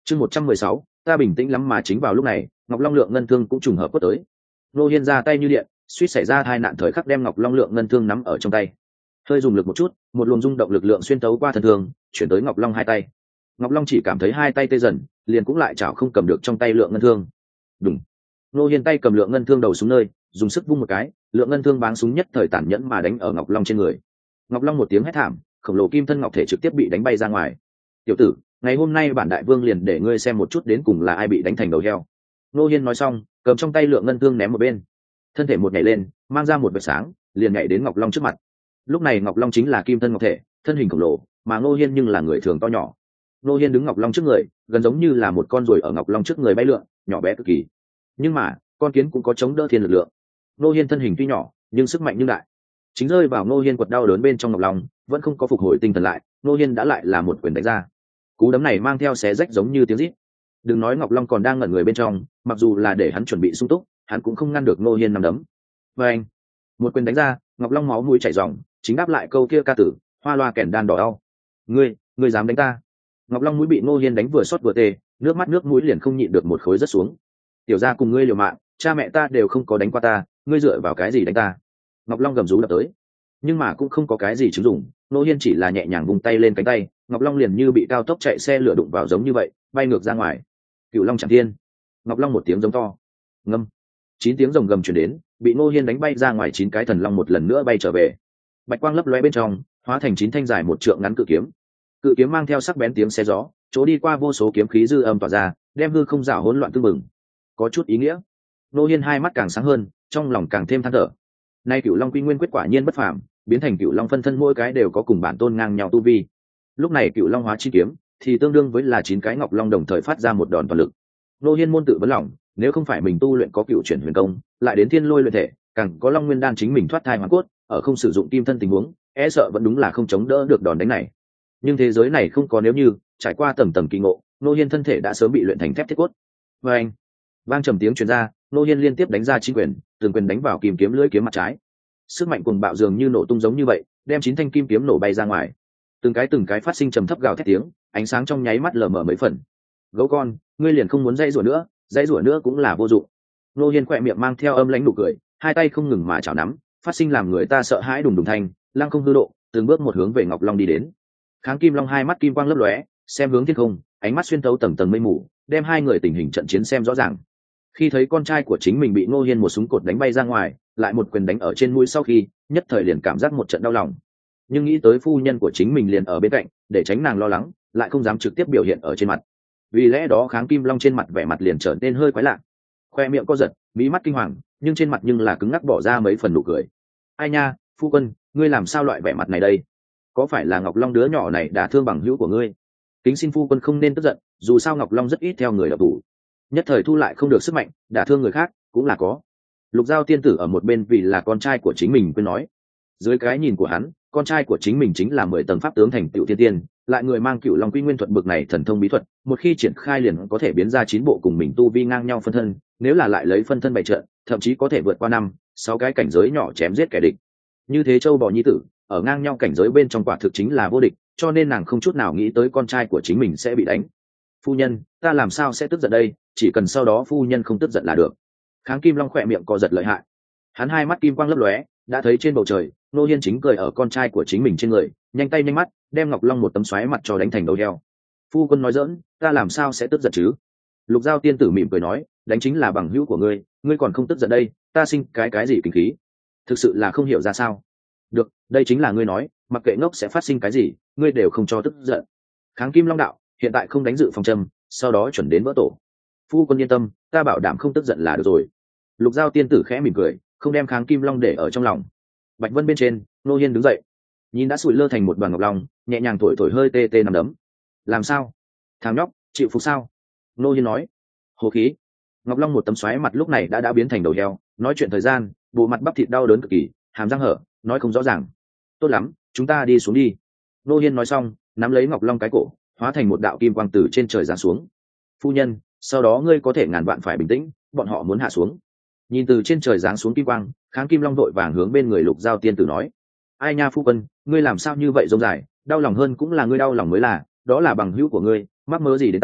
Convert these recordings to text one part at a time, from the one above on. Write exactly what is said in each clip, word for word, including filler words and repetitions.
chương một trăm mười sáu ta bình tĩnh lắm mà chính vào lúc này ngọc long lượng ngân thương cũng trùng hợp quất tới. Ngô Hiên ra tay như điện, suýt xảy ra hai nạn thời khắc đem ngọc long lượng ngân thương nắm ở trong tay, hơi dùng lực một chút, một luồng rung động lực lượng xuyên tấu qua thân thương chuyển tới ngọc long hai tay. Ngọc long chỉ cảm thấy hai tay tê dần, liền cũng lại chảo không cầm được trong tay lượng ngân thương. Đùng. Ngô Hiên tay cầm lượng ngân thương đầu xuống nơi, dùng sức vung một cái, lượng ngân thương báng súng nhất thời tàn nhẫn mà đánh ở ngọc long trên người. Ngọc long một tiếng hét thảm, khổng lồ kim thân ngọc thể trực tiếp bị đánh bay ra ngoài. Tiểu tử, ngày hôm nay bản đại vương liền để ngươi xem một chút đến cùng là ai bị đánh thành đầu heo. Ngô Hiên nói xong, cầm trong tay lượng ngân thương ném một bên, thân thể một nhảy lên, mang ra một vệt sáng, liền nhảy đến ngọc long trước mặt. Lúc này ngọc long chính là kim thân ngọc thể, thân hình khổng lồ, mà Ngô Hiên nhưng là người thường to nhỏ. Ngô Hiên đứng ngọc long trước người, gần giống như là một con ruồi ở ngọc long trước người bay lượn, nhỏ bé cực kỳ. Nhưng mà con kiến cũng có chống đỡ thiên lực lượng. Ngô Hiên thân hình tuy nhỏ nhưng sức mạnh nhưng đại, chính rơi vào Ngô Hiên quật đau đớn bên trong ngọc long, vẫn không có phục hồi tinh thần lại, Ngô Hiên đã lại là một quyền đánh ra. Cú đấm này mang theo xé rách giống như tiếng rít. Đừng nói ngọc long còn đang ngẩn người bên trong, mặc dù là để hắn chuẩn bị sung túc, hắn cũng không ngăn được Ngô Hiên nằm đấm. Và anh, một quyền đánh ra, ngọc long máu mũi chảy ròng, chính đáp lại câu kia ca tử, hoa loa kèn đàn đỏ đau. Ngươi, ngươi dám đánh ta? Ngọc long mũi bị Ngô Hiên đánh vừa xót vừa tê, nước mắt nước mũi liền không nhịn được một khối rất xuống. Tiểu gia cùng ngươi liều mạng, cha mẹ ta đều không có đánh qua ta, ngươi dựa vào cái gì đánh ta? Ngọc long gầm rú đập tới, nhưng mà cũng không có cái gì chứng dụng. Ngô Hiên chỉ là nhẹ nhàng vung tay lên cánh tay, ngọc long liền như bị cao tốc chạy xe lửa đụng vào giống như vậy, bay ngược ra ngoài. Cửu long chạm thiên. Ngọc long một tiếng giống to, ngâm, chín tiếng rồng gầm truyền đến, bị Ngô Hiên đánh bay ra ngoài. Chín cái thần long một lần nữa bay trở về, bạch quang lấp lóe bên trong, hóa thành chín thanh dài một trượng ngắn cự kiếm. Cự kiếm mang theo sắc bén tiếng xé gió, chỗ đi qua vô số kiếm khí dư âm tỏa ra, đem hư không rào hỗn loạn tương mừng. Có chút ý nghĩa. Ngô Hiên hai mắt càng sáng hơn, trong lòng càng thêm than thở. Nay Cửu Long Quy Nguyên quyết quả nhiên bất phàm, biến thành Cửu Long phân thân mỗi cái đều có cùng bản tôn ngang nhau tu vi. Lúc này Cửu Long hóa chi kiếm thì tương đương với là chín cái ngọc long đồng thời phát ra một đòn toàn lực. Ngô Hiên môn tự vấn lòng, nếu không phải mình tu luyện có cựu chuyển huyền công, lại đến thiên lôi luyện thể, càng có long nguyên đan chính mình thoát thai hoàn cốt, ở không sử dụng kim thân tình huống, e sợ vẫn đúng là không chống đỡ được đòn đánh này. Nhưng thế giới này không có nếu như, trải qua tầng tầng kỳ ngộ, Ngô Hiên thân thể đã sớm bị luyện thành thép thiết cốt. Và anh, vang trầm tiếng truyền ra, Ngô Hiên liên tiếp đánh ra chín quyền, từng quyền đánh vào kim kiếm lưỡi kiếm mặt trái. Sức mạnh cuồng bạo dường như nổ tung giống như vậy, đem chín thanh kim kiếm nổ bay ra ngoài. Từng cái từng cái phát sinh trầm thấp gào thét tiếng, ánh sáng trong nháy mắt lờ mờ mấy phần. Gấu con, ngươi liền không muốn dãy rủa nữa, dãy rủa nữa cũng là vô dụng. Ngô Hiên khỏe miệng mang theo âm lãnh nụ cười, hai tay không ngừng mà chảo nắm, phát sinh làm người ta sợ hãi đùng đùng thanh, lăng không hư độ, từng bước một hướng về ngọc long đi đến. Kháng Kim Long hai mắt kim quang lấp lóe, xem hướng thiên không, ánh mắt xuyên thấu tầng tầng mây mù, đem hai người tình hình trận chiến xem rõ ràng. Khi thấy con trai của chính mình bị Ngô Hiên một súng cột đánh bay ra ngoài, lại một quyền đánh ở trên mũi sau khi, nhất thời liền cảm giác một trận đau lòng. Nhưng nghĩ tới phu nhân của chính mình liền ở bên cạnh, để tránh nàng lo lắng, lại không dám trực tiếp biểu hiện ở trên mặt. Vì lẽ đó Kháng Kim Long trên mặt vẻ mặt liền trở nên hơi quái lạ, khoe miệng co giật, mí mắt kinh hoàng, nhưng trên mặt nhưng là cứng ngắc bỏ ra mấy phần nụ cười. Ai nha, phu quân, ngươi làm sao loại vẻ mặt này đây? Có phải là Ngọc Long đứa nhỏ này đã thương bằng hữu của ngươi? Kính xin phu quân không nên tức giận, dù sao Ngọc Long rất ít theo người đọc thủ, nhất thời thu lại không được sức mạnh, đả thương người khác cũng là có. Lục Giao tiên tử ở một bên vì là con trai của chính mình quên nói. Dưới cái nhìn của hắn, con trai của chính mình chính là mười tầng pháp tướng thành tựu thiên tiên, lại người mang Cửu Long Quy Nguyên thuật bực này thần thông bí thuật, một khi triển khai liền có thể biến ra chín bộ cùng mình tu vi ngang nhau phân thân, nếu là lại lấy phân thân bày trận, thậm chí có thể vượt qua năm, sáu cái cảnh giới nhỏ chém giết kẻ địch. Như thế châu bò nhi tử, ở ngang nhau cảnh giới bên trong quả thực chính là vô địch, cho nên nàng không chút nào nghĩ tới con trai của chính mình sẽ bị đánh. Phu nhân, ta làm sao sẽ tức giận đây, chỉ cần sau đó phu nhân không tức giận là được. Kháng Kim Long khỏe miệng co giật lợi hại, hắn hai mắt kim quang lấp lóe, đã thấy trên bầu trời Ngô Hiên chính cười ở con trai của chính mình trên người, nhanh tay nhanh mắt đem Ngọc Long một tấm xoáy mặt cho đánh thành đầu heo. Phu quân nói giỡn, ta làm sao sẽ tức giận chứ? Lục Giao tiên tử mỉm cười nói, đánh chính là bằng hữu của ngươi, ngươi còn không tức giận đây, ta sinh cái cái gì kinh khí? Thực sự là không hiểu ra sao. Được, đây chính là ngươi nói, mặc kệ ngốc sẽ phát sinh cái gì, ngươi đều không cho tức giận. Kháng Kim Long đạo, hiện tại không đánh dự phòng châm, sau đó chuẩn đến vỡ tổ. Phu quân yên tâm, ta bảo đảm không tức giận là được rồi. Lục Giao tiên tử khẽ mỉm cười, không đem Kháng Kim Long để ở trong lòng. Bạch Vân bên trên, Ngô Hiên đứng dậy, nhìn đã sụi lơ thành một đoàn ngọc long, nhẹ nhàng thổi thổi hơi tê tê nằm đấm. Làm sao, thằng nhóc, chịu phục sao? Ngô Hiên nói. Hồ khí. Ngọc Long một tấm xoáy mặt lúc này đã đã biến thành đầu heo, nói chuyện thời gian, bộ mặt bắp thịt đau đớn cực kỳ, hàm răng hở, nói không rõ ràng. Tốt lắm, chúng ta đi xuống đi. Ngô Hiên nói xong, nắm lấy Ngọc Long cái cổ, hóa thành một đạo kim quang từ trên trời giáng xuống. Phu nhân, sau đó ngươi có thể ngàn vạn phải bình tĩnh, bọn họ muốn hạ xuống. Nhìn từ trên trời giáng xuống kim quang, Kháng Kim Long vội vàng hướng bên người Lục Giao tiên tử nói. Ai nha phu quân, ngươi làm sao như vậy rông dài, đau lòng hơn cũng là ngươi đau lòng mới là, đó là bằng hữu của ngươi, mắc mớ gì đến ta,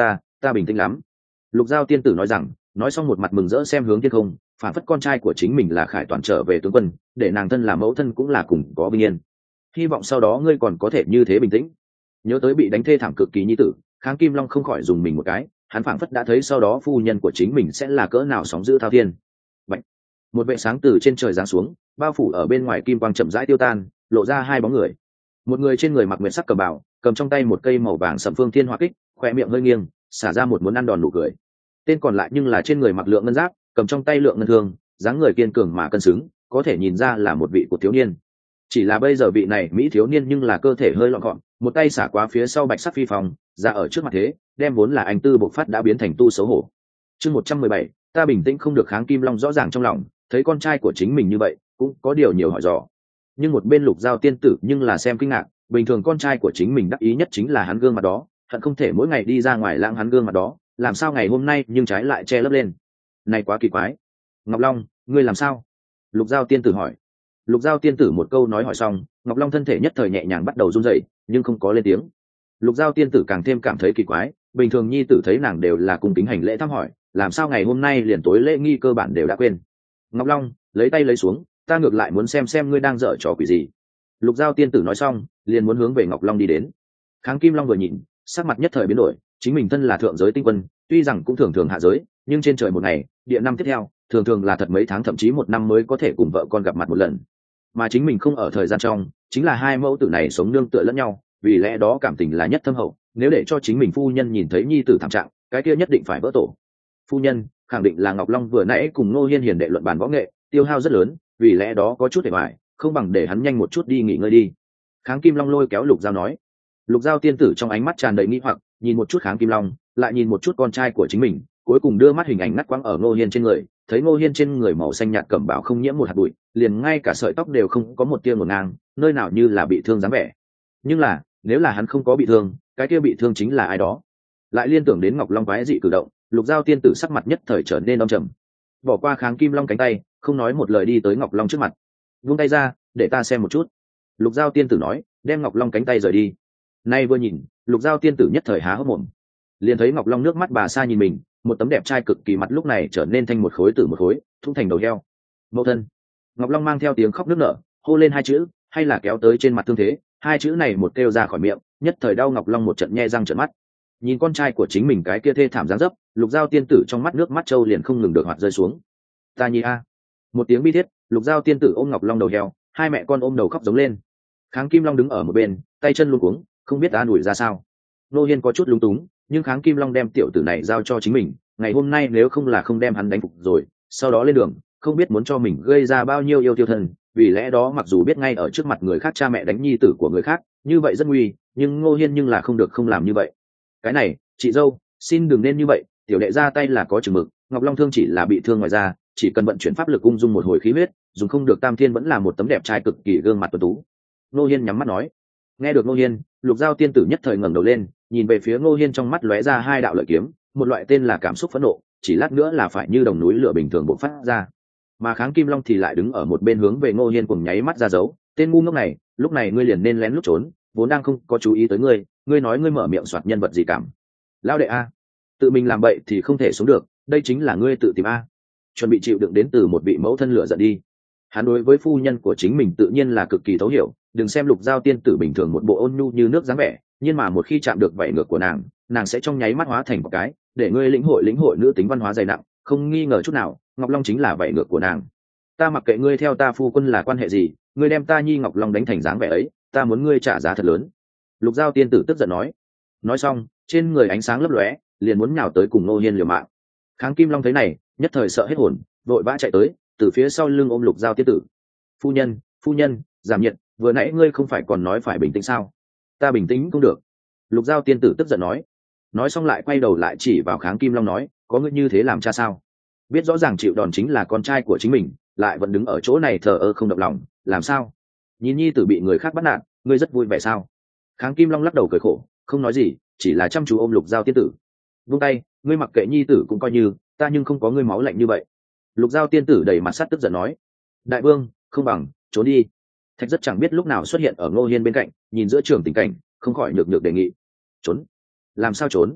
ta bình tĩnh lắm. Lục Giao tiên tử nói rằng, nói xong một mặt mừng rỡ xem hướng thiên không, phản phất con trai của chính mình là khải toàn trở về tướng quân, để nàng thân là mẫu thân cũng là cùng có vinh yên. Hy vọng sau đó ngươi còn có thể như thế bình tĩnh. Nhớ tới bị đánh thê thảm cực kỳ nhi tử, Kháng Kim Long không khỏi dùng mình một cái, hắn phảng phất đã thấy sau đó phu nhân của chính mình sẽ là cỡ nào sóng dữ thao thiên. Vậy, một vệ sáng từ trên trời giáng xuống, bao phủ ở bên ngoài kim quang chậm rãi tiêu tan, lộ ra hai bóng người. Một người trên người mặc nguyệt sắc cờ bào, cầm trong tay một cây màu vàng sẫm phương thiên hỏa kích, khóe miệng hơi nghiêng, xả ra một muốn ăn đòn nụ cười. Tên còn lại nhưng là trên người mặc lượng ngân giáp, cầm trong tay lượng ngân thương, dáng người kiên cường mà cân xứng, có thể nhìn ra là một vị của thiếu niên. Chỉ là bây giờ vị này mỹ thiếu niên nhưng là cơ thể hơi lọn gọn, một tay xả qua phía sau bạch sắc phi phòng, ra ở trước mặt thế, đem vốn là anh tư bộc phát đã biến thành tu xấu hổ. Chương một trăm mười bảy, ta bình tĩnh không được. Kháng Kim Long rõ ràng trong lòng, thấy con trai của chính mình như vậy, cũng có điều nhiều hỏi dò. Nhưng một bên Lục Giao tiên tử nhưng là xem kinh ngạc, bình thường con trai của chính mình đắc ý nhất chính là hắn gương mặt đó, hận không thể mỗi ngày đi ra ngoài lãng hắn gương mặt đó, làm sao ngày hôm nay nhưng trái lại che lấp lên. Này quá kỳ quái. Ngọc Long, ngươi làm sao? Lục Giao tiên tử hỏi. Lục Giao tiên tử một câu nói hỏi xong, Ngọc Long thân thể nhất thời nhẹ nhàng bắt đầu run rẩy, nhưng không có lên tiếng. Lục Giao tiên tử càng thêm cảm thấy kỳ quái, bình thường nhi tử thấy nàng đều là cung kính hành lễ thăm hỏi, làm sao ngày hôm nay liền tối lễ nghi cơ bản đều đã quên. Ngọc Long, lấy tay lấy xuống, ta ngược lại muốn xem xem ngươi đang dở trò quỷ gì. Lục Giao tiên tử nói xong, liền muốn hướng về Ngọc Long đi đến. Kháng Kim Long vừa nhìn, sắc mặt nhất thời biến đổi, chính mình thân là thượng giới tinh quân, tuy rằng cũng thường thường hạ giới, nhưng trên trời một ngày, địa năm tiếp theo, thường thường là thật mấy tháng thậm chí một năm mới có thể cùng vợ con gặp mặt một lần. Mà chính mình không ở thời gian trong, chính là hai mẫu tử này sống nương tựa lẫn nhau, vì lẽ đó cảm tình là nhất thâm hậu, nếu để cho chính mình phu nhân nhìn thấy nhi tử thảm trạng, cái kia nhất định phải vỡ tổ. Phu nhân, khẳng định là Ngọc Long vừa nãy cùng Ngô Hiên hiền đệ luận bàn võ nghệ, tiêu hao rất lớn, vì lẽ đó có chút để hoài, không bằng để hắn nhanh một chút đi nghỉ ngơi đi. Kháng Kim Long lôi kéo Lục Giao nói. Lục Giao tiên tử trong ánh mắt tràn đầy nghi hoặc, nhìn một chút Kháng Kim Long, lại nhìn một chút con trai của chính mình, cuối cùng đưa mắt hình ảnh ngắt quãng ở Ngô Hiên trên người, thấy Ngô Hiên trên người màu xanh nhạt cẩm bào không nhiễm một hạt bụi, liền ngay cả sợi tóc đều không có một tia ngổn ngang, nơi nào như là bị thương dáng vẻ. Nhưng là, nếu là hắn không có bị thương, cái kia bị thương chính là ai đó. Lại liên tưởng đến Ngọc Long quái dị cử động, Lục Giao tiên tử sắc mặt nhất thời trở nên âm trầm. Bỏ qua Kháng Kim Long cánh tay, không nói một lời đi tới Ngọc Long trước mặt. Vung tay ra, để ta xem một chút. Lục Giao tiên tử nói, đem Ngọc Long cánh tay rời đi. Nay vừa nhìn, Lục Giao tiên tử nhất thời há hốc mồm. Liền thấy Ngọc Long nước mắt bà sa nhìn mình, một tấm đẹp trai cực kỳ mặt lúc này trở nên thanh một khối tử một khối, thung thành đầu heo. Mẫu thân. Ngọc Long mang theo tiếng khóc nức nở, hô lên hai chữ, hay là kéo tới trên mặt thương thế, hai chữ này một kêu ra khỏi miệng, nhất thời đau Ngọc Long một trận nhe răng trợn mắt. Nhìn con trai của chính mình cái kia thê thảm dáng dấp, Lục Giao tiên tử trong mắt nước mắt trâu liền không ngừng được hoạt rơi xuống. Ta nhi a. Một tiếng bi thiết, Lục Giao tiên tử ôm Ngọc Long đầu heo, hai mẹ con ôm đầu khóc giống lên. Kháng Kim Long đứng ở một bên, tay chân luống cuống, không biết an ủi ra sao. Nô Hiên có chút lúng túng, nhưng Kháng Kim Long đem tiểu tử này giao cho chính mình, ngày hôm nay nếu không là không đem hắn đánh phục rồi, sau đó lên đường, không biết muốn cho mình gây ra bao nhiêu yêu tiêu thân. Vì lẽ đó mặc dù biết ngay ở trước mặt người khác cha mẹ đánh nhi tử của người khác, như vậy rất nguy, nhưng Ngô Hiên nhưng là không được không làm như vậy. Cái này, chị dâu, xin đừng nên như vậy, tiểu đệ ra tay là có chừng mực, Ngọc Long thương chỉ là bị thương ngoài da, chỉ cần vận chuyển pháp lực ung dung một hồi khí huyết, dùng không được Tam Thiên vẫn là một tấm đẹp trai cực kỳ gương mặt tuấn tú. Ngô Hiên nhắm mắt nói. Nghe được Ngô Hiên, Lục Giao tiên tử nhất thời ngẩng đầu lên, nhìn về phía Ngô Hiên trong mắt lóe ra hai đạo lợi kiếm, một loại tên là cảm xúc phẫn nộ, chỉ lát nữa là phải như đồng núi lửa bình thường bộc phát ra. Mà Kháng Kim Long thì lại đứng ở một bên hướng về Ngô Hiên cùng nháy mắt ra dấu, tên ngu ngốc này, lúc này ngươi liền nên lén lút trốn, vốn đang không có chú ý tới ngươi, ngươi nói ngươi mở miệng soạt nhân vật gì cảm. Lão đệ a, tự mình làm bậy thì không thể sống được, đây chính là ngươi tự tìm a. Chuẩn bị chịu đựng đến từ một vị mẫu thân lửa giận đi. Hắn đối với phu nhân của chính mình tự nhiên là cực kỳ thấu hiểu, đừng xem Lục Giao tiên tử bình thường một bộ ôn nhu như nước dáng vẻ, nhưng mà một khi chạm được vảy ngược của nàng, nàng sẽ trong nháy mắt hóa thành một cái, để ngươi lĩnh hội lĩnh hội nữ tính văn hóa dày nặng, không nghi ngờ chút nào, Ngọc Long chính là vảy ngược của nàng. Ta mặc kệ ngươi theo ta phu quân là quan hệ gì, ngươi đem ta nhi Ngọc Long đánh thành dáng vẻ ấy, ta muốn ngươi trả giá thật lớn. Lục Giao tiên tử tức giận nói. Nói xong, trên người ánh sáng lấp lóe, liền muốn nhào tới cùng Ngô Hiên liều mạng. Kháng Kim Long thấy này, nhất thời sợ hết hồn, vội vã chạy tới, từ phía sau lưng ôm Lục Giao tiên tử. Phu nhân, phu nhân, giảm nhiệt, vừa nãy ngươi không phải còn nói phải bình tĩnh sao? Ta bình tĩnh cũng được. Lục Giao tiên tử tức giận nói. Nói xong lại quay đầu lại chỉ vào Kháng Kim Long nói, có ngươi như thế làm cha sao? Biết rõ ràng chịu đòn chính là con trai của chính mình, lại vẫn đứng ở chỗ này thờ ơ không động lòng, làm sao? Nhìn nhi tử bị người khác bắt nạt, ngươi rất vui vẻ sao? Kháng Kim Long lắc đầu cười khổ, không nói gì, chỉ là chăm chú ôm Lục Giao tiên tử. Vung tay, ngươi mặc kệ nhi tử cũng coi như, ta nhưng không có ngươi máu lạnh như vậy. Lục Giao tiên tử đầy mặt sắt tức giận nói. Đại vương, không bằng trốn đi. Thạch rất chẳng biết lúc nào xuất hiện ở Ngô Hiên bên cạnh, nhìn giữa trường tình cảnh, không khỏi nhược nhược đề nghị. Trốn? Làm sao trốn?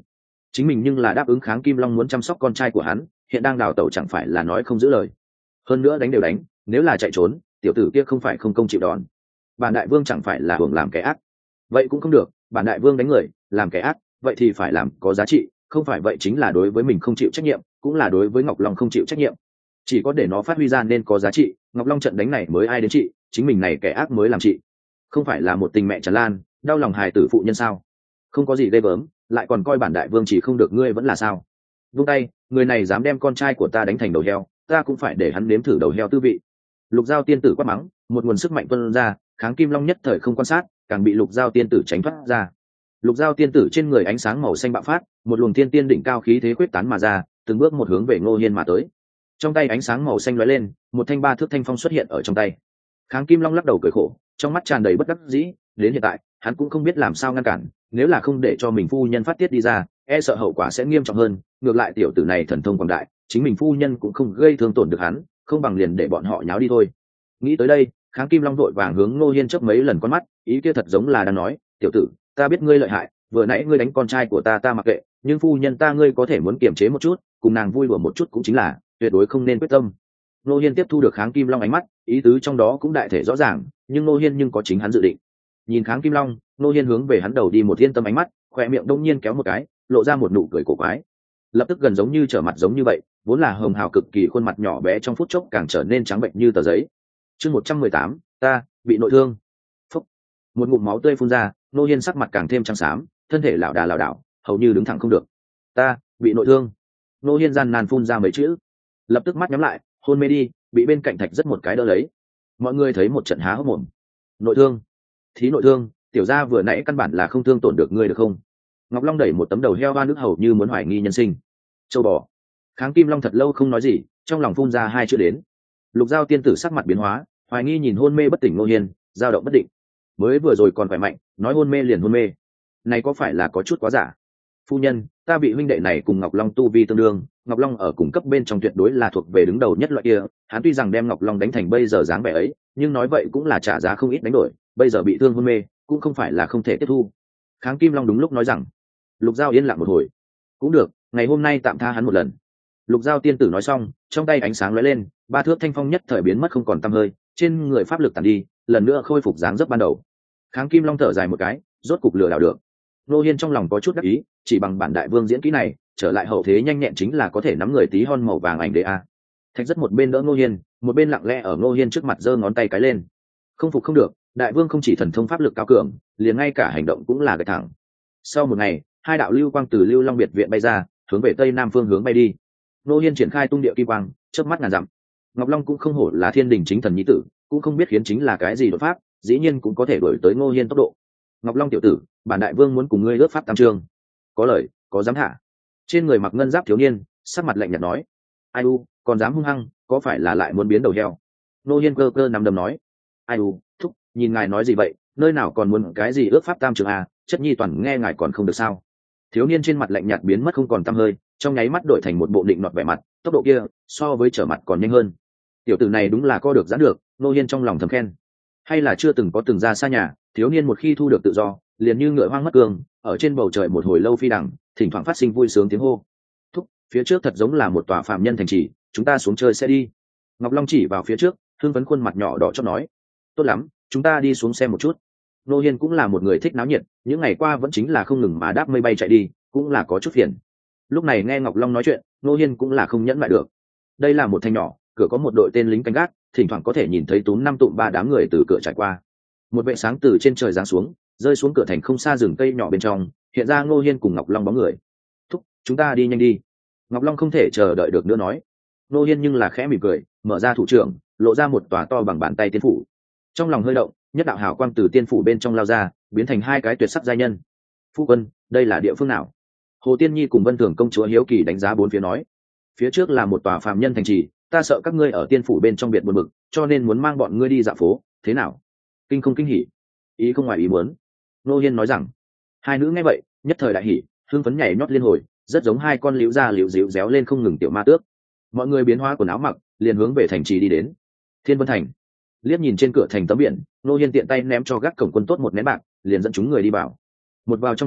chính mình nhưng là đáp ứng Kháng Kim Long muốn chăm sóc con trai của hắn, hiện đang đào tẩu chẳng phải là nói không giữ lời. Hơn nữa đánh đều đánh, nếu là chạy trốn, tiểu tử kia không phải không công chịu đòn. Bản đại vương chẳng phải là hưởng làm kẻ ác. Vậy cũng không được, bản đại vương đánh người, làm kẻ ác, vậy thì phải làm có giá trị, không phải vậy chính là đối với mình không chịu trách nhiệm, cũng là đối với Ngọc Long không chịu trách nhiệm. Chỉ có để nó phát huy ra nên có giá trị, Ngọc Long trận đánh này mới ai đến trị, chính mình này kẻ ác mới làm trị. Không phải là một tình mẹ tràn lan, đau lòng hài tử phụ nhân sao? Không có gì ghê gớm, lại còn coi bản đại vương chỉ không được ngươi vẫn là sao? Vung tay, người này dám đem con trai của ta đánh thành đầu heo, ta cũng phải để hắn nếm thử đầu heo tư vị. Lục Giao tiên tử quát mắng, một nguồn sức mạnh tuôn ra, Kháng Kim Long nhất thời không quan sát, càng bị Lục Giao tiên tử tránh thoát ra. Lục Giao tiên tử trên người ánh sáng màu xanh bạo phát, một luồng thiên tiên đỉnh cao khí thế quyết tán mà ra, từng bước một hướng về Ngô Hiên mà tới. Trong tay ánh sáng màu xanh lóe lên, một thanh ba thước thanh phong xuất hiện ở trong tay. Kháng Kim Long lắc đầu cười khổ, trong mắt tràn đầy bất đắc dĩ, đến hiện tại, hắn cũng không biết làm sao ngăn cản, nếu là không để cho mình phu nhân phát tiết đi ra, e sợ hậu quả sẽ nghiêm trọng hơn, ngược lại tiểu tử này thần thông quảng đại, chính mình phu nhân cũng không gây thương tổn được hắn, không bằng liền để bọn họ nháo đi thôi. Nghĩ tới đây, Kháng Kim Long vội vàng hướng Ngô Hiên chớp mấy lần con mắt, ý kia thật giống là đang nói, tiểu tử, ta biết ngươi lợi hại, vừa nãy ngươi đánh con trai của ta ta mặc kệ, nhưng phu nhân ta ngươi có thể muốn kiềm chế một chút, cùng nàng vui đùa một chút cũng chính là, tuyệt đối không nên quyết tâm. Ngô Hiên tiếp thu được Kháng Kim Long ánh mắt, ý tứ trong đó cũng đại thể rõ ràng, nhưng Ngô Hiên nhưng có chính hắn dự định. Nhìn Kháng Kim Long, Ngô Hiên hướng về hắn đầu đi một thiên tâm ánh mắt, khỏe miệng đông nhiên kéo một cái, lộ ra một nụ cười cổ quái. Lập tức gần giống như trở mặt giống như vậy, vốn là hồng hào cực kỳ khuôn mặt nhỏ bé trong phút chốc càng trở nên trắng bệnh như tờ giấy. Chương một trăm mười tám, ta bị nội thương. Phúc. Một ngụm máu tươi phun ra, Ngô Hiên sắc mặt càng thêm trắng xám, thân thể lảo đà lảo đảo, hầu như đứng thẳng không được. Ta bị nội thương. Ngô Hiên gian nan phun ra mấy chữ, lập tức mắt nhắm lại, hôn mê đi, bị bên cạnh Thạch rất một cái đỡ lấy. Mọi người thấy một trận há hốc mồm. Nội thương? Thí nội thương, tiểu gia vừa nãy căn bản là không thương tổn được ngươi được không? Ngọc Long đẩy một tấm đầu heo ba nước hầu như muốn hoài nghi nhân sinh. Châu bò. Kháng Kim Long thật lâu không nói gì, trong lòng phun ra hai chữ đến. Lục Giao tiên tử sắc mặt biến hóa, hoài nghi nhìn hôn mê bất tỉnh Ngô Hiên, dao động bất định. Mới vừa rồi còn khỏe mạnh, nói hôn mê liền hôn mê, này có phải là có chút quá giả? Phu nhân, ta bị huynh đệ này cùng Ngọc Long tu vi tương đương, Ngọc Long ở cùng cấp bên trong tuyệt đối là thuộc về đứng đầu nhất loại kia, hắn tuy rằng đem Ngọc Long đánh thành bây giờ dáng vẻ ấy, nhưng nói vậy cũng là trả giá không ít đánh đổi, bây giờ bị thương hôn mê, cũng không phải là không thể tiếp thu. Kháng Kim Long đúng lúc nói rằng. Lục Giao yên lặng một hồi. Cũng được, ngày hôm nay tạm tha hắn một lần. Lục Giao tiên tử nói xong, trong tay ánh sáng lóe lên, ba thước thanh phong nhất thời biến mất không còn tăm hơi, trên người pháp lực tàn đi, lần nữa khôi phục dáng dấp ban đầu. Kháng Kim Long thở dài một cái, rốt cục lừa đảo được. Ngô Hiên trong lòng có chút đắc ý, chỉ bằng bản đại vương diễn kỹ này, trở lại hậu thế nhanh nhẹn chính là có thể nắm người tí hon màu vàng ảnh đế a. Thạch rất một bên đỡ Ngô Hiên, một bên lặng lẽ ở Ngô Hiên trước mặt giơ ngón tay cái lên. Không phục không được, đại vương không chỉ thần thông pháp lực cao cường, liền ngay cả hành động cũng là gạch thẳng. Sau một ngày, hai đạo lưu quang từ Lưu Long biệt viện bay ra, hướng về tây nam phương hướng bay đi. Ngô Hiên triển khai tung địa kim quang, chớp mắt ngàn dặm. Ngọc Long cũng không hổ là thiên đình chính thần nhi tử, cũng không biết khiến chính là cái gì đột pháp, dĩ nhiên cũng có thể đuổi tới Ngô Hiên tốc độ. Ngọc Long tiểu tử, bản đại vương muốn cùng ngươi lướt pháp tam trường. Có lời, có dám hạ. Trên người mặc ngân giáp thiếu niên, sắc mặt lạnh nhạt nói: ai u, còn dám hung hăng, có phải là lại muốn biến đầu heo? Ngô Hiên cơ cơ nằm đầm nói: ai u, thúc, nhìn ngài nói gì vậy, nơi nào còn muốn cái gì ước pháp tam trường à, chất nhi toàn nghe ngài còn không được sao? Thiếu niên trên mặt lạnh nhạt biến mất không còn tăm hơi, trong nháy mắt đổi thành một bộ định nọt vẻ mặt, tốc độ kia so với trở mặt còn nhanh hơn. Tiểu tử này đúng là co được giãn được, Ngô Hiên trong lòng thầm khen. Hay là chưa từng có từng ra xa nhà, thiếu niên một khi thu được tự do, liền như ngựa hoang mất cương, ở trên bầu trời một hồi lâu phi đằng, thỉnh thoảng phát sinh vui sướng tiếng hô. Thúc, phía trước thật giống là một tòa phạm nhân thành trì, chúng ta xuống chơi sẽ đi. Ngọc Long chỉ vào phía trước, hưng phấn khuôn mặt nhỏ đỏ chót nói: tốt lắm, chúng ta đi xuống xem một chút. Ngô Hiên cũng là một người thích náo nhiệt, những ngày qua vẫn chính là không ngừng mà đáp mây bay chạy đi, cũng là có chút phiền. Lúc này nghe Ngọc Long nói chuyện, Ngô Hiên cũng là không nhẫn lại được. Đây là một thành nhỏ, cửa có một đội tên lính canh gác, thỉnh thoảng có thể nhìn thấy túm năm tụm ba đám người từ cửa trải qua. Một vệ sáng từ trên trời giáng xuống, rơi xuống cửa thành không xa rừng cây nhỏ bên trong, hiện ra Ngô Hiên cùng Ngọc Long bóng người. Thúc, chúng ta đi nhanh đi. Ngọc Long không thể chờ đợi được nữa nói. Ngô Hiên nhưng là khẽ mỉm cười, mở ra thủ trưởng, lộ ra một tòa to bằng bàn tay tiên phủ. Trong lòng hơi động, nhất đạo hào quang từ tiên phủ bên trong lao ra, biến thành hai cái tuyệt sắc giai nhân. Phu quân, đây là địa phương nào? Hồ Tiên Nhi cùng Vân Thường công chúa hiếu kỳ đánh giá bốn phía nói. Phía trước là một tòa phàm nhân thành trì, ta sợ các ngươi ở tiên phủ bên trong biệt buồn bực, cho nên muốn mang bọn ngươi đi dạo phố, thế nào? Kinh không kinh hỉ? Ý không ngoài ý muốn. Ngô Hiên nói rằng. Hai nữ nghe vậy, nhất thời đại hỉ, hưng phấn nhảy nhót liên hồi, rất giống hai con liễu ra liễu díu réo lên không ngừng tiểu ma tước. Mọi người biến hóa quần áo mặc, liền hướng về thành trì đi đến. Thiên Vân Thành. Liếc nhìn trên cửa thành tấm biển, Ngô Hiên tiện tay ném cho gác cổng quân tốt một nén bạc, liền dẫn chúng người đi vào. Một vào trong thành,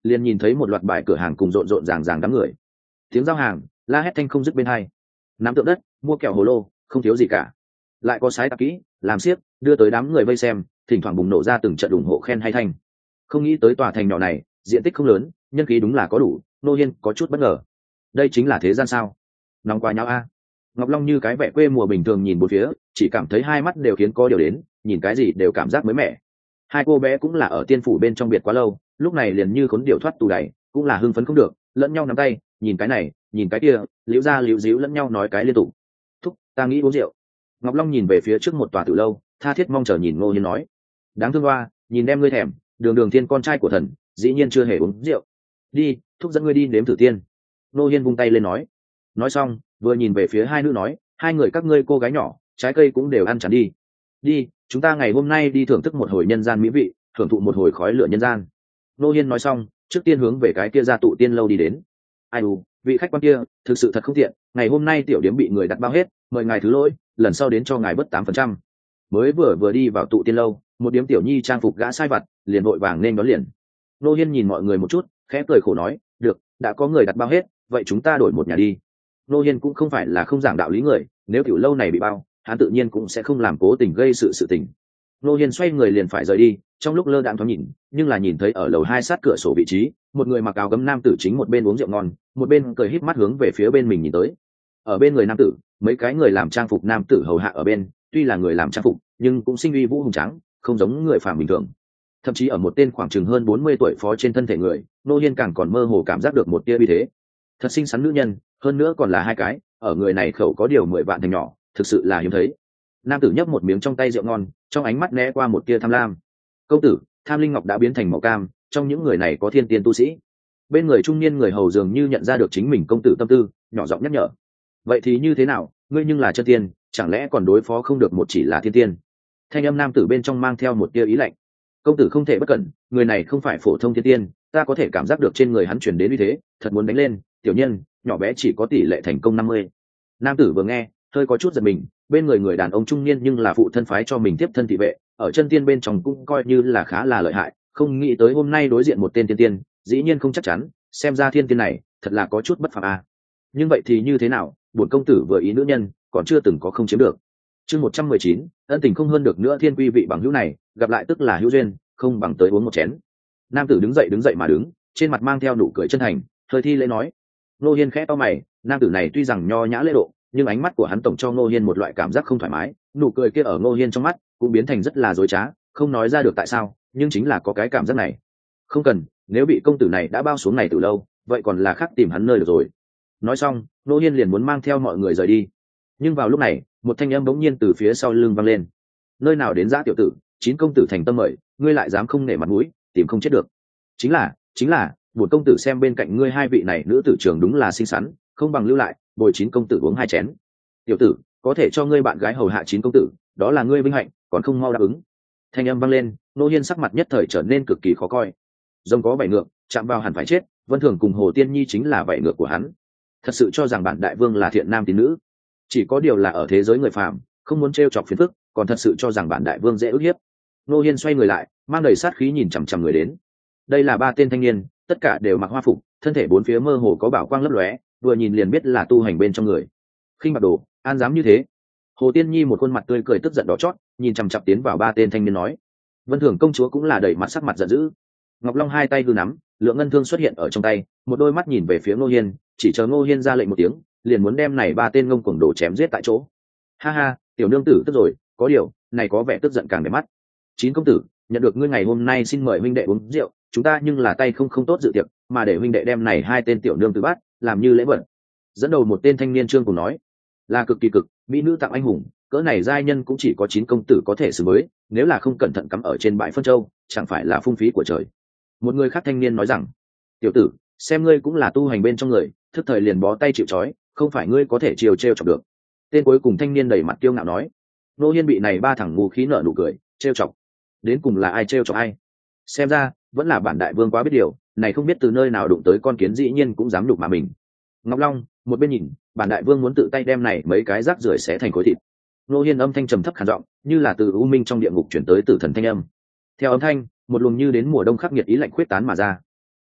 liền nhìn thấy một loạt bài cửa hàng cùng rộn rộn ràng ràng đám người, tiếng giao hàng la hét thanh không dứt bên hai, nắm tượng đất mua kẹo hồ lô không thiếu gì cả, lại có sái tạp kỹ làm xiếc đưa tới đám người vây xem, thỉnh thoảng bùng nổ ra từng trận ủng hộ khen hay thanh. Không nghĩ tới tòa thành nhỏ này diện tích không lớn, nhân khí đúng là có đủ. Nô Hiên có chút bất ngờ, đây chính là thế gian sao? Nóng quá nháo a. Ngọc Long như cái vẻ quê mùa bình thường nhìn bốn phía, chỉ cảm thấy hai mắt đều khiến có điều đến, nhìn cái gì đều cảm giác mới mẻ. Hai cô bé cũng là ở tiên phủ bên trong biệt quá lâu, lúc này liền như khốn điệu thoát tù đày, cũng là hưng phấn không được, lẫn nhau nắm tay, nhìn cái này nhìn cái kia, liễu ra liễu díu lẫn nhau nói cái liên tục. Thúc, ta nghĩ uống rượu. Ngọc Long nhìn về phía trước một tòa tử lâu, tha thiết mong chờ nhìn Ngô Hiên nói, đáng thương hoa, nhìn đem ngươi thèm, đường đường thiên con trai của thần dĩ nhiên chưa hề uống rượu. Đi, thúc dẫn ngươi đi nếm thử tiên. Ngô Hiên vung tay lên nói. Nói xong vừa nhìn về phía hai nữ nói, hai người các ngươi cô gái nhỏ trái cây cũng đều ăn chán đi. Đi, chúng ta ngày hôm nay đi thưởng thức một hồi nhân gian mỹ vị, thưởng thụ một hồi khói lửa nhân gian. Ngô Hiên nói xong trước tiên hướng về cái kia gia tụ tiên lâu đi đến. Ai u, vị khách quan kia thực sự thật không tiện, ngày hôm nay tiểu điếm bị người đặt bao hết, mời ngài thứ lỗi, lần sau đến cho ngài bớt tám phần trăm. Mới vừa vừa đi vào tụ tiên lâu, một điếm tiểu nhi trang phục gã sai vặt liền vội vàng nên đón liền. Ngô Hiên nhìn mọi người một chút, khẽ cười khổ nói, được, đã có người đặt bao hết, vậy chúng ta đổi một nhà đi. Ngô Hiên cũng không phải là không giảng đạo lý người, nếu tiểu lâu này bị bao, hắn tự nhiên cũng sẽ không làm cố tình gây sự sự tình. Ngô Hiên xoay người liền phải rời đi, trong lúc lơ đãng thoáng nhìn, nhưng là nhìn thấy ở lầu hai sát cửa sổ vị trí, một người mặc áo gấm nam tử chính một bên uống rượu ngon, một bên cười híp mắt hướng về phía bên mình nhìn tới. Ở bên người nam tử, mấy cái người làm trang phục nam tử hầu hạ ở bên, tuy là người làm trang phục, nhưng cũng sinh uy vũ hùng tráng, không giống người phàm bình thường. Thậm chí ở một tên khoảng chừng hơn bốn mươi tuổi phó trên thân thể người, Ngô Hiên càng còn mơ hồ cảm giác được một tia uy thế. Thật xinh xắn nữ nhân, hơn nữa còn là hai cái, ở người này khẩu có điều mười vạn thành nhỏ, thực sự là hiếm thấy. Nam tử nhấp một miếng trong tay rượu ngon, trong ánh mắt né qua một tia tham lam. Công tử, tham linh ngọc đã biến thành màu cam, trong những người này có thiên tiên tu sĩ. Bên người trung niên người hầu dường như nhận ra được chính mình công tử tâm tư, nhỏ giọng nhắc nhở. Vậy thì như thế nào, ngươi nhưng là chân tiên, chẳng lẽ còn đối phó không được một chỉ là thiên tiên? Thanh âm nam tử bên trong mang theo một tia ý lạnh. Công tử không thể bất cẩn, người này không phải phổ thông thiên tiên, ta có thể cảm giác được trên người hắn truyền đến uy thế, thật muốn đánh lên. Tiểu nhân, nhỏ bé chỉ có tỷ lệ thành công năm mươi. Nam tử vừa nghe, hơi có chút giật mình, bên người người đàn ông trung niên nhưng là phụ thân phái cho mình tiếp thân thị vệ, ở chân tiên bên trong cũng coi như là khá là lợi hại, không nghĩ tới hôm nay đối diện một tên tiên tiên, dĩ nhiên không chắc chắn, xem ra thiên tiên này thật là có chút bất phàm a. Nhưng vậy thì như thế nào, bổn công tử vừa ý nữ nhân, còn chưa từng có không chiếm được. Chương một trăm mười chín, ân tình không hơn được nữa thiên quy vị bằng hữu này, gặp lại tức là hữu duyên, không bằng tới uống một chén. Nam tử đứng dậy đứng dậy mà đứng, trên mặt mang theo nụ cười chân thành, hơi thi lễ nói. Ngô Hiên khẽ to mày, nam tử này tuy rằng nho nhã lễ độ, nhưng ánh mắt của hắn tổng cho Ngô Hiên một loại cảm giác không thoải mái, nụ cười kia ở Ngô Hiên trong mắt cũng biến thành rất là dối trá, không nói ra được tại sao, nhưng chính là có cái cảm giác này. Không cần, nếu bị công tử này đã bao xuống này từ lâu, vậy còn là khác tìm hắn nơi được rồi. Nói xong, Ngô Hiên liền muốn mang theo mọi người rời đi. Nhưng vào lúc này, một thanh âm bỗng nhiên từ phía sau lưng vang lên. Nơi nào đến dã tiểu tử, chín công tử thành tâm mời, ngươi lại dám không nể mặt mũi, tìm không chết được. Chính là, chính là, bổn công tử xem bên cạnh ngươi hai vị này nữ tử trường đúng là xinh xắn, không bằng lưu lại, bồi chín công tử uống hai chén. Tiểu tử, có thể cho ngươi bạn gái hầu hạ chín công tử, đó là ngươi vinh hạnh, còn không mau đáp ứng. Thanh âm vang lên, Ngô Hiên sắc mặt nhất thời trở nên cực kỳ khó coi. Rồng có bảy ngược, chạm vào hẳn phải chết, Vân Thường cùng Hồ Tiên Nhi chính là bảy ngược của hắn. Thật sự cho rằng bản đại vương là thiện nam tín nữ, chỉ có điều là ở thế giới người phàm, không muốn trêu chọc phiền phức, còn thật sự cho rằng bản đại vương dễ ức hiếp. Ngô Hiên xoay người lại, mang đầy sát khí nhìn chằm chằm người đến. Đây là ba tên thanh niên, tất cả đều mặc hoa phục, thân thể bốn phía mơ hồ có bảo quang lấp lóe, vừa nhìn liền biết là tu hành bên trong người. Khinh mặc đồ, an dám như thế? Hồ Tiên Nhi một khuôn mặt tươi cười tức giận đỏ chót, nhìn chằm chằm tiến vào ba tên thanh niên nói. Vân Thường công chúa cũng là đầy mặt sắc mặt giận dữ. Ngọc Long hai tay hư nắm, lượng ngân thương xuất hiện ở trong tay, một đôi mắt nhìn về phía Ngô Hiên, chỉ chờ Ngô Hiên ra lệnh một tiếng, liền muốn đem này ba tên ngông cuồng đồ chém giết tại chỗ. Ha ha, tiểu nương tử tức rồi, có điều, này có vẻ tức giận càng để mắt. Chín công tử, nhận được ngươi ngày hôm nay xin mời huynh đệ uống rượu, chúng ta nhưng là tay không không tốt dự tiệc, mà để huynh đệ đem này hai tên tiểu nương tử bắt, làm như lễ vật. Dẫn đầu một tên thanh niên trương cùng nói, là cực kỳ cực, mỹ nữ tặng anh hùng, cỡ này giai nhân cũng chỉ có chín công tử có thể xử mới, nếu là không cẩn thận cắm ở trên bãi phân châu, chẳng phải là phung phí của trời. Một người khác thanh niên nói rằng, tiểu tử, xem ngươi cũng là tu hành bên trong người, thức thời liền bó tay chịu trói, không phải ngươi có thể chiều trêu chọc được. Tên cuối cùng thanh niên đầy mặt kiêu ngạo nói. Ngô Hiên bị này ba thằng ngu khí nở nụ cười, trêu chọc. Đến cùng là ai trêu chọc ai? Xem ra vẫn là bản đại vương quá biết điều, này không biết từ nơi nào đụng tới con kiến dĩ nhiên cũng dám đụng mà mình. Ngọc Long một bên nhìn, bản đại vương muốn tự tay đem này mấy cái rác rưởi xé thành khối thịt. Ngô Hiên âm thanh trầm thấp khàn giọng, như là từ u minh trong địa ngục chuyển tới tử thần thanh âm. Theo âm thanh, một luồng như đến mùa đông khắc nghiệt ý lạnh khuyết tán mà ra.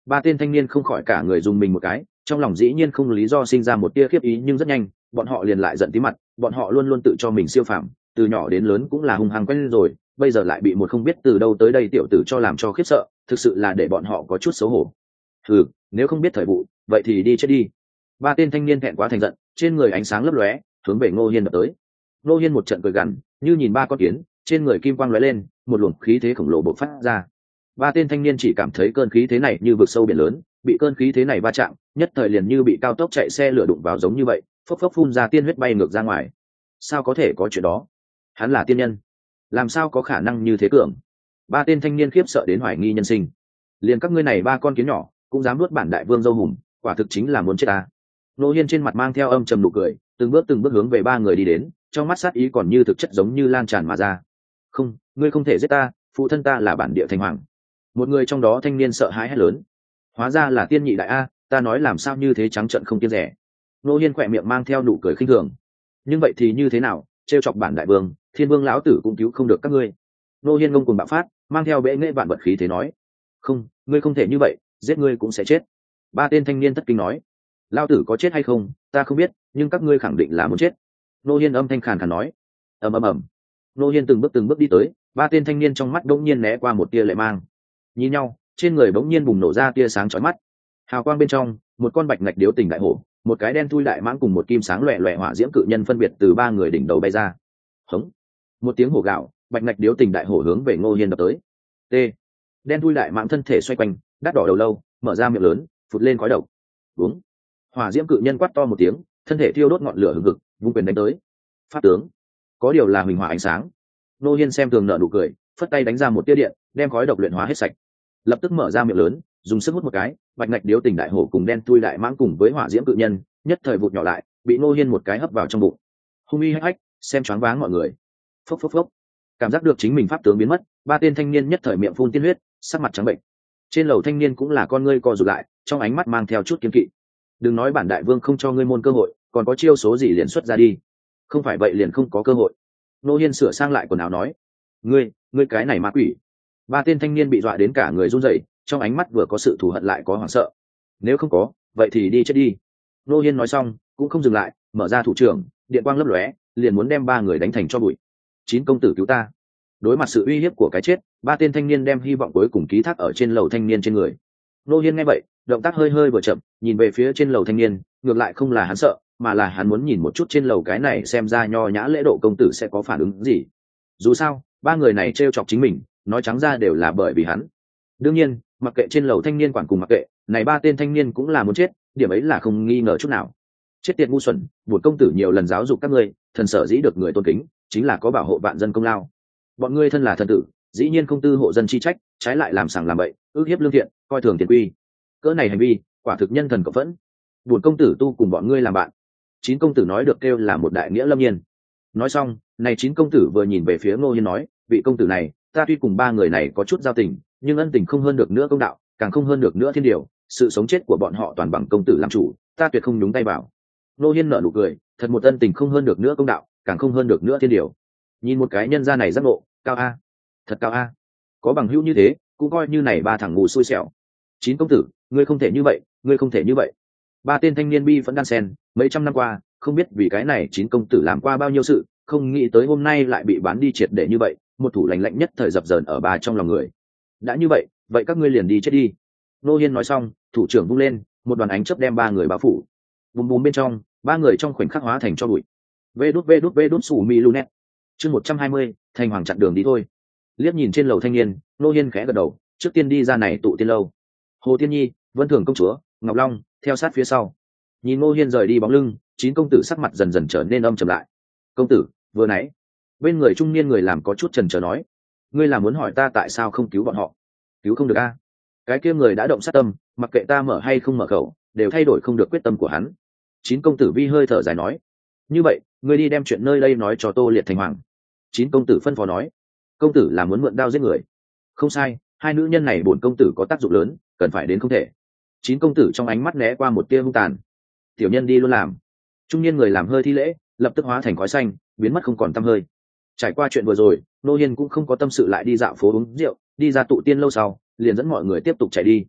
Ba tên thanh niên không khỏi cả người dùng mình một cái, trong lòng dĩ nhiên không lý do sinh ra một tia khiếp ý, nhưng rất nhanh bọn họ liền lại giận tí mặt. Bọn họ luôn luôn tự cho mình siêu phàm, từ nhỏ đến lớn cũng là hung hăng quen rồi, bây giờ lại bị một không biết từ đâu tới đây tiểu tử cho làm cho khiếp sợ, thực sự là để bọn họ có chút xấu hổ. Ừ, nếu không biết thời vụ vậy thì đi chết đi. Ba tên thanh niên thẹn quá thành giận, trên người ánh sáng lấp lóe, hướng về Ngô Hiên đập tới. Ngô Hiên một trận cười gằn, như nhìn ba con kiến, trên người kim quang lóe lên, một luồng khí thế khổng lồ bộc phát ra. Ba tên thanh niên chỉ cảm thấy cơn khí thế này như vực sâu biển lớn, bị cơn khí thế này va chạm, nhất thời liền như bị cao tốc chạy xe lửa đụng vào giống như vậy, phốc phốc phun ra tiên huyết bay ngược ra ngoài. Sao có thể có chuyện đó? Hắn là tiên nhân, làm sao có khả năng như thế cường? Ba tên thanh niên khiếp sợ đến hoài nghi nhân sinh. Liền các ngươi này ba con kiến nhỏ cũng dám nuốt bản đại vương dâu hùm, quả thực chính là muốn chết ta. Ngô Hiên trên mặt mang theo âm trầm nụ cười, từng bước từng bước hướng về ba người đi đến, trong mắt sát ý còn như thực chất giống như lan tràn mà ra. Không, ngươi không thể giết ta, phụ thân ta là bản địa thành hoàng. Một người trong đó thanh niên sợ hãi hét lớn. Hóa ra là tiên nhị đại a, ta nói làm sao như thế trắng trợn không kiêng rẻ. Ngô Hiên khỏe miệng mang theo nụ cười khinh thường. Nhưng vậy thì như thế nào, trêu chọc bản đại vương, thiên vương lão tử cũng cứu không được các ngươi. Ngô Hiên ngông cuồng bạo phát, mang theo bệ nghệ vạn vật khí thế nói. Không, ngươi không thể như vậy, giết ngươi cũng sẽ chết. Ba tên thanh niên thất kinh nói. Lão tử có chết hay không ta không biết, nhưng các ngươi khẳng định là muốn chết. Ngô Hiên âm thanh khàn khàn nói. Ầm ầm ầm. Ngô Hiên từng bước từng bước đi tới, ba tên thanh niên trong mắt đột nhiên né qua một tia lệ mang. Nhìn nhau, trên người bỗng nhiên bùng nổ ra tia sáng chói mắt. Hào quang bên trong, một con bạch ngạch điếu tình đại hổ, một cái đen thui đại mãng cùng một kim sáng loẹt loẹt hỏa diễm cự nhân phân biệt từ ba người đỉnh đầu bay ra. Hống. Một tiếng hổ gạo, bạch ngạch điếu tình đại hổ hướng về Ngô Hiên đập tới. T. Đen thui đại mãng thân thể xoay quanh, đắt đỏ đầu lâu, mở ra miệng lớn, phụt lên khói độc. Uống. Hỏa diễm cự nhân quát to một tiếng, thân thể thiêu đốt ngọn lửa hừng hực, vung quyền đánh tới. Pháp tướng. Có điều là huỳnh hỏa ánh sáng. Ngô Hiên xem thường nở nụ cười, phất tay đánh ra một tia điện, đem khói độc luyện hóa hết sạch. Lập tức mở ra miệng lớn, dùng sức hút một cái, bạch ngạch điếu tình đại hổ cùng đen thui đại mãng cùng với hỏa diễm cự nhân nhất thời vụt nhỏ lại, bị Ngô Hiên một cái hấp vào trong bụng. Hung uy hách hách, xem choáng váng mọi người. Phốc phốc phốc. Cảm giác được chính mình pháp tướng biến mất, ba tên thanh niên nhất thời miệng phun tiên huyết, sắc mặt trắng bệnh. Trên lầu thanh niên cũng là con ngươi co rụt lại, trong ánh mắt mang theo chút kiêng kỵ. Đừng nói bản đại vương không cho ngươi môn cơ hội, còn có chiêu số gì liền xuất ra đi. Không phải vậy liền không có cơ hội. Ngô Hiên sửa sang lại quần áo nói. Ngươi, ngươi cái này ma quỷ. Ba tên thanh niên bị dọa đến cả người run rẩy, trong ánh mắt vừa có sự thù hận lại có hoảng sợ. Nếu không có, vậy thì đi chết đi. Ngô Hiên nói xong, cũng không dừng lại, mở ra thủ trưởng, điện quang lấp lóe, liền muốn đem ba người đánh thành cho bụi. Chín công tử cứu ta. Đối mặt sự uy hiếp của cái chết, ba tên thanh niên đem hy vọng cuối cùng ký thác ở trên lầu thanh niên trên người. Ngô Hiên nghe vậy, động tác hơi hơi vừa chậm, nhìn về phía trên lầu thanh niên, ngược lại không là hắn sợ, mà là hắn muốn nhìn một chút trên lầu cái này xem ra nho nhã lễ độ công tử sẽ có phản ứng gì. Dù sao, ba người này trêu chọc chính mình, nói trắng ra đều là bởi vì hắn. Đương nhiên, mặc kệ trên lầu thanh niên quản cùng mặc kệ, này ba tên thanh niên cũng là muốn chết, điểm ấy là không nghi ngờ chút nào. Chết tiệt ngu xuẩn, bổn công tử nhiều lần giáo dục các ngươi, thần sở dĩ được người tôn kính, chính là có bảo hộ vạn dân công lao. Bọn ngươi thân là thần tử, dĩ nhiên không tư hộ dân chi trách, trái lại làm sằng làm bậy, ước hiếp lương thiện, coi thường tiền quy. Cỡ này hành vi, quả thực nhân thần cộng phẫn. Bổn công tử tu cùng bọn ngươi làm bạn. Chín công tử nói được kêu là một đại nghĩa lâm nhiên. Nói xong, này chín công tử vừa nhìn về phía Ngô Hiên nói, vị công tử này, ta tuy cùng ba người này có chút giao tình, nhưng ân tình không hơn được nữa công đạo, càng không hơn được nữa thiên điều, sự sống chết của bọn họ toàn bằng công tử làm chủ, ta tuyệt không nhúng tay vào. Ngô Hiên nở nụ cười, thật một ân tình không hơn được nữa công đạo, càng không hơn được nữa thiên điều. Nhìn một cái nhân gia này giác ngộ, cao a, thật cao a. Có bằng hữu như thế, cũng coi như này ba thằng ngu xui xẻo. Chín công tử, ngươi không thể như vậy, ngươi không thể như vậy. Ba tên thanh niên bi vẫn đan sen, mấy trăm năm qua, không biết vì cái này chín công tử làm qua bao nhiêu sự, không nghĩ tới hôm nay lại bị bán đi triệt để như vậy, một thủ lành lạnh nhất thời dập dờn ở bà trong lòng người. Đã như vậy, vậy các ngươi liền đi chết đi. Ngô Hiên nói xong, thủ trưởng vung lên, một đoàn ánh chớp đem ba người bao phủ. Bùm bùm bên trong, ba người trong khoảnh khắc hóa thành cho bụi. Vê đút vê đút vê đút sủ mi lunet. Chương một trăm hai mươi, thành hoàng chặn đường đi thôi. Liếc nhìn trên lầu thanh niên, Ngô Hiên khẽ gật đầu, trước tiên đi ra này tụ tiên lâu. Hồ Tiên Nhi, Vân Thường công chúa, Ngọc Long theo sát phía sau. Nhìn Ngô Hiên rời đi bóng lưng, chín công tử sắc mặt dần dần trở nên âm trầm lại. Công tử, vừa nãy, bên người trung niên người làm có chút chần chờ nói, ngươi là muốn hỏi ta tại sao không cứu bọn họ? Cứu không được a? Cái kia người đã động sát tâm, mặc kệ ta mở hay không mở khẩu, đều thay đổi không được quyết tâm của hắn. Chín công tử vi hơi thở dài nói, như vậy, ngươi đi đem chuyện nơi đây nói cho Tô Liệt thành hoàng. Chín công tử phân phó nói, công tử là muốn mượn đao giết người. Không sai, hai nữ nhân này bổn công tử có tác dụng lớn, cần phải đến không thể. Chín công tử trong ánh mắt né qua một tia hung tàn. Tiểu nhân đi luôn làm. Trung niên người làm hơi thi lễ, lập tức hóa thành khói xanh, biến mất không còn tăm hơi. Trải qua chuyện vừa rồi, Ngô Hiên cũng không có tâm sự lại đi dạo phố uống rượu, đi ra tụ tiên lâu sau, liền dẫn mọi người tiếp tục chạy đi.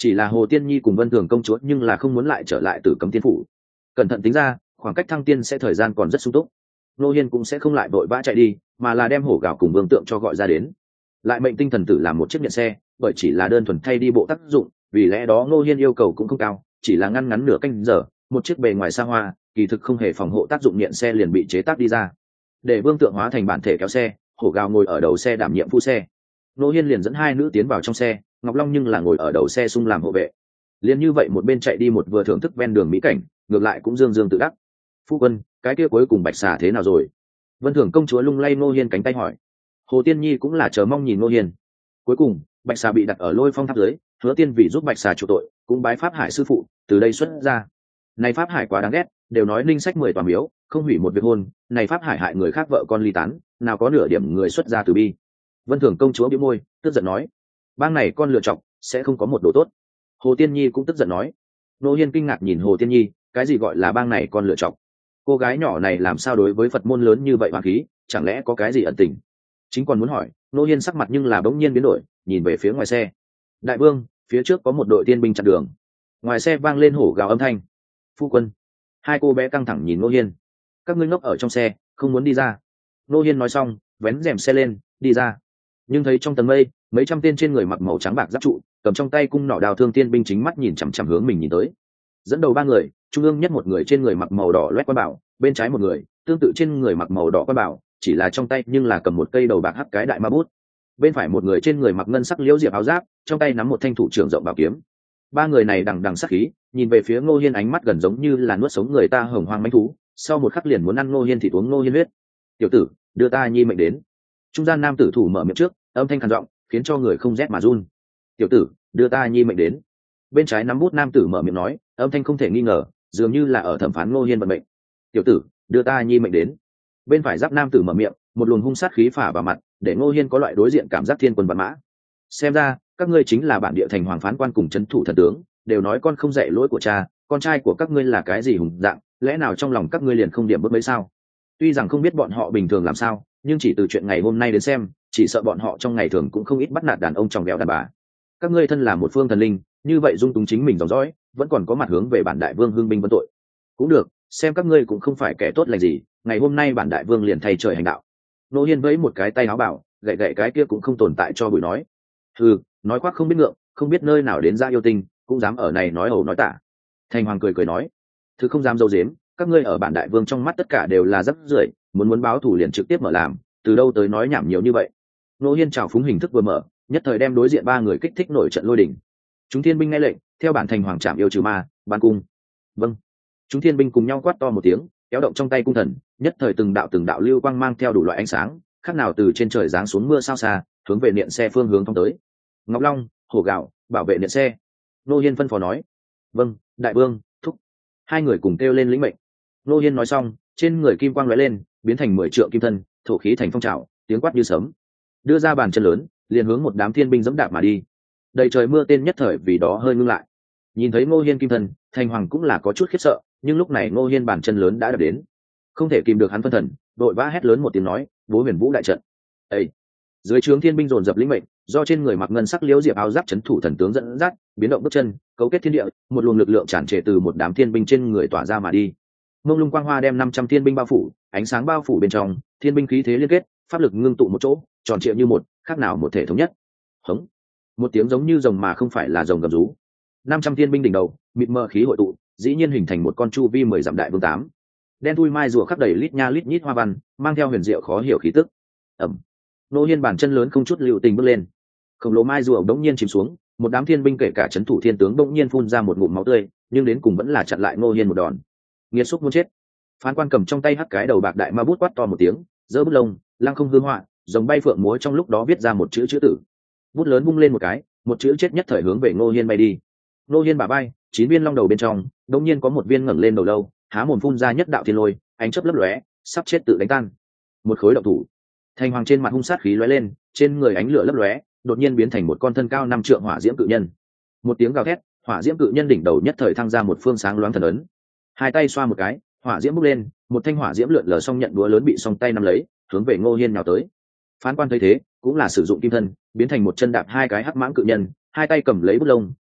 chỉ là Hồ Tiên Nhi cùng Vân Thường công chúa nhưng là không muốn lại trở lại Tử Cấm Tiên phủ. Cẩn thận tính ra, khoảng cách thăng tiên sẽ thời gian còn rất sung túc. Nô Hiên cũng sẽ không lại vội vã chạy đi, mà là đem Hổ Gào cùng Vương Tượng cho gọi ra đến, lại mệnh Tinh Thần Tử làm một chiếc nhận xe, bởi chỉ là đơn thuần thay đi bộ tác dụng, vì lẽ đó Nô Hiên yêu cầu cũng không cao, chỉ là ngăn ngắn nửa canh giờ, một chiếc bề ngoài xa hoa, kỳ thực không hề phòng hộ tác dụng nhận xe liền bị chế tác đi ra. Để Vương Tượng hóa thành bản thể kéo xe, Hổ Gào ngồi ở đầu xe đảm nhiệm phụ xe. Nô Hiên liền dẫn hai nữ tiến vào trong xe, Ngọc Long nhưng là ngồi ở đầu xe sung làm hộ vệ. Liền như vậy một bên chạy đi một vừa thưởng thức ven đường mỹ cảnh, ngược lại cũng dương dương tự đắc. Phu quân, cái kia cuối cùng Bạch Xà thế nào rồi? Vân Thường công chúa lung lay Nô Hiên cánh tay hỏi. Hồ Tiên Nhi cũng là chờ mong nhìn Nô Hiên. Cuối cùng, Bạch Xà bị đặt ở Lôi Phong tháp dưới, Hứa Tiên vì giúp Bạch Xà chịu tội, cũng bái Pháp Hải sư phụ, từ đây xuất ra. Này Pháp Hải quá đáng ghét, đều nói ninh sách mười tòa miếu, không hủy một việc hôn, này Pháp Hải hại người khác vợ con ly tán, nào có nửa điểm người xuất ra từ bi. Vân Thường công chúa bĩu môi, tức giận nói, bang này con lựa chọc, sẽ không có một đồ tốt. Hồ Tiên Nhi cũng tức giận nói. Nô Hiên kinh ngạc nhìn Hồ Tiên Nhi, cái gì gọi là bang này con lựa chọc? Cô gái nhỏ này làm sao đối với Phật môn lớn như vậy hoàn khí, chẳng lẽ có cái gì ẩn tình? Chính còn muốn hỏi, Nô Hiên sắc mặt nhưng là bỗng nhiên biến đổi, nhìn về phía ngoài xe. Đại vương, phía trước có một đội tiên binh chặn đường. Ngoài xe vang lên hổ gào âm thanh. Phu quân. Hai cô bé căng thẳng nhìn Nô Hiên. Các ngươi ngốc ở trong xe, không muốn đi ra. Nô Hiên nói xong, vén rèm xe lên, đi ra. Nhưng thấy trong tầng mây, mấy trăm tên trên người mặc màu trắng bạc giáp trụ, cầm trong tay cung nỏ đào thương tiên binh chính mắt nhìn chằm chằm hướng mình nhìn tới. Dẫn đầu ba người, trung ương nhất một người trên người mặc màu đỏ loét quan bảo, bên trái một người tương tự trên người mặc màu đỏ quan bảo, chỉ là trong tay nhưng là cầm một cây đầu bạc hắc cái đại ma bút. Bên phải một người trên người mặc ngân sắc liễu diệp áo giáp, trong tay nắm một thanh thủ trưởng rộng bảo kiếm. Ba người này đằng đằng sát khí, nhìn về phía Ngô Hiên ánh mắt gần giống như là nuốt sống người ta hồng hoang mãnh thú, sau một khắc liền muốn ăn Ngô Hiên thịt uống Ngô Hiên huyết. Tiểu tử, đưa ta nhi mệnh đến. Trung gian nam tử thủ mở miệng trước, âm thanh khàn giọng, khiến cho người không rét mà run. Tiểu tử, đưa ta nhi mệnh đến. Bên trái nắm bút nam tử mở miệng nói, âm thanh không thể nghi ngờ, dường như là ở thẩm phán Ngô Hiên vận mệnh. Tiểu tử, đưa ta nhi mệnh đến. Bên phải giáp nam tử mở miệng, một luồng hung sát khí phả vào mặt, để Ngô Hiên có loại đối diện cảm giác thiên quân vạn mã. Xem ra, các ngươi chính là bản địa thành hoàng phán quan cùng trấn thủ thần tướng, đều nói con không dạy lỗi của cha, con trai của các ngươi là cái gì hùng dạng, lẽ nào trong lòng các ngươi liền không điểm bớt mấy sao? Tuy rằng không biết bọn họ bình thường làm sao, nhưng chỉ từ chuyện ngày hôm nay đến xem, chỉ sợ bọn họ trong ngày thường cũng không ít bắt nạt đàn ông tròng vẹo đàn bà. Các ngươi thân là một phương thần linh, như vậy dung túng chính mình dòng dõi, vẫn còn có mặt hướng về bản đại vương hưng binh vân tội. Cũng được, xem các ngươi cũng không phải kẻ tốt lành gì, ngày hôm nay bản đại vương liền thay trời hành đạo. Nô Hiên vẫy một cái tay áo bảo, gậy gậy cái kia cũng không tồn tại cho bụi nói. Ừ, nói khoác không biết ngượng, không biết nơi nào đến ra yêu tinh, cũng dám ở này nói ẩu nói tả. Thành Hoàng cười cười nói, thứ không dám dâu dếm, các ngươi ở bản đại vương trong mắt tất cả đều là rất rưởi, muốn muốn báo thù liền trực tiếp mở làm, từ đâu tới nói nhảm nhiều như vậy. Nô Hiên chào phúng hình thức vừa mở, nhất thời đem đối diện ba người kích thích nổi trận lôi đình. Chúng thiên binh nghe lệnh, theo bản Thành Hoàng trảm yêu trừ ma, ban cung. Vâng. Chúng thiên binh cùng nhau quát to một tiếng, kéo động trong tay cung thần, nhất thời từng đạo từng đạo lưu quang mang theo đủ loại ánh sáng, khác nào từ trên trời giáng xuống mưa sao xa, hướng về điện xe phương hướng thông tới. Ngọc Long, Hổ Gạo, bảo vệ điện xe. Nô Hiên phân phó nói. Vâng, đại vương, thúc. Hai người cùng kêu lên lĩnh mệnh. Nô Hiên nói xong, trên người kim quang lóe lên, biến thành mười trượng kim thân, thổ khí thành phong trào, tiếng quát như sấm. Đưa ra bàn chân lớn, liền hướng một đám thiên binh dẫm đạp mà đi. Đầy trời mưa tên nhất thời vì đó hơi ngưng lại. Nhìn thấy Ngô Hiên kim thân, Thành Hoàng cũng là có chút khiếp sợ, nhưng lúc này Ngô Hiên bàn chân lớn đã đập đến, không thể kìm được hắn phân thần, đội vã hét lớn một tiếng nói, bố huyền vũ đại trận. Ê! Dưới trướng thiên binh dồn dập lĩnh mệnh, do trên người mặc ngân sắc liễu diệp áo giáp chấn thủ thần tướng dẫn dắt, biến động bước chân, cấu kết thiên địa, một luồng lực lượng tràn trề từ một đám thiên binh trên người tỏa ra mà đi. Mông lung quang hoa đem năm trăm thiên binh bao phủ, ánh sáng bao phủ bên trong, thiên binh khí thế liên kết, pháp lực ngưng tụ một chỗ, tròn trịa như một, khác nào một thể thống nhất. Hống! Một tiếng giống như rồng mà không phải là rồng gầm rú. năm trăm thiên binh đỉnh đầu, mịt mờ khí hội tụ, dĩ nhiên hình thành một con chu vi mười dặm đại vương tám. Đen thui mai rùa khắp đầy lít nha lít nhít hoa văn, mang theo huyền diệu khó hiểu khí tức. Ẩm. Nô Hiên bàn chân lớn không chút lưu tình bước lên. Khổng lồ mai rùa đống nhiên chìm xuống, một đám thiên binh kể cả trấn thủ thiên tướng đống nhiên phun ra một ngụm máu tươi, nhưng đến cùng vẫn là chặn lại Nô Hiên một đòn. Nghiệt xúc muốn chết. Phán quan cầm trong tay hắc cái đầu bạc đại ma bút quát to một tiếng, giơ bút lông, lăng không hư họa, giống bay phượng múa trong lúc đó viết ra một chữ chữ tử. Bút lớn vung lên một cái, một chữ chết nhất thời hướng về Nô Hiên bay đi. Nô Hiên bả bay, chín viên long đầu bên trong, đống nhiên có một viên ngẩng lên đầu lâu, há mồm phun ra nhất đạo thiên lôi, ánh chớp lấp lóe, sắp chết tự đánh tan. Một khối động thủ. Thành Hoàng trên mặt hung sát khí lóe lên, trên người ánh lửa lấp lóe, đột nhiên biến thành một con thân cao năm trượng hỏa diễm cự nhân. Một tiếng gào thét, hỏa diễm cự nhân đỉnh đầu nhất thời thăng ra một phương sáng loáng thần ấn. Hai tay xoa một cái, hỏa diễm bốc lên, một thanh hỏa diễm lượn lờ song nhận đũa lớn bị song tay nắm lấy, hướng về Ngô Hiên nhào tới. Phán quan thấy thế, cũng là sử dụng kim thân, biến thành một chân đạp hai cái hắc mãng cự nhân, hai tay cầm lấy bút lông,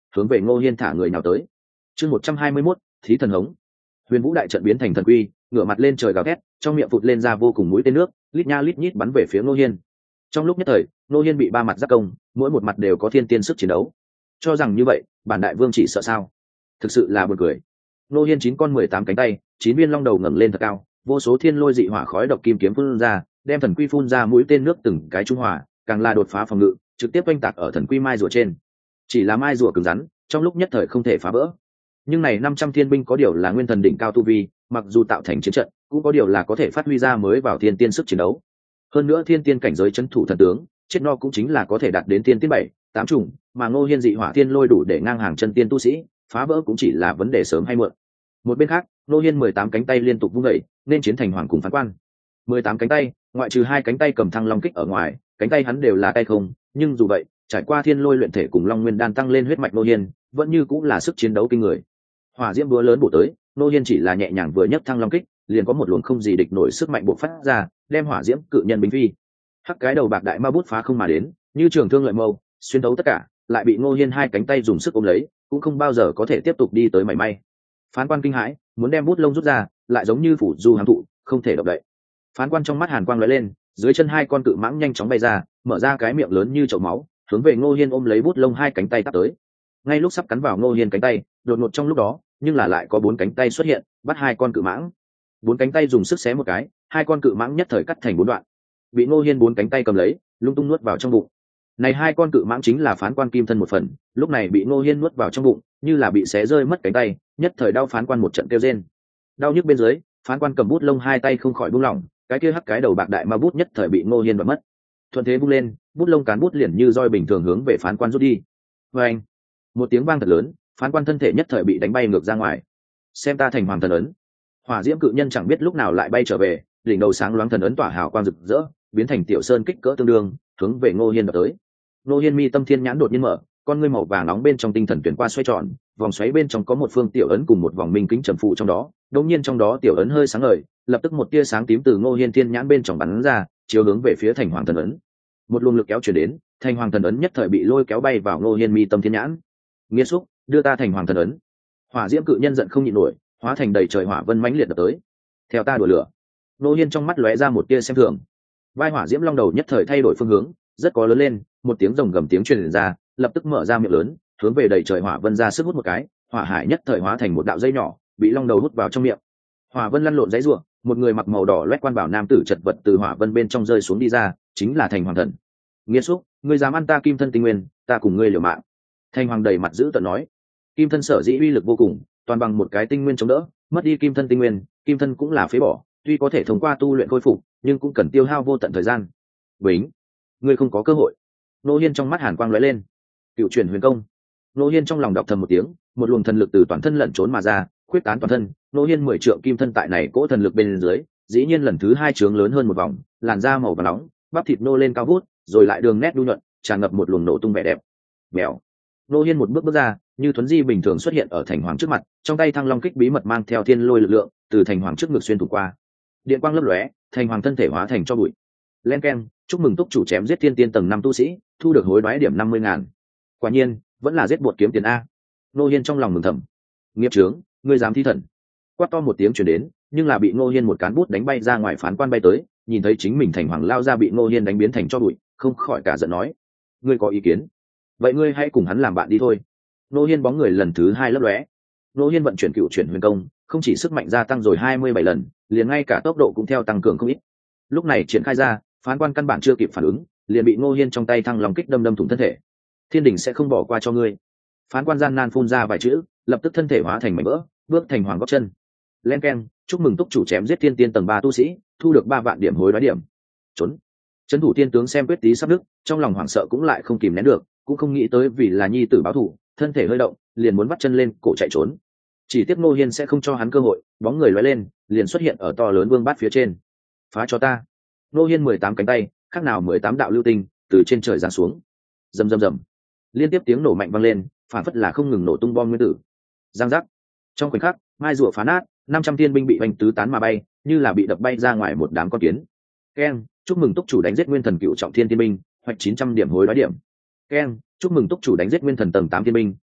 hướng về Ngô Hiên thả người nào tới. Chương một trăm hai mươi mốt, thí thần hống. Huyền Vũ đại trận biến thành thần quy, ngửa mặt lên trời gào thét, trong miệng phụt lên ra vô cùng mũi tên nước, lít nha lít nhít bắn về phía Ngô Hiên. Trong lúc nhất thời, Ngô Hiên bị ba mặt giáp công, mỗi một mặt đều có thiên tiên sức chiến đấu. Cho rằng như vậy, bản đại vương chỉ sợ sao? Thực sự là buồn cười. Ngô Hiên chín con mười tám cánh tay, chín viên long đầu ngẩng lên thật cao, vô số thiên lôi dị hỏa khói độc kim kiếm phun ra, đem thần quy phun ra mũi tên nước từng cái trung hòa, càng là đột phá phòng ngự, trực tiếp oanh tạc ở thần quy mai rùa trên. Chỉ là mai rùa cứng rắn, trong lúc nhất thời không thể phá vỡ. Nhưng này năm trăm thiên binh có điều là nguyên thần đỉnh cao tu vi, mặc dù tạo thành chiến trận, cũng có điều là có thể phát huy ra mới vào thiên tiên sức chiến đấu. Hơn nữa thiên tiên cảnh giới trấn thủ thần tướng, chết no cũng chính là có thể đạt đến thiên tiên bảy, tám trùng, mà Ngô Hiên dị hỏa thiên lôi đủ để ngang hàng chân tiên tu sĩ, phá vỡ cũng chỉ là vấn đề sớm hay muộn. Một bên khác, Ngô Hiên mười tám cánh tay liên tục vung dậy, nên chiến thành hoàng cùng phán quan. mười tám cánh tay, ngoại trừ hai cánh tay cầm thăng long kích ở ngoài, cánh tay hắn đều là tay không, nhưng dù vậy, trải qua thiên lôi luyện thể cùng long nguyên đan tăng lên huyết mạch Ngô Hiên, vẫn như cũng là sức chiến đấu kinh người. Hỏa diễm búa lớn bổ tới, Ngô Hiên chỉ là nhẹ nhàng vừa nhấc thăng long kích, liền có một luồng không gì địch nổi sức mạnh bộc phát ra, đem hỏa diễm cự nhân bính phi. Hắc cái đầu bạc đại ma bút phá không mà đến, như trường thương lợi mâu, xuyên thấu tất cả, lại bị Ngô Hiên hai cánh tay dùng sức ôm lấy, cũng không bao giờ có thể tiếp tục đi tới mảy may. Phán quan kinh hãi, muốn đem bút lông rút ra, lại giống như phủ du hám thụ, không thể động đậy. Phán quan trong mắt hàn quang lóe lên, dưới chân hai con cự mãng nhanh chóng bay ra, mở ra cái miệng lớn như chậu máu, hướng về Ngô Hiên ôm lấy bút lông hai cánh tay tát tới. Ngay lúc sắp cắn vào Ngô Hiên cánh tay, đột ngột trong lúc đó, nhưng là lại có bốn cánh tay xuất hiện, bắt hai con cự mãng. Bốn cánh tay dùng sức xé một cái, hai con cự mãng nhất thời cắt thành bốn đoạn. Bị Ngô Hiên bốn cánh tay cầm lấy, lung tung nuốt vào trong bụng. Này hai con cự mãng chính là phán quan kim thân một phần, lúc này bị Ngô Hiên nuốt vào trong bụng, như là bị xé rơi mất cánh tay, nhất thời đau phán quan một trận kêu rên. Đau nhức bên dưới, phán quan cầm bút lông hai tay không khỏi buông lỏng, cái kia hắc cái đầu bạc đại ma bút nhất thời bị Ngô Hiên đoạt mất. Thuận thế vung lên, bút lông cán bút liền như roi bình thường hướng về phán quan rút đi. Và anh, một tiếng vang thật lớn, phán quan thân thể nhất thời bị đánh bay ngược ra ngoài. Xem ta thành hoàng thần ấn. Hỏa diễm cự nhân chẳng biết lúc nào lại bay trở về, đỉnh đầu sáng loáng thần ấn tỏa hào quang rực rỡ, biến thành tiểu sơn kích cỡ tương đương, hướng về Ngô Hiên đập tới. Ngô Hiên mi tâm thiên nhãn đột nhiên mở, con ngươi màu vàng nóng bên trong tinh thần tuyển qua xoay tròn, vòng xoáy bên trong có một phương tiểu ấn cùng một vòng minh kính trầm phụ trong đó, đột nhiên trong đó tiểu ấn hơi sáng ngời, lập tức một tia sáng tím từ Ngô Hiên thiên nhãn bên trong bắn ra, chiếu hướng về phía thành hoàng thần ấn. Một luồng lực kéo truyền đến, thành hoàng thần ấn nhất thời bị lôi kéo bay vào Ngô Hiên mi tâm thiên nhãn. Nghiệt xúc, đưa ta thành hoàng thần ấn. Hỏa diễm cự nhân giận không nhịn nổi, hóa thành đầy trời hỏa vân mãnh liệt đập tới. Theo ta đuổi lửa. Ngô Hiên trong mắt lóe ra một tia xem thường. Vai hỏa diễm long đầu nhất thời thay đổi phương hướng, rất có lớn lên, một tiếng rồng gầm tiếng truyền ra, lập tức mở ra miệng lớn, hướng về đầy trời hỏa vân ra sức hút một cái, hỏa hải nhất thời hóa thành một đạo dây nhỏ, bị long đầu hút vào trong miệng. Hỏa vân lăn lộn dãy rủa, một người mặc màu đỏ loét quan bảo nam tử chật vật từ hỏa vân bên trong rơi xuống đi ra, chính là thành hoàng thần. Nghiệt xúc, ngươi dám ăn ta kim thân tinh nguyên, ta cùng ngươi liều mạng. Thành hoàng đầy mặt dữ tợn nói. Kim thân sở dĩ uy lực vô cùng, toàn bằng một cái tinh nguyên chống đỡ, mất đi kim thân tinh nguyên, kim thân cũng là phế bỏ, tuy có thể thông qua tu luyện khôi phục, nhưng cũng cần tiêu hao vô tận thời gian. Bính, ngươi không có cơ hội. Ngô Hiên trong mắt hàn quang lóe lên. Cựu chuyển huyền công. Ngô Hiên trong lòng đọc thầm một tiếng, một luồng thần lực từ toàn thân lẩn trốn mà ra, khuyết tán toàn thân. Ngô Hiên mười trượng kim thân tại này cỗ thần lực bên dưới, dĩ nhiên lần thứ hai trướng lớn hơn một vòng, làn da màu vàng nóng, bắp thịt nô lên cao vút, rồi lại đường nét đu nhuận, tràn ngập một luồng nổ tung vẻ đẹp. Bèo. Ngô Hiên một bước bước ra, như thuấn di bình thường xuất hiện ở thành hoàng trước mặt, trong tay thăng long kích bí mật mang theo thiên lôi lực lượng, từ thành hoàng trước ngực xuyên thủng qua. Điện quang lấp lóe, thành hoàng thân thể hóa thành cho bụi. Len keng, chúc mừng túc chủ chém giết thiên tiên tầng năm tu sĩ, thu được hối đoái điểm năm mươi ngàn. Quả nhiên, vẫn là giết bột kiếm tiền a. Ngô Hiên trong lòng mừng thầm. Nghiệp chướng, ngươi dám thi thần. Quát to một tiếng truyền đến, nhưng là bị Ngô Hiên một cán bút đánh bay ra ngoài, phán quan bay tới, nhìn thấy chính mình thành hoàng lao ra bị Ngô Hiên đánh biến thành cho bụi, không khỏi cả giận nói: ngươi có ý kiến? Vậy ngươi hãy cùng hắn làm bạn đi thôi. Ngô Hiên bóng người lần thứ hai lấp lóe. Ngô Hiên vận chuyển cựu chuyển huyền công, không chỉ sức mạnh gia tăng rồi hai mươi bảy lần, liền ngay cả tốc độ cũng theo tăng cường không ít. Lúc này triển khai ra, phán quan căn bản chưa kịp phản ứng, liền bị Ngô Hiên trong tay thăng long kích đâm đâm thủng thân thể. Thiên đình sẽ không bỏ qua cho ngươi. Phán quan gian nan phun ra vài chữ, lập tức thân thể hóa thành mảnh vỡ, bước thành hoàng gót chân. Len keng, chúc mừng túc chủ chém giết thiên tiên tầng ba tu sĩ, thu được ba vạn điểm hối đoái điểm. Trốn. Trấn thủ tiên tướng xem quyết tí sắp đức, trong lòng hoảng sợ cũng lại không kìm nén được, cũng không nghĩ tới vì là nhi tử báo thù, thân thể hơi động, liền muốn bắt chân lên, cổ chạy trốn. Chỉ tiếc Ngô Hiên sẽ không cho hắn cơ hội, bóng người lóe lên, liền xuất hiện ở to lớn vương bát phía trên. Phá cho ta. Ngô Hiên mười tám cánh tay, khác nào mười tám đạo lưu tinh, từ trên trời giáng xuống. Rầm rầm rầm. Liên tiếp tiếng nổ mạnh vang lên, phản phất là không ngừng nổ tung bom nguyên tử. Giang giác. Trong khoảnh khắc, mai rùa phá nát, năm trăm tiên binh bị hoành tứ tán mà bay, như là bị đập bay ra ngoài một đám con kiến. Keng, chúc mừng túc chủ đánh giết nguyên thần cựu trọng thiên tiên binh, hoạch chín trăm điểm hối đoái điểm. Keng, chúc mừng túc chủ đánh giết nguyên thần tầng tám tiên binh,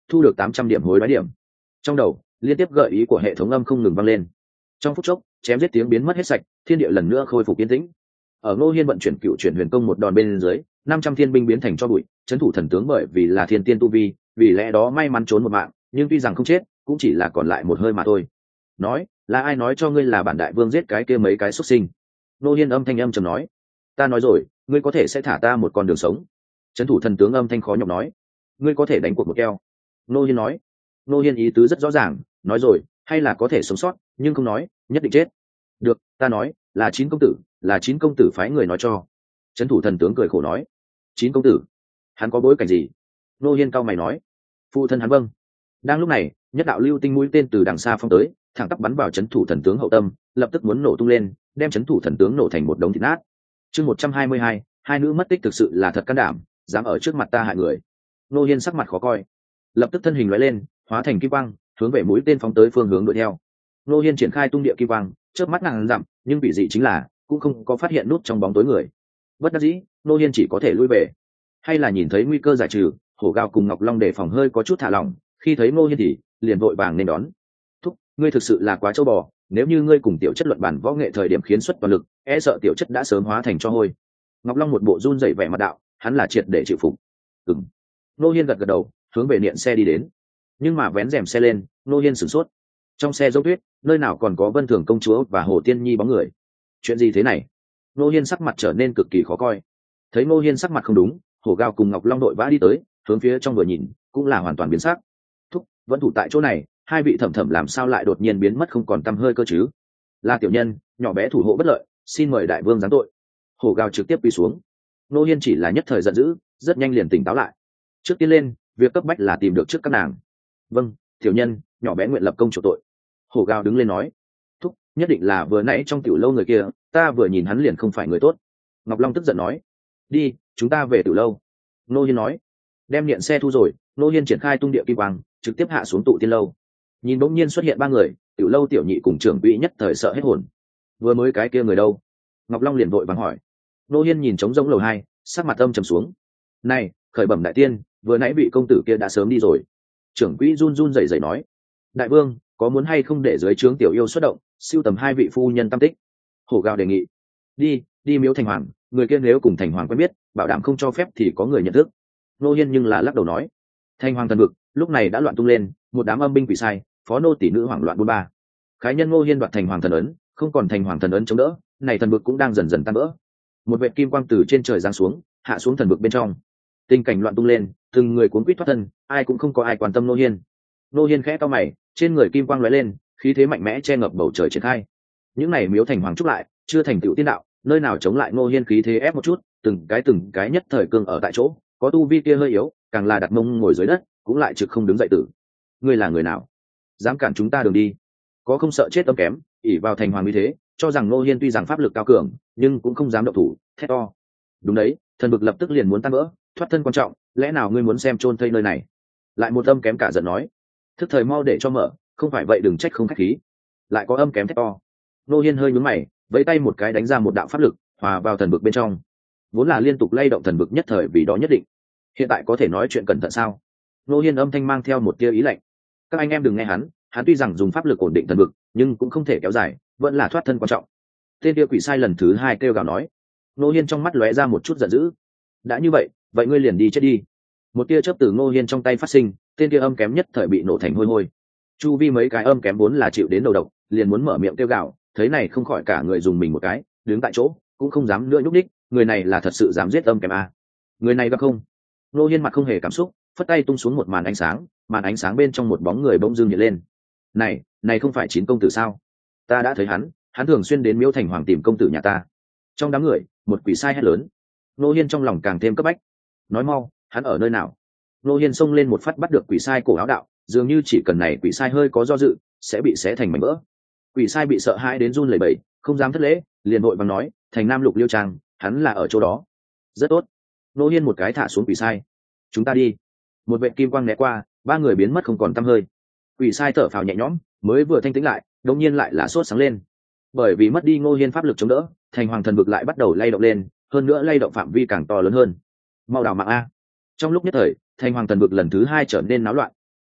thu được tám trăm điểm hối đoái điểm. Trong đầu liên tiếp gợi ý của hệ thống âm không ngừng vang lên. Trong phút chốc chém giết tiếng biến mất hết sạch, thiên địa lần nữa khôi phục yên tĩnh. Ở Ngô Hiên vận chuyển cựu chuyển huyền công một đòn bên dưới, năm trăm thiên binh biến thành cho bụi, trấn thủ thần tướng bởi vì là thiên tiên tu vi, vì lẽ đó may mắn trốn một mạng, nhưng tuy rằng không chết, cũng chỉ là còn lại một hơi mà thôi. Nói, là ai nói cho ngươi là bản đại vương giết cái kia mấy cái xuất sinh? Ngô Hiên âm thanh âm trầm nói, ta nói rồi, ngươi có thể sẽ thả ta một con đường sống. Trấn thủ thần tướng âm thanh khó nhọc nói, ngươi có thể đánh cuộc một keo. Ngô Hiên nói, Ngô Hiên ý tứ rất rõ ràng, nói rồi, hay là có thể sống sót, nhưng không nói, nhất định chết. Được, ta nói, là chín công tử, là chín công tử phái người nói cho. Trấn thủ thần tướng cười khổ nói, chín công tử, hắn có bối cảnh gì? Ngô Hiên cao mày nói, phụ thân hắn vâng. Đang lúc này, nhất đạo lưu tinh mũi tên từ đằng xa phong tới, thẳng tắp bắn vào trấn thủ thần tướng hậu tâm, lập tức muốn nổ tung lên, đem trấn thủ thần tướng nổ thành một đống thịt nát. Chương một trăm hai mươi hai, hai nữ mất tích thực sự là thật can đảm, dám ở trước mặt ta hại người. Ngô Hiên sắc mặt khó coi, lập tức thân hình lóe lên, hóa thành kim quang, hướng về mũi tên phóng tới phương hướng đuổi theo. Ngô Hiên triển khai tung địa kim quang, chớp mắt ngàn dặm, nhưng bị dị chính là cũng không có phát hiện nút trong bóng tối người. Bất đắc dĩ, Ngô Hiên chỉ có thể lui về. Hay là nhìn thấy nguy cơ giải trừ, Hổ Gao cùng Ngọc Long đề phòng hơi có chút thả lỏng, khi thấy Ngô Hiên thì liền vội vàng nên đón. Thúc, ngươi thực sự là quá trâu bò, nếu như ngươi cùng tiểu chất luận bản võ nghệ thời điểm khiến xuất toàn lực, e sợ tiểu chất đã sớm hóa thành cho hôi. Ngọc Long một bộ run rẩy vẻ mặt đạo, hắn là triệt để chịu phục. Ừm. Ngô Hiên gật gật đầu, hướng về niệm xe đi đến. Nhưng mà vén rèm xe lên, Ngô Hiên sửng sốt. Trong xe dốc tuyết, nơi nào còn có Vân Thường công chúa và Hồ Tiên Nhi bóng người. Chuyện gì thế này? Ngô Hiên sắc mặt trở nên cực kỳ khó coi. Thấy Ngô Hiên sắc mặt không đúng, Hổ Gao cùng Ngọc Long đội vã đi tới, hướng phía trong vừa nhìn, cũng là hoàn toàn biến sắc. Thúc, vẫn thủ tại chỗ này, hai vị thẩm thẩm làm sao lại đột nhiên biến mất không còn tăm hơi cơ chứ? Là tiểu nhân, nhỏ bé thủ hộ bất lợi, xin mời đại vương giáng tội. Hổ Gao trực tiếp quỳ xuống. Ngô Hiên chỉ là nhất thời giận dữ, rất nhanh liền tỉnh táo lại. Trước tiên lên, việc cấp bách là tìm được trước các nàng. Vâng, tiểu nhân, nhỏ bé nguyện lập công chủ tội. Hổ Gao đứng lên nói, thúc, nhất định là vừa nãy trong tiểu lâu người kia, ta vừa nhìn hắn liền không phải người tốt. Ngọc Long tức giận nói, đi, chúng ta về tiểu lâu. Ngô Hiên nói, đem điện xe thu rồi. Ngô Hiên triển khai tung địa kim quang, trực tiếp hạ xuống tụ tiên lâu. Nhìn bỗng nhiên xuất hiện ba người, tiểu lâu tiểu nhị cùng trưởng quỹ nhất thời sợ hết hồn. Vừa mới cái kia người đâu? Ngọc Long liền vội vàng hỏi. Ngô Hiên nhìn trống rỗng lầu hai, sắc mặt âm trầm xuống. Này, khởi bẩm đại tiên, vừa nãy vị công tử kia đã sớm đi rồi. Trưởng quỹ run run rẩy rẩy nói, đại vương, có muốn hay không để dưới trướng tiểu yêu xuất động, siêu tầm hai vị phu nhân tam tích? Hổ Gao đề nghị, đi, đi miếu thành hoàng, người kia nếu cùng thành hoàng quen biết, bảo đảm không cho phép thì có người nhận thức. Ngô Hiên nhưng là lắc đầu nói, thành hoàng thần vực lúc này đã loạn tung lên, một đám âm binh quỷ sai, phó nô tỷ nữ hoảng loạn buôn ba. Khái nhân Ngô Hiên đoạt thành hoàng thần ấn, không còn thành hoàng thần ấn chống đỡ, này thần vực cũng đang dần dần tan vỡ. Một vệt kim quang từ trên trời giáng xuống, hạ xuống thần vực bên trong. Tình cảnh loạn tung lên, từng người cuốn quýt thoát thân, ai cũng không có ai quan tâm Ngô Hiên. Ngô Hiên khẽ cau mày, trên người kim quang lóe lên, khí thế mạnh mẽ che ngập bầu trời triển khai. Những này miếu thành hoàng trúc lại, chưa thành tựu tiên đạo, nơi nào chống lại Ngô Hiên khí thế ép một chút, từng cái từng cái nhất thời cương ở tại chỗ, có tu vi kia hơi yếu, càng là đặt mông ngồi dưới đất, cũng lại trực không đứng dậy tử. Ngươi là người nào? Dám cản chúng ta đường đi? Có không sợ chết tâm kém, ỷ vào thành hoàng như thế, cho rằng Ngô Hiên tuy rằng pháp lực cao cường, nhưng cũng không dám động thủ, thét to. Đúng đấy, thần vực lập tức liền muốn tan vỡ, thoát thân quan trọng, lẽ nào ngươi muốn xem chôn thây nơi này? Lại một âm kém cả giận nói, thức thời mau để cho mở, không phải vậy đừng trách không khách khí. Lại có âm kém thét to. Ngô Hiên hơi nhướng mày, vẫy tay một cái đánh ra một đạo pháp lực, hòa vào thần vực bên trong. Vốn là liên tục lay động thần vực nhất thời vì đó nhất định. Hiện tại có thể nói chuyện cẩn thận sao? Ngô Hiên âm thanh mang theo một tia ý lạnh. Các anh em đừng nghe hắn, hắn tuy rằng dùng pháp lực ổn định thần vực, nhưng cũng không thể kéo dài, vẫn là thoát thân quan trọng. Tên kia quỷ sai lần thứ hai kêu gào nói. Ngô Hiên trong mắt lóe ra một chút giận dữ. Đã như vậy, vậy ngươi liền đi chết đi. Một tia chớp từ Ngô Hiên trong tay phát sinh, tên kia âm kém nhất thời bị nổ thành hôi hôi. Chu vi mấy cái âm kém vốn là chịu đến đầu độc, liền muốn mở miệng kêu gào, thấy này không khỏi cả người dùng mình một cái, đứng tại chỗ, cũng không dám nữa nhúc nhích, người này là thật sự dám giết âm kém à? Người này gặp không? Ngô Hiên mặt không hề cảm xúc, phất tay tung xuống một màn ánh sáng, màn ánh sáng bên trong một bóng người bỗng dưng hiện lên. Này, này không phải chín công tử sao? Ta đã thấy hắn, hắn thường xuyên đến miếu thành hoàng tìm công tử nhà ta. Trong đám người, một quỷ sai hét lớn. Ngô Hiên trong lòng càng thêm cấp bách. Nói mau, hắn ở nơi nào? Ngô Hiên xông lên một phát bắt được quỷ sai cổ áo đạo, dường như chỉ cần này quỷ sai hơi có do dự, sẽ bị xé thành mảnh vỡ. Quỷ sai bị sợ hãi đến run lẩy bẩy, không dám thất lễ, liền vội vàng nói, thành Nam Lục Liêu Trang, hắn là ở chỗ đó. Rất tốt. Ngô Hiên một cái thả xuống quỷ sai. Chúng ta đi. Một vệt kim quang né qua, ba người biến mất không còn tăm hơi. Quỷ sai thở phào nhẹ nhõm, mới vừa thanh tĩnh lại, đột nhiên lại là sốt sáng lên. Bởi vì mất đi Ngô Hiên pháp lực chống đỡ, thành hoàng thần vực lại bắt đầu lay động lên, hơn nữa lay động phạm vi càng to lớn hơn. Mau đảo mạng a! Trong lúc nhất thời, thành hoàng thần vực lần thứ hai trở nên náo loạn.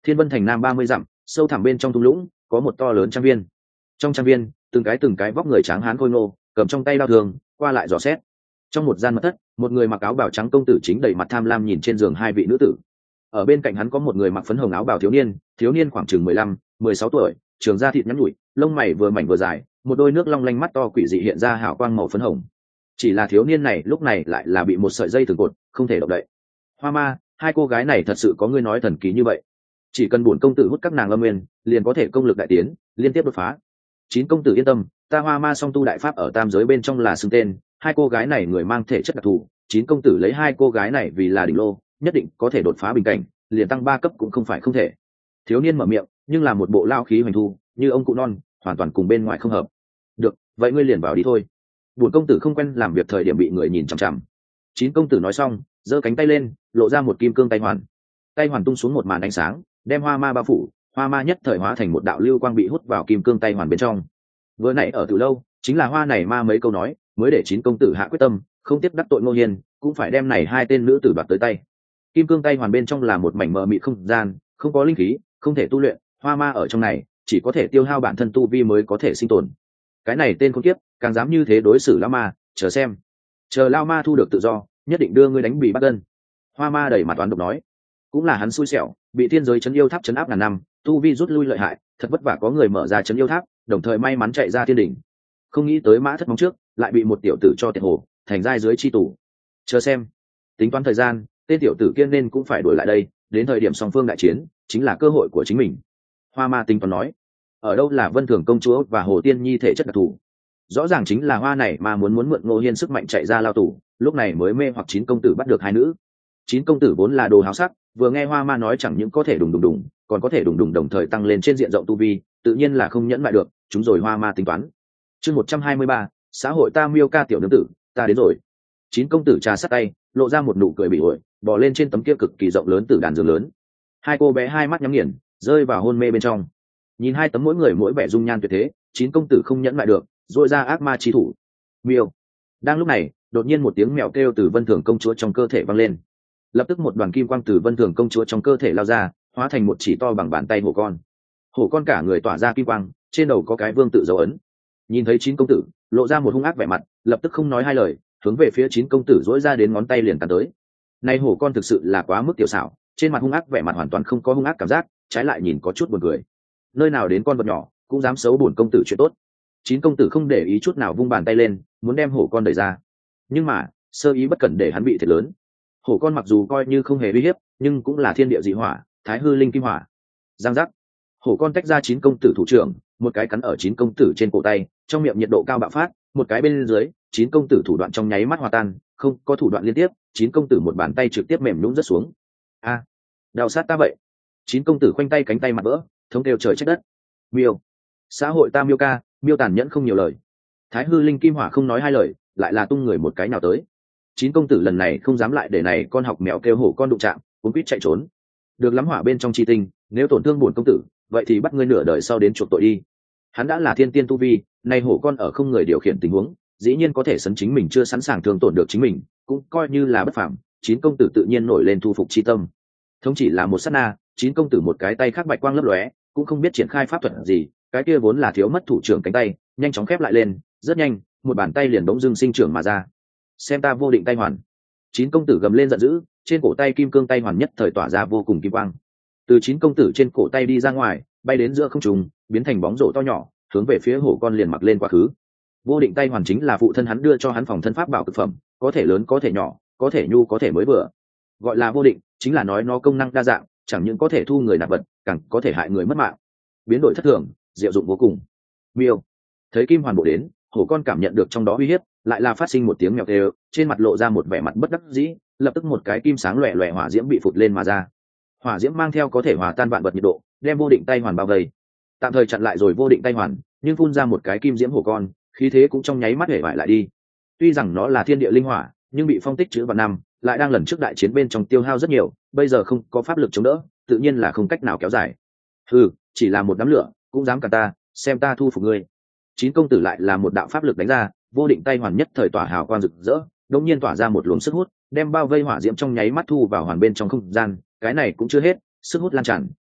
Thiên Vân thành nam ba mươi dặm, sâu thẳm bên trong thung lũng có một to lớn trang viên. Trong trang viên, từng cái từng cái vóc người tráng hán khôi ngô, cầm trong tay đao thường, qua lại dò xét. Trong một gian mật thất, một người mặc áo bào trắng công tử chính đầy mặt tham lam nhìn trên giường hai vị nữ tử. Ở bên cạnh hắn có một người mặc phấn hồng áo bào thiếu niên, thiếu niên khoảng chừng mười lăm, mười sáu tuổi, trường da thịt nhẵn nhụi, lông mày vừa mảnh vừa dài, một đôi nước long lanh mắt to quỷ dị hiện ra hào quang màu phấn hồng. Chỉ là thiếu niên này lúc này lại là bị một sợi dây thừng cột, không thể động đậy. Hoa Ma, hai cô gái này thật sự có ngươi nói thần kỳ như vậy? Chỉ cần bổn công tử hút các nàng âm nguyên, liền có thể công lực đại tiến, liên tiếp đột phá. Chín công tử yên tâm, ta Hoa Ma song tu đại pháp ở tam giới bên trong là xưng tên, hai cô gái này người mang thể chất đặc thù, chín công tử lấy hai cô gái này vì là đỉnh lô, nhất định có thể đột phá bình cảnh, liền tăng ba cấp cũng không phải không thể. Thiếu niên mở miệng, nhưng là một bộ lao khí hoành thu, như ông cụ non, hoàn toàn cùng bên ngoài không hợp. Được, vậy ngươi liền vào đi thôi. Bổn công tử không quen làm việc thời điểm bị người nhìn chằm chằm. Chín công tử nói xong, giơ cánh tay lên, lộ ra một kim cương tay hoàn. Tay hoàn tung xuống một màn ánh sáng, đem Hoa Ma bao phủ, Hoa Ma nhất thời hóa thành một đạo lưu quang bị hút vào kim cương tay hoàn bên trong. Vừa nãy ở từ lâu, chính là Hoa này Ma mấy câu nói, mới để chín công tử hạ quyết tâm, không tiếp đắc tội Ngô Hiên, cũng phải đem này hai tên nữ tử đoạt tới tay. Kim cương tay hoàn bên trong là một mảnh mờ mịt không gian, không có linh khí, không thể tu luyện, Hoa Ma ở trong này chỉ có thể tiêu hao bản thân tu vi mới có thể sinh tồn. Cái này tên khốn kiếp, càng dám như thế đối xử lão ma, chờ xem, chờ lão ma thu được tự do, nhất định đưa ngươi đánh bì bắt gân. Hoa Ma đầy mặt toán độc nói, cũng là hắn xui xẻo, bị thiên giới chấn yêu tháp chấn áp ngàn năm, tu vi rút lui lợi hại, thật vất vả có người mở ra chấn yêu tháp, đồng thời may mắn chạy ra thiên đỉnh. Không nghĩ tới mã thất móng trước, lại bị một tiểu tử cho tiệt hồ, thành giai dưới chi tủ. Chờ xem, tính toán thời gian, tên tiểu tử kia nên cũng phải đuổi lại đây, đến thời điểm song phương đại chiến, chính là cơ hội của chính mình. Hoa Ma tính toán nói, ở đâu là Vân Thường công chúa và Hồ Tiên Nhi thể chất đặc thù, rõ ràng chính là Hoa này mà muốn muốn mượn Ngô Hiên sức mạnh chạy ra lao tù, lúc này mới mê hoặc chín công tử bắt được hai nữ. Chín công tử vốn là đồ háo sắc, vừa nghe Hoa Ma nói chẳng những có thể đùng đùng đùng, còn có thể đùng đùng đồng thời tăng lên trên diện rộng tu vi, tự nhiên là không nhẫn lại được, chúng rồi Hoa Ma tính toán. Chương một trăm hai mươi ba, xã hội ta Miêu ca tiểu nương tử, ta đến rồi. Chín công tử trà sát tay, lộ ra một nụ cười bị ổi, bò lên trên tấm kia cực kỳ rộng lớn từ đàn giường lớn. Hai cô bé hai mắt nhắm nghiền, rơi vào hôn mê bên trong. Nhìn hai tấm mỗi người mỗi vẻ dung nhan tuyệt thế, chín công tử không nhẫn lại được, dội ra ác ma chí thủ. Miêu. Đang lúc này, đột nhiên một tiếng mèo kêu từ Vân Thường công chúa trong cơ thể vang lên. Lập tức một đoàn kim quang từ Vân Thường công chúa trong cơ thể lao ra, hóa thành một chỉ to bằng bàn tay hổ con. Hổ con cả người tỏa ra kim quang, trên đầu có cái vương tự dấu ấn. Nhìn thấy chín công tử, lộ ra một hung ác vẻ mặt, lập tức không nói hai lời, hướng về phía chín công tử dỗi ra đến ngón tay liền cắn tới. Này hổ con thực sự là quá mức tiểu xảo, trên mặt hung ác vẻ mặt hoàn toàn không có hung ác cảm giác, trái lại nhìn có chút buồn cười. Nơi nào đến con vật nhỏ, cũng dám xấu bổn công tử chuyện tốt. Chín công tử không để ý chút nào vung bàn tay lên, muốn đem hổ con đẩy ra. Nhưng mà, sơ ý bất cẩn để hắn bị thiệt lớn. Hổ con mặc dù coi như không hề uy hiếp, nhưng cũng là thiên địa dị hỏa, thái hư linh kim hỏa. Giang giác. Hổ con tách ra chín công tử thủ trưởng, một cái cắn ở chín công tử trên cổ tay, trong miệng nhiệt độ cao bạo phát, một cái bên dưới, chín công tử thủ đoạn trong nháy mắt hòa tan, không có thủ đoạn liên tiếp, chín công tử một bàn tay trực tiếp mềm nhũn rất xuống. A, đau sát ta vậy. Chín công tử khoanh tay cánh tay mặt vỡ, thống kêu trời trách đất. Miêu, xã hội ta Miêu ca, Miêu tàn nhẫn không nhiều lời. Thái hư linh kim hỏa không nói hai lời, lại là tung người một cái nào tới. Chín công tử lần này không dám lại để này con học mèo kêu hổ con đụng chạm, cũng quýt chạy trốn. Được lắm hỏa bên trong chi tinh, nếu tổn thương bổn công tử, vậy thì bắt ngươi nửa đời sau đến chuộc tội đi. Hắn đã là thiên tiên tu vi, nay hổ con ở không người điều khiển tình huống, dĩ nhiên có thể sấn chính mình chưa sẵn sàng thương tổn được chính mình, cũng coi như là bất phàm. Chín công tử tự nhiên nổi lên thu phục chi tâm. Thống chỉ là một sát na, chín công tử một cái tay khác bạch quang lấp lóe, cũng không biết triển khai pháp thuật gì, cái kia vốn là thiếu mất thủ trưởng cánh tay, nhanh chóng khép lại lên, rất nhanh, một bàn tay liền bỗng dưng sinh trưởng mà ra. Xem ta vô định tay hoàn. Chín công tử gầm lên giận dữ, trên cổ tay kim cương tay hoàn nhất thời tỏa ra vô cùng kim quang. Từ chín công tử trên cổ tay đi ra ngoài, bay đến giữa không trung, biến thành bóng rổ to nhỏ, hướng về phía hổ con liền mặc lên quá khứ. Vô định tay hoàn chính là phụ thân hắn đưa cho hắn phòng thân pháp bảo cực phẩm, có thể lớn có thể nhỏ, có thể nhu có thể mới vừa. Gọi là vô định, chính là nói nó công năng đa dạng, chẳng những có thể thu người nạp vật, càng có thể hại người mất mạng. Biến đổi thất thường, diệu dụng vô cùng. Miêu. Thấy kim hoàn bộ đến, hổ con cảm nhận được trong đó uy hiếp, lại là phát sinh một tiếng mèo kêu, trên mặt lộ ra một vẻ mặt bất đắc dĩ, lập tức một cái kim sáng loẻ loẻ hỏa diễm bị phụt lên mà ra. Hỏa diễm mang theo có thể hòa tan vạn vật nhiệt độ, đem vô định tay hoàn bao vây. Tạm thời chặn lại rồi vô định tay hoàn, nhưng phun ra một cái kim diễm hổ con, khí thế cũng trong nháy mắt hể bại lại đi. Tuy rằng nó là thiên địa linh hỏa, nhưng bị phong tích chữ vạn năm, lại đang lần trước đại chiến bên trong tiêu hao rất nhiều, bây giờ không có pháp lực chống đỡ, tự nhiên là không cách nào kéo dài. Ừ, chỉ là một đám lửa, cũng dám cả ta, xem ta thu phục ngươi. Chín công tử lại là một đạo pháp lực đánh ra, vô định tay hoàn nhất thời tỏa hào quang rực rỡ, đột nhiên tỏa ra một luồng sức hút, đem bao vây hỏa diễm trong nháy mắt thu vào hoàn bên trong không gian. Cái này cũng chưa hết, sức hút lan tràn,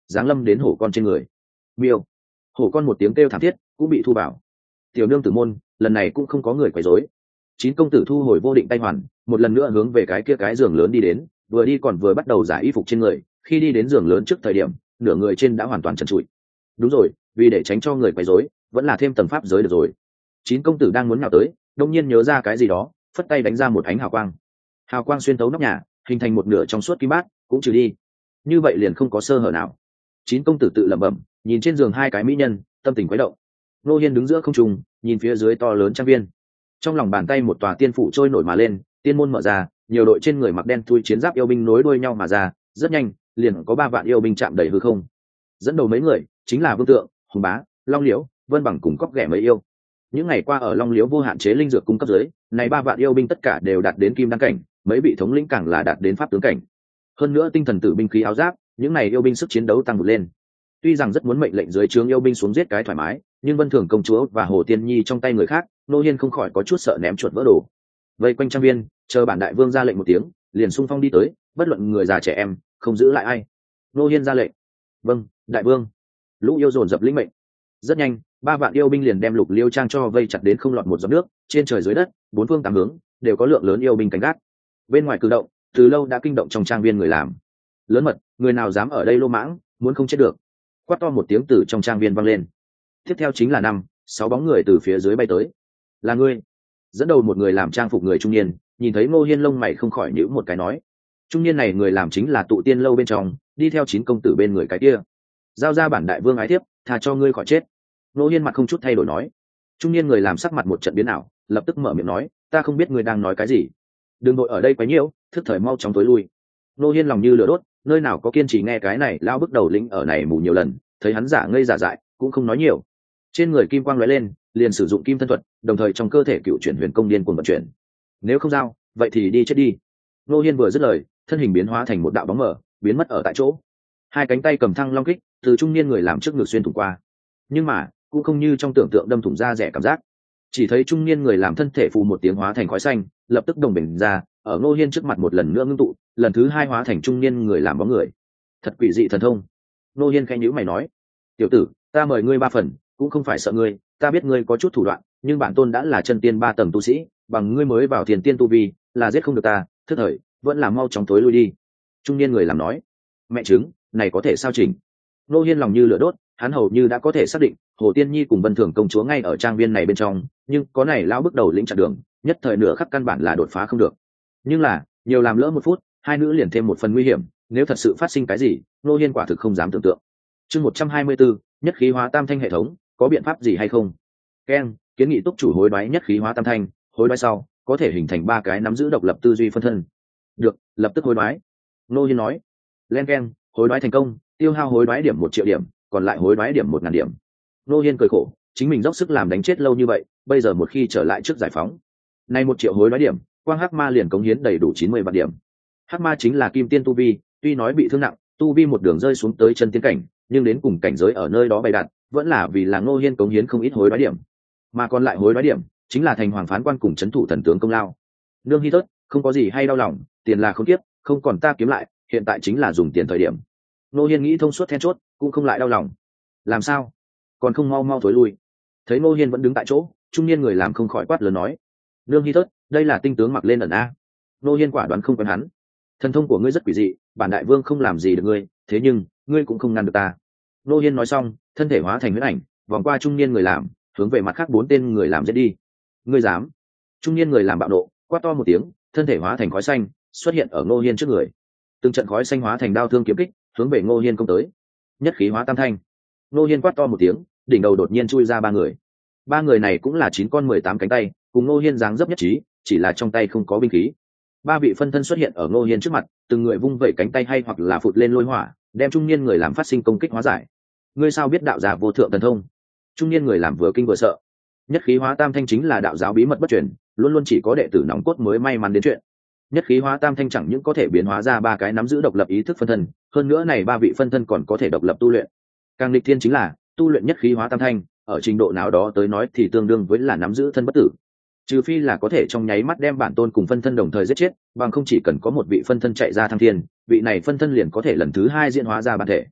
giáng lâm đến hổ con trên người. Miêu. Hổ con một tiếng kêu thảm thiết cũng bị thu vào. Tiểu nương tử môn, lần này cũng không có người quấy rối. Chín công tử thu hồi vô định tay hoàn, một lần nữa hướng về cái kia cái giường lớn đi đến, vừa đi còn vừa bắt đầu giải y phục trên người. Khi đi đến giường lớn trước thời điểm, nửa người trên đã hoàn toàn trần trụi. Đúng rồi, vì để tránh cho người quấy rối, vẫn là thêm tầng pháp giới được rồi. Chín công tử đang muốn nhào tới, đột nhiên nhớ ra cái gì đó, phất tay đánh ra một ánh hào quang. Hào quang xuyên thấu nóc nhà, hình thành một nửa trong suốt kim bát, cũng trừ đi. Như vậy liền không có sơ hở nào. Chín công tử tự lẩm bẩm, nhìn trên giường hai cái mỹ nhân, tâm tình quấy động. Nô Hiên đứng giữa không trung, nhìn phía dưới to lớn trang viên. Trong lòng bàn tay một tòa tiên phủ trôi nổi mà lên, tiên môn mở ra, nhiều đội trên người mặc đen thui chiến giáp yêu binh nối đuôi nhau mà ra, rất nhanh, liền có ba vạn yêu binh chạm đầy hư không. Dẫn đầu mấy người chính là Vương Tượng, Hùng Bá, Long Liễu, Vân Bằng cùng cóc ghẻ mấy yêu. Những ngày qua ở Long Liễu vô hạn chế linh dược cung cấp dưới, này ba vạn yêu binh tất cả đều đạt đến kim đăng cảnh, mấy vị thống lĩnh càng là đạt đến pháp tướng cảnh. Hơn nữa tinh thần tử binh khí áo giáp, những này yêu binh sức chiến đấu tăng vượt lên. Tuy rằng rất muốn mệnh lệnh dưới trướng yêu binh xuống giết cái thoải mái, nhưng Vân Thường công chúa và Hồ Tiên Nhi trong tay người khác, Nô Hiên không khỏi có chút sợ ném chuột vỡ đồ. Vây quanh trang viên, chờ bản đại vương ra lệnh một tiếng, liền xung phong đi tới, bất luận người già trẻ em, không giữ lại ai. Nô Hiên ra lệnh. Vâng, đại vương. Lũ yêu dồn dập lĩnh mệnh. Rất nhanh, ba vạn yêu binh liền đem Lục Liêu trang cho vây chặt đến không lọt một giọt nước, trên trời dưới đất, bốn phương tám hướng đều có lượng lớn yêu binh canh gác. Bên ngoài cử động, từ lâu đã kinh động trong trang viên người làm. Lớn mật, người nào dám ở đây lô mãng, muốn không chết được. Quát to một tiếng từ trong trang viên vang lên. Tiếp theo chính là năm, sáu bóng người từ phía dưới bay tới. Là ngươi? Dẫn đầu một người làm trang phục người trung niên, nhìn thấy Ngô Hiên lông mày không khỏi nhíu một cái nói. Trung niên này người làm chính là tụ tiên lâu bên trong, đi theo chín công tử bên người cái kia. Giao ra bản đại vương ái thiếp, tha cho ngươi khỏi chết. Ngô Hiên mặt không chút thay đổi nói. Trung niên người làm sắc mặt một trận biến ảo, lập tức mở miệng nói, ta không biết ngươi đang nói cái gì. Đừng vội ở đây quấy nhiễu, thức thời mau chóng tối lui. Ngô Hiên lòng như lửa đốt, nơi nào có kiên trì nghe cái này lao bức đầu lĩnh ở này mù nhiều lần, thấy hắn giả ngây giả dại, cũng không nói nhiều. Trên người kim quang lóe lên, liền sử dụng kim thân thuật, đồng thời trong cơ thể cựu chuyển huyền công điên cuồng vận chuyển. Nếu không giao, vậy thì đi chết đi. Ngô Hiên vừa dứt lời, thân hình biến hóa thành một đạo bóng mờ, biến mất ở tại chỗ. Hai cánh tay cầm thăng long kích, từ trung niên người làm trước ngực xuyên thủng qua. Nhưng mà, cũng không như trong tưởng tượng đâm thủng da rẻ cảm giác. Chỉ thấy trung niên người làm thân thể phù một tiếng hóa thành khói xanh, lập tức đồng bình ra, ở Ngô Hiên trước mặt một lần nữa ngưng tụ, lần thứ hai hóa thành trung niên người làm bóng người. Thật quỷ dị thần thông. Ngô Hiên khẽ nhíu mày nói, tiểu tử, ta mời ngươi ba phần, cũng không phải sợ ngươi, ta biết ngươi có chút thủ đoạn, nhưng bản tôn đã là chân tiên ba tầng tu sĩ, bằng ngươi mới vào thiền tiên tu vi, là giết không được ta, thức thời, vẫn là mau chóng tối lui đi. Trung niên người làm nói, mẹ chứng, này có thể sao chỉnh? Ngô Hiên lòng như lửa đốt, hắn hầu như đã có thể xác định, Hồ Tiên Nhi cùng Vân Thường công chúa ngay ở trang viên này bên trong, nhưng có này lão bước đầu lĩnh chặn đường, nhất thời nửa khắc căn bản là đột phá không được. Nhưng là, nhiều làm lỡ một phút, hai nữ liền thêm một phần nguy hiểm, nếu thật sự phát sinh cái gì, Ngô Hiên quả thực không dám tưởng tượng. Chương một trăm hai mươi bốn, nhất khí hóa tam thanh hệ thống, có biện pháp gì hay không? Ken, kiến nghị túc chủ hối đoái nhất khí hóa tam thanh, hối đoái sau, có thể hình thành ba cái nắm giữ độc lập tư duy phân thân. Được, lập tức hối đoái. Ngô Hiên nói. Len Ken, hối đoái thành công, tiêu hao hối đoái điểm một triệu điểm, còn lại hối đoái điểm một ngàn điểm. Ngô Hiên cười khổ, chính mình dốc sức làm đánh chết lâu như vậy, bây giờ một khi trở lại trước giải phóng, nay một triệu hối đoái điểm, quang hắc ma liền cống hiến đầy đủ chín mươi vạn điểm. Hắc ma chính là kim tiên tu vi, tuy nói bị thương nặng, tu vi một đường rơi xuống tới chân tiên cảnh, nhưng đến cùng cảnh giới ở nơi đó bày đặt, vẫn là vì là Ngô Hiên cống hiến không ít hối đoái điểm, mà còn lại hối đoái điểm chính là thành hoàng phán quan cùng trấn thủ thần tướng công lao. Nương Hi Thất, không có gì hay đau lòng, tiền là không tiếp, không còn ta kiếm lại, hiện tại chính là dùng tiền thời điểm. Ngô Hiên nghĩ thông suốt then chốt, cũng không lại đau lòng. Làm sao? Còn không mau mau thối lui. Thấy Ngô Hiên vẫn đứng tại chỗ, trung niên người làm không khỏi quát lớn nói, Nương Hi Thất, đây là tinh tướng mặc lên ẩn a. Ngô Hiên quả đoán không quen hắn. Thần thông của ngươi rất quỷ dị, bản đại vương không làm gì được ngươi, thế nhưng ngươi cũng không ngăn được ta. Ngô Hiên nói xong, thân thể hóa thành huyễn ảnh, vòng qua trung niên người làm, hướng về mặt khác bốn tên người làm giết đi. Ngươi dám? Trung niên người làm bạo nộ, quát to một tiếng, thân thể hóa thành khói xanh, xuất hiện ở Ngô Hiên trước người. Từng trận khói xanh hóa thành đao thương kiếm kích, hướng về Ngô Hiên công tới. Nhất khí hóa tam thanh. Ngô Hiên quát to một tiếng, đỉnh đầu đột nhiên chui ra ba người. Ba người này cũng là chín con mười tám cánh tay, cùng Ngô Hiên dáng dấp nhất trí, chỉ là trong tay không có binh khí. Ba vị phân thân xuất hiện ở Ngô Hiên trước mặt, từng người vung vẩy cánh tay hay hoặc là phụt lên lôi hỏa, đem trung niên người làm phát sinh công kích hóa giải. Ngươi sao biết đạo giả vô thượng thần thông? Trung niên người làm vừa kinh vừa sợ. Nhất khí hóa tam thanh chính là đạo giáo bí mật bất truyền, luôn luôn chỉ có đệ tử nòng cốt mới may mắn đến chuyện. Nhất khí hóa tam thanh chẳng những có thể biến hóa ra ba cái nắm giữ độc lập ý thức phân thân, hơn nữa này ba vị phân thân còn có thể độc lập tu luyện. Càng nghịch thiên chính là tu luyện nhất khí hóa tam thanh, ở trình độ nào đó tới nói thì tương đương với là nắm giữ thân bất tử. Trừ phi là có thể trong nháy mắt đem bản tôn cùng phân thân đồng thời giết chết, bằng không chỉ cần có một vị phân thân chạy ra thăng thiên, vị này phân thân liền có thể lần thứ hai diễn hóa ra bản thể.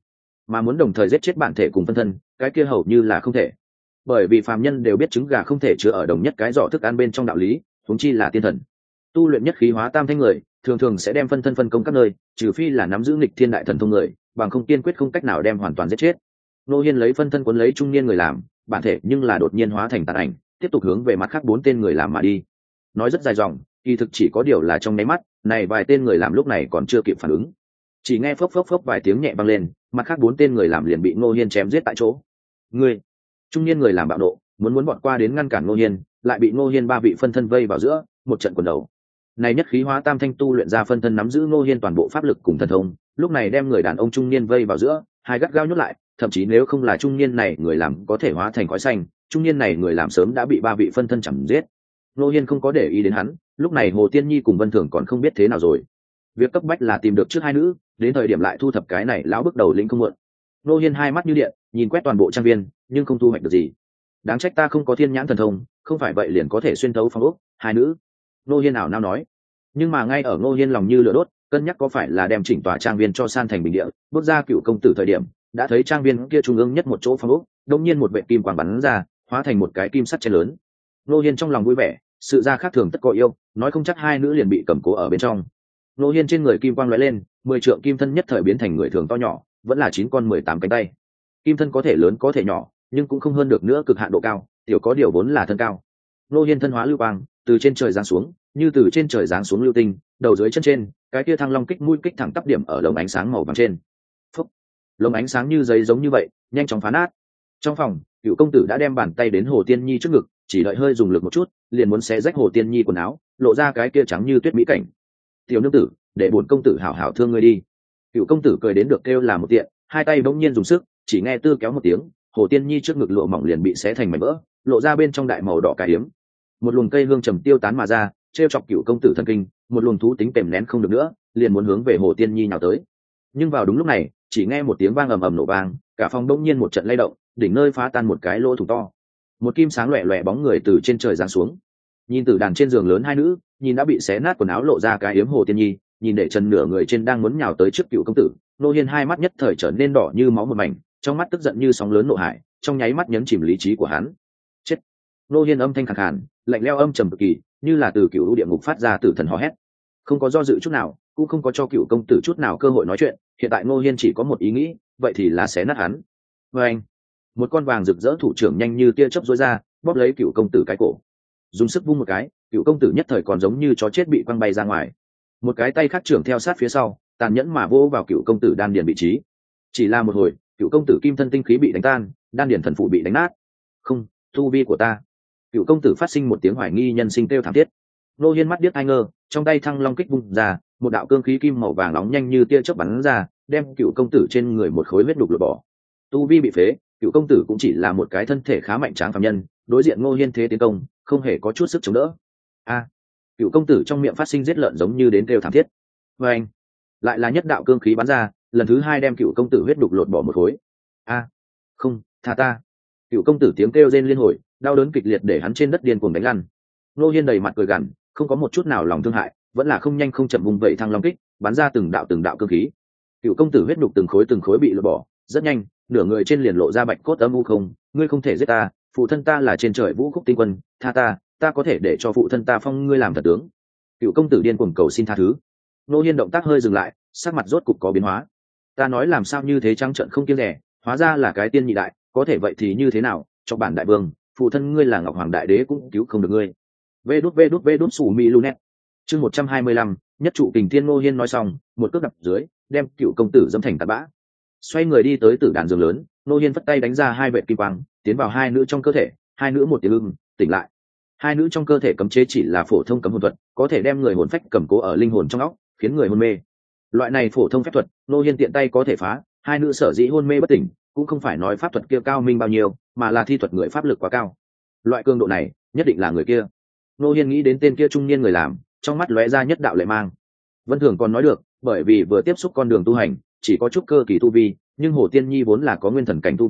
mà muốn đồng thời giết chết bản thể cùng phân thân cái kia hầu như là không thể, bởi vì phàm nhân đều biết trứng gà không thể chứa ở đồng nhất cái giỏ thức ăn bên trong đạo lý, huống chi là tiên thần. Tu luyện nhất khí hóa tam thanh người thường thường sẽ đem phân thân phân công các nơi, trừ phi là nắm giữ nghịch thiên đại thần thông người, bằng không tiên quyết không cách nào đem hoàn toàn giết chết. Nô Hiên lấy phân thân cuốn lấy trung niên người làm bản thể, nhưng là đột nhiên hóa thành tàn ảnh, tiếp tục hướng về mặt khác bốn tên người làm mà đi. Nói rất dài dòng, kỳ thực chỉ có điều là trong nháy mắt này, vài tên người làm lúc này còn chưa kịp phản ứng, chỉ nghe phốc phốc phốc vài tiếng nhẹ vang lên, mặt khác bốn tên người làm liền bị Ngô Hiên chém giết tại chỗ. Người trung niên người làm bạo nộ, muốn muốn bọn qua đến ngăn cản Ngô Hiên, lại bị Ngô Hiên ba vị phân thân vây vào giữa, một trận quần đầu. Này nhất khí hóa tam thanh tu luyện ra phân thân nắm giữ Ngô Hiên toàn bộ pháp lực cùng thần thông, lúc này đem người đàn ông trung niên vây vào giữa, hai gắt gao nhốt lại, thậm chí nếu không là trung niên này người làm có thể hóa thành khói xanh, trung niên này người làm sớm đã bị ba vị phân thân chằm giết. Ngô Hiên không có để ý đến hắn, lúc này Hồ Tiên Nhi cùng Vân Thường còn không biết thế nào rồi. Việc cấp bách là tìm được trước hai nữ, đến thời điểm lại thu thập cái này lão bước đầu lĩnh không muộn. Ngô Hiên hai mắt như điện, nhìn quét toàn bộ trang viên, nhưng không thu hoạch được gì. Đáng trách ta không có thiên nhãn thần thông, không phải vậy liền có thể xuyên thấu phong ốc, hai nữ. Ngô Hiên ảo nao nói. Nhưng mà ngay ở Ngô Hiên lòng như lửa đốt, cân nhắc có phải là đem chỉnh tòa trang viên cho san thành bình địa, bước ra Cựu công tử thời điểm, đã thấy trang viên kia trung ương nhất một chỗ phong ốc, đột nhiên một vệ kim quang bắn ra, hóa thành một cái kim sắt che lớn. Ngô Hiên trong lòng vui vẻ, sự ra khác thường tất có yêu, nói không chắc hai nữ liền bị cầm cố ở bên trong. Ngô Hiên trên người kim quang lóe lên, mười trượng kim thân nhất thời biến thành người thường to nhỏ, vẫn là chín con mười tám cánh tay. Kim thân có thể lớn có thể nhỏ, nhưng cũng không hơn được nữa cực hạn độ cao, tiểu có điều vốn là thân cao. Ngô Hiên thân hóa lưu quang, từ trên trời giáng xuống, như từ trên trời giáng xuống lưu tinh, đầu dưới chân trên, cái kia thăng long kích mũi kích thẳng tắp điểm ở lồng ánh sáng màu vàng trên. Phúc, lồng ánh sáng như giấy giống như vậy, nhanh chóng phá nát. Trong phòng, Cựu công tử đã đem bàn tay đến Hồ Tiên Nhi trước ngực, chỉ đợi hơi dùng lực một chút, liền muốn xé rách Hồ Tiên Nhi quần áo, lộ ra cái kia trắng như tuyết mỹ cảnh. Tiểu nương tử, để bổn công tử hảo hảo thương ngươi đi. Cựu công tử cười đến được kêu là một tiện, hai tay bỗng nhiên dùng sức, chỉ nghe tư kéo một tiếng, Hồ Tiên Nhi trước ngực lụa mỏng liền bị xé thành mảnh vỡ, lộ ra bên trong đại màu đỏ cải hiếm. Một luồng cây hương trầm tiêu tán mà ra, trêu chọc Cựu công tử thân kinh, một luồng thú tính kèm nén không được nữa, liền muốn hướng về Hồ Tiên Nhi nhào tới. Nhưng vào đúng lúc này, chỉ nghe một tiếng vang ầm ầm nổ vang, cả phòng bỗng nhiên một trận lay động, đỉnh nơi phá tan một cái lỗ thủng to. Một kim sáng loẹt loẹt bóng người từ trên trời giáng xuống. Nhìn từ đàn trên giường lớn hai nữ, nhìn đã bị xé nát quần áo lộ ra cái yếm Hồ Tiên Nhi, nhìn để chân nửa người trên đang muốn nhào tới trước Cựu công tử, Nô Hiên hai mắt nhất thời trở nên đỏ như máu một mảnh, trong mắt tức giận như sóng lớn nộ hải, trong nháy mắt nhấn chìm lý trí của hắn. Chết! Nô Hiên âm thanh khàn khàn, lạnh lẽo âm trầm cực kỳ, như là từ Cựu địa ngục phát ra tử thần hò hét. Không có do dự chút nào, cũng không có cho Cựu công tử chút nào cơ hội nói chuyện, hiện tại Nô Hiên chỉ có một ý nghĩ, vậy thì là xé nát hắn. Và anh, một con vàng rực rỡ thủ trưởng nhanh như tia chớp rối ra, bóp lấy Cựu công tử cái cổ, dùng sức vung một cái, Cựu công tử nhất thời còn giống như chó chết bị quăng bay ra ngoài. Một cái tay khác trưởng theo sát phía sau, tàn nhẫn mà vỗ vào Cựu công tử đan điền vị trí. Chỉ là một hồi, Cựu công tử kim thân tinh khí bị đánh tan, đan điền thần phụ bị đánh nát. Không, tu vi của ta. Cựu công tử phát sinh một tiếng hoài nghi nhân sinh kêu thảm thiết. Nô Hiên mắt điếc ai ngơ, trong tay thăng long kích vung ra, một đạo cương khí kim màu vàng nóng nhanh như tia chớp bắn ra, đem Cựu công tử trên người một khối huyết đục lột bỏ. Tu vi bị phế, Cựu công tử cũng chỉ là một cái thân thể khá mạnh tráng phàm nhân, đối diện Ngô Hiên thế tiến công, không hề có chút sức chống đỡ. A! Cựu công tử trong miệng phát sinh giết lợn giống như đến kêu thảm thiết. Và anh, lại là nhất đạo cương khí bắn ra, lần thứ hai đem Cựu công tử huyết đục lột bỏ một khối. A! Không, tha ta! Cựu công tử tiếng kêu rên liên hồi, đau đớn kịch liệt để hắn trên đất điên cuồng đánh lăn. Ngô Hiên đầy mặt cười gằn, không có một chút nào lòng thương hại, vẫn là không nhanh không chậm vùng vẩy thăng long kích, bắn ra từng đạo từng đạo cương khí. Cựu công tử huyết đục từng khối từng khối bị lột bỏ, rất nhanh, nửa người trên liền lộ ra bạch cốt âm u không, ngươi không thể giết ta, phụ thân ta là trên trời vũ khúc tinh quân, tha ta, ta có thể để cho phụ thân ta phong ngươi làm thật tướng. Cựu công tử điên cuồng cầu xin tha thứ. Ngô Hiên động tác hơi dừng lại, sắc mặt rốt cục có biến hóa. Ta nói làm sao như thế trắng trợn không kiêng dè, hóa ra là cái tiên nhị đại, có thể vậy thì như thế nào, cho bản đại vương, phụ thân ngươi là Ngọc Hoàng đại đế cũng cứu không được ngươi. Vê đút vê đút vê đút sủ mi lunet. Chương một trăm hai mươi lăm, nhất trụ kình thiên. Ngô Hiên nói xong, một cước đập dưới, đem Cựu công tử dẫm thành tạt bã. Xoay người đi tới tử đàn giường lớn, Ngô Hiên vất tay đánh ra hai vệt kim quang, tiến vào hai nữ trong cơ thể, hai nữ một tiếng ưng, tỉnh lại. Hai nữ trong cơ thể cấm chế chỉ là phổ thông cấm hồn thuật, có thể đem người hồn phách cầm cố ở linh hồn trong óc, khiến người hôn mê. Loại này phổ thông phép thuật, Ngô Hiên tiện tay có thể phá, hai nữ sở dĩ hôn mê bất tỉnh, cũng không phải nói pháp thuật kia cao minh bao nhiêu, mà là thi thuật người pháp lực quá cao. Loại cường độ này, nhất định là người kia. Ngô Hiên nghĩ đến tên kia trung niên người làm, trong mắt lóe ra nhất đạo lệ mang. Vân Thường còn nói được, bởi vì vừa tiếp xúc con đường tu hành, chỉ có chút cơ kỳ tu vi, nhưng Hồ Tiên Nhi vốn là có nguyên thần cảnh tu vi,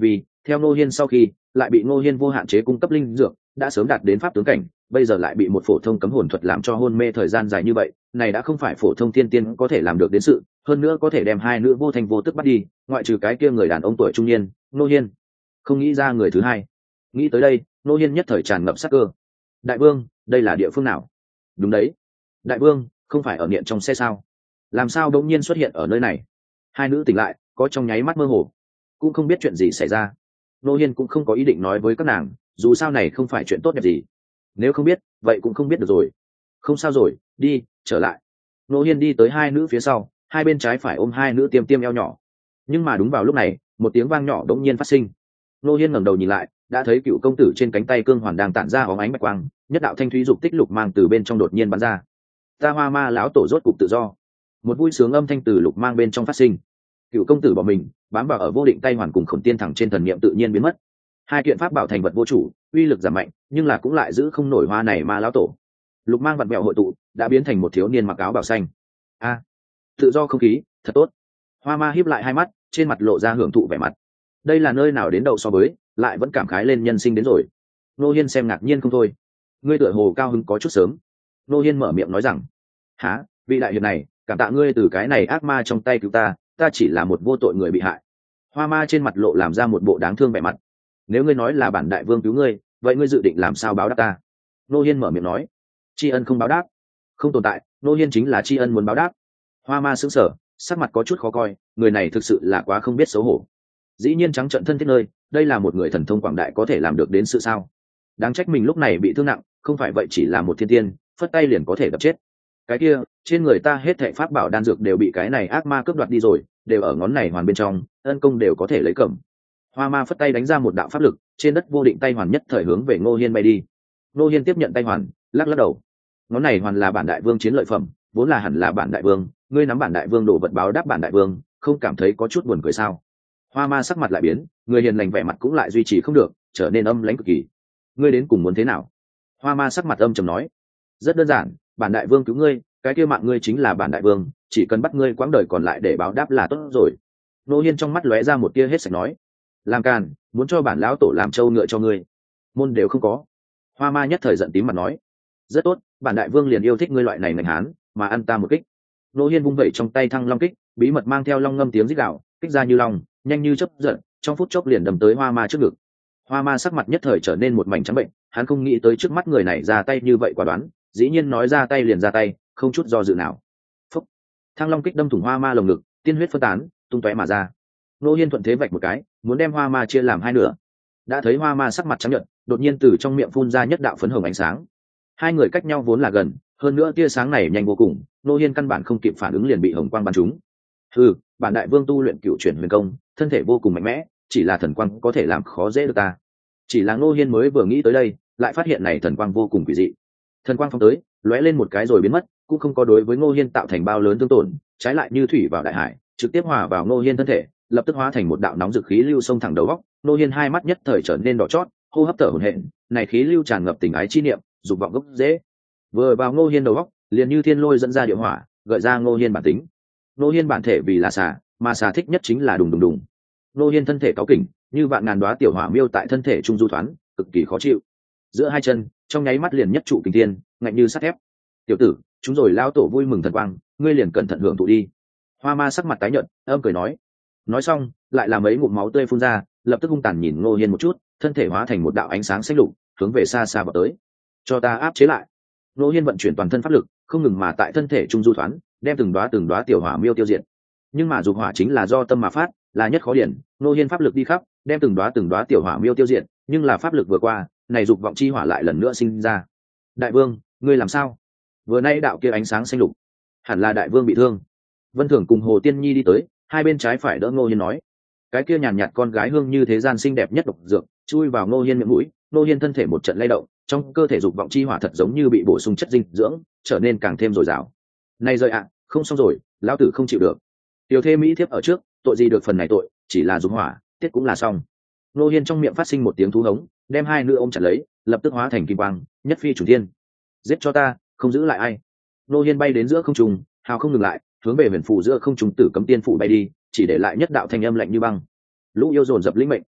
theo ngô hiên sau khi lại bị ngô hiên vô hạn chế cung cấp linh dược, đã sớm đạt đến pháp tướng cảnh, bây giờ lại bị một phổ thông cấm hồn thuật làm cho hôn mê thời gian dài như vậy, này đã không phải phổ thông thiên tiên có thể làm được đến sự, hơn nữa có thể đem hai nữ vô thành vô tức bắt đi, ngoại trừ cái kia người đàn ông tuổi trung niên ngô hiên không nghĩ ra người thứ hai. Nghĩ tới đây ngô hiên nhất thời tràn ngập sắc cơ. Đại vương, đây là địa phương nào? Đúng đấy, đại vương, không phải ở điện trong xe sao, làm sao đột nhiên xuất hiện ở nơi này? Hai nữ tỉnh lại, có trong nháy mắt mơ hồ, cũng không biết chuyện gì xảy ra. Ngô hiên cũng không có ý định nói với các nàng, dù sao này không phải chuyện tốt đẹp gì, nếu không biết vậy cũng không biết được rồi. Không sao rồi, đi trở lại. Ngô hiên đi tới hai nữ phía sau, hai bên trái phải ôm hai nữ tiêm tiêm eo nhỏ. Nhưng mà đúng vào lúc này một tiếng vang nhỏ đột nhiên phát sinh. Ngô hiên ngẩng đầu nhìn lại, đã thấy cựu công tử trên cánh tay cương hoàn đang tản ra óng ánh bạch quang, nhất đạo thanh thúy dục tích lục mang từ bên trong đột nhiên bắn ra. Ta Hoa Ma lão tổ rốt cục tự do. Một vui sướng âm thanh từ lục mang bên trong phát sinh. Cựu công tử bỏ mình bám vào ở vô định tay hoàn cùng khổng tiên thẳng trên thần niệm tự nhiên biến mất. Hai kiện pháp bảo thành vật vô chủ, uy lực giảm mạnh, nhưng là cũng lại giữ không nổi Hoa này Ma lão tổ. Lục mang vặn vẹo hội tụ, đã biến thành một thiếu niên mặc áo bào xanh. A, tự do không khí, thật tốt. Hoa Ma híp lại hai mắt, trên mặt lộ ra hưởng thụ vẻ mặt. Đây là nơi nào đến đâu so với, lại vẫn cảm khái lên nhân sinh đến rồi. Nô Hiên xem ngạc nhiên không thôi. Ngươi tựa hồ cao hứng có chút sớm. Nô Hiên mở miệng nói rằng, há, vị đại hiệp này, cảm tạ ngươi từ cái này ác ma trong tay cứu ta, ta chỉ là một vô tội người bị hại. Hoa Ma trên mặt lộ làm ra một bộ đáng thương vẻ mặt. Nếu ngươi nói là bản đại vương cứu ngươi, vậy ngươi dự định làm sao báo đáp ta? Nô Hiên mở miệng nói, tri ân không báo đáp không tồn tại, Nô Hiên chính là tri ân muốn báo đáp. Hoa Ma sững sờ, sắc mặt có chút khó coi, người này thực sự là quá không biết xấu hổ. Dĩ nhiên trắng trợn thân thiết nơi, đây là một người thần thông quảng đại có thể làm được đến sự sao? Đáng trách mình lúc này bị thương nặng, không phải vậy chỉ là một thiên tiên, phất tay liền có thể đập chết. Cái kia, trên người ta hết thảy pháp bảo đan dược đều bị cái này ác ma cướp đoạt đi rồi, đều ở ngón này hoàn bên trong, ân công đều có thể lấy cầm. Hoa Ma phất tay đánh ra một đạo pháp lực, trên đất vô định tay hoàn nhất thời hướng về Ngô Hiên bay đi. Ngô Hiên tiếp nhận tay hoàn, lắc lắc đầu. Ngón này hoàn là bản đại vương chiến lợi phẩm, vốn là hẳn là bản đại vương, ngươi nắm bản đại vương đồ vật báo đáp bản đại vương, không cảm thấy có chút buồn cười sao? Hoa Ma sắc mặt lại biến, người hiền lành vẻ mặt cũng lại duy trì không được, trở nên âm lãnh cực kỳ. Ngươi đến cùng muốn thế nào? Hoa Ma sắc mặt âm trầm nói, rất đơn giản, bản đại vương cứu ngươi, cái kia mạng ngươi chính là bản đại vương, chỉ cần bắt ngươi quãng đời còn lại để báo đáp là tốt rồi. Nô Hiên trong mắt lóe ra một tia hết sạch nói, làm càn, muốn cho bản lão tổ làm trâu ngựa cho ngươi, môn đều không có. Hoa Ma nhất thời giận tím mặt nói, rất tốt, bản đại vương liền yêu thích ngươi loại này ngành hán, mà ăn ta một kích. Nô Hiên vung vẩy trong tay thăng long kích, bí mật mang theo long ngâm tiếng rít gào, kích ra như long, nhanh như chớp giật, trong phút chốc liền đâm tới Hoa Ma trước ngực. Hoa Ma sắc mặt nhất thời trở nên một mảnh trắng bệnh, hắn không nghĩ tới trước mắt người này ra tay như vậy quả đoán, dĩ nhiên nói ra tay liền ra tay, không chút do dự nào. Phúc! Thăng long kích đâm thủng Hoa Ma lồng ngực, tiên huyết phân tán, tung tóe mà ra. Nô Hiên thuận thế vạch một cái, muốn đem Hoa Ma chia làm hai nửa. Đã thấy Hoa Ma sắc mặt trắng nhợt, đột nhiên từ trong miệng phun ra nhất đạo phấn hồng ánh sáng. Hai người cách nhau vốn là gần, hơn nữa tia sáng này nhanh vô cùng, Nô Hiên căn bản không kịp phản ứng liền bị hồng quang bắn trúng. Hừ, bản đại vương tu luyện cựu chuyển huyền công, thân thể vô cùng mạnh mẽ, chỉ là thần quang có thể làm khó dễ được ta. Chỉ là Nô Hiên mới vừa nghĩ tới đây, lại phát hiện này thần quang vô cùng quỷ dị. Thần quang phóng tới, lóe lên một cái rồi biến mất, cũng không có đối với Ngô Hiên tạo thành bao lớn thương tổn, trái lại như thủy vào đại hải, trực tiếp hòa vào Ngô Hiên thân thể, lập tức hóa thành một đạo nóng dực khí lưu xông thẳng đầu góc. Ngô Hiên hai mắt nhất thời trở nên đỏ chót, hô hấp thở hổn hển, này khí lưu tràn ngập tình ái chi niệm, dục vọng gốc dễ. Vừa vào Ngô Hiên đầu góc, liền như thiên lôi dẫn ra địa hỏa, gợi ra Ngô Hiên bản tính. Ngô Hiên bản thể vì là xà, mà xà thích nhất chính là đùng đùng đùng. Ngô Hiên thân thể cáu kỉnh, như vạn ngàn đóa tiểu hỏa miêu tại thân thể trung du thoán, cực kỳ khó chịu. Giữa hai chân, trong nháy mắt liền nhất trụ kình thiên, ngạnh như sắt thép. Tiểu tử, chúng rồi lao tổ vui mừng thần quang, ngươi liền cẩn thận hưởng thụ đi. Hoa Ma sắc mặt tái nhợt, âm cười nói. Nói xong, lại là mấy ngụm máu tươi phun ra, lập tức hung tàn nhìn Ngô Hiên một chút, thân thể hóa thành một đạo ánh sáng xanh lục, hướng về xa xa vào tới. Cho ta áp chế lại. Ngô Hiên vận chuyển toàn thân pháp lực, không ngừng mà tại thân thể trung du thoán, đem từng đóa từng đóa tiểu hỏa miêu tiêu diệt. Nhưng mà dục hỏa chính là do tâm mà phát, là nhất khó điển. Ngô Hiên pháp lực đi khắp, đem từng đóa từng đóa tiểu hỏa miêu tiêu diệt, nhưng là pháp lực vừa qua, này dục vọng chi hỏa lại lần nữa sinh ra. Đại vương, ngươi làm sao? Vừa nay đạo kia ánh sáng xanh lục, hẳn là đại vương bị thương. Vân Thường cùng Hồ Tiên Nhi đi tới, hai bên trái phải đỡ Ngô Hiên nói. Cái kia nhàn nhạt con gái hương như thế gian xinh đẹp nhất độc dược, chui vào Ngô Hiên miệng mũi. Ngô Hiên thân thể một trận lay động, trong cơ thể dục vọng chi hỏa thật giống như bị bổ sung chất dinh dưỡng, trở nên càng thêm dồi dào. Này rời ạ, không xong rồi, lão tử không chịu được. Tiểu thê mỹ thiếp ở trước, tội gì được phần này tội, chỉ là dục hỏa, tiết cũng là xong. Ngô Hiên trong miệng phát sinh một tiếng thú hống, đem hai nữ ôm chặt lấy, lập tức hóa thành kim quang, nhất phi chủ thiên. Giết cho ta, không giữ lại ai. Ngô Hiên bay đến giữa không trung, hào không ngừng lại, hướng về huyền phủ giữa không trung tử cấm tiên phủ bay đi, chỉ để lại nhất đạo thanh âm lạnh như băng. Lũ yêu dồn dập lĩnh mệnh.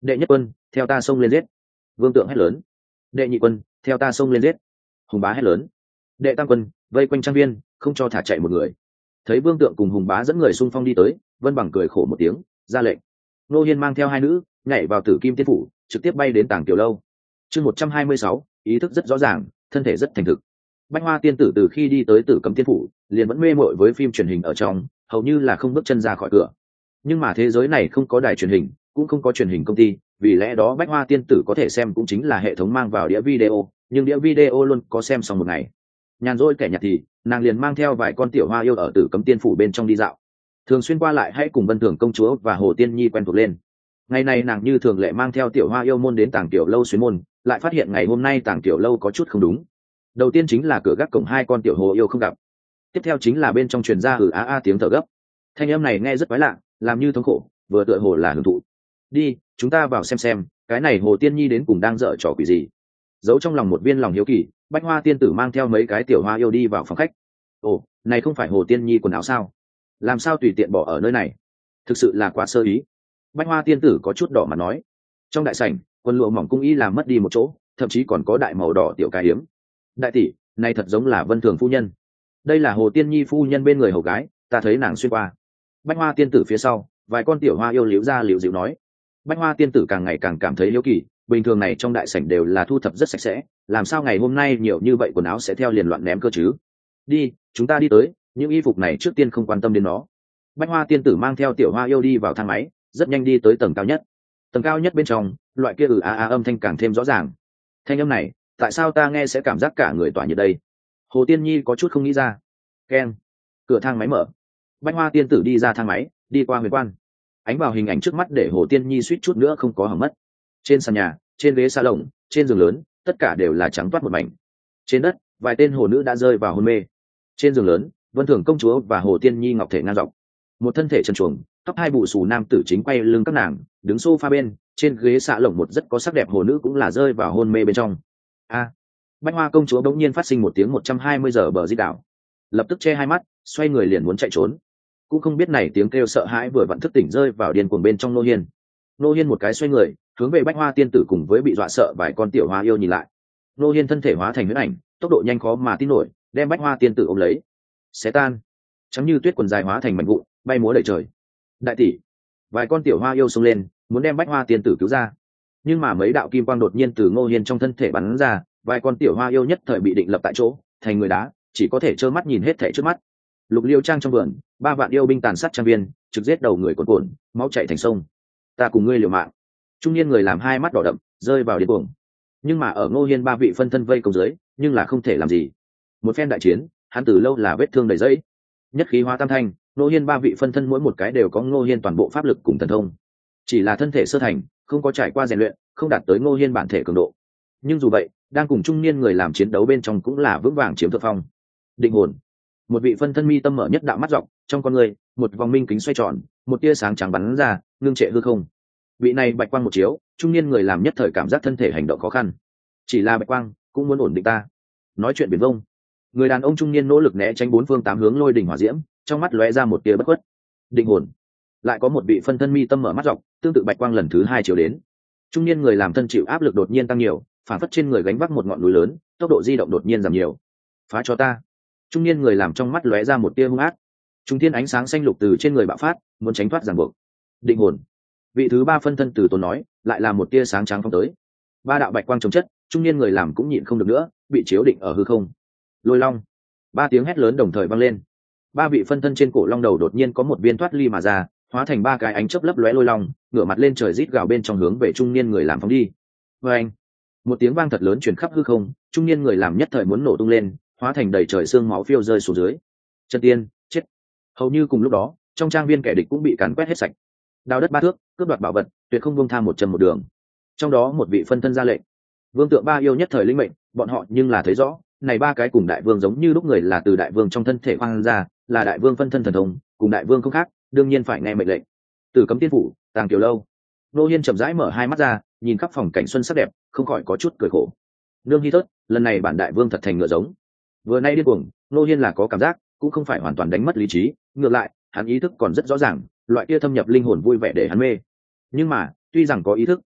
đệ nhất quân theo ta xông lên giết. Vương Tượng hét lớn. Đệ nhị quân theo ta xông lên giết. Hùng Bá hét lớn. Đệ tam quân vây quanh trang viên, không cho thả chạy một người. Thấy Vương Tượng cùng Hùng Bá dẫn người xung phong đi tới, Vân Bằng cười khổ một tiếng, ra lệnh. Nô Hiên mang theo hai nữ nhảy vào Tử Kim Tiên phủ, trực tiếp bay đến Tàng Tiểu lâu. Chương một trăm hai mươi sáu, ý thức rất rõ ràng, thân thể rất thành thực. Bách Hoa tiên tử từ khi đi tới Tử Cấm Tiên phủ, liền vẫn mê mội với phim truyền hình ở trong, hầu như là không bước chân ra khỏi cửa. Nhưng mà thế giới này không có đài truyền hình, cũng không có truyền hình công ty, vì lẽ đó Bách Hoa tiên tử có thể xem cũng chính là hệ thống mang vào đĩa video, nhưng đĩa video luôn có xem xong một ngày. Nhàn rỗi kẻ nhặt thì nàng liền mang theo vài con tiểu hoa yêu ở Tử Cấm Tiên phủ bên trong đi dạo, thường xuyên qua lại hãy cùng Vân Thường công chúa và Hồ Tiên Nhi quen thuộc lên. Ngày này nàng như thường lệ mang theo tiểu hoa yêu môn đến Tàng Tiểu lâu xuyến môn, lại phát hiện ngày hôm nay Tàng Tiểu lâu có chút không đúng. Đầu tiên chính là cửa gác cổng hai con tiểu hồ yêu không gặp, tiếp theo chính là bên trong truyền ra hử a a tiếng thở gấp. Thanh âm này nghe rất quái lạ, làm như thống khổ, vừa tựa hồ là hưởng thụ. Đi, chúng ta vào xem xem, cái này Hồ Tiên Nhi đến cùng đang dở trò quỷ gì. Giấu trong lòng một viên lòng hiếu kỳ, Bách Hoa tiên tử mang theo mấy cái tiểu hoa yêu đi vào phòng khách. Ồ, này không phải Hồ Tiên Nhi quần áo sao? Làm sao tùy tiện bỏ ở nơi này? Thực sự là quá sơ ý. Bách Hoa tiên tử có chút đỏ mặt nói. Trong đại sảnh, quần lụa mỏng cung y làm mất đi một chỗ, thậm chí còn có đại màu đỏ tiểu cái hiếm. Đại tỷ, này thật giống là Vân Thường phu nhân. Đây là Hồ Tiên Nhi phu nhân bên người hầu gái, ta thấy nàng xuyên qua. Bách Hoa tiên tử phía sau, vài con tiểu hoa yêu liễu ra liễu dịu nói. Bách Hoa tiên tử càng ngày càng cảm thấy hiếu kỳ, bình thường này trong đại sảnh đều là thu thập rất sạch sẽ, làm sao ngày hôm nay nhiều như vậy quần áo sẽ theo liền loạn ném cơ chứ? Đi, chúng ta đi tới, những y phục này trước tiên không quan tâm đến nó. Bách Hoa tiên tử mang theo tiểu hoa yêu đi vào thang máy, rất nhanh đi tới tầng cao nhất. Tầng cao nhất bên trong, loại kia ừ a a âm thanh càng thêm rõ ràng. Thanh âm này, tại sao ta nghe sẽ cảm giác cả người tỏa nhiệt đây? Hồ Tiên Nhi có chút không nghĩ ra. Keng, cửa thang máy mở. Bách Hoa tiên tử đi ra thang máy, đi qua huyền quan. Ánh vào hình ảnh trước mắt để Hồ Tiên Nhi suýt chút nữa không có hỏng mất. Trên sàn nhà, trên ghế salon, trên giường lớn, tất cả đều là trắng toát một mảnh. Trên đất, vài tên hồ nữ đã rơi vào hôn mê. Trên giường lớn, Vân Thường công chúa và Hồ Tiên Nhi ngọc thể ngang dọc. Một thân thể trần truồng, tóc hai bù xù nam tử chính quay lưng các nàng, đứng sofa bên, trên ghế xạ lồng một rất có sắc đẹp hồ nữ cũng là rơi vào hôn mê bên trong. A, Bách Hoa công chúa bỗng nhiên phát sinh một tiếng một trăm hai mươi giờ bờ di đảo, lập tức che hai mắt, xoay người liền muốn chạy trốn. Cũng không biết này tiếng kêu sợ hãi vừa vặn thức tỉnh rơi vào điên cuồng bên trong Nô Hiên. Nô Hiên một cái xoay người, hướng về Bách Hoa tiên tử cùng với bị dọa sợ vài con tiểu hoa yêu nhìn lại. Nô Hiên thân thể hóa thành huyễn ảnh, tốc độ nhanh khó mà tin nổi, đem Bách Hoa tiên tử ôm lấy, xé tan, trắng như tuyết quần dài hóa thành mảnh vụn, bay múa đầy trời. Đại tỷ, vài con tiểu hoa yêu xông lên, muốn đem Bách Hoa tiên tử cứu ra, nhưng mà mấy đạo kim quang đột nhiên từ Ngô Hiên trong thân thể bắn ra, vài con tiểu hoa yêu nhất thời bị định lập tại chỗ, thành người đá, chỉ có thể trơ mắt nhìn hết thảy trước mắt. Lục Liêu trang trong vườn, ba vạn yêu binh tàn sát trang viên, trực giết đầu người cuồn cuộn, máu chảy thành sông. Ta cùng ngươi liều mạng. Trung niên người làm hai mắt đỏ đậm, rơi vào điên cuồng. Nhưng mà ở Ngô Hiên ba vị phân thân vây công dưới, nhưng là không thể làm gì. Một phen đại chiến, hắn từ lâu là vết thương đầy dẫy. Nhất khí hóa tam thanh, Ngô Hiên ba vị phân thân mỗi một cái đều có Ngô Hiên toàn bộ pháp lực cùng thần thông. Chỉ là thân thể sơ thành, không có trải qua rèn luyện, không đạt tới Ngô Hiên bản thể cường độ. Nhưng dù vậy, đang cùng trung niên người làm chiến đấu bên trong cũng là vững vàng chiếm thượng phong. Định hồn, một vị phân thân mi tâm mở nhất đạo mắt dọc, trong con người, một vòng minh kính xoay tròn, một tia sáng trắng bắn ra, ngưng trệ hư không. Vị này bạch quang một chiếu, trung niên người làm nhất thời cảm giác thân thể hành động khó khăn. Chỉ là bạch quang, cũng muốn ổn định ta. Nói chuyện biển vông. Người đàn ông trung niên nỗ lực né tránh bốn phương tám hướng lôi đỉnh hỏa diễm, trong mắt lóe ra một tia bất khuất. Định hồn. Lại có một vị phân thân mi tâm mở mắt dọc, tương tự bạch quang lần thứ hai chiếu đến. Trung niên người làm thân chịu áp lực đột nhiên tăng nhiều, phản phất trên người gánh vác một ngọn núi lớn, tốc độ di động đột nhiên giảm nhiều. Phá cho ta. Trung niên người làm trong mắt lóe ra một tia hung ác. Trung thiên ánh sáng xanh lục từ trên người bạo phát, muốn tránh thoát ràng buộc. Định hồn. Vị thứ ba phân thân từ tốn nói, lại là một tia sáng trắng phóng tới. Ba đạo bạch quang chống chất, trung niên người làm cũng nhịn không được nữa, bị chiếu định ở hư không. Lôi long. Ba tiếng hét lớn đồng thời vang lên. Ba vị phân thân trên cổ long đầu đột nhiên có một viên thoát ly mà ra, hóa thành ba cái ánh chớp lấp lóe lôi long, ngửa mặt lên trời rít gào bên trong hướng về trung niên người làm phóng đi. Và anh, một tiếng vang thật lớn truyền khắp hư không, trung niên người làm nhất thời muốn nổ tung lên, hóa thành đầy trời xương máu phiêu rơi xuống dưới. Chân tiên, chết. Hầu như cùng lúc đó, trong trang viên kẻ địch cũng bị càn quét hết sạch. Đào đất ba thước, cướp đoạt bảo vật, tuyệt không buông tha một chân một đường. Trong đó một vị phân thân ra lệnh. Vương Tượng ba yêu nhất thời linh mệnh, bọn họ nhưng là thấy rõ, này ba cái cùng đại vương giống như lúc người là từ đại vương trong thân thể khoan ra, là đại vương phân thân thần thông, cùng đại vương không khác, đương nhiên phải nghe mệnh lệnh. Từ Cấm Tiên phủ, Tàng Tiểu lâu. Nô Hiên chậm rãi mở hai mắt ra, nhìn khắp phòng cảnh xuân sắc đẹp, không khỏi có chút cười khổ. Nương Hi Thớt, lần này bản đại vương thật thành ngựa giống. Vừa nay điên cuồng, Nô Hiên là có cảm giác, cũng không phải hoàn toàn đánh mất lý trí, ngược lại, hắn ý thức còn rất rõ ràng, loại kia thâm nhập linh hồn vui vẻ để hắn mê. Nhưng mà, tuy rằng có ý thức,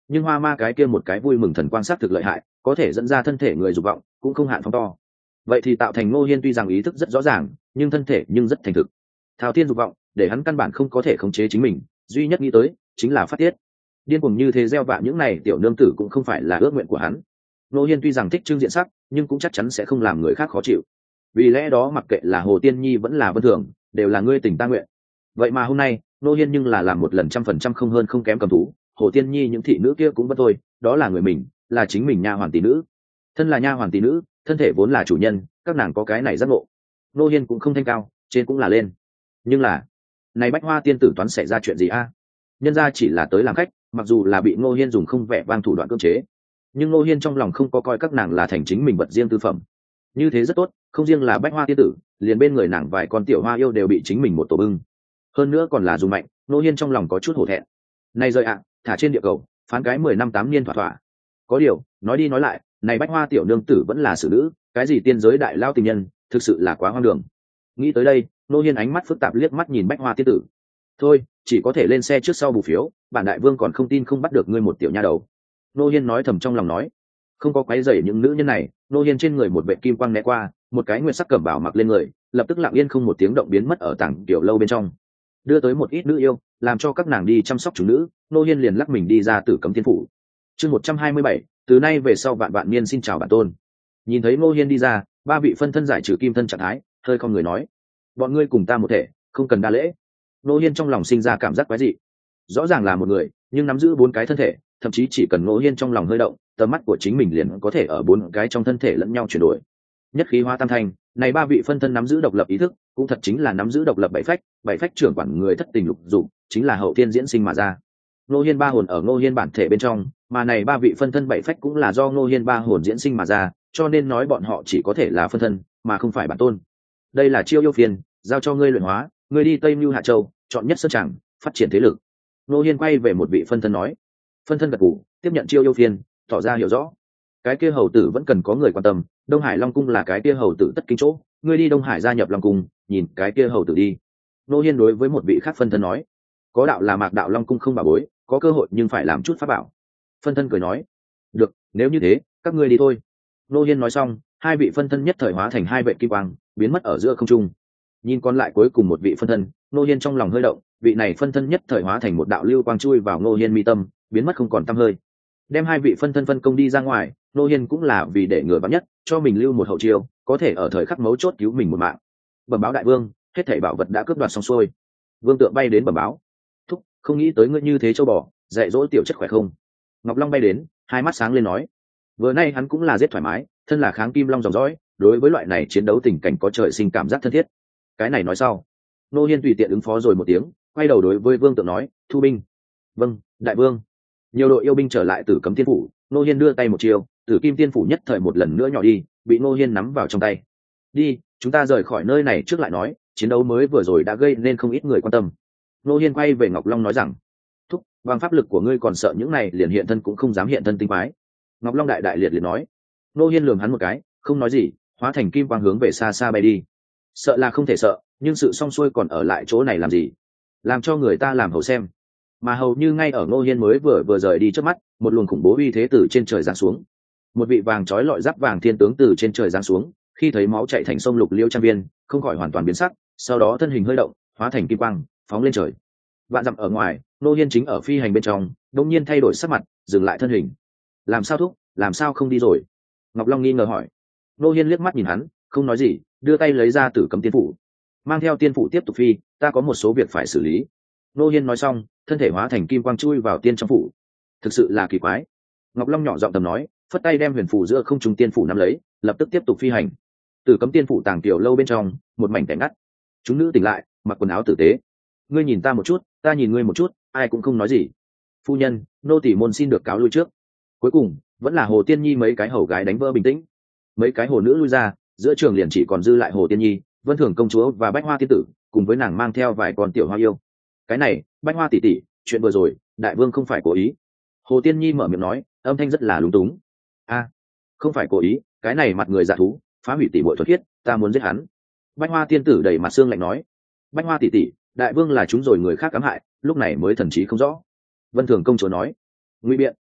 nhưng hoa ma cái kia một cái vui mừng thần quan sát thực lợi hại, có thể dẫn ra thân thể người dục vọng cũng không hạn phóng to. Vậy thì tạo thành Ngô Hiên tuy rằng ý thức rất rõ ràng nhưng thân thể nhưng rất thành thực. Thao thiên dục vọng để hắn căn bản không có thể khống chế chính mình, duy nhất nghĩ tới chính là phát tiết. Điên cuồng như thế gieo vạ những này tiểu nương tử cũng không phải là ước nguyện của hắn. Ngô Hiên tuy rằng thích trưng diện sắc nhưng cũng chắc chắn sẽ không làm người khác khó chịu, vì lẽ đó mặc kệ là Hồ Tiên Nhi vẫn là Vân Thường đều là ngươi tình ta nguyện. Vậy mà hôm nay Ngô Hiên nhưng là làm một lần trăm phần trăm không hơn không kém cầm thú. Hồ Tiên Nhi những thị nữ kia cũng bất thôi, đó là người mình, là chính mình nha hoàn tỷ nữ. Thân là nha hoàn tỷ nữ, thân thể vốn là chủ nhân, các nàng có cái này giác ngộ. Ngô Hiên cũng không thanh cao, trên cũng là lên. Nhưng là, này Bách Hoa tiên tử toán xảy ra chuyện gì a? Nhân ra chỉ là tới làm khách, mặc dù là bị Ngô Hiên dùng không vẻ vang thủ đoạn cưỡng chế, nhưng Ngô Hiên trong lòng không có coi các nàng là thành chính mình vật riêng tư phẩm. Như thế rất tốt, không riêng là Bách Hoa tiên tử, liền bên người nàng vài con tiểu hoa yêu đều bị chính mình một tổ bưng. Hơn nữa còn là dùng mạnh, Ngô Hiên trong lòng có chút hổ thẹn. Này rời ạ, thả trên địa cầu, phán cái mười năm tám niên thỏa thỏa. Có điều, nói đi nói lại, này Bách Hoa tiểu nương tử vẫn là xử nữ, cái gì tiên giới đại lao tình nhân, thực sự là quá hoang đường. Nghĩ tới đây, Ngô Hiên ánh mắt phức tạp liếc mắt nhìn Bách Hoa tiên tử. Thôi, chỉ có thể lên xe trước sau bù phiếu, bản đại vương còn không tin không bắt được ngươi một tiểu nha đầu. Ngô Hiên nói thầm trong lòng nói, không có quấy rầy những nữ nhân này. Ngô Hiên trên người một vệ kim quang né qua, một cái nguyệt sắc cẩm bào mặc lên người, lập tức lặng yên không một tiếng động biến mất ở tảng tiểu lâu bên trong, đưa tới một ít nữ yêu, làm cho các nàng đi chăm sóc chủ nữ. Ngô Hiên liền lắc mình đi ra Tử Cấm Tiên phủ. Chương một trăm hai mươi bảy, từ nay về sau vạn vạn niên xin chào bản tôn. Nhìn thấy Ngô Hiên đi ra, ba vị phân thân giải trừ kim thân trạng thái, hơi không người nói, bọn ngươi cùng ta một thể, không cần đa lễ. Ngô Hiên trong lòng sinh ra cảm giác quái dị, rõ ràng là một người nhưng nắm giữ bốn cái thân thể, thậm chí chỉ cần Ngô Hiên trong lòng hơi động, tầm mắt của chính mình liền có thể ở bốn cái trong thân thể lẫn nhau chuyển đổi. Nhất khí hóa tam thành, này ba vị phân thân nắm giữ độc lập ý thức, cũng thật chính là nắm giữ độc lập bảy phách, bảy phách trưởng quản người thất tình lục dục, chính là hậu thiên diễn sinh mà ra. Ngô Hiên ba hồn ở Ngô Hiên bản thể bên trong, mà này ba vị phân thân bảy phách cũng là do Ngô Hiên ba hồn diễn sinh mà ra, cho nên nói bọn họ chỉ có thể là phân thân, mà không phải bản tôn. Đây là chiêu yêu phiền, giao cho ngươi luyện hóa, ngươi đi Tây Nưu Hạ Châu, chọn nhất sơn tràng, phát triển thế lực. Ngô Hiên quay về một vị phân thân nói. Phân thân gật gù, tiếp nhận chiêu yêu phiền, tỏ ra hiểu rõ. Cái kia hầu tử vẫn cần có người quan tâm, Đông Hải Long cung là cái kia hầu tử tất kinh chỗ, ngươi đi Đông Hải gia nhập Long cung, nhìn cái kia hầu tử đi. Ngô Hiên đối với một vị khác phân thân nói, có đạo là Mạc đạo Long cung không bảo bối, có cơ hội nhưng phải làm chút pháp bảo. Phân thân cười nói, được, nếu như thế các ngươi đi thôi. Ngô Hiên nói xong, hai vị phân thân nhất thời hóa thành hai vệ kim quang, biến mất ở giữa không trung. Nhìn còn lại cuối cùng một vị phân thân, Ngô Hiên trong lòng hơi động, vị này phân thân nhất thời hóa thành một đạo lưu quang chui vào Ngô Hiên mi tâm, biến mất không còn tăm hơi. Đem hai vị phân thân phân công đi ra ngoài, Ngô Hiên cũng là vì để ngừa vắng nhất, cho mình lưu một hậu chiêu, có thể ở thời khắc mấu chốt cứu mình một mạng. Bẩm báo đại vương, hết thảy bảo vật đã cướp đoạt xong xuôi. Vương Tượng bay đến bẩm báo, thúc, không nghĩ tới ngươi như thế châu bò, dạy dỗ tiểu chất khỏe không? Ngọc Long bay đến, hai mắt sáng lên nói, vừa nay hắn cũng là giết thoải mái, thân là kháng kim long dòng dõi, đối với loại này chiến đấu tình cảnh có trời sinh cảm giác thân thiết. Cái này nói sau, Ngô Hiên tùy tiện ứng phó rồi một tiếng, quay đầu đối với Vương Tượng nói, thu binh. Vâng, đại vương. Nhiều đội yêu binh trở lại Tử Cấm Tiên phủ, Ngô Hiên đưa tay một chiều, Tử Kim Tiên phủ nhất thời một lần nữa nhỏ đi, bị Ngô Hiên nắm vào trong tay. Đi, chúng ta rời khỏi nơi này trước lại nói, chiến đấu mới vừa rồi đã gây nên không ít người quan tâm. Ngô Hiên quay về Ngọc Long nói rằng, thúc, bằng pháp lực của ngươi còn sợ những này liền hiện thân cũng không dám hiện thân tinh quái. Ngọc Long đại đại liệt liệt nói. Ngô Hiên lườm hắn một cái, không nói gì, hóa thành kim quang hướng về xa xa bay đi. Sợ là không thể sợ, nhưng sự song xuôi còn ở lại chỗ này làm gì? Làm cho người ta làm hầu xem. Mà hầu như ngay ở Ngô Hiên mới vừa vừa rời đi trước mắt, một luồng khủng bố uy thế từ trên trời giáng xuống. Một vị vàng trói lọi giáp vàng thiên tướng từ trên trời giáng xuống, khi thấy máu chảy thành sông Lục Liêu Trang Viên, không khỏi hoàn toàn biến sắc, sau đó thân hình hơi động, hóa thành kim quang, phóng lên trời. Vạn dặm ở ngoài, Ngô Hiên chính ở phi hành bên trong, đột nhiên thay đổi sắc mặt, dừng lại thân hình. Làm sao thúc, làm sao không đi rồi? Ngọc Long nghi ngờ hỏi. Ngô Hiên liếc mắt nhìn hắn, không nói gì, đưa tay lấy ra Tử Cấm Tiên phủ, mang theo tiên phủ tiếp tục phi, ta có một số việc phải xử lý. Ngô Hiên nói xong, thân thể hóa thành kim quang chui vào tiên trong phủ. Thực sự là kỳ quái. Ngọc Long nhỏ giọng tầm nói, phất tay đem huyền phủ giữa không trung tiên phủ nắm lấy, lập tức tiếp tục phi hành. Tử Cấm Tiên phủ tàng tiểu lâu bên trong, một mảnh cảnh ngắt. Chúng nữ tỉnh lại, mặc quần áo tử tế. Ngươi nhìn ta một chút, ta nhìn ngươi một chút, ai cũng không nói gì. Phu nhân, nô tỳ môn xin được cáo lui trước. Cuối cùng, vẫn là Hồ Tiên Nhi mấy cái hầu gái đánh vỡ bình tĩnh. Mấy cái hồ nữ lui ra, giữa trường liền chỉ còn dư lại Hồ Tiên Nhi, Vân Thường công chúa và Bách Hoa tiên tử, cùng với nàng mang theo vài con tiểu hoa yêu. Cái này, Bách Hoa tỷ tỷ, chuyện vừa rồi, đại vương không phải cố ý. Hồ Tiên Nhi mở miệng nói, âm thanh rất là lúng túng. A, không phải cố ý, cái này mặt người dạ thú, phá hủy tỷ muội thuật thiết, ta muốn giết hắn. Bách Hoa tiên tử đầy mặt xương lạnh nói, Bách Hoa tỷ tỷ, đại vương là chúng rồi người khác cám hại, lúc này mới thần trí không rõ. Vân Thường công chúa nói, ngụy biện,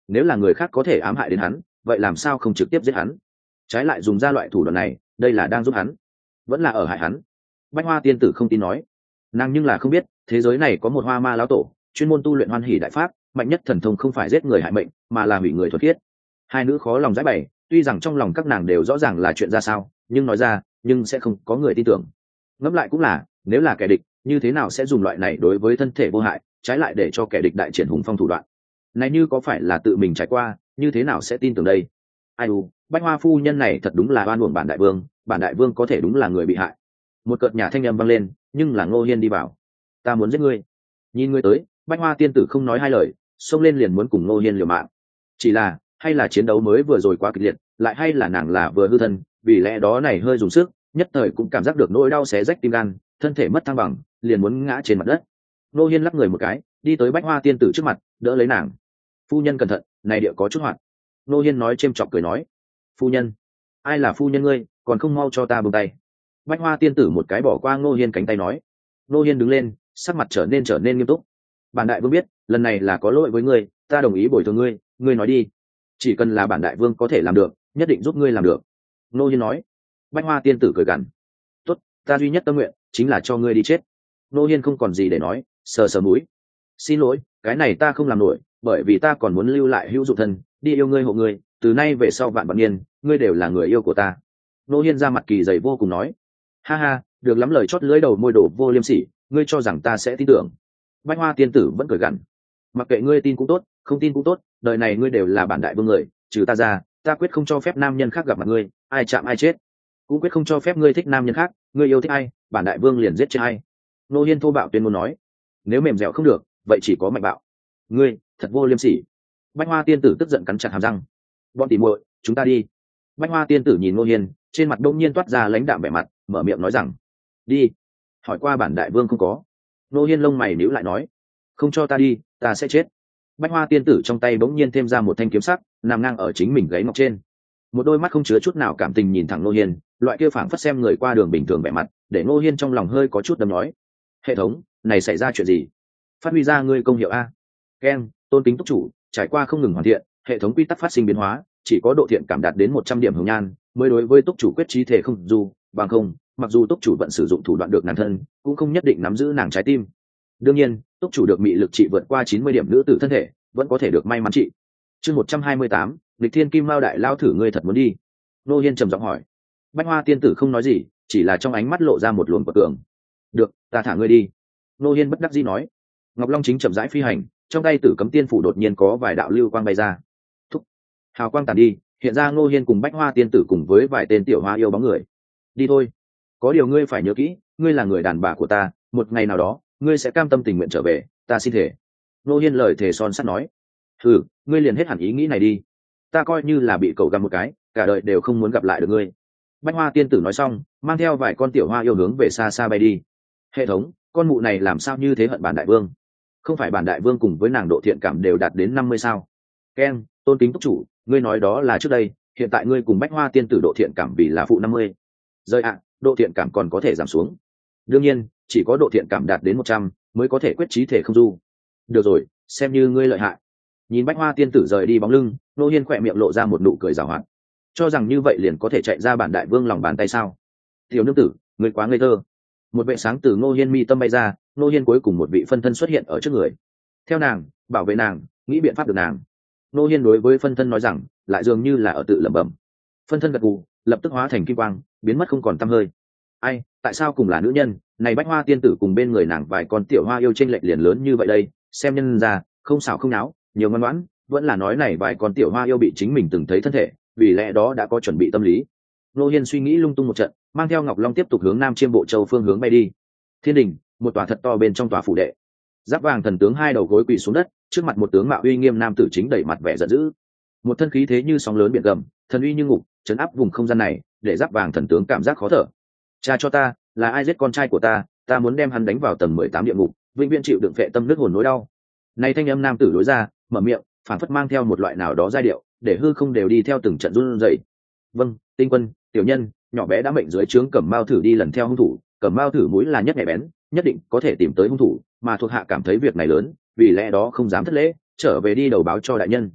nếu là người khác có thể ám hại đến hắn vậy làm sao không trực tiếp giết hắn, trái lại dùng ra loại thủ đoạn này, đây là đang giúp hắn vẫn là ở hại hắn? Bách Hoa tiên tử không tin nói. Nàng nhưng là không biết thế giới này có một hoa ma lão tổ chuyên môn tu luyện hoan hỷ đại pháp, mạnh nhất thần thông không phải giết người hại mệnh mà là hủy người thuật khiết. Hai nữ khó lòng giải bày, tuy rằng trong lòng các nàng đều rõ ràng là chuyện ra sao, nhưng nói ra nhưng sẽ không có người tin tưởng. Ngẫm lại cũng là, nếu là kẻ địch như thế nào sẽ dùng loại này đối với thân thể vô hại, trái lại để cho kẻ địch đại triển hùng phong thủ đoạn này, như có phải là tự mình trải qua, như thế nào sẽ tin tưởng đây? Ai u, Bách Hoa phu nhân này thật đúng là oan uổng bản đại vương, bản đại vương có thể đúng là người bị hại. Một cợt nhà thanh âm vang lên, nhưng là Ngô Hiên đi vào. Ta muốn giết ngươi. Nhìn ngươi tới, Bách Hoa tiên tử không nói hai lời, xông lên liền muốn cùng Ngô Hiên liều mạng. Chỉ là, hay là chiến đấu mới vừa rồi quá kịch liệt, lại hay là nàng là vừa hư thân, vì lẽ đó này hơi dùng sức, nhất thời cũng cảm giác được nỗi đau xé rách tim gan, thân thể mất thăng bằng, liền muốn ngã trên mặt đất. Ngô Hiên lắc người một cái, đi tới Bách Hoa tiên tử trước mặt, đỡ lấy nàng. Phu nhân cẩn thận, này địa có chút hoạt. Ngô Hiên nói chêm chọc cười nói. Phu nhân? Ai là phu nhân ngươi, còn không mau cho ta buông tay. Bách Hoa tiên tử một cái bỏ qua Ngô Hiên cánh tay nói. Ngô Hiên đứng lên, sắc mặt trở nên trở nên nghiêm túc. Bản đại vương biết, lần này là có lỗi với ngươi, ta đồng ý bồi thường ngươi, ngươi nói đi. Chỉ cần là bản đại vương có thể làm được, nhất định giúp ngươi làm được. Ngô Hiên nói. Bách Hoa tiên tử cười gằn. Tốt, ta duy nhất tâm nguyện chính là cho ngươi đi chết. Ngô Hiên không còn gì để nói, sờ sờ mũi. Xin lỗi, cái này ta không làm nổi, bởi vì ta còn muốn lưu lại hữu dụng thân, đi yêu ngươi hộ ngươi, từ nay về sau vạn vạn niên, ngươi đều là người yêu của ta. Ngô Hiên ra mặt kỳ dày vô cùng nói. Ha ha, được lắm, lời chót lưỡi đầu môi đổ vô liêm sỉ, ngươi cho rằng ta sẽ tin tưởng? Bách Hoa tiên tử vẫn cười gằn. Mặc kệ ngươi tin cũng tốt, không tin cũng tốt, đời này ngươi đều là bản đại vương người, trừ ta ra, ta quyết không cho phép nam nhân khác gặp mặt ngươi, ai chạm ai chết. Cũng quyết không cho phép ngươi thích nam nhân khác, ngươi yêu thích ai, bản đại vương liền giết chết ai. Ngô Hiên thô bạo tuyên ngôn nói. Nếu mềm dẻo không được, vậy chỉ có mạnh bạo. Ngươi thật vô liêm sỉ. Bách Hoa tiên tử tức giận cắn chặt hàm răng. Bọn tỉ muội, chúng ta đi. Bách Hoa tiên tử nhìn Ngô Hiên, trên mặt đông nhiên toát ra lãnh đạm vẻ mặt, mở miệng nói rằng. Đi. Hỏi qua bản đại vương không có. Ngô Hiên lông mày nhíu lại nói. Không cho ta đi, ta sẽ chết. Bách Hoa tiên tử trong tay bỗng nhiên thêm ra một thanh kiếm sắc, nằm ngang ở chính mình gáy ngọc trên. Một đôi mắt không chứa chút nào cảm tình nhìn thẳng Ngô Hiên, loại kia phảng phất xem người qua đường bình thường vẻ mặt, để Ngô Hiên trong lòng hơi có chút đâm nói. Hệ thống, này xảy ra chuyện gì? Phát huy ra ngươi công hiệu a. Ken, tôn kính túc chủ, trải qua không ngừng hoàn thiện, hệ thống quy tắc phát sinh biến hóa, chỉ có độ thiện cảm đạt đến một trăm điểm hồng nhan mới đối với túc chủ quyết trí thể không dù, bằng không, mặc dù túc chủ vẫn sử dụng thủ đoạn được nàng thân, cũng không nhất định nắm giữ nàng trái tim. Đương nhiên, túc chủ được mị lực trị vượt qua chín mươi điểm nữ tử thân thể, vẫn có thể được may mắn trị. Chương một trăm hai mươi tám, Lịch Thiên Kim Mao đại lao thử ngươi thật muốn đi? Nô Hiên trầm giọng hỏi. Bách Hoa tiên tử không nói gì, chỉ là trong ánh mắt lộ ra một luồng bật cường. Được, ta thả ngươi đi. Nô Hiên bất đắc dĩ nói. Ngọc Long chính chậm rãi phi hành, trong tay Tử Cấm Tiên phủ đột nhiên có vài đạo lưu quang bay ra. Thúc. Hào quang tàn đi, hiện ra Ngô Hiên cùng Bách Hoa tiên tử cùng với vài tên tiểu hoa yêu bóng người. Đi thôi. Có điều ngươi phải nhớ kỹ, ngươi là người đàn bà của ta, một ngày nào đó, ngươi sẽ cam tâm tình nguyện trở về, ta xin thể. Ngô Hiên lời thề son sắt nói. Ừ, ngươi liền hết hẳn ý nghĩ này đi. Ta coi như là bị cậu găm một cái, cả đời đều không muốn gặp lại được ngươi. Bách Hoa tiên tử nói xong, mang theo vài con tiểu hoa yêu hướng về xa xa bay đi. Hệ thống, con mụ này làm sao như thế hận bản đại vương? Không phải bản đại vương cùng với nàng độ thiện cảm đều đạt đến năm mươi sao? Ken, tôn kính túc chủ, ngươi nói đó là trước đây, hiện tại ngươi cùng Bách Hoa tiên tử độ thiện cảm vì là phụ năm mươi. Rơi ạ, độ thiện cảm còn có thể giảm xuống. Đương nhiên, chỉ có độ thiện cảm đạt đến một trăm mới có thể quyết trí thể không du. Được rồi, xem như ngươi lợi hại. Nhìn Bách Hoa tiên tử rời đi bóng lưng, Nô Hiên khỏe miệng lộ ra một nụ cười giảo hoạt. Cho rằng như vậy liền có thể chạy ra bản đại vương lòng bàn tay sao? Tiểu nương tử, ngươi quá ngây thơ. Một vệ sáng từ Ngô Hiên mi tâm bay ra, Ngô Hiên cuối cùng một vị phân thân xuất hiện ở trước người. Theo nàng, bảo vệ nàng, nghĩ biện pháp được nàng. Ngô Hiên đối với phân thân nói rằng, lại dường như là ở tự lẩm bẩm. Phân thân gật gù, lập tức hóa thành kim quang, biến mất không còn tăm hơi. Ai, tại sao cùng là nữ nhân, này Bách Hoa tiên tử cùng bên người nàng vài con tiểu hoa yêu chênh lệch liền lớn như vậy đây, xem nhân ra, không xảo không náo, nhiều ngoan ngoãn, vẫn là nói này vài con tiểu hoa yêu bị chính mình từng thấy thân thể, vì lẽ đó đã có chuẩn bị tâm lý. Ngô Hiên suy nghĩ lung tung một trận, mang theo Ngọc Long tiếp tục hướng Nam Chiêm Bộ Châu phương hướng bay đi. Thiên đình, một tòa thật to bên trong tòa phủ đệ. Giáp Vàng thần tướng hai đầu gối quỳ xuống đất, trước mặt một tướng mạo uy nghiêm nam tử chính đẩy mặt vẻ giận dữ. Một thân khí thế như sóng lớn biển gầm, thần uy như ngục, trấn áp vùng không gian này, để Giáp Vàng thần tướng cảm giác khó thở. Cha cho ta, là ai giết con trai của ta, ta muốn đem hắn đánh vào tầng mười tám địa ngục, vĩnh viễn chịu đựng phệ tâm nước hồn nỗi đau. Này thanh âm nam tử đối ra, mở miệng, phản phất mang theo một loại nào đó giai điệu, để hư không đều đi theo từng trận run rẩy. Vâng, Tinh Quân, tiểu nhân, nhỏ bé đã mệnh dưới trướng Cẩm Mao thử đi lần theo hung thủ, Cẩm Mao thử mũi là nhất nhạy bén, nhất định có thể tìm tới hung thủ, mà thuộc hạ cảm thấy việc này lớn, vì lẽ đó không dám thất lễ, trở về đi đầu báo cho đại nhân.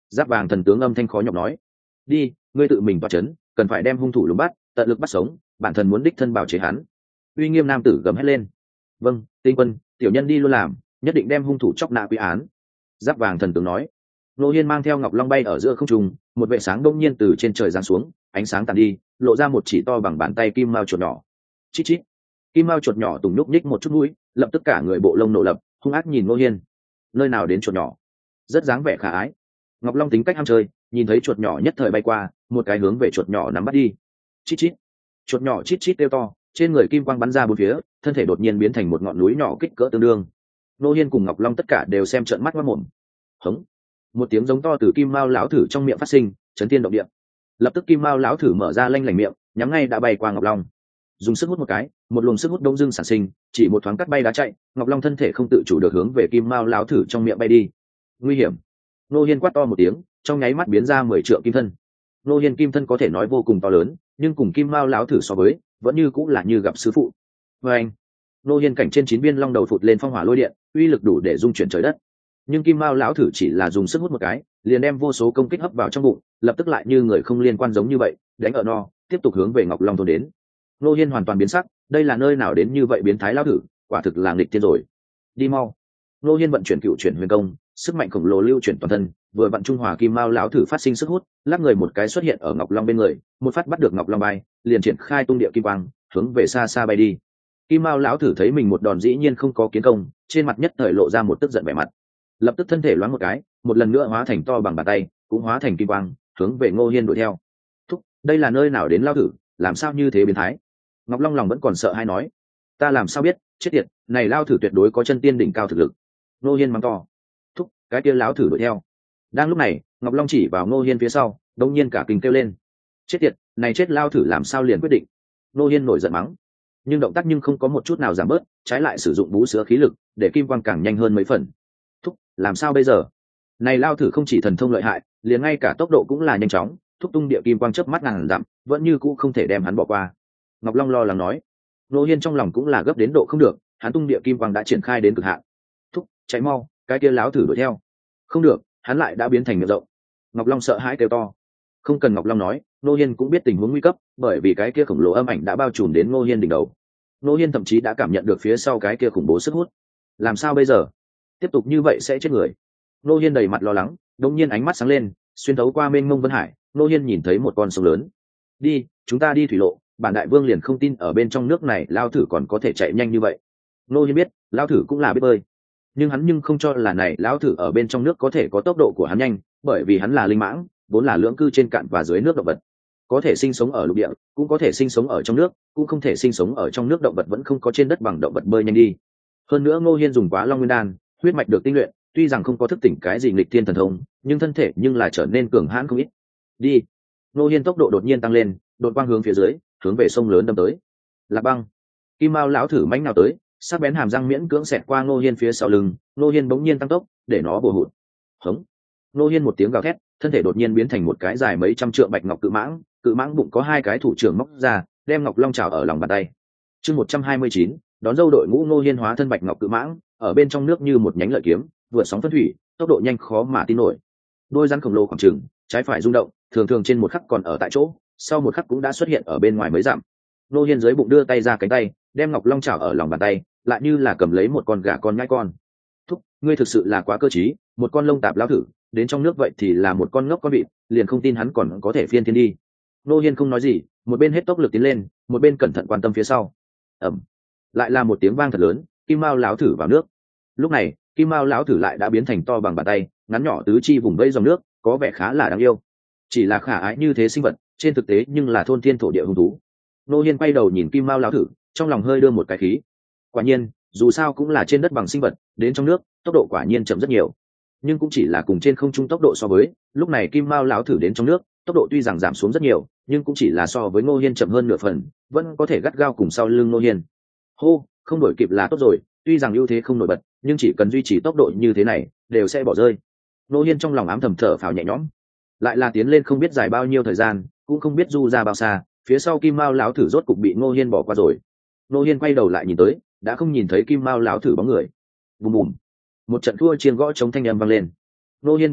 Giáp vàng thần tướng âm thanh khó nhọc nói. Đi, ngươi tự mình toa chấn, cần phải đem hung thủ lùng bắt, tận lực bắt sống, bản thân muốn đích thân bảo chế hắn. Uy nghiêm nam tử gầm hét lên. Vâng, tinh quân, tiểu nhân đi luôn làm, nhất định đem hung thủ chóc nã quy án. Giáp vàng thần tướng nói. Nô Hiên mang theo Ngọc Long bay ở giữa không trung, một vệ sáng đông nhiên từ trên trời giáng xuống, ánh sáng tàn đi, lộ ra một chỉ to bằng bàn tay kim mao chuột nhỏ. Chít chít. Kim mao chuột nhỏ tùng nhúc nhích một chút mũi, lập tức cả người bộ lông nổ lập, hung ác nhìn Nô Hiên. Nơi nào đến chuột nhỏ? Rất dáng vẻ khả ái. Ngọc Long tính cách ham chơi, nhìn thấy chuột nhỏ nhất thời bay qua, một cái hướng về chuột nhỏ nắm bắt đi. Chít chít. Chuột nhỏ chít chít kêu to, trên người kim quang bắn ra bốn phía, thân thể đột nhiên biến thành một ngọn núi nhỏ kích cỡ tương đương. Nô Hiên cùng Ngọc Long tất cả đều xem trợn mắt ngoác mồm. Hống. Một tiếng giống to từ kim mao lão thử trong miệng phát sinh, chấn thiên động địa. Lập tức kim mao lão thử mở ra lanh lảnh miệng, nhắm ngay đã bay qua Ngọc Long. Dùng sức hút một cái, một luồng sức hút đông dưng sản sinh, chỉ một thoáng cắt bay đá chạy, Ngọc Long thân thể không tự chủ được hướng về kim mao lão thử trong miệng bay đi. Nguy hiểm. Nô Hiên quát to một tiếng, trong nháy mắt biến ra mười trượng kim thân. Nô Hiên kim thân có thể nói vô cùng to lớn, nhưng cùng kim mao lão thử so với, vẫn như cũng là như gặp sư phụ. Và anh, Nô Hiên cảnh trên chín viên long đầu phụt lên phong hỏa lôi điện, uy lực đủ để dung chuyển trời đất. Nhưng kim mao lão thử chỉ là dùng sức hút một cái, liền đem vô số công kích hấp vào trong bụng, lập tức lại như người không liên quan giống như vậy, đánh ở no, tiếp tục hướng về Ngọc Long thôn đến. Nô Hiên hoàn toàn biến sắc, đây là nơi nào đến như vậy biến thái lão thử, quả thực là nghịch thiên rồi. Đi mau. Nô Hiên vận chuyển cựu chuyển huyền công, sức mạnh khổng lồ lưu chuyển toàn thân, vừa vận trung hòa kim mao lão thử phát sinh sức hút, lắc người một cái xuất hiện ở Ngọc Long bên người, một phát bắt được Ngọc Long bay, liền triển khai tung địa kim quang, hướng về xa xa bay đi. Kim mao lão thử thấy mình một đòn dĩ nhiên không có kiến công, trên mặt nhất thời lộ ra một tức giận vẻ mặt, lập tức thân thể loáng một cái, một lần nữa hóa thành to bằng bàn tay, cũng hóa thành kim quang, hướng về Ngô Hiên đuổi theo. Thúc, đây là nơi nào đến lao thử, làm sao như thế biến thái? Ngọc Long lòng vẫn còn sợ hay nói, ta làm sao biết, chết tiệt, này lao thử tuyệt đối có chân tiên đỉnh cao thực lực. Ngô Hiên mắng to, thúc, cái kia láo thử đuổi theo. Đang lúc này, Ngọc Long chỉ vào Ngô Hiên phía sau, đột nhiên cả kinh kêu lên, chết tiệt, này chết lao thử làm sao liền quyết định? Ngô Hiên nổi giận mắng, nhưng động tác nhưng không có một chút nào giảm bớt, trái lại sử dụng bú sữa khí lực, để kim quang càng nhanh hơn mấy phần. Thúc, làm sao bây giờ? Này lao thử không chỉ thần thông lợi hại, liền ngay cả tốc độ cũng là nhanh chóng, thúc tung địa kim quang chớp mắt ngàn dặm, vẫn như cũ không thể đem hắn bỏ qua. Ngọc Long lo lắng nói. Ngô Hiên trong lòng cũng là gấp đến độ không được, hắn tung địa kim quang đã triển khai đến cực hạn. Thúc, chạy mau, cái kia láo thử đuổi theo. Không được, hắn lại đã biến thành miệng rộng. Ngọc Long sợ hãi kêu to. Không cần Ngọc Long nói, Ngô Hiên cũng biết tình huống nguy cấp, bởi vì cái kia khổng lồ âm ảnh đã bao trùm đến Ngô Hiên đỉnh đầu. Ngô Hiên thậm chí đã cảm nhận được phía sau cái kia khủng bố sức hút. Làm sao bây giờ? Tiếp tục như vậy sẽ chết người. Ngô Hiên đầy mặt lo lắng, đột nhiên ánh mắt sáng lên, xuyên thấu qua mênh mông vân hải, Ngô Hiên nhìn thấy một con sông lớn. Đi, chúng ta đi thủy lộ, bản đại vương liền không tin ở bên trong nước này lao thử còn có thể chạy nhanh như vậy. Ngô Hiên biết, lao thử cũng là biết bơi, nhưng hắn nhưng không cho là này lao thử ở bên trong nước có thể có tốc độ của hắn nhanh, bởi vì hắn là linh mãng, vốn là lưỡng cư trên cạn và dưới nước động vật, có thể sinh sống ở lục địa, cũng có thể sinh sống ở trong nước, cũng không thể sinh sống ở trong nước động vật vẫn không có trên đất bằng động vật bơi nhanh đi. Hơn nữa Ngô Hiên dùng quá Long Nguyên Đan, huyết mạch được tinh luyện, tuy rằng không có thức tỉnh cái gì nghịch thiên thần thông, nhưng thân thể nhưng là trở nên cường hãn không ít. Đi. Ngô Hiên tốc độ đột nhiên tăng lên, đột quang hướng phía dưới, hướng về sông lớn đâm tới. Lạc băng. Kim Mao lão thử mãnh nào tới, sắc bén hàm răng miễn cưỡng xẹt qua Ngô Hiên phía sau lưng, Ngô Hiên bỗng nhiên tăng tốc, để nó bổ hụt. Hống. Ngô Hiên một tiếng gào thét, thân thể đột nhiên biến thành một cái dài mấy trăm trượng bạch ngọc cự mãng, cự mãng bụng có hai cái thủ trưởng móc ra, đem ngọc long trảo ở lòng bàn tay. Chương một trăm hai mươi chín, đón dâu đội ngũ. Ngô Hiên hóa thân bạch ngọc cự mãng, ở bên trong nước như một nhánh lợi kiếm, vượt sóng phân thủy, tốc độ nhanh khó mà tin nổi. Đôi rắn khổng lồ khoảng chừng, trái phải rung động, thường thường trên một khắc còn ở tại chỗ, sau một khắc cũng đã xuất hiện ở bên ngoài mấy dặm. Ngô Hiên dưới bụng đưa tay ra cánh tay, đem ngọc long trảo ở lòng bàn tay, lại như là cầm lấy một con gà con nhãi con. Thúc, ngươi thực sự là quá cơ trí, một con lông tạp lão thử, đến trong nước vậy thì là một con ngốc con vịt, liền không tin hắn còn có thể phiên thiên đi. Ngô Hiên không nói gì, một bên hết tốc lực tiến lên, một bên cẩn thận quan tâm phía sau. Ầm, lại là một tiếng vang thật lớn, Kim Mao lão thử vào nước. Lúc này, Kim Mao lão thử lại đã biến thành to bằng bàn tay, ngắn nhỏ tứ chi vùng vây dòng nước, có vẻ khá là đáng yêu. Chỉ là khả ái như thế sinh vật, trên thực tế nhưng là thôn thiên thổ địa hung thú. Ngô Hiên quay đầu nhìn Kim Mao lão thử, trong lòng hơi đưa một cái khí. Quả nhiên, dù sao cũng là trên đất bằng sinh vật, đến trong nước, tốc độ quả nhiên chậm rất nhiều. Nhưng cũng chỉ là cùng trên không trung tốc độ so với, lúc này Kim Mao lão thử đến trong nước, tốc độ tuy rằng giảm xuống rất nhiều, nhưng cũng chỉ là so với Ngô Hiên chậm hơn nửa phần, vẫn có thể gắt gao cùng sau lưng Ngô Hiên. Hô, không đổi kịp là tốt rồi, tuy rằng ưu thế không nổi bật, nhưng chỉ cần duy trì tốc độ như thế này, đều sẽ bỏ rơi. Ngô Hiên trong lòng ám thầm thở phào nhẹ nhõm. Lại là tiến lên không biết dài bao nhiêu thời gian, cũng không biết du ra bao xa, phía sau Kim Mao lão thử rốt cục bị Ngô Hiên bỏ qua rồi. Ngô Hiên quay đầu lại nhìn tới, đã không nhìn thấy Kim Mao lão thử bóng người. Bùm bùm, một trận thua chiên gõ chống thanh âm vang lên. Ngô Hiên buồn bực,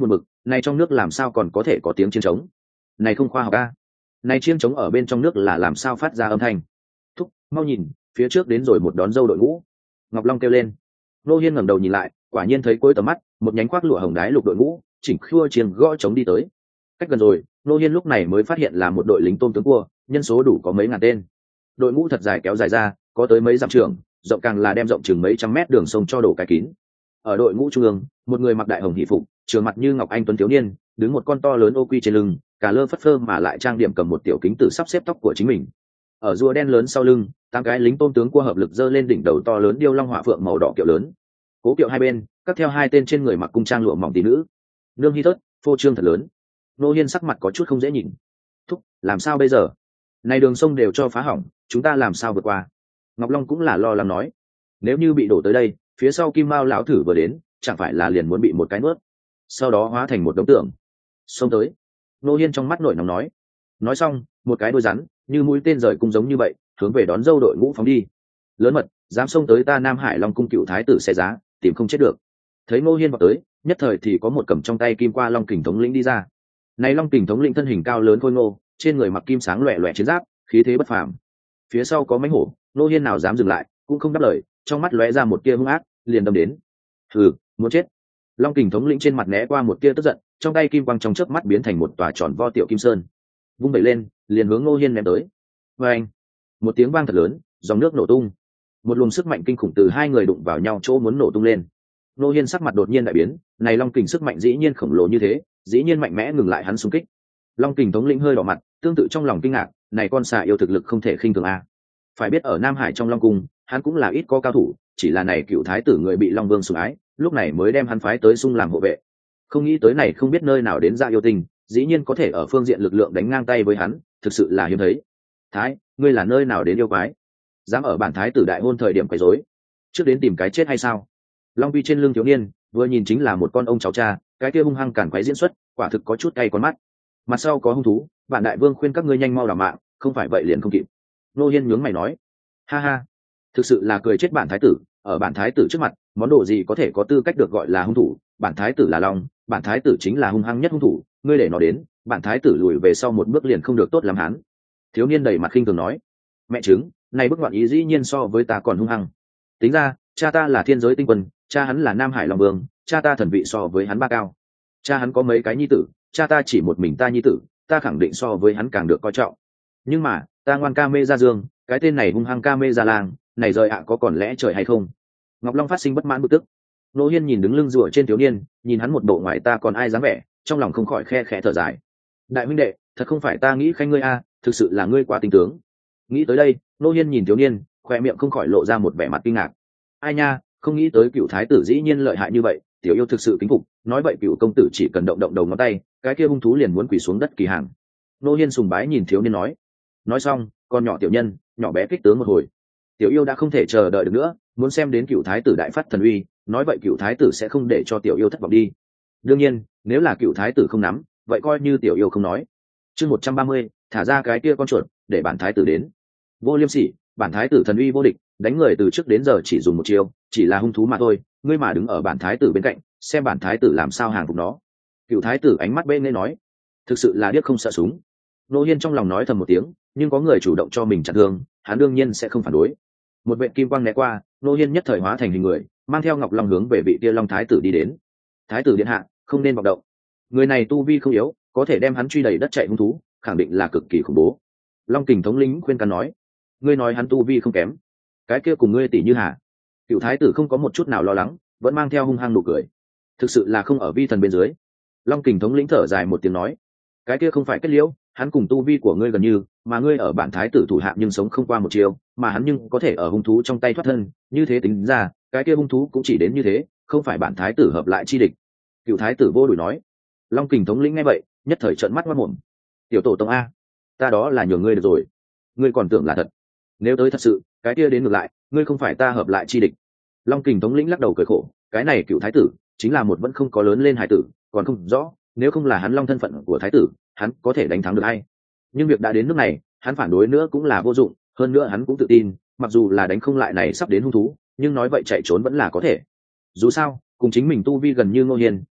này trong nước làm sao còn có thể có tiếng chiêng trống? Này không khoa học a. Này chiêng trống ở bên trong nước là làm sao phát ra âm thanh? Thúc, mau nhìn, phía trước đến rồi một đón dâu đội ngũ. Ngọc Long kêu lên. Nô Hiên ngẩng đầu nhìn lại, quả nhiên thấy cuối tầm mắt, một nhánh khoác lụa hồng đái lục đội ngũ, chỉnh khua chiêng gõ trống đi tới. Cách gần rồi, Nô Hiên lúc này mới phát hiện là một đội lính tôm tướng cua, nhân số đủ có mấy ngàn tên. Đội ngũ thật dài kéo dài ra, có tới mấy dặm trường, rộng càng là đem rộng chừng mấy trăm mét đường sông cho đổ cái kín. Ở đội ngũ trung ương, một người mặc đại hồng hỷ phục, trường mặt như ngọc anh tuấn thiếu niên, đứng một con to lớn ô quy trên lưng, cả lơ phất phơ mà lại trang điểm cầm một tiểu kính tử sắp xếp tóc của chính mình. Ở rùa đen lớn sau lưng, tám cái lính tôm tướng cua hợp lực giơ lên đỉnh đầu to lớn điêu long hỏa phượng màu đỏ kiệu lớn. Cố kiệu hai bên, các theo hai tên trên người mặc cung trang lụa mỏng tỷ nữ. Nương hi thớt, phô trương thật lớn. Nô Hiên sắc mặt có chút không dễ nhìn. Thúc, làm sao bây giờ? Này đường sông đều cho phá hỏng, chúng ta làm sao vượt qua? Ngọc Long cũng là lo lắng nói. Nếu như bị đổ tới đây, phía sau Kim Mao lão thử vừa đến, chẳng phải là liền muốn bị một cái nuốt, sau đó hóa thành một đống tượng. Xông tới. Nô Hiên trong mắt nổi nóng nói. Nói xong, một cái đôi rắn, như mũi tên rời cung giống như vậy, hướng về đón dâu đội ngũ phóng đi. Lớn mật, dám xông tới ta Nam Hải Long cung cựu thái tử xe giá, tìm không chết được. Thấy Nô Hiên vào tới, nhất thời thì có một cầm trong tay kim qua Long Kình thống lĩnh đi ra. Này Long Kình thống lĩnh thân hình cao lớn khôi ngô, trên người mặc kim sáng loẻ loẻ chiến giáp, khí thế bất phàm. Phía sau có mãnh hổ, Nô Hiên nào dám dừng lại, cũng không đáp lời, trong mắt lóe ra một tia hung ác, liền đâm đến. Hừ, muốn chết. Long Kình thống lĩnh trên mặt né qua một tia tức giận, trong tay kim quang trong chớp mắt biến thành một tòa tròn vo tiểu kim sơn, vung đẩy lên, liền hướng Nô Hiên ném tới. Và anh, một tiếng vang thật lớn, dòng nước nổ tung, một luồng sức mạnh kinh khủng từ hai người đụng vào nhau chỗ muốn nổ tung lên. Nô Hiên sắc mặt đột nhiên đại biến, này Long Kình sức mạnh dĩ nhiên khổng lồ như thế, dĩ nhiên mạnh mẽ ngừng lại hắn xung kích. Long Kình thống lĩnh hơi đỏ mặt, tương tự trong lòng kinh ngạc, này con xà yêu thực lực không thể khinh thường a. Phải biết ở Nam Hải trong Long cung, hắn cũng là ít có cao thủ, chỉ là này cựu thái tử người bị Long Vương sủng ái, lúc này mới đem hắn phái tới xung làm hộ vệ. Không nghĩ tới này không biết nơi nào đến ra yêu tình, dĩ nhiên có thể ở phương diện lực lượng đánh ngang tay với hắn, thực sự là hiếm thấy. Thái, ngươi là nơi nào đến yêu quái? Dám ở bản thái tử đại hôn thời điểm quấy rối, trước đến tìm cái chết hay sao? Long Vi trên lưng thiếu niên, vừa nhìn chính là một con ông cháu cha, cái kia hung hăng cản quấy diễn xuất, quả thực có chút cay con mắt. Mặt sau có hung thú, bản đại vương khuyên các ngươi nhanh mau đảm mạng, không phải vậy liền không kịp. Nô Hiên nhướng mày nói. Ha ha, thực sự là cười chết bản thái tử, ở bản thái tử trước mặt, món đồ gì có thể có tư cách được gọi là hung thủ? Bản thái tử là Long, bản thái tử chính là hung hăng nhất hung thủ, ngươi để nó đến, bản thái tử lùi về sau một bước liền không được tốt lắm hắn. Thiếu niên đầy mặt khinh thường nói. Mẹ chứng, này bức ngoạn ý dĩ nhiên so với ta còn hung hăng. Tính ra, cha ta là thiên giới tinh quân, cha hắn là Nam Hải Long Vương, cha ta thần vị so với hắn ba cao. Cha hắn có mấy cái nhi tử, cha ta chỉ một mình ta nhi tử, ta khẳng định so với hắn càng được coi trọng. Nhưng mà, ta ngoan ca mê ra dương, cái tên này hung hăng ca mê ra làng, này rời ạ có còn lẽ trời hay không? Ngọc Long phát sinh bất mãn bực tức. Nô Hiên nhìn đứng lưng rùa trên thiếu niên, nhìn hắn một bộ ngoài ta còn ai dám vẻ, trong lòng không khỏi khe khẽ thở dài. Đại huynh đệ, thật không phải ta nghĩ khanh ngươi a, thực sự là ngươi quá tinh tướng. Nghĩ tới đây, Nô Hiên nhìn thiếu niên, khoe miệng không khỏi lộ ra một vẻ mặt kinh ngạc. Ai nha, không nghĩ tới cựu thái tử dĩ nhiên lợi hại như vậy, tiểu yêu thực sự kính phục, nói vậy cựu công tử chỉ cần động động đầu ngón tay, cái kia hung thú liền muốn quỳ xuống đất kỳ hàng. Nô Hiên sùng bái nhìn thiếu niên nói. Nói xong, con nhỏ tiểu nhân, nhỏ bé kích tướng một hồi. Tiểu yêu đã không thể chờ đợi được nữa, muốn xem đến cựu thái tử đại phát thần uy, nói vậy cựu thái tử sẽ không để cho tiểu yêu thất vọng đi. Đương nhiên, nếu là cựu thái tử không nắm, vậy coi như tiểu yêu không nói. Chương một trăm ba mươi, thả ra cái kia con chuột, để bản thái tử đến. Vô liêm sỉ, bản thái tử thần uy vô địch, đánh người từ trước đến giờ chỉ dùng một chiêu, chỉ là hung thú mà thôi, ngươi mà đứng ở bản thái tử bên cạnh, xem bản thái tử làm sao hàng phục nó. Cựu thái tử ánh mắt bên nghe nói, thực sự là điếc không sợ súng. Nô Hiên trong lòng nói thầm một tiếng, nhưng có người chủ động cho mình chặn thương, hắn đương nhiên sẽ không phản đối. Một vệ kim quang né qua, Nô Hiên nhất thời hóa thành hình người, mang theo Ngọc Long hướng về vị kia Long thái tử đi đến. Thái tử điện hạ, không nên vọng động. Người này tu vi không yếu, có thể đem hắn truy đẩy đất chạy hung thú, khẳng định là cực kỳ khủng bố. Long Kình thống lĩnh khuyên can nói. Ngươi nói hắn tu vi không kém, cái kia cùng ngươi tỷ như hà. Cựu thái tử không có một chút nào lo lắng, vẫn mang theo hung hăng nụ cười. Thực sự là không ở vi thần bên dưới. Long Kình thống lĩnh thở dài một tiếng nói. Cái kia không phải kết liễu, hắn cùng tu vi của ngươi gần như, mà ngươi ở bản thái tử thủ hạ nhưng sống không qua một chiều, mà hắn nhưng có thể ở hung thú trong tay thoát thân, như thế tính ra, cái kia hung thú cũng chỉ đến như thế, không phải bản thái tử hợp lại chi địch. Cựu thái tử vô đuổi nói. Long Kình thống lĩnh nghe vậy, nhất thời trợn mắt ngoác mồm. Tiểu tổ tông a, ta đó là nhường ngươi được rồi, ngươi còn tưởng là thật? Nếu tới thật sự, cái kia đến ngược lại, ngươi không phải ta hợp lại chi địch. Long Kình thống lĩnh lắc đầu cười khổ, cái này cựu thái tử chính là một vẫn không có lớn lên hải tử, còn không rõ, nếu không là hắn Long thân phận của thái tử, hắn có thể đánh thắng được ai. Nhưng việc đã đến nước này, hắn phản đối nữa cũng là vô dụng, hơn nữa hắn cũng tự tin, mặc dù là đánh không lại này sắp đến hung thú, nhưng nói vậy chạy trốn vẫn là có thể. Dù sao, cùng chính mình tu vi gần như Ngô Hiền,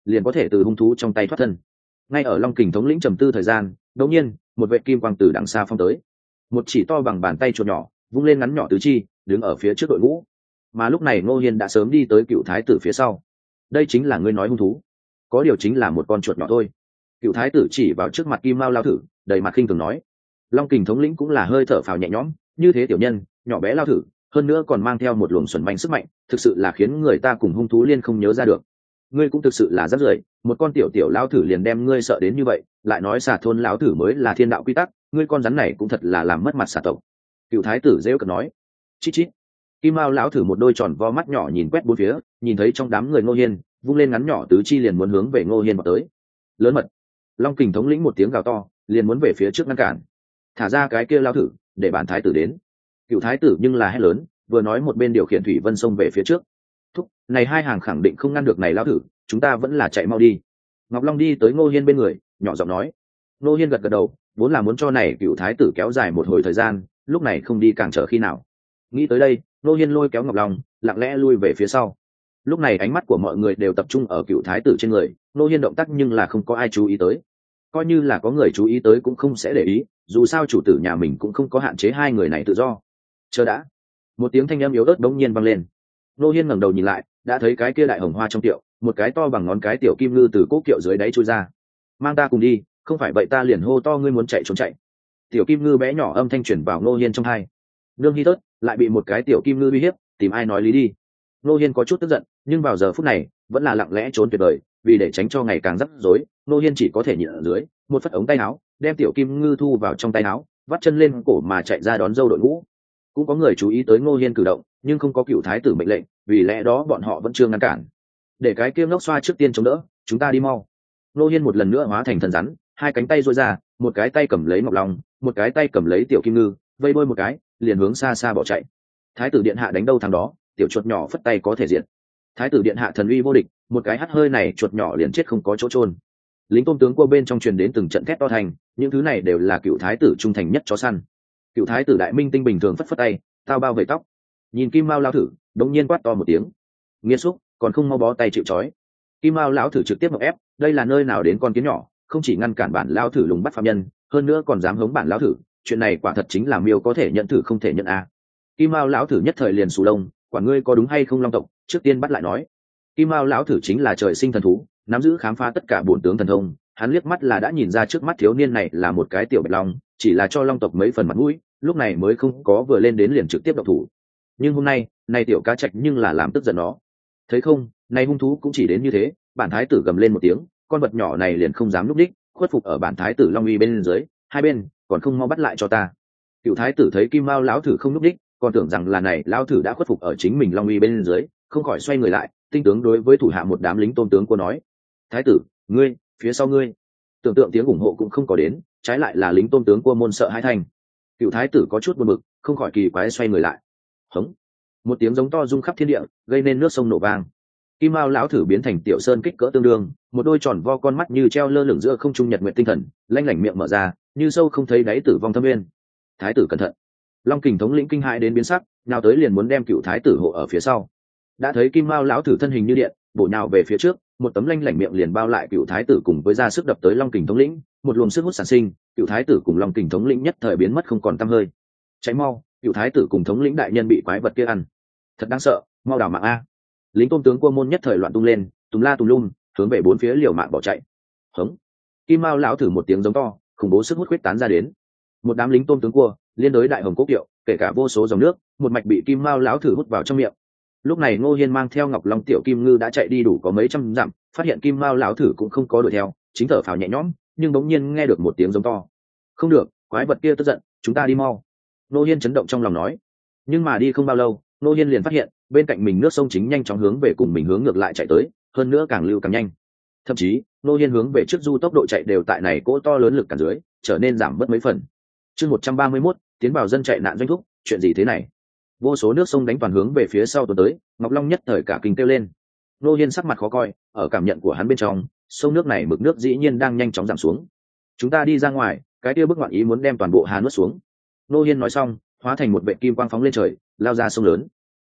liền có thể từ hung thú trong tay thoát thân. Ngay ở Long Kình thống lĩnh trầm tư thời gian, đột nhiên một vệ kim quang từ đằng xa phong tới, một chỉ to bằng bàn tay chuột nhỏ vung lên ngắn nhỏ tứ chi, đứng ở phía trước đội ngũ. Mà lúc này Ngô Hiên đã sớm đi tới Cựu Thái tử phía sau. Đây chính là ngươi nói hung thú? Có điều chính là một con chuột nhỏ thôi. Cựu Thái tử chỉ vào trước mặt Kim Mao lao thử, đầy mặt khinh thường nói. Long Kình thống lĩnh cũng là hơi thở phào nhẹ nhõm, như thế tiểu nhân nhỏ bé lao thử, hơn nữa còn mang theo một luồng xuẩn manh sức mạnh, thực sự là khiến người ta cùng hung thú liên không nhớ ra được. Ngươi cũng thực sự là rất rưởi, một con tiểu tiểu lao thử liền đem ngươi sợ đến như vậy, lại nói xà thôn lão thử mới là thiên đạo quy tắc, ngươi con rắn này cũng thật là làm mất mặt xà tộc. Cựu Thái tử rêu cợt nói. Chít chít. Kim Mao lão thử một đôi tròn vo mắt nhỏ nhìn quét bốn phía, nhìn thấy trong đám người Ngô Hiên, vung lên ngắn nhỏ tứ chi liền muốn hướng về Ngô Hiên vào tới. Lớn mật. Long Kình thống lĩnh một tiếng gào to, liền muốn về phía trước ngăn cản. Thả ra cái kia lao thử, để bản thái tử đến. Cựu Thái tử nhưng là hét lớn, vừa nói một bên điều khiển thủy vân sông về phía trước. Thúc, này hai hàng khẳng định không ngăn được này lao thử, chúng ta vẫn là chạy mau đi. Ngọc Long đi tới Ngô Hiên bên người, nhỏ giọng nói. Ngô Hiên gật gật đầu, vốn là muốn cho này Cựu Thái tử kéo dài một hồi thời gian, lúc này không đi càng chờ khi nào. Nghĩ tới đây, Ngô Hiên lôi kéo Ngọc Long, lặng lẽ lui về phía sau. Lúc này ánh mắt của mọi người đều tập trung ở Cựu Thái tử trên người, Ngô Hiên động tác nhưng là không có ai chú ý tới. Coi như là có người chú ý tới cũng không sẽ để ý, dù sao chủ tử nhà mình cũng không có hạn chế hai người này tự do. Chờ đã. Một tiếng thanh âm yếu ớt đống nhiên vang lên. Ngô Hiên ngẩng đầu nhìn lại, đã thấy cái kia đại hồng hoa trong tiệu, một cái to bằng ngón cái tiểu kim ngư từ cố kiệu dưới đáy trôi ra. Mang ta cùng đi, không phải vậy ta liền hô to ngươi muốn chạy trốn chạy. Tiểu kim ngư bé nhỏ âm thanh truyền vào Ngô Hiên trong tai. Nương Hi Tớt lại bị một cái tiểu kim ngư uy hiếp, tìm ai nói lý đi. Ngô Hiên có chút tức giận, nhưng vào giờ phút này vẫn là lặng lẽ trốn tuyệt vời, vì để tránh cho ngày càng rắc rối, Ngô Hiên chỉ có thể nhịn ở dưới, một phất ống tay áo, đem tiểu kim ngư thu vào trong tay áo, vắt chân lên cổ mà chạy ra đón dâu đội ngũ. Cũng có người chú ý tới Ngô Hiên cử động, nhưng không có Cựu Thái tử mệnh lệnh, vì lẽ đó bọn họ vẫn chưa ngăn cản. Để cái kia ngốc xoa trước tiên chống đỡ, chúng ta đi mau. Ngô Hiên một lần nữa hóa thành thần rắn, hai cánh tay duỗi ra, một cái tay cầm lấy Ngọc Long, một cái tay cầm lấy tiểu kim ngư, vây đuôi một cái, liền hướng xa xa bỏ chạy. Thái tử điện hạ đánh đâu thằng đó, tiểu chuột nhỏ phất tay có thể diệt. Thái tử điện hạ thần uy vô địch, một cái hắt hơi này chuột nhỏ liền chết không có chỗ chôn. Lính tôm tướng cua bên trong truyền đến từng trận thét to thành, những thứ này đều là Cựu Thái tử trung thành nhất chó săn. Cựu Thái tử đại minh tinh bình thường phất phất tay, tao bao vây tóc. Nhìn Kim Mao lao thử, đống nhiên quát to một tiếng. Nghiệt xúc, còn không mau bó tay chịu trói. Kim Mao lão thử trực tiếp ngọc ép, đây là nơi nào đến con kiến nhỏ, không chỉ ngăn cản bản lao thử lùng bắt phạm nhân, hơn nữa còn dám hống bản lao thử, chuyện này quả thật chính là miêu có thể nhận thử không thể nhận a. Kim Mao lão thử nhất thời liền sù lông, quả ngươi có đúng hay không long tộc, trước tiên bắt lại nói. Kim Mao lão thử chính là trời sinh thần thú, nắm giữ khám phá tất cả bổn tướng thần thông, hắn liếc mắt là đã nhìn ra trước mắt thiếu niên này là một cái tiểu bạch long, chỉ là cho long tộc mấy phần mặt mũi, lúc này mới không có vừa lên đến liền trực tiếp động thủ. Nhưng hôm nay, này tiểu cá trạch nhưng là làm tức giận nó. Thấy không, này hung thú cũng chỉ đến như thế, bản thái tử gầm lên một tiếng, con vật nhỏ này liền không dám núp đích, khuất phục ở bản thái tử long uy bên dưới, hai bên còn không mau bắt lại cho ta. Cựu thái tử thấy Kim Mao lão thử không núp đích, còn tưởng rằng là này lão thử đã khuất phục ở chính mình long uy bên dưới, không khỏi xoay người lại, tinh tướng đối với thủ hạ một đám lính tôn tướng của nói: Thái tử, ngươi, phía sau ngươi. Tưởng tượng tiếng ủng hộ cũng không có đến, trái lại là lính tôn tướng của môn sợ hãi thành. Cựu thái tử có chút buồn bực, không khỏi kỳ quái xoay người lại. Hống! Một tiếng giống to rung khắp thiên địa, gây nên nước sông nổ vang. Kim Mao lão thử biến thành tiểu sơn kích cỡ tương đương, một đôi tròn vo con mắt như treo lơ lửng giữa không trung nhật nguyện tinh thần, lanh lảnh miệng mở ra, như sâu không thấy đáy tử vong thâm nguyên. Thái tử cẩn thận! Long Kình thống lĩnh kinh hãi đến biến sắc, nào tới liền muốn đem cựu thái tử hộ ở phía sau. Đã thấy Kim Mao lão thử thân hình như điện, bổ nhào về phía trước, một tấm lanh lảnh miệng liền bao lại cựu thái tử cùng với ra sức đập tới Long Kình thống lĩnh, một luồng sức hút sản sinh, cựu thái tử cùng Long Kình thống lĩnh nhất thời biến mất không còn tăm hơi. Cháy mau, cựu thái tử cùng thống lĩnh đại nhân bị quái vật kia ăn. Thật đáng sợ, mau đảo mạng a. Lính tôn tướng quân môn nhất thời loạn tung lên, tùm la tùm lum, hướng về bốn phía liều mạng bỏ chạy. Hống! Kim Mao lão thử một tiếng giống to, khủng bố sức hút quyết tán ra đến. Một đám lính tôn tướng cua liên đối đại hồng cốc kiệu, kể cả vô số dòng nước, một mạch bị Kim Mao lão thử hút vào trong miệng. Lúc này Ngô Hiên mang theo Ngọc Long tiểu kim ngư đã chạy đi đủ có mấy trăm dặm, phát hiện Kim Mao lão thử cũng không có đuổi theo, chính thở phào nhẹ nhõm, nhưng bỗng nhiên nghe được một tiếng giống to. Không được, quái vật kia tức giận, chúng ta đi mau. Ngô Hiên chấn động trong lòng nói. Nhưng mà đi không bao lâu, Ngô Hiên liền phát hiện bên cạnh mình nước sông chính nhanh chóng hướng về cùng mình hướng ngược lại chạy tới, hơn nữa càng lưu càng nhanh. Thậm chí Ngô Hiên hướng về trước du tốc độ chạy đều tại này cỗ to lớn lực cản dưới trở nên giảm bớt mấy phần. Chương một trăm ba mươi mốt, tiến vào dân chạy nạn doanh thúc, chuyện gì thế này? Vô số nước sông đánh toàn hướng về phía sau tuần tới, Ngọc Long nhất thời cả kinh kêu lên. Ngô Hiên sắc mặt khó coi, ở cảm nhận của hắn bên trong, sông nước này mực nước dĩ nhiên đang nhanh chóng giảm xuống. Chúng ta đi ra ngoài, cái kia bức ngoạn ý muốn đem toàn bộ hà nuốt xuống. Ngô Hiên nói xong, hóa thành một vệ kim quang phóng lên trời, lao ra sông lớn.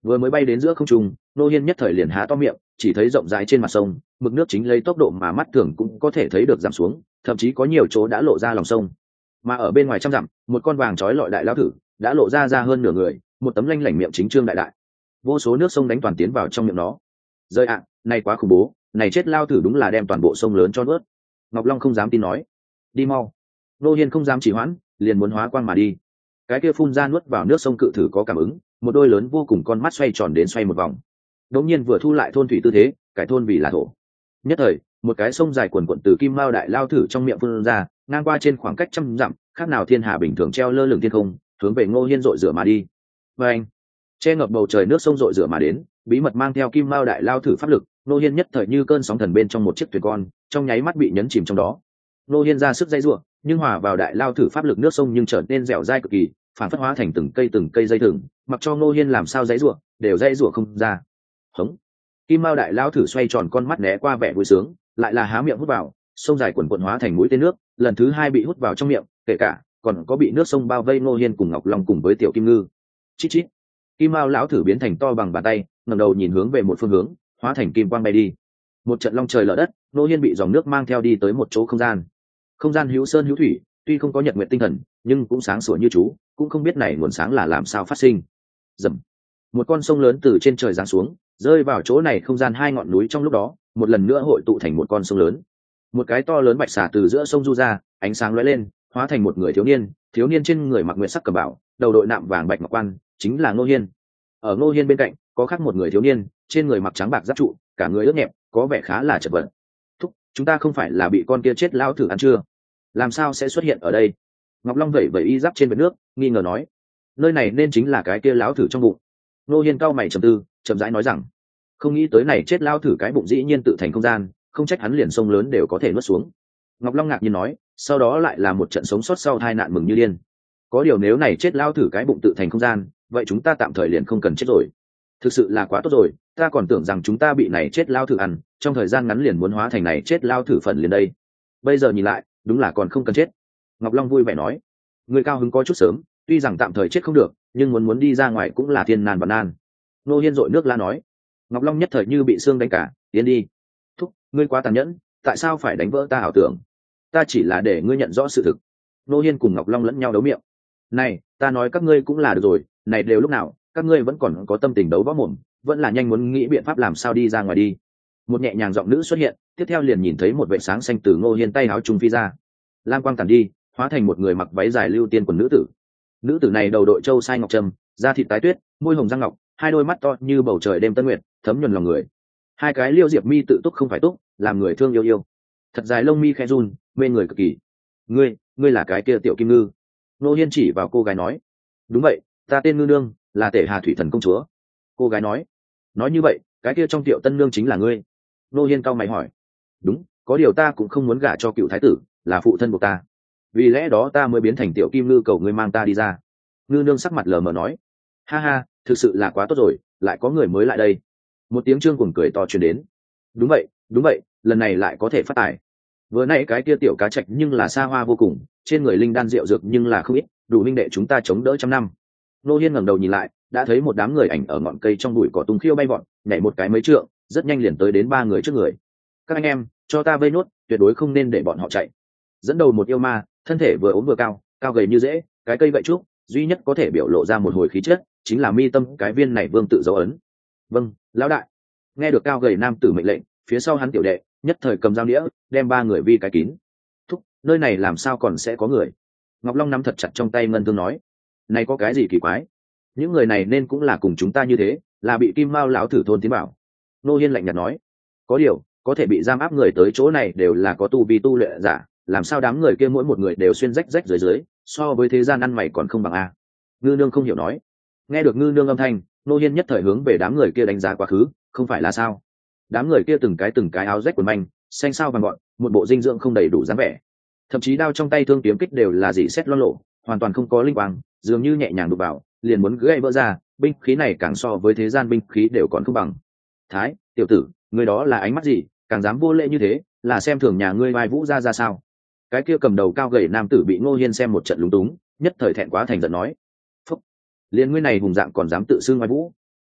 vừa mới bay đến giữa không trung, Ngô Hiên nhất thời liền há to miệng, chỉ thấy rộng rãi trên mặt sông, mực nước chính lấy tốc độ mà mắt thường cũng có thể thấy được giảm xuống, thậm chí có nhiều chỗ đã lộ ra lòng sông. Mà ở bên ngoài trăm dặm, một con vàng trói lọi đại lao thử đã lộ ra ra hơn nửa người, một tấm lanh lảnh miệng chính trương đại đại, vô số nước sông đánh toàn tiến vào trong miệng nó. Rơi ạ, này quá khủng bố, này chết lao thử đúng là đem toàn bộ sông lớn cho nuốt. Ngọc Long không dám tin nói, đi mau. Ngô Hiên không dám trì hoãn, liền muốn hóa quang mà đi. Cái kia phun ra nuốt vào nước sông cự thử có cảm ứng, một đôi lớn vô cùng con mắt xoay tròn đến xoay một vòng, đống nhiên vừa thu lại thôn thủy tư thế, cải thôn vì là thổ. Nhất thời, một cái sông dài quần quận từ kim mao đại lao thử trong miệng phun ra, ngang qua trên khoảng cách trăm dặm, khác nào thiên hà bình thường treo lơ lửng thiên không, hướng về Ngô Hiên dội rửa mà đi. Và anh, che ngập bầu trời nước sông dội rửa mà đến, bí mật mang theo kim mao đại lao thử pháp lực, Ngô Hiên nhất thời như cơn sóng thần bên trong một chiếc thuyền con, trong nháy mắt bị nhấn chìm trong đó. Ngô Hiên ra sức dây rủa, nhưng hòa vào đại lao thử pháp lực nước sông nhưng trở nên dẻo dai cực kỳ, phản phất hóa thành từng cây từng cây dây thừng, mặc cho Ngô Hiên làm sao dây rủa, đều dây rủa không ra. Hống! Kim mao đại lao thử xoay tròn con mắt né qua vẻ vui sướng, lại là há miệng hút vào, sông dài quần quần hóa thành mũi tên nước, lần thứ hai bị hút vào trong miệng, kể cả còn có bị nước sông bao vây Ngô Hiên cùng Ngọc Long cùng với tiểu kim ngư. Chít chít. Kim mao lão thử biến thành to bằng bàn tay, ngẩng đầu nhìn hướng về một phương hướng, hóa thành kim quang bay đi. Một trận long trời lở đất, Ngô Hiên bị dòng nước mang theo đi tới một chỗ không gian. Không gian hữu sơn hữu thủy, tuy không có nhật nguyện tinh thần, nhưng cũng sáng sủa như chú, cũng không biết này nguồn sáng là làm sao phát sinh. Rầm. Một con sông lớn từ trên trời giáng xuống, rơi vào chỗ này không gian hai ngọn núi trong lúc đó, một lần nữa hội tụ thành một con sông lớn. Một cái to lớn bạch xà từ giữa sông du ra, ánh sáng lóe lên, hóa thành một người thiếu niên, thiếu niên trên người mặc nguyệt sắc cẩm bào, đầu đội nạm vàng bạch ngọc quan, chính là Ngô Hiên. Ở Ngô Hiên bên cạnh, có khác một người thiếu niên, trên người mặc trắng bạc giáp trụ, cả người ướt nhẹp, có vẻ khá là chật vật. Thúc, chúng ta không phải là bị con kia chết lao thử ăn chưa? Làm sao sẽ xuất hiện ở đây? Ngọc Long vẩy vẩy y giáp trên vệt nước, nghi ngờ nói, nơi này nên chính là cái kia lão thử trong bụng. Ngô Hiên cau mày trầm tư, chậm rãi nói rằng, không nghĩ tới này chết lao thử cái bụng dĩ nhiên tự thành không gian, không trách hắn liền sông lớn đều có thể nuốt xuống. Ngọc Long ngạc nhiên nói, sau đó lại là một trận sống sót sau tai nạn mừng như điên. Có điều nếu này chết lao thử cái bụng tự thành không gian, vậy chúng ta tạm thời liền không cần chết rồi. Thực sự là quá tốt rồi, ta còn tưởng rằng chúng ta bị này chết lao thử ăn, trong thời gian ngắn liền muốn hóa thành này chết lao thử phần liền đây. Bây giờ nhìn lại, đúng là còn không cần chết. Ngọc Long vui vẻ nói, người cao hứng có chút sớm, tuy rằng tạm thời chết không được, nhưng muốn muốn đi ra ngoài cũng là thiên nan và nan. Ngô Hiên dội nước la nói. Ngọc Long nhất thời như bị xương đánh cả, tiến đi. Thúc, ngươi quá tàn nhẫn, tại sao phải đánh vỡ ta ảo tưởng? Ta chỉ là để ngươi nhận rõ sự thực. Ngô Hiên cùng Ngọc Long lẫn nhau đấu miệng. Này, ta nói các ngươi cũng là được rồi, này đều lúc nào, các ngươi vẫn còn có tâm tình đấu võ mồm, vẫn là nhanh muốn nghĩ biện pháp làm sao đi ra ngoài đi. Một nhẹ nhàng giọng nữ xuất hiện, tiếp theo liền nhìn thấy một vệt sáng xanh từ Ngô Hiên tay áo trung phi ra. Lam quang tàn đi, hóa thành một người mặc váy dài lưu tiên quần nữ tử. Nữ tử này đầu đội châu sai ngọc trâm, da thịt tái tuyết, môi hồng răng ngọc, hai đôi mắt to như bầu trời đêm tân nguyệt, thấm nhuần lòng người. Hai cái liêu diệp mi tự túc không phải túc, làm người thương yêu yêu. Thật dài lông mi khẽ run, mê người cực kỳ. Ngươi, ngươi là cái kia tiểu kim ngư. Ngô Hiên chỉ vào cô gái nói. Đúng vậy, ta tên ngư nương, là Tể Hà thủy thần công chúa. Cô gái nói. Nói như vậy, cái kia trong tiểu tân nương chính là ngươi. Ngô Hiên cau mày hỏi. Đúng, có điều ta cũng không muốn gả cho cựu thái tử, là phụ thân của ta. Vì lẽ đó ta mới biến thành tiểu kim ngư cầu ngươi mang ta đi ra. Ngư nương sắc mặt lờ mờ nói. Ha ha, thực sự là quá tốt rồi, lại có người mới lại đây. Một tiếng trương cuồng cười to truyền đến. Đúng vậy, đúng vậy, lần này lại có thể phát tài. Vừa nãy cái kia tiểu cá trạch nhưng là xa hoa vô cùng, trên người linh đan rượu dược nhưng là không ít, đủ minh đệ chúng ta chống đỡ trăm năm. Nô Hiên ngẩng đầu nhìn lại, đã thấy một đám người ảnh ở ngọn cây trong bụi cỏ tung khiêu bay vọt, nhảy một cái mấy trượng, rất nhanh liền tới đến ba người trước người. Các anh em, cho ta vây nốt, tuyệt đối không nên để bọn họ chạy. Dẫn đầu một yêu ma, thân thể vừa ốm vừa cao, cao gầy như rễ, cái cây gậy trúc, duy nhất có thể biểu lộ ra một hồi khí chất, chính là mi tâm cái viên này vương tự dấu ấn. Vâng, lão đại. Nghe được cao gầy nam tử mệnh lệnh, phía sau hắn tiểu đệ nhất thời cầm dao đĩa, đem ba người vi cái kín. Thúc, nơi này làm sao còn sẽ có người? Ngọc Long nắm thật chặt trong tay ngân thương nói, này có cái gì kỳ quái? Những người này nên cũng là cùng chúng ta như thế, là bị kim mao lão thử thôn tiến bảo. Nô Hiên lạnh nhạt nói, có điều có thể bị giam áp người tới chỗ này đều là có tu vi tu luyện giả, làm sao đám người kia mỗi một người đều xuyên rách rách dưới dưới, so với thế gian ăn mày còn không bằng a. Ngư nương không hiểu nói. Nghe được ngư nương âm thanh, Nô Hiên nhất thời hướng về đám người kia đánh giá quá khứ, không phải là sao? Đám người kia từng cái từng cái áo rách quần manh, xanh sao vàng gọn, một bộ dinh dưỡng không đầy đủ dáng vẻ. Thậm chí đao trong tay thương kiếm kích đều là dỉ xét lo lộ, hoàn toàn không có linh quang, dường như nhẹ nhàng đụng vào, liền muốn gãy vỡ ra, binh khí này càng so với thế gian binh khí đều còn không bằng. Thái, tiểu tử, người đó là ánh mắt gì, càng dám vô lễ như thế, là xem thường nhà ngươi vai vũ ra ra sao? Cái kia cầm đầu cao gầy nam tử bị Ngô Hiên xem một trận lúng túng, nhất thời thẹn quá thành giận nói, phúc, liền ngươi này hùng dạng còn dám tự xưng vai vũ.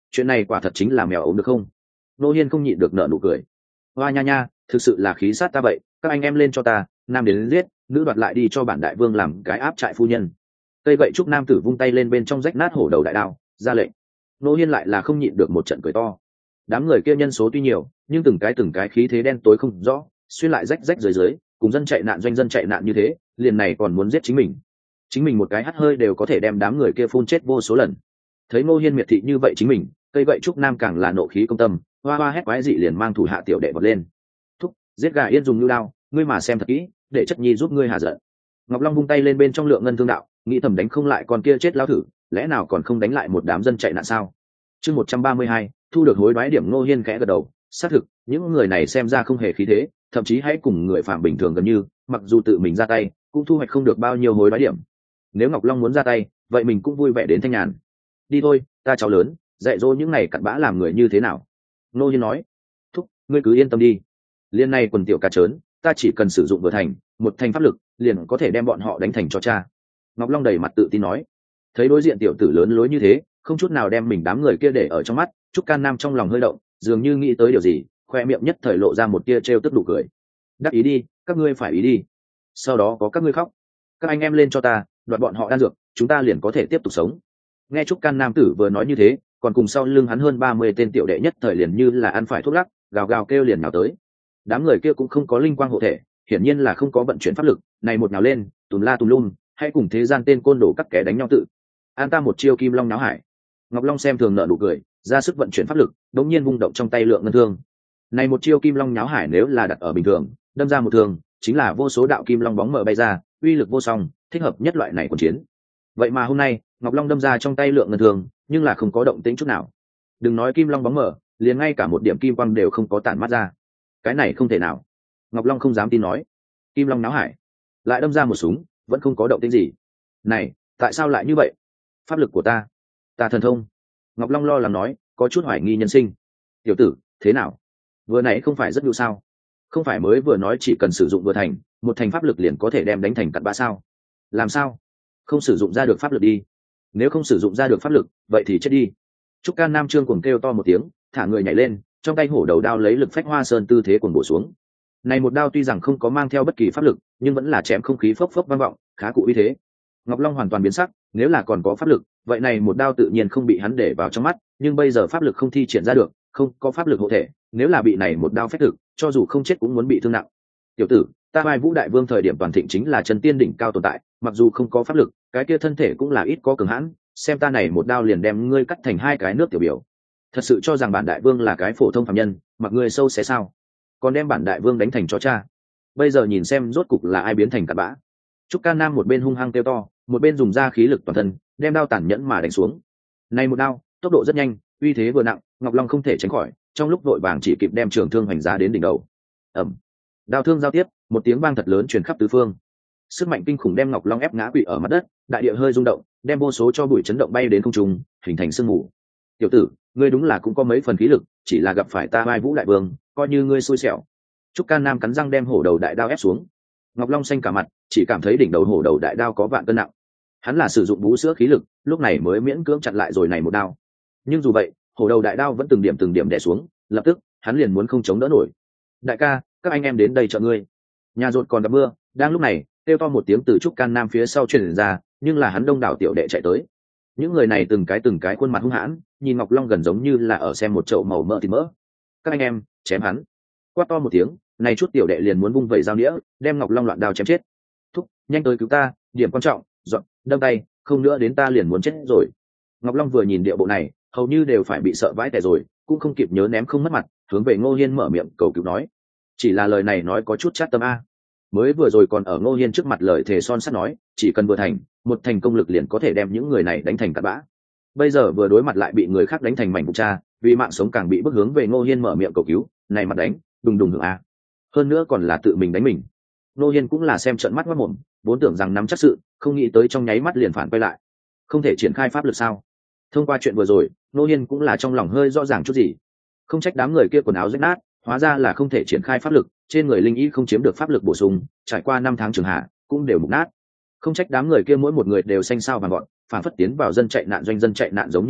chuyện này quả thật chính là mèo ốm được không? Nô Hiên không nhịn được nở nụ cười. Hoa nha nha, thực sự là khí sát ta vậy, các anh em lên cho ta, nam đến giết, nữ đoạt lại đi cho bản đại vương làm cái áp trại phu nhân. Cây gậy trúc nam tử vung tay lên bên trong rách nát hổ đầu đại đao, ra lệnh. Nô Hiên lại là không nhịn được một trận cười to. Đám người kia nhân số tuy nhiều, nhưng từng cái từng cái khí thế đen tối không rõ, xuyên lại rách rách dưới dưới, cùng dân chạy nạn doanh dân chạy nạn như thế, liền này còn muốn giết chính mình. Chính mình một cái hắt hơi đều có thể đem đám người kia phun chết vô số lần. Thấy Ngô Hiên miệt thị như vậy chính mình, cây gậy trúc nam càng là nộ khí công tâm, hoa hoa hét quái dị liền mang thủ hạ tiểu đệ vọt lên. Thúc, giết gà yên dùng như đao, ngươi mà xem thật kỹ, để chất nhi giúp ngươi hạ giận. Ngọc Long vung tay lên bên trong lượng ngân thương đạo, nghĩ thầm đánh không lại con kia chết lao thử, lẽ nào còn không đánh lại một đám dân chạy nạn sao? Chương một trăm ba mươi hai, thu được hối đoái điểm. Ngô Hiên khẽ gật đầu, xác thực, những người này xem ra không hề khí thế, thậm chí hãy cùng người phạm bình thường gần như, mặc dù tự mình ra tay, cũng thu hoạch không được bao nhiêu hối đoái điểm. Nếu Ngọc Long muốn ra tay, vậy mình cũng vui vẻ đến thanh nhàn. Đi thôi, ta cháu lớn, dạy dỗ những này cặn bã làm người như thế nào. Ngô Hiên nói. Thúc, ngươi cứ yên tâm đi. Liên này quần tiểu cá trớn, ta chỉ cần sử dụng vừa thành, một thành pháp lực, liền có thể đem bọn họ đánh thành cho cha. Ngọc Long đầy mặt tự tin nói. Thấy đối diện tiểu tử lớn lối như thế, không chút nào đem mình đám người kia để ở trong mắt, Trúc Can Nam trong lòng hơi động, dường như nghĩ tới điều gì, khoe miệng nhất thời lộ ra một tia trêu tức đủ cười. Đắc ý đi, các ngươi phải ý đi. Sau đó có các ngươi khóc, các anh em lên cho ta, đoạt bọn họ đan dược, chúng ta liền có thể tiếp tục sống. Nghe Trúc Can Nam tử vừa nói như thế, còn cùng sau lưng hắn hơn ba mươi tên tiểu đệ nhất thời liền như là ăn phải thuốc lắc, gào gào kêu liền nào tới. Đám người kia cũng không có linh quang hộ thể, hiển nhiên là không có vận chuyển pháp lực, này một nào lên, tùm la tùm lum, hay cùng thế gian tên côn đồ các kẻ đánh nhau tự. An ta một chiêu kim long náo hải. Ngọc Long xem thường nở nụ cười, ra sức vận chuyển pháp lực, đống nhiên vung động trong tay lượng ngân thương. Này một chiêu kim long náo hải nếu là đặt ở bình thường, đâm ra một thương, chính là vô số đạo kim long bóng mờ bay ra, uy lực vô song, thích hợp nhất loại này của chiến. Vậy mà hôm nay, Ngọc Long đâm ra trong tay lượng ngân thương, nhưng là không có động tĩnh chút nào. Đừng nói kim long bóng mờ, liền ngay cả một điểm kim quang đều không có tản mắt ra. Cái này không thể nào. Ngọc Long không dám tin nói. Kim long náo hải, lại đâm ra một súng, vẫn không có động tĩnh gì. Này, tại sao lại như vậy? Pháp lực của ta, ta thần thông. Ngọc Long lo lắng nói, có chút hoài nghi nhân sinh. Tiểu tử, thế nào? Vừa nãy không phải rất nhu sao? Không phải mới vừa nói chỉ cần sử dụng vừa thành, một thành pháp lực liền có thể đem đánh thành cặn bã sao? Làm sao? Không sử dụng ra được pháp lực đi. Nếu không sử dụng ra được pháp lực, vậy thì chết đi. Trúc Can Nam Trương cuồng kêu to một tiếng, thả người nhảy lên, trong tay hổ đầu đao lấy lực phách hoa sơn tư thế cuồng bổ xuống. Này một đao tuy rằng không có mang theo bất kỳ pháp lực, nhưng vẫn là chém không khí phốc phốc vang vọng, khá cụ uy thế. Ngọc Long hoàn toàn biến sắc, nếu là còn có pháp lực, vậy này một đao tự nhiên không bị hắn để vào trong mắt, nhưng bây giờ pháp lực không thi triển ra được, không có pháp lực hộ thể, nếu là bị này một đao phách thực, cho dù không chết cũng muốn bị thương nặng. Tiểu tử, ta Vai Vũ Đại Vương thời điểm toàn thịnh chính là chân tiên đỉnh cao tồn tại, mặc dù không có pháp lực, cái kia thân thể cũng là ít có cường hãn, xem ta này một đao liền đem ngươi cắt thành hai cái nước tiểu biểu. Thật sự cho rằng bản đại vương là cái phổ thông phàm nhân, mặc ngươi sâu xé sao? Còn đem bản đại vương đánh thành chó cha. Bây giờ nhìn xem rốt cục là ai biến thành cặn bã. Trúc Can Nam một bên hung hăng kêu to, một bên dùng ra khí lực toàn thân, đem đao tàn nhẫn mà đánh xuống. Này một đao, tốc độ rất nhanh, uy thế vừa nặng, Ngọc Long không thể tránh khỏi, trong lúc vội vàng chỉ kịp đem trường thương hoành giá đến đỉnh đầu. Ầm. Đao thương giao tiếp, một tiếng vang thật lớn truyền khắp tứ phương. Sức mạnh kinh khủng đem Ngọc Long ép ngã quỵ ở mặt đất, đại địa hơi rung động, đem vô số cho bụi chấn động bay đến không trung, hình thành sương mù. Tiểu tử, ngươi đúng là cũng có mấy phần khí lực, chỉ là gặp phải ta Vai Vũ Đại Vương, coi như ngươi xui xẻo. Trúc Can Nam cắn răng đem hổ đầu đại đao ép xuống. Ngọc Long xanh cả mặt, chỉ cảm thấy đỉnh đầu hổ đầu đại đao có vạn cân nặng. Hắn là sử dụng bú sữa khí lực, lúc này mới miễn cưỡng chặn lại rồi này một đao. Nhưng dù vậy, hổ đầu đại đao vẫn từng điểm từng điểm đè xuống, lập tức, hắn liền muốn không chống đỡ nổi. Đại ca, các anh em đến đây trợ ngươi. Nhà rột còn gặp mưa, đang lúc này, kêu to một tiếng từ Trúc Can Nam phía sau truyền ra, nhưng là hắn đông đảo tiểu đệ chạy tới. Những người này từng cái từng cái khuôn mặt hung hãn, nhìn Ngọc Long gần giống như là ở xem một chậu màu mỡ thịt mỡ. Các anh em, chém hắn. Quát to một tiếng, này chút tiểu đệ liền muốn vung vẩy dao nĩa, đem Ngọc Long loạn đao chém chết. Thúc, nhanh tới cứu ta, điểm quan trọng, dọn, đâm tay, không nữa đến ta liền muốn chết rồi. Ngọc Long vừa nhìn điệu bộ này, hầu như đều phải bị sợ vãi tè rồi, cũng không kịp nhớ ném không mất mặt, hướng về Ngô Hiên mở miệng cầu cứu nói. Chỉ là lời này nói có chút chát tâm a. Mới vừa rồi còn ở Ngô Hiên trước mặt lời thề son sắt nói, chỉ cần vừa thành, một thành công lực liền có thể đem những người này đánh thành cặn bã. Bây giờ vừa đối mặt lại bị người khác đánh thành mảnh vụn cha, vì mạng sống càng bị bức hướng về Ngô Hiên mở miệng cầu cứu, này mặt đánh, đùng đùng hưởng a. Hơn nữa còn là tự mình đánh mình. Ngô Hiên cũng là xem trận mắt mắt mồm, vốn tưởng rằng nắm chắc sự, không nghĩ tới trong nháy mắt liền phản quay lại. Không thể triển khai pháp lực sao? Thông qua chuyện vừa rồi, Ngô Hiên cũng là trong lòng hơi rõ ràng chút gì. Không trách đám người kia quần áo rách nát, hóa ra là không thể triển khai pháp lực, trên người linh y không chiếm được pháp lực bổ sung, trải qua năm tháng trường hạ, cũng đều mục nát. Không trách đám người kia mỗi một người đều xanh sao vàng gọn, phản phất tiến vào dân chạy nạn doanh dân chạy nạn giống như vậy,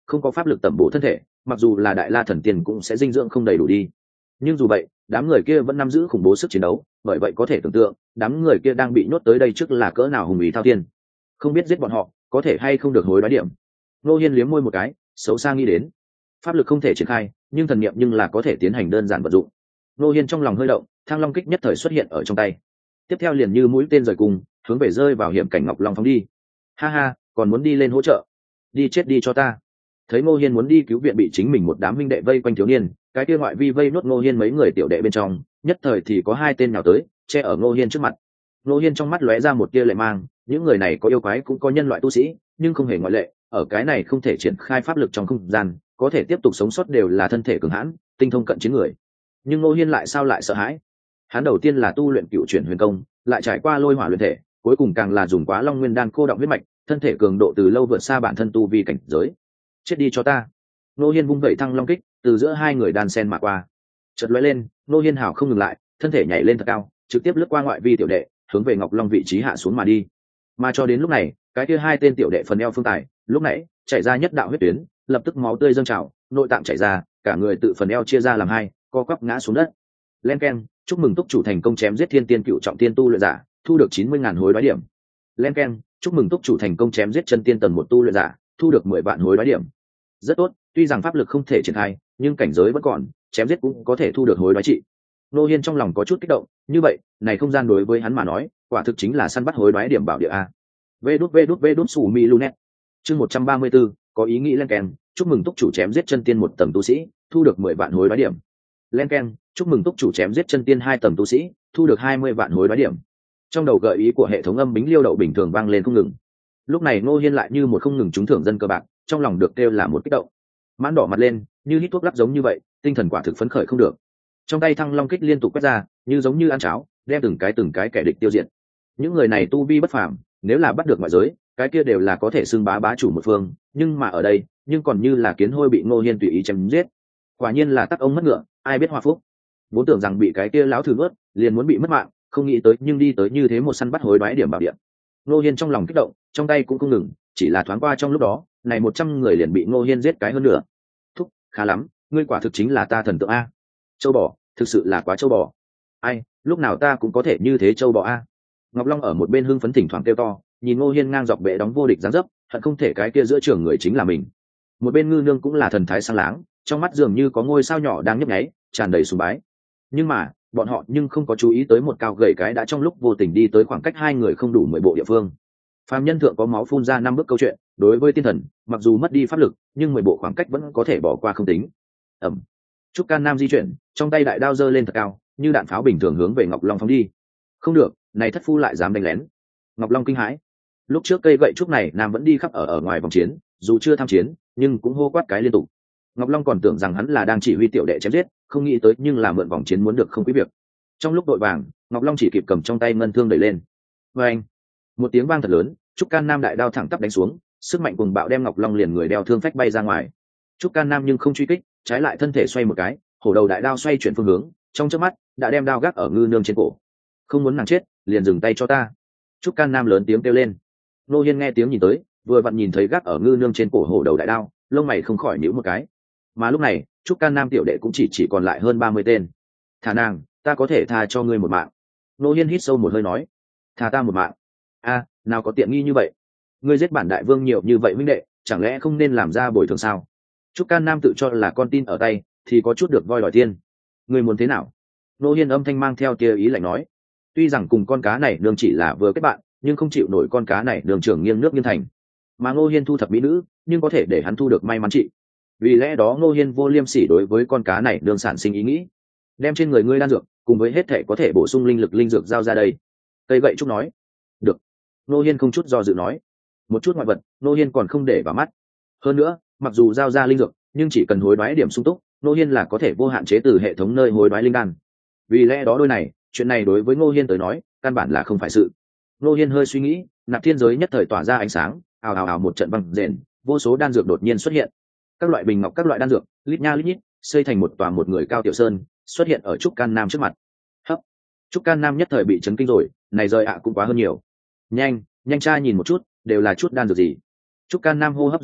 không có pháp lực tẩm bổ thân thể, mặc dù là đại la thần tiên cũng sẽ dinh dưỡng không đầy đủ đi. Nhưng dù vậy đám người kia vẫn nắm giữ khủng bố sức chiến đấu, bởi vậy có thể tưởng tượng đám người kia đang bị nhốt tới đây trước là cỡ nào hùng ý thao thiên. Không biết giết bọn họ có thể hay không được hối đoái điểm. Nô Hiên liếm môi một cái, xấu xa nghĩ đến. Pháp lực không thể triển khai, nhưng thần niệm nhưng là có thể tiến hành đơn giản vận dụng. Nô Hiên trong lòng hơi động, thang long kích nhất thời xuất hiện ở trong tay. Tiếp theo liền như mũi tên rời cùng, hướng về rơi vào hiểm cảnh Ngọc Long phóng đi. Ha ha, còn muốn đi lên hỗ trợ? Đi chết đi cho ta. Thấy Ngô Hiên muốn đi cứu viện bị chính mình một đám minh đệ vây quanh thiếu niên, cái kia ngoại vi vây nốt Ngô Hiên mấy người tiểu đệ bên trong, nhất thời thì có hai tên nào tới, che ở Ngô Hiên trước mặt. Ngô Hiên trong mắt lóe ra một tia lệ mang, những người này có yêu quái cũng có nhân loại tu sĩ, nhưng không hề ngoại lệ, ở cái này không thể triển khai pháp lực trong không gian, có thể tiếp tục sống sót đều là thân thể cường hãn, tinh thông cận chiến người. Nhưng Ngô Hiên lại sao lại sợ hãi? Hắn đầu tiên là tu luyện cựu chuyển huyền công, lại trải qua lôi hỏa luyện thể, cuối cùng càng là dùng quá long nguyên đan cô động huyết mạch, thân thể cường độ từ lâu vượt xa bản thân tu vi cảnh giới. Chết đi cho ta. Ngô Hiên vung vẩy thăng long kích, từ giữa hai người đan sen mà qua. Chợt lóe lên, Ngô Hiên hào không ngừng lại, thân thể nhảy lên thật cao, trực tiếp lướt qua ngoại vi tiểu đệ, hướng về Ngọc Long vị trí hạ xuống mà đi. Mà cho đến lúc này, cái kia hai tên tiểu đệ phần eo phương tài, lúc nãy chảy ra nhất đạo huyết tuyến, lập tức máu tươi dâng trào, nội tạng chảy ra, cả người tự phần eo chia ra làm hai, co quắp ngã xuống đất. Len keng, chúc mừng túc chủ thành công chém giết thiên tiên cựu trọng tiên tu luyện giả, thu được chín mươi ngàn hối đoái điểm. Len keng, chúc mừng túc chủ thành công chém giết chân tiên tầng một tu luyện giả, thu được mười vạn hối đoái điểm. Rất tốt, tuy rằng pháp lực không thể triển khai, nhưng cảnh giới vẫn còn, chém giết cũng có thể thu được hối đoái trị. Nô Hiên trong lòng có chút kích động, như vậy, này không gian đối với hắn mà nói, quả thực chính là săn bắt hối đoái điểm bảo địa a. Vê đút vê đút vê đút sủ mi lunet. Chương một trăm ba mươi 134, có ý nghĩ len keng, chúc mừng túc chủ chém giết chân tiên một tầng tu sĩ, thu được mười vạn hối đoái điểm. Len keng, chúc mừng túc chủ chém giết chân tiên hai tầng tu sĩ, thu được hai mươi vạn hối đoái điểm. Trong đầu gợi ý của hệ thống âm bính liêu đậu bình thường vang lên không ngừng. Lúc này Ngô Hiên lại như một không ngừng trúng thưởng dân cơ bạc, trong lòng được kêu là một kích động. Mãn đỏ mặt lên, như hít thuốc lắc giống như vậy, tinh thần quả thực phấn khởi không được. Trong tay thăng long kích liên tục quét ra, như giống như ăn cháo, đem từng cái từng cái kẻ địch tiêu diệt. Những người này tu vi bất phàm, nếu là bắt được ngoại giới, cái kia đều là có thể xưng bá bá chủ một phương, nhưng mà ở đây, nhưng còn như là kiến hôi bị Ngô Hiên tùy ý chém giết. Quả nhiên là tắc ông mất ngựa, ai biết hòa phúc. Vốn tưởng rằng bị cái kia lão thử nuốt, liền muốn bị mất mạng, không nghĩ tới nhưng đi tới như thế một săn bắt hối đoái điểm bảo địa. Ngô Hiên trong lòng kích động, trong tay cũng không ngừng, chỉ là thoáng qua trong lúc đó, này một trăm người liền bị Ngô Hiên giết cái hơn nữa. Thúc, khá lắm, ngươi quả thực chính là ta thần tượng a. Châu bò, thực sự là quá châu bò. Ai, lúc nào ta cũng có thể như thế châu bò a. Ngọc Long ở một bên hưng phấn thỉnh thoảng kêu to, nhìn Ngô Hiên ngang dọc bệ đóng vô địch dáng dấp, hận không thể cái kia giữa trường người chính là mình. Một bên Ngư Nương cũng là thần thái sáng láng, trong mắt dường như có ngôi sao nhỏ đang nhấp nháy, tràn đầy sùng bái. Nhưng mà, bọn họ nhưng không có chú ý tới một cao gầy cái đã trong lúc vô tình đi tới khoảng cách hai người không đủ mười bộ địa phương. Phàm nhân thượng có máu phun ra năm bước câu chuyện, đối với tiên thần, mặc dù mất đi pháp lực, nhưng mười bộ khoảng cách vẫn có thể bỏ qua không tính. Ẩm. Trúc Can Nam di chuyển, trong tay đại đao giơ lên thật cao, như đạn pháo bình thường hướng về Ngọc Long phóng đi. Không được, này thất phu lại dám đánh lén. Ngọc Long kinh hãi. Lúc trước cây gậy trúc này Nam vẫn đi khắp ở ở ngoài vòng chiến, dù chưa tham chiến, nhưng cũng hô quát cái liên tục. Ngọc Long còn tưởng rằng hắn là đang chỉ huy tiểu đệ chém giết, không nghĩ tới nhưng là mượn vòng chiến muốn được không quý việc. Trong lúc đội vàng, Ngọc Long chỉ kịp cầm trong tay ngân thương đẩy lên. Và anh, một tiếng vang thật lớn, Trúc Can Nam đại đao thẳng tắp đánh xuống, sức mạnh cuồng bạo đem Ngọc Long liền người đeo thương phách bay ra ngoài. Trúc Can Nam nhưng không truy kích, trái lại thân thể xoay một cái, hổ đầu đại đao xoay chuyển phương hướng, trong chớp mắt đã đem đao gác ở Ngư Nương trên cổ. Không muốn nàng chết, liền dừng tay cho ta. Trúc Can Nam lớn tiếng kêu lên. Nô Hiên nghe tiếng nhìn tới, vừa vặn nhìn thấy gác ở Ngư Nương trên cổ hổ đầu đại đao, lông mày không khỏi nhíu một cái. Mà lúc này, Trúc Can Nam tiểu đệ cũng chỉ chỉ còn lại hơn ba mươi tên. Thả nàng, ta có thể tha cho ngươi một mạng. Nô Hiên hít sâu một hơi nói. Tha ta một mạng? A, nào có tiện nghi như vậy. Ngươi giết bản đại vương nhiều như vậy huynh đệ, chẳng lẽ không nên làm ra bồi thường sao? Trúc Can Nam tự cho là con tin ở tay, thì có chút được voi đòi tiên. Ngươi muốn thế nào? Nô Hiên âm thanh mang theo tia ý lạnh nói. Tuy rằng cùng con cá này nương chỉ là vừa kết bạn, nhưng không chịu nổi con cá này đường trưởng nghiêng nước nghiêng thành. Mà Ngô Hiên thu thập mỹ nữ, nhưng có thể để hắn thu được may mắn trị. Vì lẽ đó Ngô Hiên vô liêm sỉ đối với con cá này đường sản sinh ý nghĩ, đem trên người ngươi đan dược cùng với hết thể có thể bổ sung linh lực linh dược giao ra đây. Cây gậy trúc nói. Được. Ngô Hiên không chút do dự nói. Một chút ngoại vật, Ngô Hiên còn không để vào mắt. Hơn nữa, mặc dù giao ra linh dược, nhưng chỉ cần hối đoái điểm sung túc, Ngô Hiên là có thể vô hạn chế từ hệ thống nơi hối đoái linh đan. Vì lẽ đó đôi này, chuyện này đối với Ngô Hiên tới nói, căn bản là không phải sự. Ngô Hiên hơi suy nghĩ, nạp thiên giới nhất thời tỏa ra ánh sáng, ào ào ào một trận băng rền, vô số đan dược đột nhiên xuất hiện. Các loại bình ngọc các loại đan dược, lít nha lít nhít, xây thành một tòa một người cao tiểu sơn, xuất hiện ở Trúc Can Nam trước mặt. Hấp. Trúc Can Nam nhất thời bị chấn kinh rồi, này rời ạ cũng quá hơn nhiều. Nhanh, nhanh tra nhìn một chút, đều là chút đan dược gì? Trúc Can Nam hô hấp dồn dập,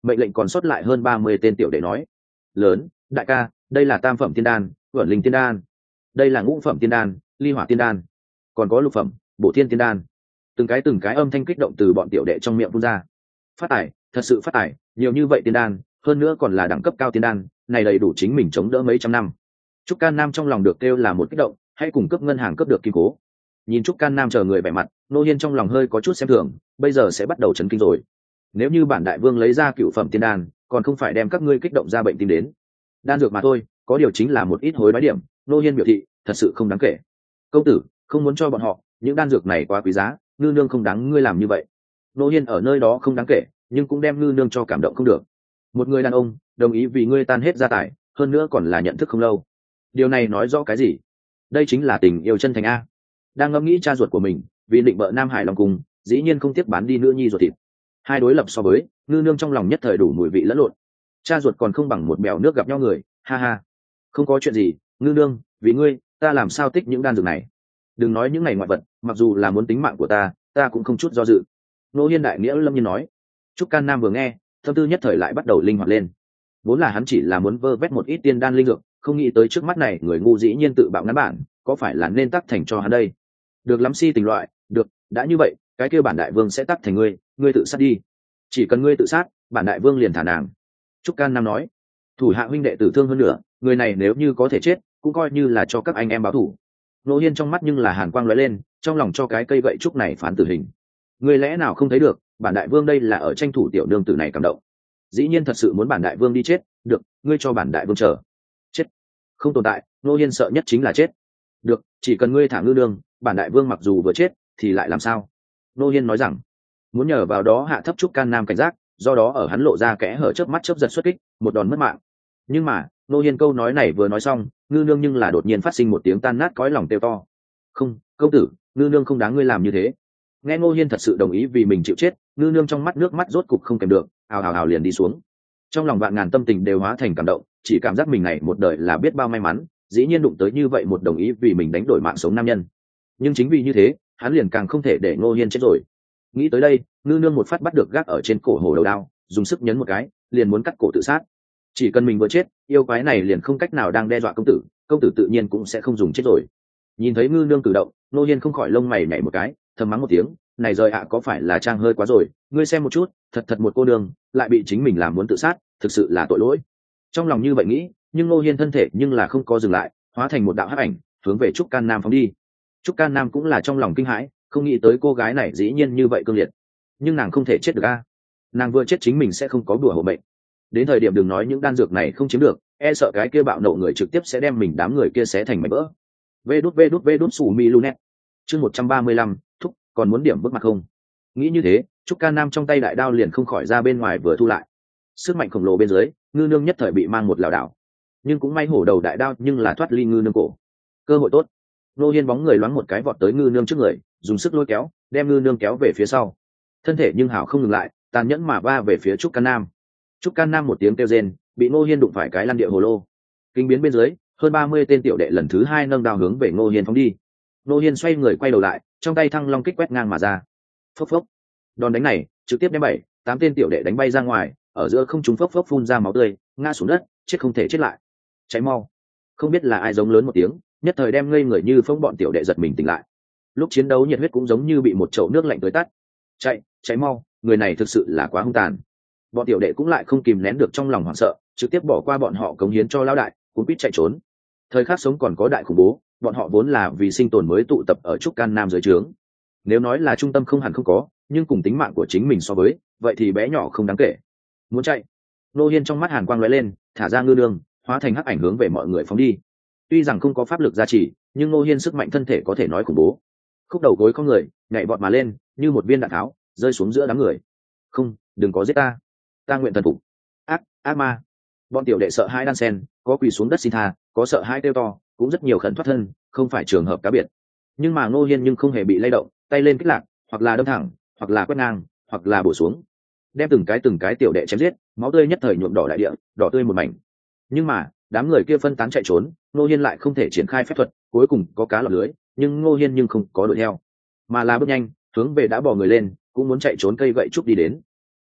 mệnh lệnh còn sót lại hơn ba mươi tên tiểu đệ nói: lớn đại ca, đây là tam phẩm tiên đan, vẩn linh tiên đan. Đây là ngũ phẩm tiên đan, ly hỏa tiên đan. Còn có lục phẩm, bổ thiên tiên đan. Từng cái từng cái âm thanh kích động từ bọn tiểu đệ trong miệng phun ra. Phát tài, thật sự phát tài, nhiều như vậy tiên đan, hơn nữa còn là đẳng cấp cao tiên đan, này đầy đủ chính mình chống đỡ mấy trăm năm. Trúc Can Nam trong lòng được kêu là một kích động, hãy cùng cấp ngân hàng cấp được kim cố. Nhìn Trúc Can Nam chờ người vẻ mặt, Nô Hiên trong lòng hơi có chút xem thường, bây giờ sẽ bắt đầu chấn kinh rồi. Nếu như bản đại vương lấy ra cựu phẩm tiên đan, còn không phải đem các ngươi kích động ra bệnh tim đến. Đan dược mà thôi, có điều chính là một ít hối đoái điểm. Nô Hiên biểu thị, thật sự không đáng kể. Công tử, không muốn cho bọn họ, những đan dược này quá quý giá, ngư nương không đáng ngươi làm như vậy. Nô Hiên ở nơi đó không đáng kể, nhưng cũng đem ngư nương cho cảm động không được. Một người đàn ông đồng ý vì ngươi tan hết gia tài, hơn nữa còn là nhận thức không lâu. Điều này nói rõ cái gì? Đây chính là tình yêu chân thành a. Đang ngẫm nghĩ cha ruột của mình, vì định bợ Nam Hải Long Cung, dĩ nhiên không tiếc bán đi nữ nhi ruột thịt. Hai đối lập so với, ngư nương trong lòng nhất thời đủ mùi vị lẫn lộn. Cha ruột còn không bằng một bèo nước gặp nhau người, ha ha. Không có chuyện gì, ngư nương, vì ngươi, ta làm sao tích những đan dược này. Đừng nói những ngày ngoại vật, mặc dù là muốn tính mạng của ta, ta cũng không chút do dự. Nô Hiên đại nghĩa lâm nhiên nói. Trúc Can Nam vừa nghe, tâm tư nhất thời lại bắt đầu linh hoạt lên. Vốn là hắn chỉ là muốn vơ vét một ít tiên đan linh dược, không nghĩ tới trước mắt này người ngu dĩ nhiên tự bạo ngắn bản, có phải là nên tắc thành cho hắn đây? Được lắm si tình loại, được, đã như vậy, cái kêu bản đại vương sẽ tắc thành ngươi, ngươi tự sát đi. Chỉ cần ngươi tự sát, bản đại vương liền thả nàng. Trúc Can Nam nói. Thủ hạ huynh đệ tử thương hơn nữa, người này nếu như có thể chết, cũng coi như là cho các anh em báo thủ. Nô Hiên trong mắt nhưng là hàn quang lóe lên, trong lòng cho cái cây gậy trúc này phán tử hình. Ngươi lẽ nào không thấy được, bản đại vương đây là ở tranh thủ tiểu nương tử này cảm động. Dĩ nhiên thật sự muốn bản đại vương đi chết, được, ngươi cho bản đại vương chờ. Chết không tồn tại, Nô Hiên sợ nhất chính là chết. Được, chỉ cần ngươi thả ngư nương, bản đại vương mặc dù vừa chết thì lại làm sao? Nô Hiên nói rằng muốn nhờ vào đó hạ thấp Trúc Can Nam cảnh giác, do đó ở hắn lộ ra kẽ hở chớp mắt chớp giật xuất kích, một đòn mất mạng. Nhưng mà Nô Hiên câu nói này vừa nói xong, ngư nương nhưng là đột nhiên phát sinh một tiếng tan nát cõi lòng kêu to. Không, công tử, ngư nương không đáng ngươi làm như thế. Nghe Nô Hiên thật sự đồng ý vì mình chịu chết, ngư nương trong mắt nước mắt rốt cục không kèm được, ào ào ào liền đi xuống. Trong lòng vạn ngàn tâm tình đều hóa thành cảm động, chỉ cảm giác mình này một đời là biết bao may mắn, dĩ nhiên đụng tới như vậy một đồng ý vì mình đánh đổi mạng sống nam nhân. Nhưng chính vì như thế, hắn liền càng không thể để Ngô Hiên chết rồi. Nghĩ tới đây, ngư nương một phát bắt được gác ở trên cổ hổ đầu đao, dùng sức nhấn một cái, liền muốn cắt cổ tự sát. Chỉ cần mình vừa chết, yêu quái này liền không cách nào đang đe dọa công tử, công tử tự nhiên cũng sẽ không dùng chết rồi. Nhìn thấy ngư nương cử động, Ngô Hiên không khỏi lông mày nhảy một cái, thầm mắng một tiếng, này rời ạ có phải là trang hơi quá rồi, ngươi xem một chút, thật thật một cô nương, lại bị chính mình làm muốn tự sát, thực sự là tội lỗi. Trong lòng như vậy nghĩ, nhưng Ngô Hiên thân thể nhưng là không có dừng lại, hóa thành một đạo hắc ảnh, hướng về Trúc Can Nam phóng đi. Trúc Can Nam cũng là trong lòng kinh hãi, không nghĩ tới cô gái này dĩ nhiên như vậy cương liệt. Nhưng nàng không thể chết được a. Nàng vừa chết chính mình sẽ không có đùa hộ mệnh. Đến thời điểm đừng nói những đan dược này không chiếm được, e sợ cái kia bạo nộ người trực tiếp sẽ đem mình đám người kia xé thành mảnh vỡ. Vê đút vê đút vê đút sủ mi lunet. Chương một trăm ba mươi lăm, thúc, còn muốn điểm bước mặt không? Nghĩ như thế, Trúc Can Nam trong tay đại đao liền không khỏi ra bên ngoài vừa thu lại. Sức mạnh khổng lồ bên dưới, ngư nương nhất thời bị mang một lảo đảo. Nhưng cũng may hổ đầu đại đao nhưng là thoát ly ngư nương cổ. Cơ hội tốt. Nô Hiên bóng người loáng một cái vọt tới ngư nương trước người, dùng sức lôi kéo, đem ngư nương kéo về phía sau. Thân thể nhưng hảo không ngừng lại, tàn nhẫn mà va về phía Trúc Can Nam. Trúc Can Nam một tiếng kêu rên, bị Nô Hiên đụng phải cái lăn địa hồ lô. Kinh biến bên dưới, hơn ba mươi tên tiểu đệ lần thứ hai nâng đao hướng về Nô Hiên phóng đi. Nô Hiên xoay người quay đầu lại, trong tay thăng long kích quét ngang mà ra. Phốc phốc. Đòn đánh này trực tiếp đem bảy, tám tên tiểu đệ đánh bay ra ngoài, ở giữa không trung phốc phốc phun ra máu tươi, ngã xuống đất, chết không thể chết lại. Cháy mau. Không biết là ai giống lớn một tiếng, nhất thời đem ngây người như phong bọn tiểu đệ giật mình tỉnh lại. Lúc chiến đấu nhiệt huyết cũng giống như bị một chậu nước lạnh tưới tắt. Chạy, cháy mau, người này thực sự là quá hung tàn. Bọn tiểu đệ cũng lại không kìm nén được trong lòng hoảng sợ, trực tiếp bỏ qua bọn họ cống hiến cho lão đại, cũng biết chạy trốn. Thời khắc sống còn có đại khủng bố, bọn họ vốn là vì sinh tồn mới tụ tập ở Trúc Can Nam dưới trướng. Nếu nói là trung tâm không hẳn không có, nhưng cùng tính mạng của chính mình so với, vậy thì bé nhỏ không đáng kể. Muốn chạy. Nô Hiên trong mắt hàn quang lóe lên, thả ra ngư nương, hóa thành hắc ảnh hướng về mọi người phóng đi. Tuy rằng không có pháp lực gia trì, nhưng Nô Hiên sức mạnh thân thể có thể nói khủng bố. Khúc đầu gối không người, nhảy vọt mà lên, như một viên đạn tháo, rơi xuống giữa đám người. Không, đừng có giết ta, ta nguyện thần phục. Ác, ác ma. Bọn tiểu đệ sợ hãi đan sen, có quỳ xuống đất xin tha, có sợ hãi kêu to, cũng rất nhiều khẩn thoát thân, không phải trường hợp cá biệt. Nhưng mà Nô Hiên nhưng không hề bị lay động, tay lên kích lạc, hoặc là đâm thẳng, hoặc là quét ngang, hoặc là bổ xuống, đem từng cái từng cái tiểu đệ chém giết, máu tươi nhất thời nhuộm đỏ đại địa, đỏ tươi một mảnh. Nhưng mà đám người kia phân tán chạy trốn, Ngô Hiên lại không thể triển khai phép thuật, cuối cùng có cá lọt lưới, nhưng Ngô Hiên nhưng không có đuổi theo, mà là bước nhanh hướng về đã bỏ người lên, cũng muốn chạy trốn cây gậy trúc đi đến.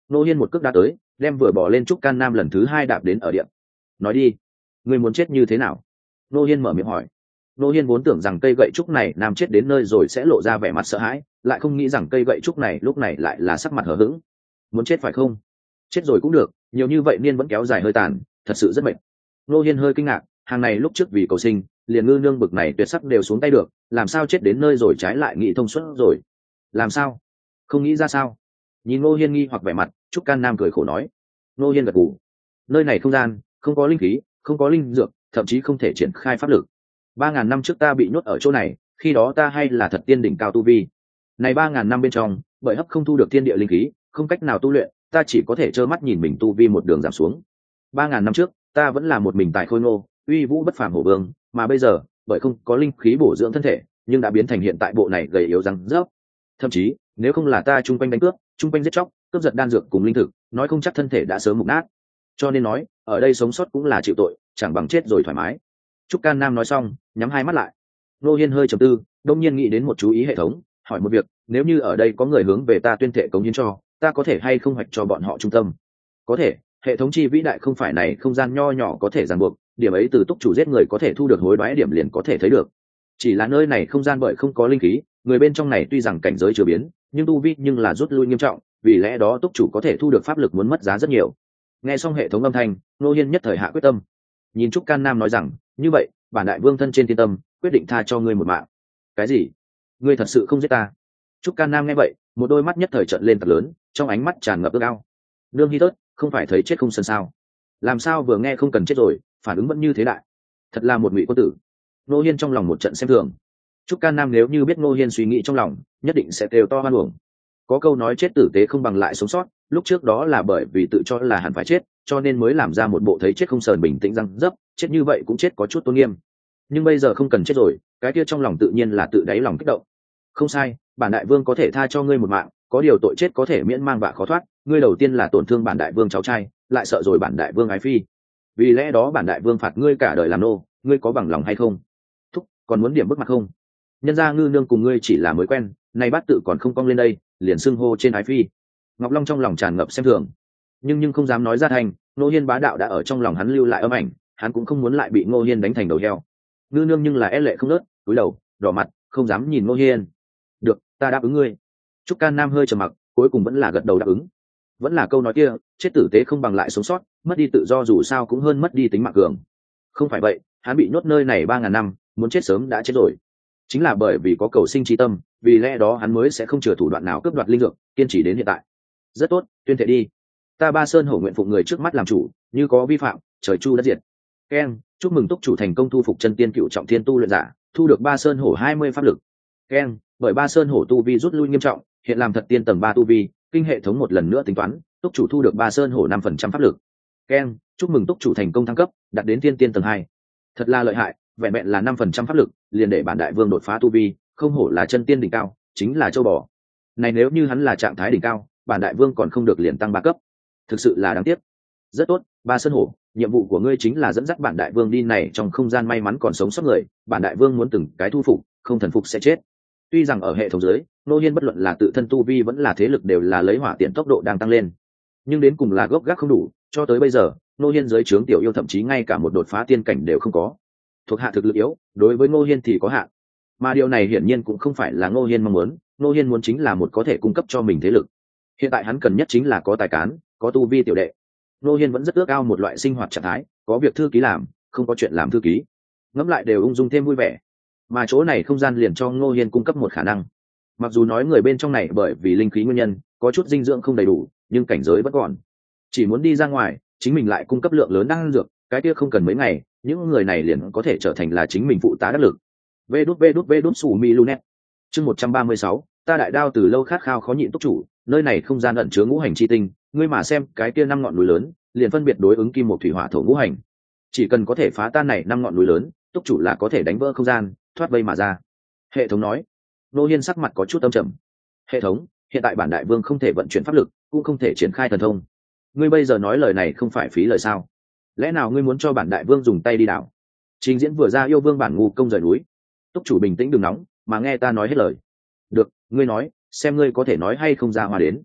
Nô Hiên một cước đá tới, đem vừa bỏ lên trúc can nam lần thứ hai đạp đến ở điện. Nói đi, ngươi muốn chết như thế nào? Nô Hiên mở miệng hỏi. Nô Hiên vốn tưởng rằng cây gậy trúc này nam chết đến nơi rồi sẽ lộ ra vẻ mặt sợ hãi, lại không nghĩ rằng cây gậy trúc này lúc này lại là sắc mặt hờ hững. Muốn chết phải không? Chết rồi cũng được, nhiều như vậy niên vẫn kéo dài hơi tàn, thật sự rất mệt. Nô Hiên hơi kinh ngạc, hàng này lúc trước vì cầu sinh, liền ngư nương bực này tuyệt sắc đều xuống tay được, làm sao chết đến nơi rồi trái lại nghĩ thông suốt rồi? Làm sao? Không nghĩ ra sao? Nhìn Nô Hiên nghi hoặc vẻ mặt, trúc can nam cười khổ nói. Nô Hiên gật gù. Nơi này không gian, không có linh khí, không có linh dược, thậm chí không thể triển khai pháp lực. Ba ngàn năm trước ta bị nhốt ở chỗ này, khi đó ta hay là thật tiên đỉnh cao tu vi. Này ba ngàn năm bên trong, bởi hấp không thu được thiên địa linh khí, không cách nào tu luyện, ta chỉ có thể trơ mắt nhìn mình tu vi một đường giảm xuống. Ba ngàn năm trước, ta vẫn là một mình tài khôi ngô, uy vũ bất phàm hổ vương, mà bây giờ, bởi không có linh khí bổ dưỡng thân thể, nhưng đã biến thành hiện tại bộ này gầy yếu răng rớp. Thậm chí, nếu không là ta chung quanh đánh cướp, chung quanh giết chóc, cướp giật đan dược cùng linh thực, nói không chắc thân thể đã sớm mục nát. Cho nên nói, ở đây sống sót cũng là chịu tội, chẳng bằng chết rồi thoải mái. Trúc Can Nam nói xong, nhắm hai mắt lại. Nô Hiên hơi trầm tư, đông nhiên nghĩ đến một chú ý hệ thống, hỏi một việc, nếu như ở đây có người hướng về ta tuyên thệ cống hiến cho, ta có thể hay không hoạch cho bọn họ trung tâm? Có thể, hệ thống chi vĩ đại không phải này không gian nho nhỏ có thể ràng buộc, điểm ấy từ túc chủ giết người có thể thu được hối đoái điểm liền có thể thấy được. Chỉ là nơi này không gian bởi không có linh khí, người bên trong này tuy rằng cảnh giới chưa biến, nhưng tu vi nhưng là rút lui nghiêm trọng, vì lẽ đó túc chủ có thể thu được pháp lực muốn mất giá rất nhiều. Nghe xong hệ thống âm thanh, Nô Hiên nhất thời hạ quyết tâm. Nhìn Trúc Can Nam nói rằng, như vậy, bản đại vương thân trên thiên tâm, quyết định tha cho ngươi một mạng. Cái gì? Ngươi thật sự không giết ta? Trúc Can Nam nghe vậy, một đôi mắt nhất thời trợn lên thật lớn, trong ánh mắt tràn ngập ước ao. Nương Hi Tớt, không phải thấy chết không sân sao? Làm sao vừa nghe không cần chết rồi, phản ứng vẫn như thế đại? Thật là một ngụy quân tử. Nô Hiên trong lòng một trận xem thường. Trúc Can Nam nếu như biết Nô Hiên suy nghĩ trong lòng, nhất định sẽ kêu to hoan uổng. Có câu nói chết tử tế không bằng lại sống sót, lúc trước đó là bởi vì tự cho là hẳn phải chết, cho nên mới làm ra một bộ thấy chết không sờn bình tĩnh răng dấp, chết như vậy cũng chết có chút tôn nghiêm. Nhưng bây giờ không cần chết rồi, cái kia trong lòng tự nhiên là tự đáy lòng kích động. Không sai, bản đại vương có thể tha cho ngươi một mạng, có điều tội chết có thể miễn mang vạ khó thoát, ngươi đầu tiên là tổn thương bản đại vương cháu trai, lại sợ rồi bản đại vương ái phi. Vì lẽ đó bản đại vương phạt ngươi cả đời làm nô, ngươi có bằng lòng hay không? Thúc, còn muốn điểm bức mặt không? Nhân gia ngư nương cùng ngươi chỉ là mới quen, nay bát tự còn không cong lên đây, liền xưng hô trên ái phi. Ngọc Long trong lòng tràn ngập xem thường, nhưng nhưng không dám nói ra thành. Ngô Hiên bá đạo đã ở trong lòng hắn lưu lại âm ảnh, hắn cũng không muốn lại bị Ngô Hiên đánh thành đầu heo. Ngư nương nhưng là e lệ không nớt, cúi đầu đỏ mặt không dám nhìn Ngô Hiên. Được, ta đáp ứng ngươi. Trúc Can Nam hơi trầm mặc, cuối cùng vẫn là gật đầu đáp ứng. Vẫn là câu nói kia, chết tử tế không bằng lại sống sót, mất đi tự do dù sao cũng hơn mất đi tính mạng cường. Không phải vậy, hắn bị nhốt nơi này ba ngàn năm, muốn chết sớm đã chết rồi. Chính là bởi vì có cầu sinh chi tâm, vì lẽ đó hắn mới sẽ không chừa thủ đoạn nào cướp đoạt linh dược, kiên trì đến hiện tại. Rất tốt, tuyên thệ đi. Ta Ba Sơn Hổ nguyện phụng người trước mắt làm chủ, như có vi phạm, trời chu đất diệt. Ken, chúc mừng túc chủ thành công thu phục chân tiên cựu trọng thiên tu luyện giả, thu được Ba Sơn Hổ hai mươi pháp lực. Ken, bởi Ba Sơn Hổ tu vi rút lui nghiêm trọng, hiện làm thật tiên tầng ba tu vi, kinh hệ thống một lần nữa tính toán, túc chủ thu được Ba Sơn Hổ năm phần trăm pháp lực. Ken, chúc mừng túc chủ thành công thăng cấp, đạt đến tiên tiên tầng hai. Thật là lợi hại, vẹn vẹn là năm phần trăm pháp lực, liền để bản đại vương đột phá tu vi, không hổ là chân tiên đỉnh cao, chính là châu bò. Này nếu như hắn là trạng thái đỉnh cao, bản đại vương còn không được liền tăng ba cấp. Thực sự là đáng tiếc. Rất tốt, Ba Sơn Hổ, nhiệm vụ của ngươi chính là dẫn dắt bản đại vương đi này trong không gian may mắn còn sống sót người, bản đại vương muốn từng cái thu phục, không thần phục sẽ chết. Tuy rằng ở hệ thống dưới, Nô Hiên bất luận là tự thân tu vi vẫn là thế lực đều là lấy hỏa tiện tốc độ đang tăng lên, nhưng đến cùng là gốc gác không đủ, cho tới bây giờ, Nô Hiên dưới trướng tiểu yêu thậm chí ngay cả một đột phá tiên cảnh đều không có. Thuộc hạ thực lực yếu, đối với Nô Hiên thì có hạn. Mà điều này hiển nhiên cũng không phải là Nô Hiên mong muốn, Nô Hiên muốn chính là một có thể cung cấp cho mình thế lực. Hiện tại hắn cần nhất chính là có tài cán, có tu vi tiểu đệ. Nô Hiên vẫn rất ước ao một loại sinh hoạt trạng thái, có việc thư ký làm, không có chuyện làm thư ký. Ngẫm lại đều ung dung thêm vui vẻ. Mà chỗ này không gian liền cho Nô Hiên cung cấp một khả năng. Mặc dù nói người bên trong này bởi vì linh khí nguyên nhân, có chút dinh dưỡng không đầy đủ, nhưng cảnh giới vẫn còn. Chỉ muốn đi ra ngoài, chính mình lại cung cấp lượng lớn đan dược, cái kia không cần mấy ngày, những người này liền có thể trở thành là chính mình phụ tá đắc lực. Vê đút vê đút vê đút sủ mi lunet. Chương một trăm ba mươi sáu, ta đại đao từ lâu khát khao khó nhịn túc chủ, nơi này không gian ẩn chứa ngũ hành chi tinh, ngươi mà xem, cái kia năm ngọn núi lớn, liền phân biệt đối ứng kim một thủy hỏa thổ ngũ hành. Chỉ cần có thể phá tan này năm ngọn núi lớn, túc chủ là có thể đánh vỡ không gian, thoát vây mà ra. Hệ thống nói. Nô Hiên sắc mặt có chút âm trầm. Hệ thống, hiện tại bản đại vương không thể vận chuyển pháp lực, cũng không thể triển khai thần thông. Ngươi bây giờ nói lời này không phải phí lời sao? Lẽ nào ngươi muốn cho bản đại vương dùng tay đi đảo? Trình diễn vừa ra yêu vương bản ngu công rời núi. Túc chủ bình tĩnh đừng nóng, mà nghe ta nói hết lời. Được, ngươi nói, xem ngươi có thể nói hay không ra hoa đến.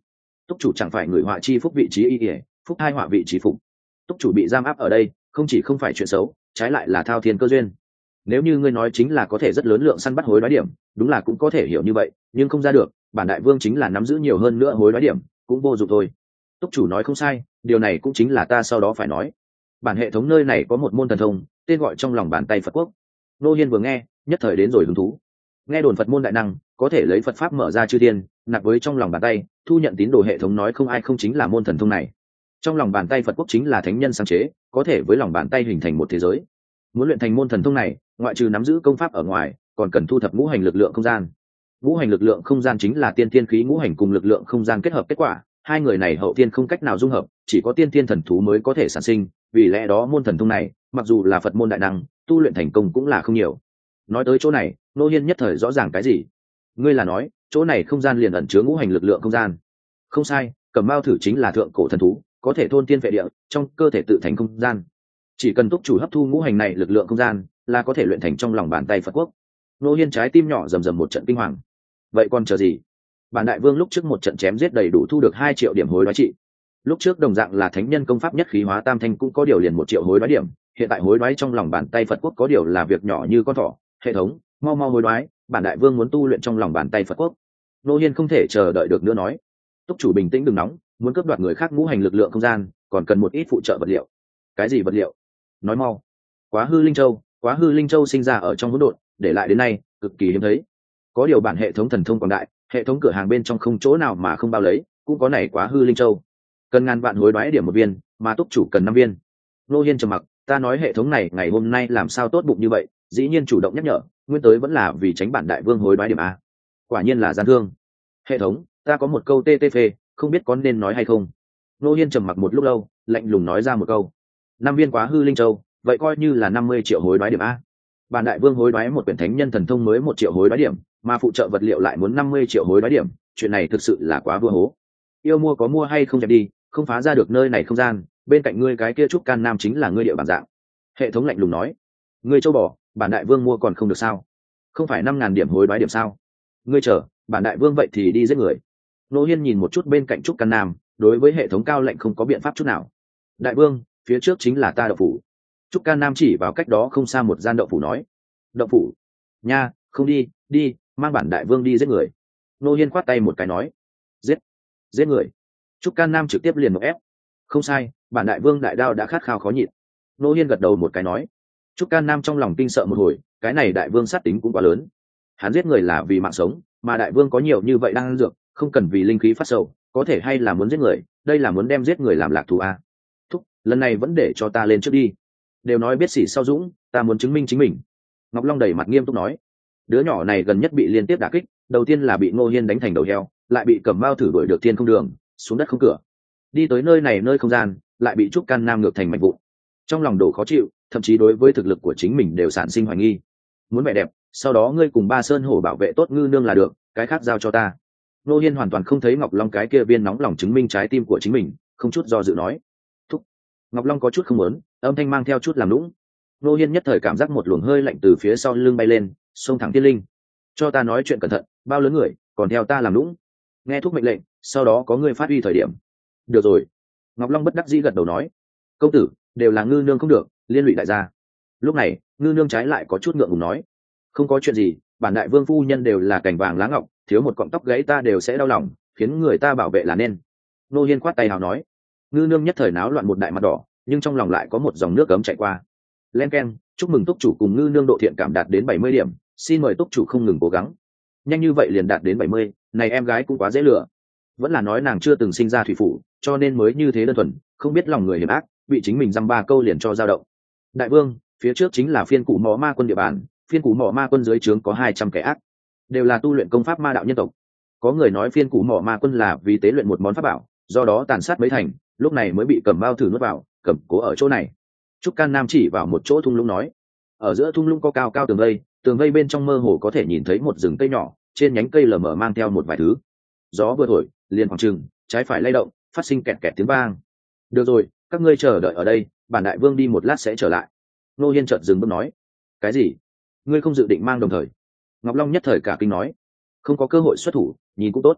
Túc chủ chẳng phải người họa chi phúc vị trí y ỉa, phúc hai họa vị trí phục. Túc chủ bị giam áp ở đây không chỉ không phải chuyện xấu, trái lại là thao thiên cơ duyên. Nếu như ngươi nói chính là có thể rất lớn lượng săn bắt hối đoái điểm, đúng là cũng có thể hiểu như vậy, nhưng không ra được, bản đại vương chính là nắm giữ nhiều hơn nữa hối đoái điểm cũng vô dụng thôi. Túc chủ nói không sai, điều này cũng chính là ta sau đó phải nói. Bản hệ thống nơi này có một môn thần thông, tên gọi trong lòng bàn tay Phật quốc. Nô Hiên vừa nghe, nhất thời đến rồi hứng thú. Nghe đồn Phật môn đại năng có thể lấy Phật pháp mở ra chư thiên, nạp với trong lòng bàn tay, thu nhận tín đồ hệ thống nói không ai không chính là môn thần thông này. Trong lòng bàn tay Phật quốc chính là thánh nhân sáng chế, có thể với lòng bàn tay hình thành một thế giới. Muốn luyện thành môn thần thông này, ngoại trừ nắm giữ công pháp ở ngoài, còn cần thu thập ngũ hành lực lượng không gian. Ngũ hành lực lượng không gian chính là tiên thiên khí ngũ hành cùng lực lượng không gian kết hợp kết quả, hai người này hậu tiên không cách nào dung hợp, chỉ có tiên thiên thần thú mới có thể sản sinh, vì lẽ đó môn thần thông này, mặc dù là Phật môn đại năng, tu luyện thành công cũng là không nhiều. Nói tới chỗ này, Nô Hiên nhất thời rõ ràng cái gì. Ngươi là nói, chỗ này không gian liền ẩn chứa ngũ hành lực lượng không gian? Không sai, Cẩm Mao thử chính là thượng cổ thần thú, có thể thôn tiên vệ địa, trong cơ thể tự thành không gian. Chỉ cần túc chủ hấp thu ngũ hành này lực lượng không gian, là có thể luyện thành trong lòng bàn tay Phật quốc. Nô Hiên trái tim nhỏ rầm rầm một trận kinh hoàng. Vậy còn chờ gì? Bản đại vương lúc trước một trận chém giết đầy đủ thu được hai triệu điểm hối đoái trị. Lúc trước đồng dạng là thánh nhân công pháp nhất khí hóa tam thanh cũng có điều liền một triệu hối đoái điểm, hiện tại hối đoái trong lòng bàn tay Phật quốc có điều là việc nhỏ như con thỏ. Hệ thống, mau mau hối đoái, bản đại vương muốn tu luyện trong lòng bàn tay Phật quốc. Nô Hiên không thể chờ đợi được nữa nói. Túc chủ bình tĩnh đừng nóng, muốn cướp đoạt người khác ngũ hành lực lượng không gian, còn cần một ít phụ trợ vật liệu. Cái gì vật liệu? Nói mau. Quá hư linh châu, quá hư linh châu sinh ra ở trong hỗn độn, để lại đến nay cực kỳ hiếm thấy. Có điều bản hệ thống thần thông quảng đại, hệ thống cửa hàng bên trong không chỗ nào mà không bao lấy, cũng có này quá hư linh châu. Cần ngàn vạn hối đoái điểm một viên, mà túc chủ cần năm viên. Nô Hiên trầm mặc, ta nói hệ thống này ngày hôm nay làm sao tốt bụng như vậy, dĩ nhiên chủ động nhắc nhở, nguyên tới vẫn là vì tránh bản đại vương hối đoái điểm a. Quả nhiên là gian thương. Hệ thống, ta có một câu tê tê phê, không biết có nên nói hay không. Nô Hiên trầm mặc một lúc lâu, lạnh lùng nói ra một câu. Năm viên quá hư linh châu, vậy coi như là năm mươi triệu hối đoái điểm a. Bản đại vương hối đoái một quyển thánh nhân thần thông mới một triệu hối đoái điểm, mà phụ trợ vật liệu lại muốn năm mươi triệu hối đoái điểm, chuyện này thực sự là quá vừa hố. Yêu mua có mua hay không chém đi, không phá ra được nơi này không gian, bên cạnh ngươi cái kia trúc can nam chính là ngươi địa bản dạng. Hệ thống lạnh lùng nói. Ngươi châu bò, bản đại vương mua còn không được sao? Không phải năm ngàn điểm hối đoái điểm sao? Ngươi chờ, bản đại vương vậy thì đi giết người. Nô Hiên nhìn một chút bên cạnh trúc can nam, đối với hệ thống cao lệnh không có biện pháp chút nào. Đại vương, phía trước chính là ta đậu phủ. Trúc can nam chỉ vào cách đó không xa một gian đậu phủ nói. Đậu phủ? Nha, không đi, đi, mang bản đại vương đi giết người. Nô Hiên khoát tay một cái nói. Giết, giết người. Trúc can nam trực tiếp liền một ép. Không sai, bản đại vương đại đao đã khát khao khó nhịn. Nô Hiên gật đầu một cái nói. Trúc can nam trong lòng kinh sợ một hồi, cái này đại vương sát tính cũng quá lớn. Hắn giết người là vì mạng sống, mà đại vương có nhiều như vậy đang ăn dược, không cần vì linh khí phát sầu, có thể hay là muốn giết người, đây là muốn đem giết người làm lạc thú a. Thúc, lần này vẫn để cho ta lên trước đi. Đều nói biết sĩ sau dũng, ta muốn chứng minh chính mình. Ngọc Long đầy mặt nghiêm túc nói. Đứa nhỏ này gần nhất bị liên tiếp đả kích, đầu tiên là bị Ngô Hiên đánh thành đầu heo, lại bị Cẩm Mao thử đuổi được thiên không đường, xuống đất không cửa. Đi tới nơi này nơi không gian, lại bị Trúc Can Nam ngược thành mảnh vụn. Trong lòng đổ khó chịu, thậm chí đối với thực lực của chính mình đều sản sinh hoài nghi. Muốn vẻ đẹp, sau đó ngươi cùng Ba Sơn Hổ bảo vệ tốt ngư nương là được, cái khác giao cho ta. Ngô Hiên hoàn toàn không thấy Ngọc Long cái kia viên nóng lòng chứng minh trái tim của chính mình, không chút do dự nói. Thúc. Ngọc Long có chút không muốn, âm thanh mang theo chút làm lũng. Ngô Hiên nhất thời cảm giác một luồng hơi lạnh từ phía sau lưng bay lên, xông thẳng Thiên Linh. Cho ta nói chuyện cẩn thận, bao lớn người, còn theo ta làm lũng. Nghe thúc mệnh lệnh, sau đó có người phát uy thời điểm. Được rồi. Ngọc Long bất đắc dĩ gật đầu nói. Công tử, đều là ngư nương không được, liên lụy đại gia. Lúc này, ngư nương trái lại có chút ngượng ngùng nói. Không có chuyện gì, bản đại vương phu nhân đều là cành vàng lá ngọc, thiếu một cọng tóc gãy ta đều sẽ đau lòng, khiến người ta bảo vệ là nên. Nô Hiên khoát tay hào nói. Ngư nương nhất thời náo loạn một đại mặt đỏ, nhưng trong lòng lại có một dòng nước cấm chạy qua. Len keng, chúc mừng túc chủ cùng ngư nương độ thiện cảm đạt đến bảy mươi điểm, xin mời túc chủ không ngừng cố gắng. Nhanh như vậy liền đạt đến bảy mươi, này em gái cũng quá dễ lừa. Vẫn là nói nàng chưa từng sinh ra thủy phủ, cho nên mới như thế đơn thuần, không biết lòng người hiểm ác, bị chính mình dăm ba câu liền cho dao động. Đại vương, phía trước chính là phiên cụ mỏ ma quân địa bàn, phiên cụ mỏ ma quân dưới trướng có hai trăm kẻ ác, đều là tu luyện công pháp ma đạo nhân tộc. Có người nói phiên cụ mỏ ma quân là vì tế luyện một món pháp bảo, do đó tàn sát mấy thành, lúc này mới bị Cẩm Mao thử nuốt vào, cầm cố ở chỗ này. Trúc Can Nam chỉ vào một chỗ thung lũng nói. Ở giữa thung lũng có cao cao tường vây, tường vây bên trong mơ hồ có thể nhìn thấy một rừng cây nhỏ, trên nhánh cây lờ mờ mang theo một vài thứ. Gió vừa thổi, liền khoảng trừng, trái phải lay động, phát sinh kẹt kẹt tiếng vang. Được rồi, các ngươi chờ đợi ở đây, bản đại vương đi một lát sẽ trở lại. Nô Hiên chợt dừng bước nói. Cái gì? Ngươi không dự định mang đồng thời? Ngọc Long nhất thời cả kinh nói. Không có cơ hội xuất thủ, nhìn cũng tốt.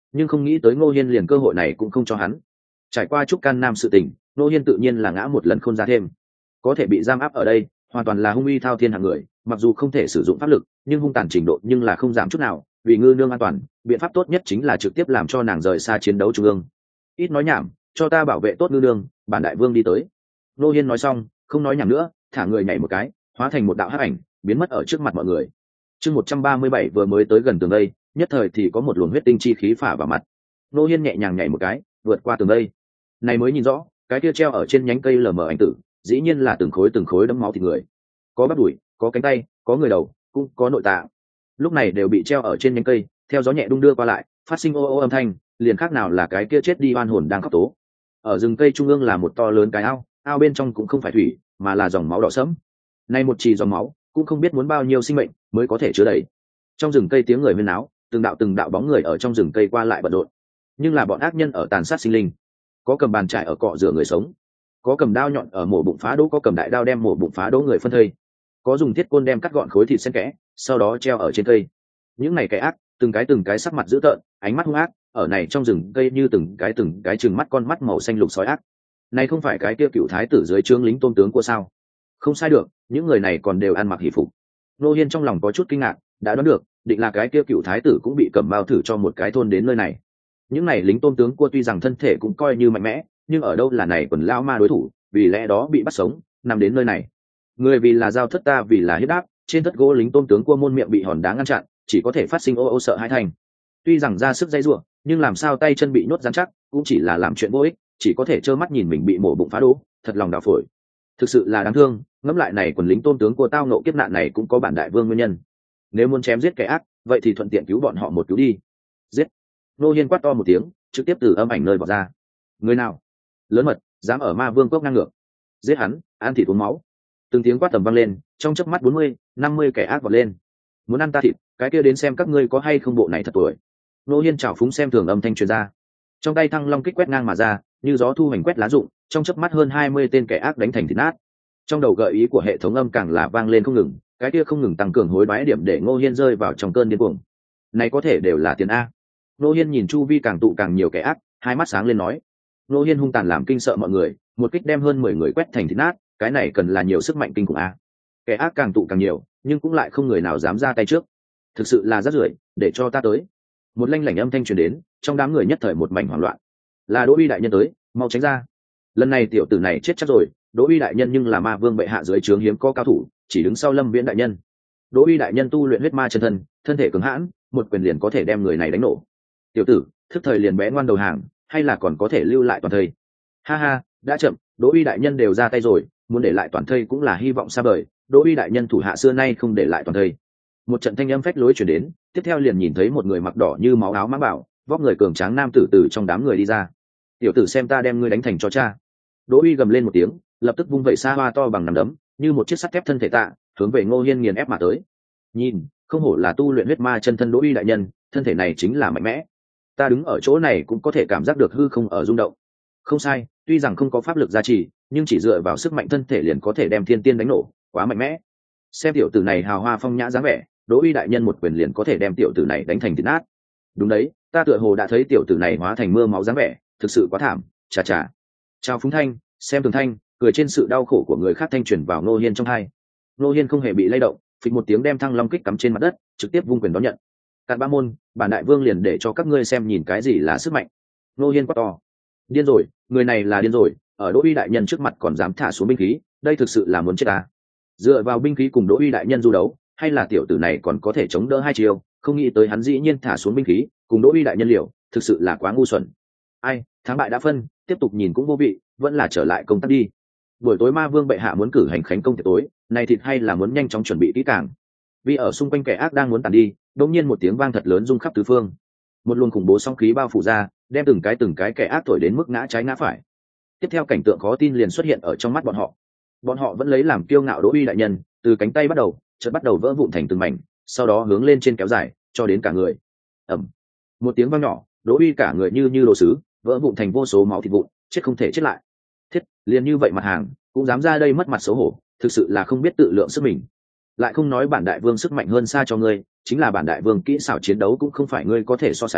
nhưng không nghĩ tới Ngô Hiên liền cơ hội này cũng không cho hắn. Trải qua Trúc Can Nam sự tình, Ngô Hiên tự nhiên là ngã một lần không ra thêm, có thể bị giam áp ở đây hoàn toàn là hung uy thao thiên hạng người, mặc dù không thể sử dụng pháp lực nhưng hung tàn trình độ nhưng là không giảm chút nào. Vì ngư nương an toàn, biện pháp tốt nhất chính là trực tiếp làm cho nàng rời xa chiến đấu trung ương. Ít nói nhảm, cho ta bảo vệ tốt ngư nương. Bản đại vương đi tới. Ngô Hiên nói xong không nói nhảm nữa, thả người nhảy một cái, hóa thành một đạo hắc ảnh biến mất ở trước mặt mọi người. Chương một trăm ba mươi bảy vừa mới tới gần tường đây, nhất thời thì có một luồng huyết tinh chi khí phả vào mặt. Ngô Hiên nhẹ nhàng nhảy một cái, vượt qua tường đây. Này mới nhìn rõ, cái kia treo ở trên nhánh cây lờ mờ ảnh tử, dĩ nhiên là từng khối từng khối đẫm máu thịt người. Có bắp đùi, có cánh tay, có người đầu, cũng có nội tạng. Lúc này đều bị treo ở trên nhánh cây, theo gió nhẹ đung đưa qua lại, phát sinh ô ô âm thanh, liền khác nào là cái kia chết đi oan hồn đang khóc tố. Ở rừng cây trung ương là một to lớn cái ao, ao bên trong cũng không phải thủy, mà là dòng máu đỏ sẫm. Nay một trì dòng máu, cũng không biết muốn bao nhiêu sinh mệnh mới có thể chứa đầy. Trong rừng cây tiếng người huyên náo, từng đạo từng đạo bóng người ở trong rừng cây qua lại bận rộn. Nhưng là bọn ác nhân ở tàn sát sinh linh, có cầm bàn trải ở cọ rửa người sống, có cầm đao nhọn ở mổ bụng phá đỗ, có cầm đại đao đem mổ bụng phá đỗ người phân thây, có dùng thiết côn đem cắt gọn khối thịt xen kẽ, sau đó treo ở trên cây. Những này cái ác, từng cái từng cái sắc mặt dữ tợn, ánh mắt hung ác, ở này trong rừng cây như từng cái từng cái trừng mắt con mắt màu xanh lục sói ác. Này không phải cái kia cựu thái tử dưới trướng lính tôn tướng của sao? Không sai được, những người này còn đều ăn mặc hỷ phục. Nô Hiên trong lòng có chút kinh ngạc, đã đoán được, định là cái kia cựu thái tử cũng bị cầm bao thử cho một cái thôn đến nơi này. Những này lính tôn tướng của tuy rằng thân thể cũng coi như mạnh mẽ, nhưng ở đâu là này quần lao ma đối thủ, vì lẽ đó bị bắt sống, nằm đến nơi này. Người vì là giao thất, ta vì là hiếp đáp, trên thất gỗ lính tôn tướng của môn miệng bị hòn đá ngăn chặn, chỉ có thể phát sinh ô ô sợ hãi thành. Tuy rằng ra sức dây rủa, nhưng làm sao tay chân bị nhốt rắn chắc, cũng chỉ là làm chuyện vô ích, chỉ có thể trơ mắt nhìn mình bị mổ bụng phá đố, thật lòng đau phổi. Thực sự là đáng thương, ngẫm lại này quần lính tôn tướng của tao nộ kiếp nạn này cũng có bản đại vương nguyên nhân. Nếu muốn chém giết kẻ ác, vậy thì thuận tiện cứu bọn họ một cứu đi. Giết! Nô Hiên quát to một tiếng, trực tiếp từ âm ảnh nơi vọt ra. Người nào? Lớn mật, dám ở ma vương cốc ngang ngược. Giết hắn, ăn thịt uống máu. Từng tiếng quát tầm vang lên, trong chớp mắt bốn mươi, năm mươi kẻ ác vọt lên. Muốn ăn ta thịt, cái kia đến xem các ngươi có hay không bộ này thật tuổi. Nô Hiên trào phúng xem thường âm thanh truyền ra. Trong tay thăng long kích quét ngang mà ra, như gió thu hành quét lá rụng, trong chớp mắt hơn hai mươi tên kẻ ác đánh thành thịt nát. Trong đầu gợi ý của hệ thống âm càng là vang lên không ngừng, cái kia không ngừng tăng cường hối đoái điểm để Ngô Hiên rơi vào trong cơn điên cuồng. Này có thể đều là tiền a. Ngô Hiên nhìn chu vi càng tụ càng nhiều kẻ ác, hai mắt sáng lên nói. Ngô Hiên hung tàn làm kinh sợ mọi người, một kích đem hơn mười người quét thành thịt nát, cái này cần là nhiều sức mạnh kinh khủng a. Kẻ ác càng tụ càng nhiều, nhưng cũng lại không người nào dám ra tay trước. Thực sự là rất rưởi, để cho ta tới. Một lanh lảnh âm thanh truyền đến, trong đám người nhất thời một mảnh hoảng loạn. Là Đỗ Uy đại nhân tới, mau tránh ra. Lần này tiểu tử này chết chắc rồi. Đỗ Uy đại nhân nhưng là ma vương bệ hạ dưới trướng hiếm có cao thủ, chỉ đứng sau Lâm Viễn đại nhân. Đỗ Uy đại nhân tu luyện huyết ma chân thân, thân thể cứng hãn, một quyền liền có thể đem người này đánh nổ. Tiểu tử, thức thời liền bé ngoan đầu hàng, hay là còn có thể lưu lại toàn thây? Ha ha, đã chậm, Đỗ Uy đại nhân đều ra tay rồi, muốn để lại toàn thây cũng là hy vọng xa vời. Đỗ Uy đại nhân thủ hạ xưa nay không để lại toàn thây. Một trận thanh âm phách lối truyền đến, tiếp theo liền nhìn thấy một người mặc đỏ như máu áo mãng bảo, vóc người cường tráng nam tử từ trong đám người đi ra. Tiểu tử, xem ta đem ngươi đánh thành cho cha. Đỗ Uy gầm lên một tiếng, lập tức vung vẩy xa hoa to bằng nắm đấm, như một chiếc sắt thép thân thể tạ, hướng về Ngô Hiên nghiền ép mà tới. Nhìn, không hổ là tu luyện huyết ma chân thân Đỗ Uy đại nhân, thân thể này chính là mạnh mẽ. Ta đứng ở chỗ này cũng có thể cảm giác được hư không ở rung động. Không sai, tuy rằng không có pháp lực gia trì, nhưng chỉ dựa vào sức mạnh thân thể liền có thể đem thiên tiên đánh nổ, quá mạnh mẽ. Xem tiểu tử này hào hoa phong nhã dáng vẻ, Đỗ Uy đại nhân một quyền liền có thể đem tiểu tử này đánh thành thịt nát. Đúng đấy, ta tựa hồ đã thấy tiểu tử này hóa thành mưa máu dáng vẻ, thực sự quá thảm. Chà chà. Chào Phúng Thanh, xem Tường Thanh, cười trên sự đau khổ của người khác thanh truyền vào Ngô Hiên trong tai. Ngô Hiên không hề bị lay động, phịch một tiếng đem thăng long kích cắm trên mặt đất, trực tiếp vung quyền đón nhận. Càn Ba môn, bản đại vương liền để cho các ngươi xem nhìn cái gì là sức mạnh. Ngô Hiên quát to. Điên rồi, người này là điên rồi, ở Đỗ Uy đại nhân trước mặt còn dám thả xuống binh khí, đây thực sự là muốn chết ta. Dựa vào binh khí cùng Đỗ Uy đại nhân du đấu, hay là tiểu tử này còn có thể chống đỡ hai chiêu, không nghĩ tới hắn dĩ nhiên thả xuống binh khí, cùng Đỗ Uy đại nhân liều, thực sự là quá ngu xuẩn. Ai, thắng bại đã phân, tiếp tục nhìn cũng vô vị, vẫn là trở lại công tác đi. Buổi tối ma vương bệ hạ muốn cử hành khánh công tiệc tối, này thịt hay là muốn nhanh chóng chuẩn bị kỹ càng. Vì ở xung quanh kẻ ác đang muốn tàn đi, đột nhiên một tiếng vang thật lớn rung khắp tứ phương. Một luồng khủng bố sóng khí bao phủ ra, đem từng cái từng cái kẻ ác thổi đến mức ngã trái ngã phải. Tiếp theo cảnh tượng khó tin liền xuất hiện ở trong mắt bọn họ. Bọn họ vẫn lấy làm kiêu ngạo Đỗ Uy đại nhân, từ cánh tay bắt đầu, chợt bắt đầu vỡ vụn thành từng mảnh, sau đó hướng lên trên kéo dài, cho đến cả người. Ầm. Một tiếng vang nhỏ, Đỗ Uy cả người như như đồ sứ, vỡ vụn thành vô số máu thịt vụn, chết không thể chết lại. Thiết, liền như vậy mặt hàng, cũng dám ra đây mất mặt xấu hổ, thực sự là không biết tự lượng sức mình. Lại không nói bản đại vương sức mạnh hơn xa cho ngươi, chính là bản đại vương kỹ xảo chiến đấu cũng không phải ngươi có thể so sánh,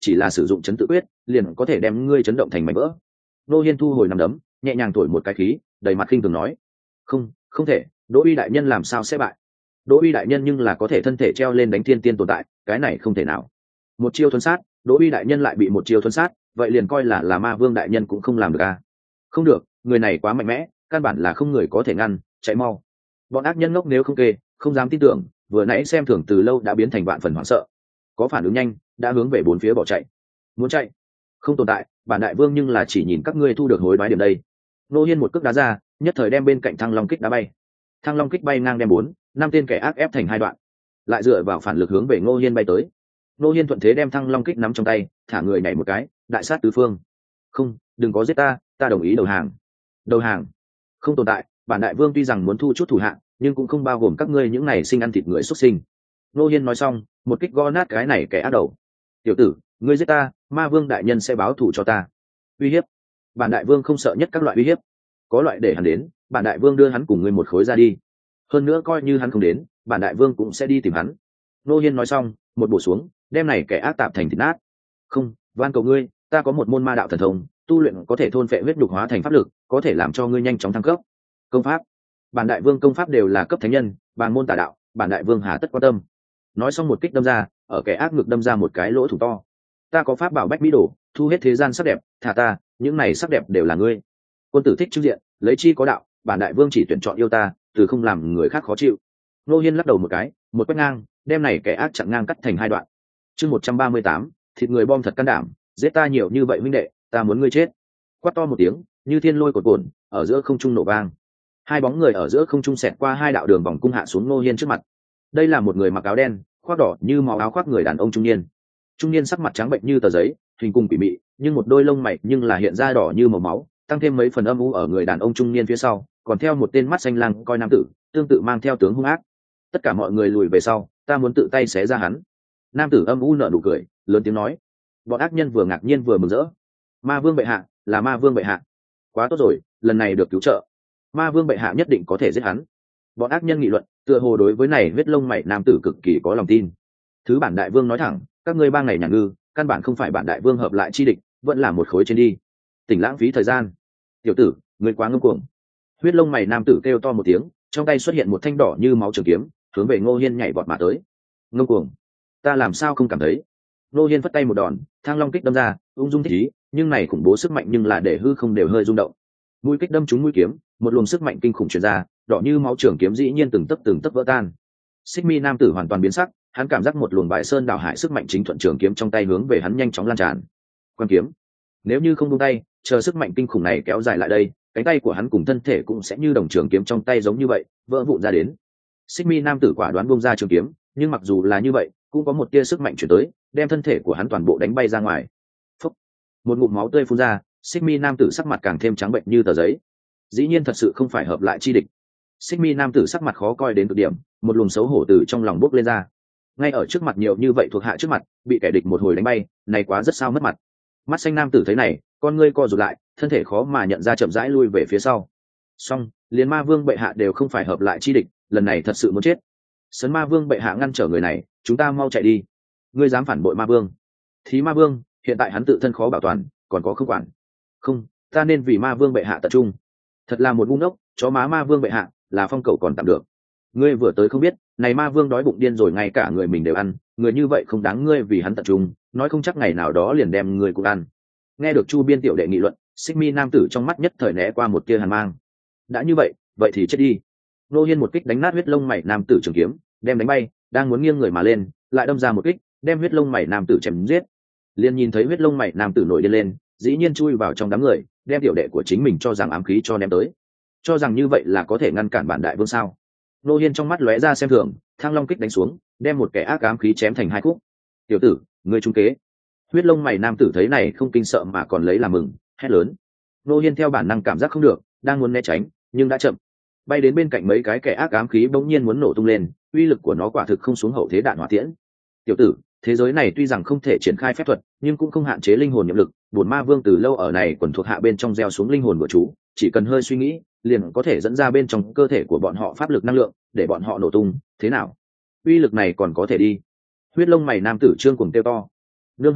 chỉ là sử dụng chấn tự quyết liền có thể đem ngươi chấn động thành mảnh vỡ. Nô Hiên thu hồi nằm đấm, nhẹ nhàng thổi một cái khí, đầy mặt khinh thường nói: không không thể, Đỗ Uy đại nhân làm sao sẽ bại? Đỗ Uy đại nhân nhưng là có thể thân thể treo lên đánh thiên tiên tồn tại, cái này không thể nào. Một chiêu thuần sát, Đỗ Uy đại nhân lại bị một chiêu thuần sát, vậy liền coi là là Ma Vương đại nhân cũng không làm được à? Không được, người này quá mạnh mẽ, căn bản là không người có thể ngăn, chạy mau. Bọn ác nhân ngốc nếu không kê, không dám tin tưởng, vừa nãy xem thường từ lâu đã biến thành vạn phần hoảng sợ. Có phản ứng nhanh, đã hướng về bốn phía bỏ chạy. Muốn chạy? Không tồn tại, bản đại vương nhưng là chỉ nhìn các ngươi thu được hối đoái điểm đây. Nô Hiên một cước đá ra, nhất thời đem bên cạnh Thăng Long kích đá bay. Thăng Long kích bay ngang đem bốn, năm tên kẻ ác ép thành hai đoạn, lại dựa vào phản lực hướng về Ngô Hiên bay tới. Ngô Hiên thuận thế đem Thăng Long kích nắm trong tay, thả người nhảy một cái, đại sát tứ phương. Không, đừng có giết ta, ta đồng ý đầu hàng. Đầu hàng? Không tồn tại, bản đại vương tuy rằng muốn thu chút thủ hạ, nhưng cũng không bao gồm các ngươi những này sinh ăn thịt người xuất sinh. Ngô Hiên nói xong, một kích gõ nát cái này kẻ ác đầu. Tiểu tử, ngươi giết ta, Ma Vương đại nhân sẽ báo thù cho ta. Uy hiếp? Bản đại vương không sợ nhất các loại uy hiếp. Có loại để hắn đến, bản đại vương đưa hắn cùng ngươi một khối ra đi. Hơn nữa coi như hắn không đến, bản đại vương cũng sẽ đi tìm hắn. Ngô Hiên nói xong, một bổ xuống, đem này kẻ ác tạp thành thịt nát. Không, van cầu ngươi, ta có một môn ma đạo thần thông, tu luyện có thể thôn phệ huyết nhục hóa thành pháp lực, có thể làm cho ngươi nhanh chóng thăng cấp. Công pháp? Bản đại vương công pháp đều là cấp thánh nhân, bàn môn tà đạo, bản đại vương hà tất quan tâm. Nói xong một kích đâm ra, ở kẻ ác ngực đâm ra một cái lỗ thủ to. Ta có pháp bảo bách mỹ đồ, thu hết thế gian sắc đẹp, thả ta, những này sắc đẹp đều là ngươi. Quân tử thích trưng diện, lấy chi có đạo, bản đại vương chỉ tuyển chọn yêu ta, từ không làm người khác khó chịu. Ngô Hiên lắc đầu một cái, một quét ngang, đem này kẻ ác chặn ngang cắt thành hai đoạn. Chương một trăm ba mươi tám, thịt người bom thật can đảm, giết ta nhiều như vậy huynh đệ, ta muốn ngươi chết. Quát to một tiếng, như thiên lôi cột cồn, ở giữa không trung nổ vang. Hai bóng người ở giữa không trung xẹt qua hai đạo đường vòng cung hạ xuống Ngô Hiên trước mặt. Đây là một người mặc áo đen, khoác đỏ như màu áo khoác người đàn ông trung niên. Trung niên sắc mặt trắng bệnh như tờ giấy, hình cùng quỷ mị, nhưng một đôi lông mày nhưng là hiện ra đỏ như màu máu, tăng thêm mấy phần âm u ở người đàn ông trung niên phía sau, còn theo một tên mắt xanh lang coi nam tử, tương tự mang theo tướng hung ác. Tất cả mọi người lùi về sau, ta muốn tự tay xé ra hắn. Nam tử âm u nở nụ cười, lớn tiếng nói. Bọn ác nhân vừa ngạc nhiên vừa mừng rỡ. Ma Vương bệ hạ, là Ma Vương bệ hạ. Quá tốt rồi, lần này được cứu trợ. Ma Vương bệ hạ nhất định có thể giết hắn. Bọn ác nhân nghị luận, tựa hồ đối với này huyết lông mày nam tử cực kỳ có lòng tin. Thứ bản đại vương nói thẳng, các ngươi ba ngày nhà ngư, căn bản không phải bản đại vương hợp lại chi địch, vẫn là một khối trên đi. Tỉnh lãng phí thời gian. Tiểu tử, ngươi quá ngông cuồng. Huyết lông mày nam tử kêu to một tiếng, trong tay xuất hiện một thanh đỏ như máu trường kiếm, hướng về Ngô Hiên nhảy vọt mà tới. Ngông cuồng? Ta làm sao không cảm thấy? Ngô Hiên phất tay một đòn, Thang Long kích đâm ra, ung dung thích ý, nhưng này khủng bố sức mạnh nhưng là để hư không đều hơi rung động. Mũi kích đâm trúng mũi kiếm, một luồng sức mạnh kinh khủng truyền ra, đỏ như máu trường kiếm dĩ nhiên từng tấc từng tấc vỡ tan. Xích Mi nam tử hoàn toàn biến sắc, hắn cảm giác một luồng bại sơn đảo hải sức mạnh chính thuận trường kiếm trong tay hướng về hắn nhanh chóng lan tràn. Quan kiếm, nếu như không buông tay, chờ sức mạnh kinh khủng này kéo dài lại đây, cánh tay của hắn cùng thân thể cũng sẽ như đồng trường kiếm trong tay giống như vậy, vỡ vụn ra đến. Xích Mi nam tử quả đoán buông ra trường kiếm, nhưng mặc dù là như vậy, cũng có một tia sức mạnh chuyển tới, đem thân thể của hắn toàn bộ đánh bay ra ngoài. Phúc! Một ngụm máu tươi phun ra, Xích Mi nam tử sắc mặt càng thêm trắng bệnh như tờ giấy. Dĩ nhiên thật sự không phải hợp lại chi địch. Xích Mi nam tử sắc mặt khó coi đến cực điểm, một luồng xấu hổ từ trong lòng bốc lên ra. Ngay ở trước mặt nhiều như vậy thuộc hạ trước mặt, bị kẻ địch một hồi đánh bay, này quá rất sao mất mặt. Mắt xanh nam tử thấy này, con ngươi co rụt lại, thân thể khó mà nhận ra chậm rãi lui về phía sau. Song, liền Ma Vương bệ hạ đều không phải hợp lại chi địch, lần này thật sự muốn chết. Sấn Ma Vương bệ hạ ngăn trở người này, chúng ta mau chạy đi. Ngươi dám phản bội Ma Vương? Thí Ma Vương, hiện tại hắn tự thân khó bảo toàn, còn có không quản. Không, ta nên vì Ma Vương bệ hạ tập trung. Thật là một ngu ngốc, chó má Ma Vương bệ hạ, là phong cầu còn tạm được. Ngươi vừa tới không biết, này Ma Vương đói bụng điên rồi, ngay cả người mình đều ăn, người như vậy không đáng ngươi vì hắn tập trung, nói không chắc ngày nào đó liền đem người cũng ăn. Nghe được Chu Biên tiểu đệ nghị luận, Xích Mi nam tử trong mắt nhất thời né qua một tia hàn mang. Đã như vậy, vậy thì chết đi. Nô Hiên một kích đánh nát huyết lông mày nam tử trường kiếm, đem đánh bay, đang muốn nghiêng người mà lên, lại đâm ra một kích, đem huyết lông mày nam tử chém giết. Liền nhìn thấy huyết lông mày nam tử nổi điên lên, dĩ nhiên chui vào trong đám người, đem tiểu đệ của chính mình cho rằng ám khí cho ném tới. Cho rằng như vậy là có thể ngăn cản bản đại vương sao? Nô Hiên trong mắt lóe ra xem thường, Thang Long kích đánh xuống, đem một kẻ ác ám khí chém thành hai khúc. Tiểu tử, ngươi trung kế. Huyết lông mày nam tử thấy này không kinh sợ mà còn lấy làm mừng, hét lớn. Nô Hiên theo bản năng cảm giác không được, đang muốn né tránh, nhưng đã chậm. Bay đến bên cạnh mấy cái kẻ ác ám khí bỗng nhiên muốn nổ tung lên, uy lực của nó quả thực không xuống hậu thế đạn hỏa tiễn. Tiểu tử, thế giới này tuy rằng không thể triển khai phép thuật, nhưng cũng không hạn chế linh hồn nhiệm lực. Bổn Ma Vương từ lâu ở này quần thuộc hạ bên trong gieo xuống linh hồn của chú, chỉ cần hơi suy nghĩ, liền có thể dẫn ra bên trong cơ thể của bọn họ pháp lực năng lượng, để bọn họ nổ tung. Thế nào? Uy lực này còn có thể đi? Huyết lông mày nam tử trương cuồng kêu to. Nương Hi Thất,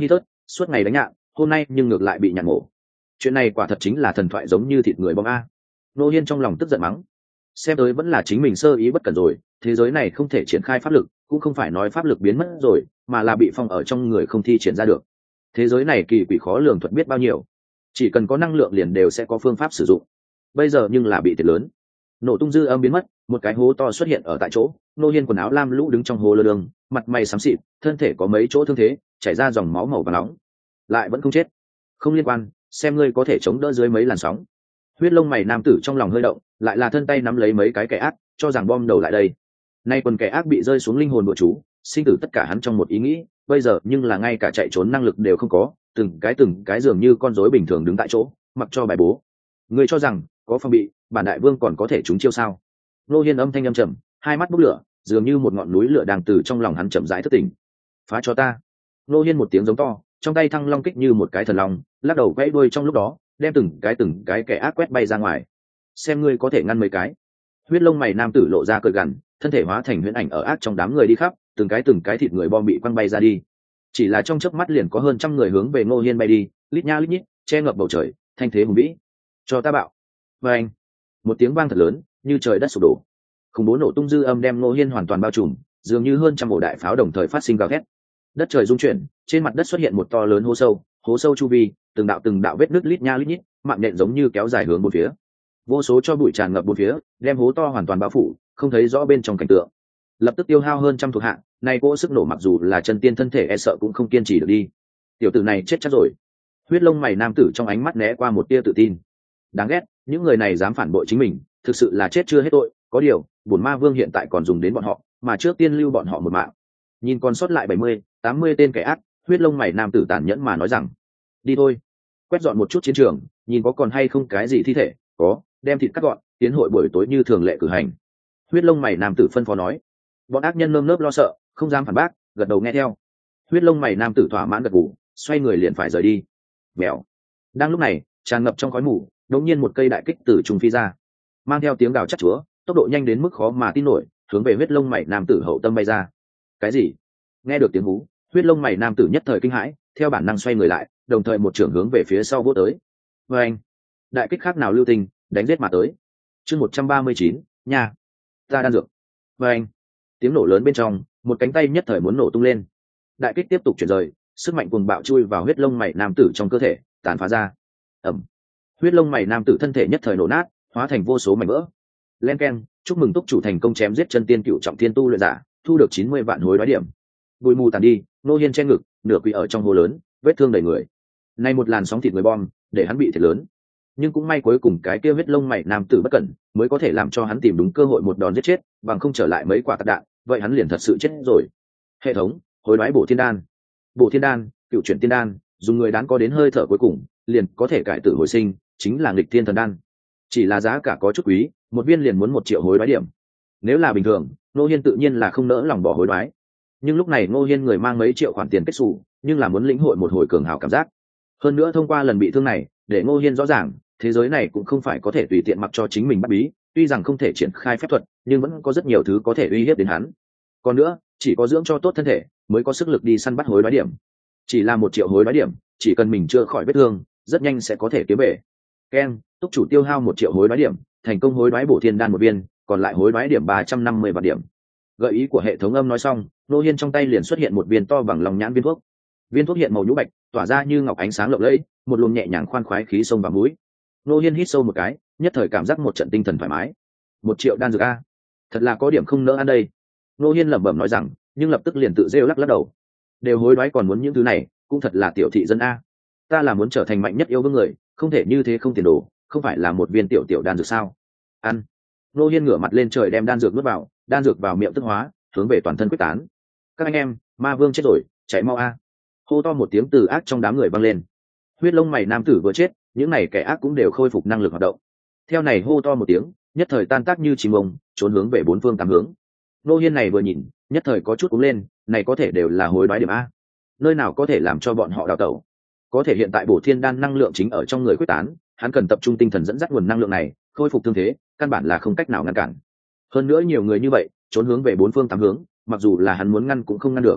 suốt ngày đánh nhạn, hôm nay nhưng ngược lại bị nhạn mổ. Chuyện này quả thật chính là thần thoại giống như thịt người bom a. Ngô Hiên trong lòng tức giận mắng, xem tới vẫn là chính mình sơ ý bất cẩn rồi, thế giới này không thể triển khai pháp lực, cũng không phải nói pháp lực biến mất rồi, mà là bị phong ở trong người không thi triển ra được. Thế giới này kỳ quỷ khó lường thuật biết bao nhiêu, chỉ cần có năng lượng liền đều sẽ có phương pháp sử dụng. Bây giờ nhưng là bị thiệt lớn, nổ tung dư âm biến mất, một cái hố to xuất hiện ở tại chỗ. Ngô Hiên quần áo lam lũ đứng trong hố lơ lửng, mặt mày xám xịt, thân thể có mấy chỗ thương thế, chảy ra dòng máu màu vàng nóng, lại vẫn không chết. Không liên quan, xem ngươi có thể chống đỡ dưới mấy làn sóng. Huyết lông mày nam tử trong lòng hơi động, lại là thân tay nắm lấy mấy cái kẻ ác, cho rằng bom đầu lại đây. Nay quần kẻ ác bị rơi xuống linh hồn bùa chú, sinh tử tất cả hắn trong một ý nghĩ, bây giờ nhưng là ngay cả chạy trốn năng lực đều không có, từng cái từng cái dường như con rối bình thường đứng tại chỗ, mặc cho bài bố. Ngươi cho rằng có phòng bị, bản đại vương còn có thể trúng chiêu sao? Ngô Hiên âm thanh âm trầm, hai mắt bốc lửa, dường như một ngọn núi lửa đang từ trong lòng hắn chậm rãi thức tỉnh. Phá cho ta! Ngô Hiên một tiếng giống to, trong tay thăng long kích như một cái thần long, lắc đầu gãy đuôi trong lúc đó, đem từng cái từng cái kẻ ác quét bay ra ngoài. Xem ngươi có thể ngăn mấy cái. Huyết lông mày nam tử lộ ra cười gằn, thân thể hóa thành huyễn ảnh ở ác trong đám người đi khắp, từng cái từng cái thịt người bom bị quăng bay ra đi. Chỉ là trong chớp mắt liền có hơn trăm người hướng về Ngô Hiên bay đi, lít nha lít nhít, che ngập bầu trời, thanh thế hùng vĩ. Cho ta bạo! Và anh, một tiếng vang thật lớn, như trời đất sụp đổ. Khủng bố nổ tung dư âm đem Ngô Hiên hoàn toàn bao trùm, dường như hơn trăm ổ đại pháo đồng thời phát sinh gào thét. Đất trời rung chuyển, trên mặt đất xuất hiện một to lớn hố sâu, hố sâu chu vi, từng đạo từng đạo vết nứt lít nha lít nhít, mạng nhện giống như kéo dài hướng bốn phía. Vô số cho bụi tràn ngập bốn phía, đem hố to hoàn toàn bao phủ, không thấy rõ bên trong cảnh tượng. Lập tức tiêu hao hơn trăm thuộc hạ, này cỗ sức nổ mặc dù là chân tiên thân thể e sợ cũng không kiên trì được đi. Tiểu tử này chết chắc rồi. Huyết lông mày nam tử trong ánh mắt né qua một tia tự tin. Đáng ghét, những người này dám phản bội chính mình, thực sự là chết chưa hết tội. Có điều, bổn ma vương hiện tại còn dùng đến bọn họ, mà trước tiên lưu bọn họ một mạng. Nhìn còn sót lại bảy mươi, tám mươi tên kẻ ác, huyết lông mày nam tử tàn nhẫn mà nói rằng, đi thôi, quét dọn một chút chiến trường, nhìn có còn hay không cái gì thi thể, có, đem thịt cắt gọn, tiến hội buổi tối như thường lệ cử hành. Huyết lông mày nam tử phân phó nói. Bọn ác nhân nơm nớp lo sợ, không dám phản bác, gật đầu nghe theo. Huyết lông mày nam tử thỏa mãn gật gù, xoay người liền phải rời đi. Mèo. Đang lúc này, tràn ngập trong khói mù, đột nhiên một cây đại kích từ trùng phi ra, mang theo tiếng gào chát chúa, tốc độ nhanh đến mức khó mà tin nổi, hướng về huyết lông mày nam tử hậu tâm bay ra. Cái gì? Nghe được tiếng hú, huyết lông mày nam tử nhất thời kinh hãi, theo bản năng xoay người lại, đồng thời một trưởng hướng về phía sau vỗ tới. Và anh, đại kích khác nào lưu tình, đánh giết mà tới. Chương một trăm ba mươi chín, nhà, ta đan dược. Và anh, tiếng nổ lớn bên trong, một cánh tay nhất thời muốn nổ tung lên. Đại kích tiếp tục chuyển rời, sức mạnh cuồng bạo chui vào huyết lông mày nam tử trong cơ thể, tàn phá ra. Ẩm. Huyết lông mày nam tử thân thể nhất thời nổ nát, hóa thành vô số mảnh vỡ. Len keng, chúc mừng túc chủ thành công chém giết chân tiên cựu trọng thiên tu luyện giả, thu được chín mươi vạn hối đoái điểm. Bụi mù tàn đi, Ngô Hiên che ngực, nửa quỳ ở trong hồ lớn, vết thương đầy người. Nay một làn sóng thịt người bom, để hắn bị thiệt lớn. Nhưng cũng may cuối cùng cái kia huyết lông mày nam tử bất cẩn, mới có thể làm cho hắn tìm đúng cơ hội một đòn giết chết, bằng không trở lại mấy quả tạc đạn, vậy hắn liền thật sự chết rồi. Hệ thống, hối đoái bổ thiên đan. Bổ thiên đan, cựu chuyển tiên đan, dùng người đán có đến hơi thở cuối cùng, liền có thể cải tử hồi sinh, chính là nghịch thiên thần đan. Chỉ là giá cả có chút quý, một viên liền muốn một triệu hối đoái điểm. Nếu là bình thường, Ngô Hiên tự nhiên là không nỡ lòng bỏ hối đoái. Nhưng lúc này Ngô Hiên người mang mấy triệu khoản tiền kết xù, nhưng là muốn lĩnh hội một hồi cường hào cảm giác. Hơn nữa thông qua lần bị thương này, để Ngô Hiên rõ ràng, thế giới này cũng không phải có thể tùy tiện mặc cho chính mình bắt bí, tuy rằng không thể triển khai phép thuật, nhưng vẫn có rất nhiều thứ có thể uy hiếp đến hắn. Còn nữa, chỉ có dưỡng cho tốt thân thể, mới có sức lực đi săn bắt hối đoái điểm. Chỉ là một triệu hối đoái điểm, chỉ cần mình chưa khỏi vết thương, rất nhanh sẽ có thể kiếm về. Ken, túc chủ tiêu hao một triệu hối đoái điểm, thành công hối đoái bổ thiên đan một viên, còn lại hối đoái điểm ba trăm năm mươi vạn điểm. Gợi ý của hệ thống âm nói xong, Ngô Hiên trong tay liền xuất hiện một viên to bằng lòng nhãn viên thuốc. Viên thuốc hiện màu nhũ bạch, tỏa ra như ngọc ánh sáng lộng lẫy, một luồng nhẹ nhàng khoan khoái khí xông vào mũi. Ngô Hiên hít sâu một cái, nhất thời cảm giác một trận tinh thần thoải mái. Một triệu đan dược a, thật là có điểm không nỡ ăn đây. Ngô Hiên lẩm bẩm nói rằng, nhưng lập tức liền tự rêu lắc lắc đầu. Đều hối đoái còn muốn những thứ này, cũng thật là tiểu thị dân a. Ta là muốn trở thành mạnh nhất yêu vương người, không thể như thế không tiền đồ, không phải là một viên tiểu tiểu đan dược sao? Ăn. Ngô Hiên ngửa mặt lên trời đem đan dược nuốt vào, đan dược vào miệng tức hóa, hướng về toàn thân quyết tán. Các anh em, ma vương chết rồi, chạy mau a. Hô to một tiếng từ ác trong đám người vang lên. Huyết lông mày nam tử vừa chết, những này kẻ ác cũng đều khôi phục năng lực hoạt động. Theo này hô to một tiếng, nhất thời tan tác như chim ông, trốn hướng về bốn phương tám hướng. Ngô Hiên này vừa nhìn, nhất thời có chút cúng lên, này có thể đều là hối đoái điểm a. Nơi nào có thể làm cho bọn họ đào tẩu? Có thể hiện tại bổ thiên đan năng lượng chính ở trong người quyết tán, hắn cần tập trung tinh thần dẫn dắt nguồn năng lượng này, khôi phục thương thế, căn bản là không cách nào ngăn cản. Hơn nữa nhiều người như vậy, trốn hướng về bốn phương tám hướng, mặc dù là hắn muốn ngăn cũng không ngăn được.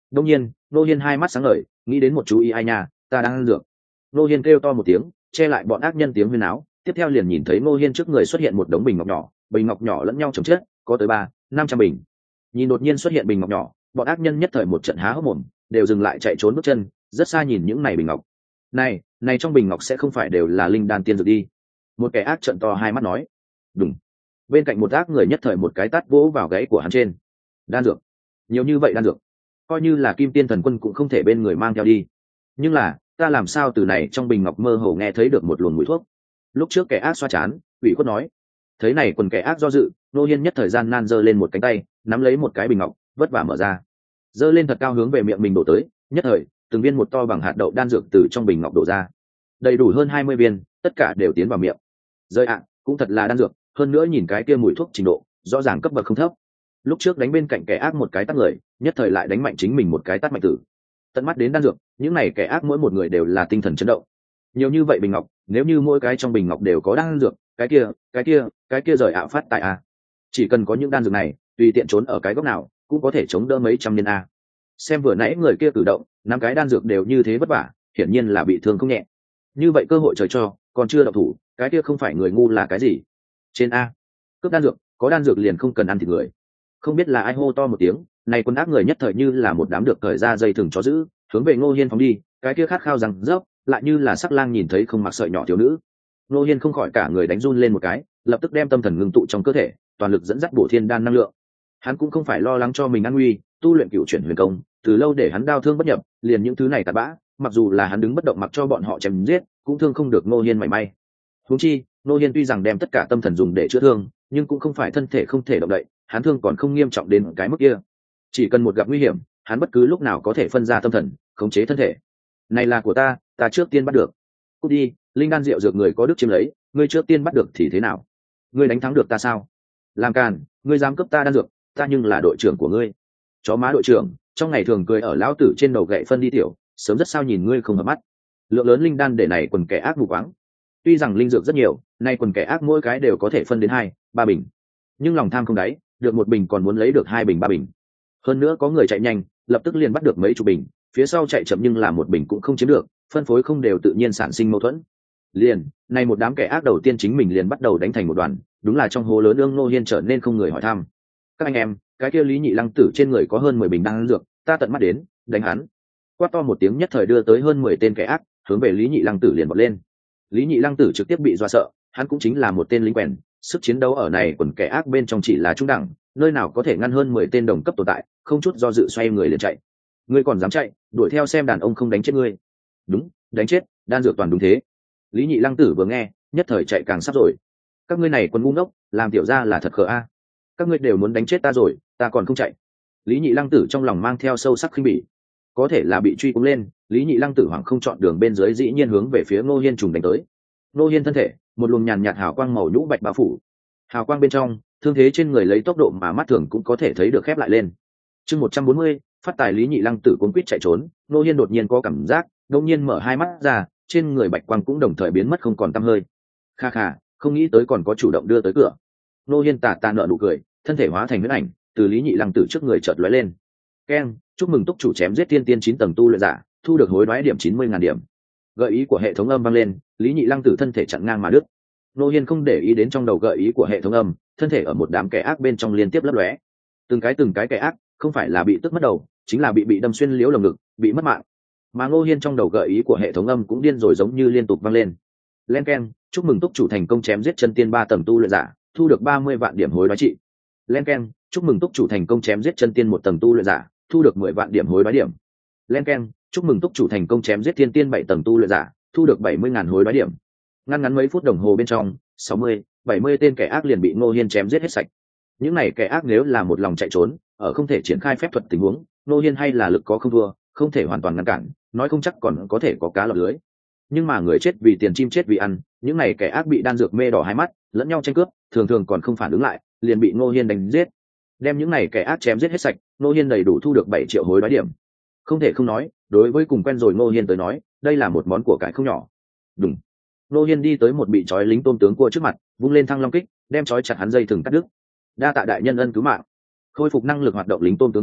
Đông nhiên Ngô Hiên hai mắt sáng ngời, nghĩ đến một chú ý ai nha, ta đang ăn dược. Ngô Hiên kêu to một tiếng, che lại bọn ác nhân tiếng huyên áo. Tiếp theo liền nhìn thấy Ngô Hiên trước người xuất hiện một đống bình ngọc nhỏ, bình ngọc nhỏ lẫn nhau chồng chết, có tới ba năm trăm bình. Nhìn đột nhiên xuất hiện bình ngọc nhỏ, bọn ác nhân nhất thời một trận há hốc mồm, đều dừng lại chạy trốn bước chân, rất xa nhìn những này bình ngọc. Này, này trong bình ngọc sẽ không phải đều là linh đan tiên dược đi? Một kẻ ác trợn to hai mắt nói. Đúng. Bên cạnh một ác người nhất thời một cái tát vỗ vào gáy của hắn trên. Đan dược, nhiều như vậy đan dược, coi như là Kim Tiên Thần Quân cũng không thể bên người mang theo đi. Nhưng là, ta làm sao từ này trong bình ngọc mơ hồ nghe thấy được một luồng mùi thuốc? Lúc trước kẻ ác xoa chán, ủy khuất nói. Thấy này quần kẻ ác do dự, Ngô Hiên nhất thời gian nan giơ lên một cánh tay, nắm lấy một cái bình ngọc, vất vả mở ra, giơ lên thật cao hướng về miệng mình đổ tới. Nhất thời, từng viên một to bằng hạt đậu đan dược từ trong bình ngọc đổ ra, đầy đủ hơn hai mươi viên, tất cả đều tiến vào miệng. Rơi ạ, cũng thật là đan dược, hơn nữa nhìn cái kia mùi thuốc trình độ, rõ ràng cấp bậc không thấp. Lúc trước đánh bên cạnh kẻ ác một cái tát người, nhất thời lại đánh mạnh chính mình một cái tát mạnh tử. Tận mắt đến đan dược, những này kẻ ác mỗi một người đều là tinh thần chấn động. Nhiều như vậy bình ngọc, nếu như mỗi cái trong bình ngọc đều có đan dược, cái kia, cái kia, cái kia rời ạ phát tại a. Chỉ cần có những đan dược này, tùy tiện trốn ở cái góc nào, cũng có thể chống đỡ mấy trăm niên a. Xem vừa nãy người kia cử động, năm cái đan dược đều như thế vất vả, hiển nhiên là bị thương không nhẹ. Như vậy cơ hội trời cho, còn chưa động thủ, cái kia không phải người ngu là cái gì? Trên a, cướp đan dược, có đan dược liền không cần ăn thịt người. Không biết là ai hô to một tiếng, này quân ác người nhất thời như là một đám được cởi ra dây thừng chó giữ, hướng về Ngô Hiên phóng đi, cái kia khát khao rằng dốc, lại như là sắc lang nhìn thấy không mặc sợi nhỏ thiếu nữ. Ngô Hiên không khỏi cả người đánh run lên một cái, lập tức đem tâm thần ngưng tụ trong cơ thể, toàn lực dẫn dắt bổ thiên đan năng lượng. Hắn cũng không phải lo lắng cho mình an nguy, tu luyện cựu chuyển huyền công, từ lâu để hắn đau thương bất nhập, liền những thứ này tạt bã, mặc dù là hắn đứng bất động mặc cho bọn họ chém giết, cũng thương không được Ngô Hiên mảy may. Huống chi, Ngô Hiên tuy rằng đem tất cả tâm thần dùng để chữa thương, nhưng cũng không phải thân thể không thể động đậy, hắn thương còn không nghiêm trọng đến cái mức kia. Chỉ cần một gặp nguy hiểm, hắn bất cứ lúc nào có thể phân ra tâm thần, khống chế thân thể. Này là của ta, ta trước tiên bắt được. Cút đi, linh đan rượu dược người có đức chiếm lấy, ngươi trước tiên bắt được thì thế nào? Ngươi đánh thắng được ta sao? Làm càn, ngươi dám cướp ta đan dược, ta nhưng là đội trưởng của ngươi. Chó má đội trưởng, trong ngày thường cười ở lão tử trên đầu gậy phân đi tiểu, sớm rất sao nhìn ngươi không hợp mắt. Lượng lớn linh đan để này quần kẻ ác mù quáng. Tuy rằng linh dược rất nhiều, nay quần kẻ ác mỗi cái đều có thể phân đến hai, ba bình, nhưng lòng tham không đáy, được một bình còn muốn lấy được hai bình ba bình. Hơn nữa có người chạy nhanh, lập tức liền bắt được mấy chục bình, phía sau chạy chậm nhưng là một bình cũng không chiếm được, phân phối không đều tự nhiên sản sinh mâu thuẫn. Liền, nay một đám kẻ ác đầu tiên chính mình liền bắt đầu đánh thành một đoàn, đúng là trong hố lớn ương Ngô Hiên trở nên không người hỏi thăm. Các anh em, cái kia Lý Nhị Lăng Tử trên người có hơn mười bình đan dược, ta tận mắt đến, đánh hắn. Quát to một tiếng nhất thời đưa tới hơn mười tên kẻ ác, hướng về Lý Nhị Lăng Tử liền bật lên. Lý Nhị Lăng Tử trực tiếp bị dọa sợ, hắn cũng chính là một tên lính quèn, sức chiến đấu ở này quần kẻ ác bên trong chỉ là trung đẳng, nơi nào có thể ngăn hơn mười tên đồng cấp tồn tại, không chút do dự xoay người liền chạy. Ngươi còn dám chạy, đuổi theo xem đàn ông không đánh chết ngươi. Đúng, đánh chết, đan dược toàn đúng thế. Lý Nhị Lăng Tử vừa nghe, nhất thời chạy càng sắp rồi. Các ngươi này quân ngu ngốc, làm tiểu gia là thật khờ a. Các ngươi đều muốn đánh chết ta rồi, ta còn không chạy. Lý Nhị Lăng Tử trong lòng mang theo sâu sắc khinh bỉ. Có thể là bị truy cũng lên, Lý Nhị Lăng Tử hoảng không chọn đường bên dưới dĩ nhiên hướng về phía Ngô Hiên trùng đánh tới. Ngô Hiên thân thể, một luồng nhàn nhạt hào quang màu nhũ bạch bao phủ. Hào quang bên trong, thương thế trên người lấy tốc độ mà mắt thường cũng có thể thấy được khép lại lên. Chương một trăm bốn mươi, phát tài Lý Nhị Lăng Tử cuống quýt chạy trốn, Ngô Hiên đột nhiên có cảm giác, đột nhiên mở hai mắt ra, trên người bạch quang cũng đồng thời biến mất không còn tăm hơi. Kha kha, không nghĩ tới còn có chủ động đưa tới cửa. Ngô Hiên tà tà nở nụ cười, thân thể hóa thành huyễn ảnh, từ Lý Nhị Lăng Tử trước người chợt lóe lên. Keng, chúc mừng túc chủ chém giết tiên tiên chín tầng tu luyện giả, thu được hối đoái điểm chín mươi ngàn điểm. Gợi ý của hệ thống âm vang lên, Lý Nhị Lăng Tử thân thể chặn ngang mà đứt. Ngô Hiên không để ý đến trong đầu gợi ý của hệ thống âm, thân thể ở một đám kẻ ác bên trong liên tiếp lấp lóe. Từng cái từng cái kẻ ác, không phải là bị tức mất đầu, chính là bị bị đâm xuyên liễu lồng ngực, bị mất mạng. Mà Ngô Hiên trong đầu gợi ý của hệ thống âm cũng điên rồi giống như liên tục vang lên. Len keng, chúc mừng túc chủ thành công chém giết chân tiên ba tầng tu luyện giả, thu được ba mươi vạn điểm hối đoái trị. Len keng, chúc mừng túc chủ thành công chém giết chân tiên một tầng tu luyện giả, thu được mười vạn điểm hối đoái điểm. Len keng, chúc mừng túc chủ thành công chém giết thiên tiên bảy tầng tu luyện giả, thu được bảy mươi ngàn hối đoái điểm. Ngắn ngắn mấy phút đồng hồ bên trong, sáu mươi, bảy mươi tên kẻ ác liền bị Ngô Hiên chém giết hết sạch. Những này kẻ ác nếu là một lòng chạy trốn, ở không thể triển khai phép thuật tình huống, Ngô Hiên hay là lực có không thua, không thể hoàn toàn ngăn cản, nói không chắc còn có thể có cá lọt lưới. Nhưng mà người chết vì tiền, chim chết vì ăn, những này kẻ ác bị đan dược mê đỏ hai mắt, lẫn nhau tranh cướp, thường thường còn không phản ứng lại, liền bị Ngô Hiên đánh giết. Đem những này kẻ ác chém giết hết sạch, Ngô Hiên đầy đủ thu được bảy triệu hối đoái điểm. Không thể không nói, đối với cùng quen rồi Ngô Hiên tới nói, đây là một món của cải không nhỏ. Đúng. Ngô Hiên đi tới một bị trói lính tôm tướng cua trước mặt, vung lên thăng long kích, đem trói chặt hắn dây thừng cắt đứt. Đa tạ đại nhân ân cứu mạng. Khôi phục năng lực hoạt động lính tôm tướng cua,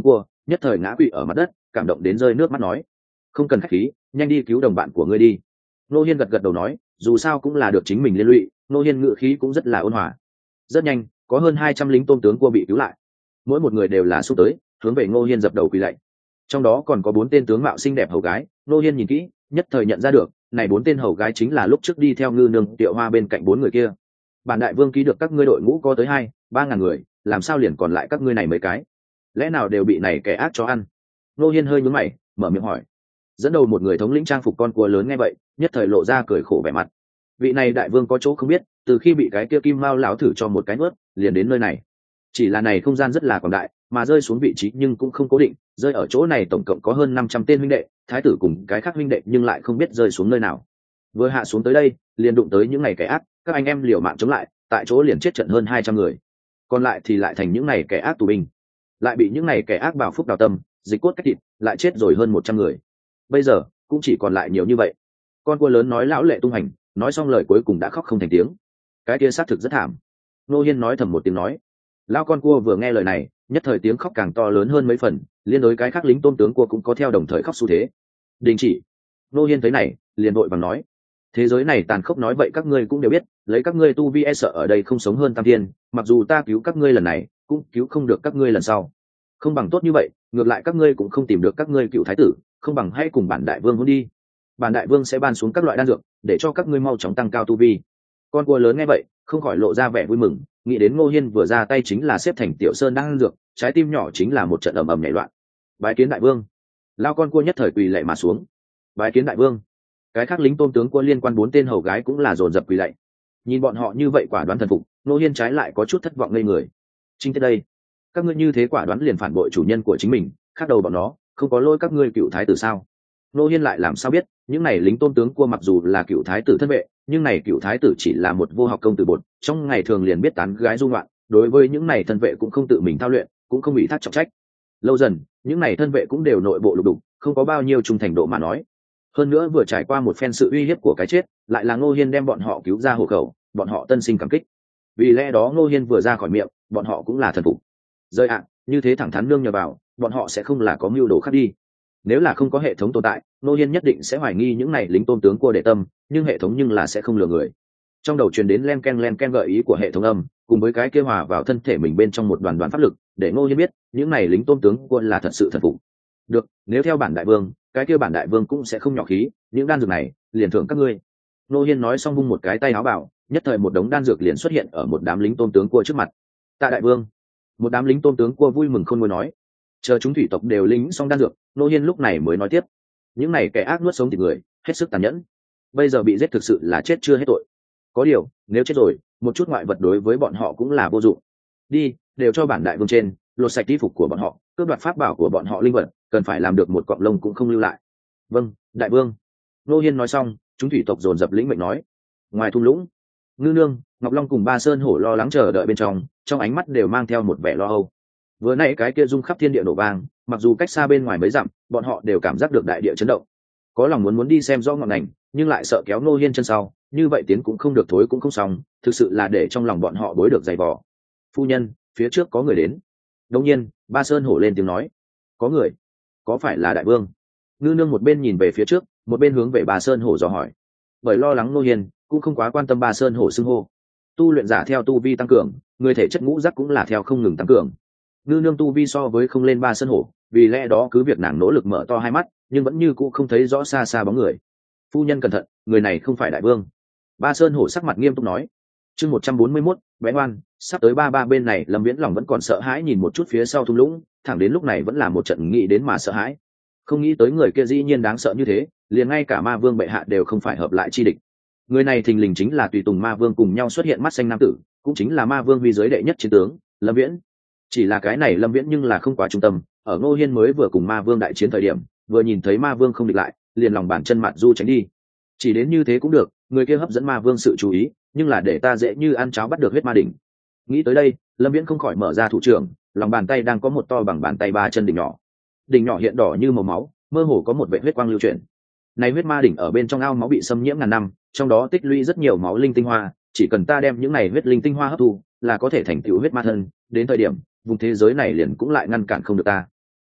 nhất thời ngã quỵ ở mặt đất, cảm động đến rơi nước mắt nói: không cần khách khí, nhanh đi cứu đồng bạn của ngươi đi. Ngô Hiên gật gật đầu nói, dù sao cũng là được chính mình liên lụy. Ngô Hiên ngự khí cũng rất là ôn hòa. Rất nhanh, có hơn hai trăm lính tôm tướng cua bị cứu lại, mỗi một người đều là xúc tới hướng về Ngô Hiên dập đầu quỳ lạy. Trong đó còn có bốn tên tướng mạo xinh đẹp hầu gái. Ngô Hiên nhìn kỹ, nhất thời nhận ra được, này bốn tên hầu gái chính là lúc trước đi theo Ngư Nương Tiệu Hoa bên cạnh bốn người kia. Bản đại vương ký được các ngươi đội ngũ có tới hai ba ngàn người, làm sao liền còn lại các ngươi này mấy cái? Lẽ nào đều bị này kẻ ác cho ăn? Ngô Hiên hơi nhướng mày, mở miệng hỏi. Dẫn đầu một người thống lĩnh trang phục con cua lớn nghe vậy, nhất thời lộ ra cười khổ vẻ mặt. Vị này đại vương có chỗ không biết, từ khi bị cái kia kim mao lão thử cho một cái nuốt, liền đến nơi này. Chỉ là này không gian rất là quảng đại, mà rơi xuống vị trí nhưng cũng không cố định, rơi ở chỗ này tổng cộng có hơn năm trăm tên huynh đệ, thái tử cùng cái khác huynh đệ nhưng lại không biết rơi xuống nơi nào. Vừa hạ xuống tới đây, liền đụng tới những ngày kẻ ác, các anh em liều mạng chống lại, tại chỗ liền chết trận hơn hai trăm người. Còn lại thì lại thành những ngày kẻ ác tù binh, lại bị những ngày kẻ ác bảo phúc đào tâm, dịch cốt cách thịt, lại chết rồi hơn một trăm người. Bây giờ cũng chỉ còn lại nhiều như vậy. Con cua lớn nói lão lệ tung hành, nói xong lời cuối cùng đã khóc không thành tiếng. Cái kia xác thực rất thảm. Ngô Hiên nói thầm một tiếng nói. Lão con cua vừa nghe lời này, nhất thời tiếng khóc càng to lớn hơn mấy phần, liên đối cái khác lính tôm tướng cua cũng có theo đồng thời khóc xu thế. Đình chỉ. Ngô Hiên thấy này, liền vội vàng nói: thế giới này tàn khốc, nói vậy các ngươi cũng đều biết, lấy các ngươi tu vi e sợ ở đây không sống hơn tam thiên, mặc dù ta cứu các ngươi lần này, cũng cứu không được các ngươi lần sau. Không bằng tốt như vậy, ngược lại các ngươi cũng không tìm được các ngươi cựu thái tử, không bằng hãy cùng bản đại vương hôn đi. Bản đại vương sẽ ban xuống các loại đan dược, để cho các ngươi mau chóng tăng cao tu vi. Con cua lớn nghe vậy, không khỏi lộ ra vẻ vui mừng, nghĩ đến Ngô Hiên vừa ra tay chính là xếp thành tiểu sơn đan dược, trái tim nhỏ chính là một trận ầm ầm nhảy loạn. Bái kiến đại vương. Lao con cua nhất thời quỳ lạy mà xuống. Bái kiến đại vương. Cái khác lính tôm tướng cua liên quan bốn tên hầu gái cũng là dồn dập quỳ lạy. Nhìn bọn họ như vậy quả đoán thần phục, Ngô Hiên trái lại có chút thất vọng ngây người. Chính thế đây, các ngươi như thế quả đoán liền phản bội chủ nhân của chính mình, khác đầu bọn nó không có lôi các ngươi cựu thái tử sao? Ngô Hiên lại làm sao biết, những này lính tôm tướng cua mặc dù là cựu thái tử thân vệ, nhưng này cựu thái tử chỉ là một vô học công tử bột, trong ngày thường liền biết tán gái dung loạn, đối với những này thân vệ cũng không tự mình thao luyện, cũng không bị thác trọng trách. Lâu dần, những này thân vệ cũng đều nội bộ lục đục, không có bao nhiêu trung thành độ mà nói. Hơn nữa vừa trải qua một phen sự uy hiếp của cái chết, lại là Ngô Hiên đem bọn họ cứu ra hộ khẩu, bọn họ tân sinh cảm kích. Vì lẽ đó Ngô Hiên vừa ra khỏi miệng, bọn họ cũng là thần phục. Rơi ạ, như thế thẳng thắn nương nhờ vào, bọn họ sẽ không là có mưu đồ khác đi. Nếu là không có hệ thống tồn tại, Ngô Hiên nhất định sẽ hoài nghi những này lính tôm tướng cua để tâm, nhưng hệ thống nhưng là sẽ không lừa người. Trong đầu truyền đến len ken len ken gợi ý của hệ thống âm, cùng với cái kêu hòa vào thân thể mình bên trong một đoàn đoàn pháp lực, để Ngô Hiên biết, những này lính tôm tướng cua là thật sự thần phục. Được, nếu theo bản đại vương, cái kia bản đại vương cũng sẽ không nhỏ khí, những đan dược này liền thưởng các ngươi. Ngô Hiên nói xong vung một cái tay áo bảo, nhất thời một đống đan dược liền xuất hiện ở một đám lính tôm tướng cua trước mặt. Tạ đại vương. Một đám lính tôm tướng cua vui mừng khôn nguôi nói. Chờ chúng thủy tộc đều lính xong đan dược, Ngô Hiên lúc này mới nói tiếp. Những này kẻ ác nuốt sống thịt người, hết sức tàn nhẫn. Bây giờ bị giết thực sự là chết chưa hết tội. Có điều, nếu chết rồi, một chút ngoại vật đối với bọn họ cũng là vô dụng. Đi, đều cho bản đại vương trên, lột sạch y phục của bọn họ, cướp đoạt pháp bảo của bọn họ linh vật, cần phải làm được một cọng lông cũng không lưu lại. Vâng, đại vương. Ngô Hiên nói xong, chúng thủy tộc dồn dập lĩnh mệnh nói. Ngoài thung lũng, Ngư Nương, Ngọc Long cùng Ba Sơn Hổ lo lắng chờ đợi bên trong, trong ánh mắt đều mang theo một vẻ lo âu. Vừa nãy cái kia rung khắp thiên địa nổ vang, mặc dù cách xa bên ngoài mấy dặm, bọn họ đều cảm giác được đại địa chấn động. Có lòng muốn muốn đi xem rõ ngọn ngành, nhưng lại sợ kéo Ngô Hiên chân sau, như vậy tiến cũng không được thối cũng không xong, thực sự là để trong lòng bọn họ bối được dày vò. Phu nhân, phía trước có người đến. Đột nhiên, Ba Sơn Hổ lên tiếng nói. Có người? Có phải là đại vương? Ngư Nương một bên nhìn về phía trước, một bên hướng về Ba Sơn Hổ dò hỏi. Bởi lo lắng Ngô Hiên, cũng không quá quan tâm Ba Sơn Hổ xưng hô. Tu luyện giả theo tu vi tăng cường, người thể chất ngũ giác cũng là theo không ngừng tăng cường. Ngư Nương tu vi so với không lên Ba Sơn Hổ, vì lẽ đó cứ việc nàng nỗ lực mở to hai mắt, nhưng vẫn như cũ không thấy rõ xa xa bóng người. Phu nhân cẩn thận, người này không phải đại vương. Ba Sơn Hổ sắc mặt nghiêm túc nói. Chương một trăm bốn mươi mốt, bé ngoan, sắp tới ba ba bên này, Lâm Viễn lòng vẫn còn sợ hãi nhìn một chút phía sau thung lũng, thẳng đến lúc này vẫn là một trận nghĩ đến mà sợ hãi. Không nghĩ tới người kia dĩ nhiên đáng sợ như thế, liền ngay cả ma vương bệ hạ đều không phải hợp lại chi địch. Người này thình lình chính là tùy tùng ma vương cùng nhau xuất hiện mắt xanh nam tử, cũng chính là ma vương huy giới đệ nhất chiến tướng Lâm Viễn. Chỉ là cái này Lâm Viễn nhưng là không quá trung tâm, ở Ngô Hiên mới vừa cùng ma vương đại chiến thời điểm, vừa nhìn thấy ma vương không địch lại, liền lòng bàn chân mặt du tránh đi. Chỉ đến như thế cũng được, người kia hấp dẫn ma vương sự chú ý, nhưng là để ta dễ như ăn cháo bắt được huyết ma đỉnh. Nghĩ tới đây, Lâm Viễn không khỏi mở ra thủ trưởng, lòng bàn tay đang có một to bằng bàn tay ba chân đỉnh nhỏ. Đỉnh nhỏ hiện đỏ như màu máu, mơ hồ có một vệt huyết quang lưu chuyển. Này huyết ma đỉnh ở bên trong ao máu bị xâm nhiễm ngàn năm, trong đó tích lũy rất nhiều máu linh tinh hoa, chỉ cần ta đem những này huyết linh tinh hoa hấp thu, là có thể thành tựu huyết ma thân, đến thời điểm vùng thế giới này liền cũng lại ngăn cản không được ta.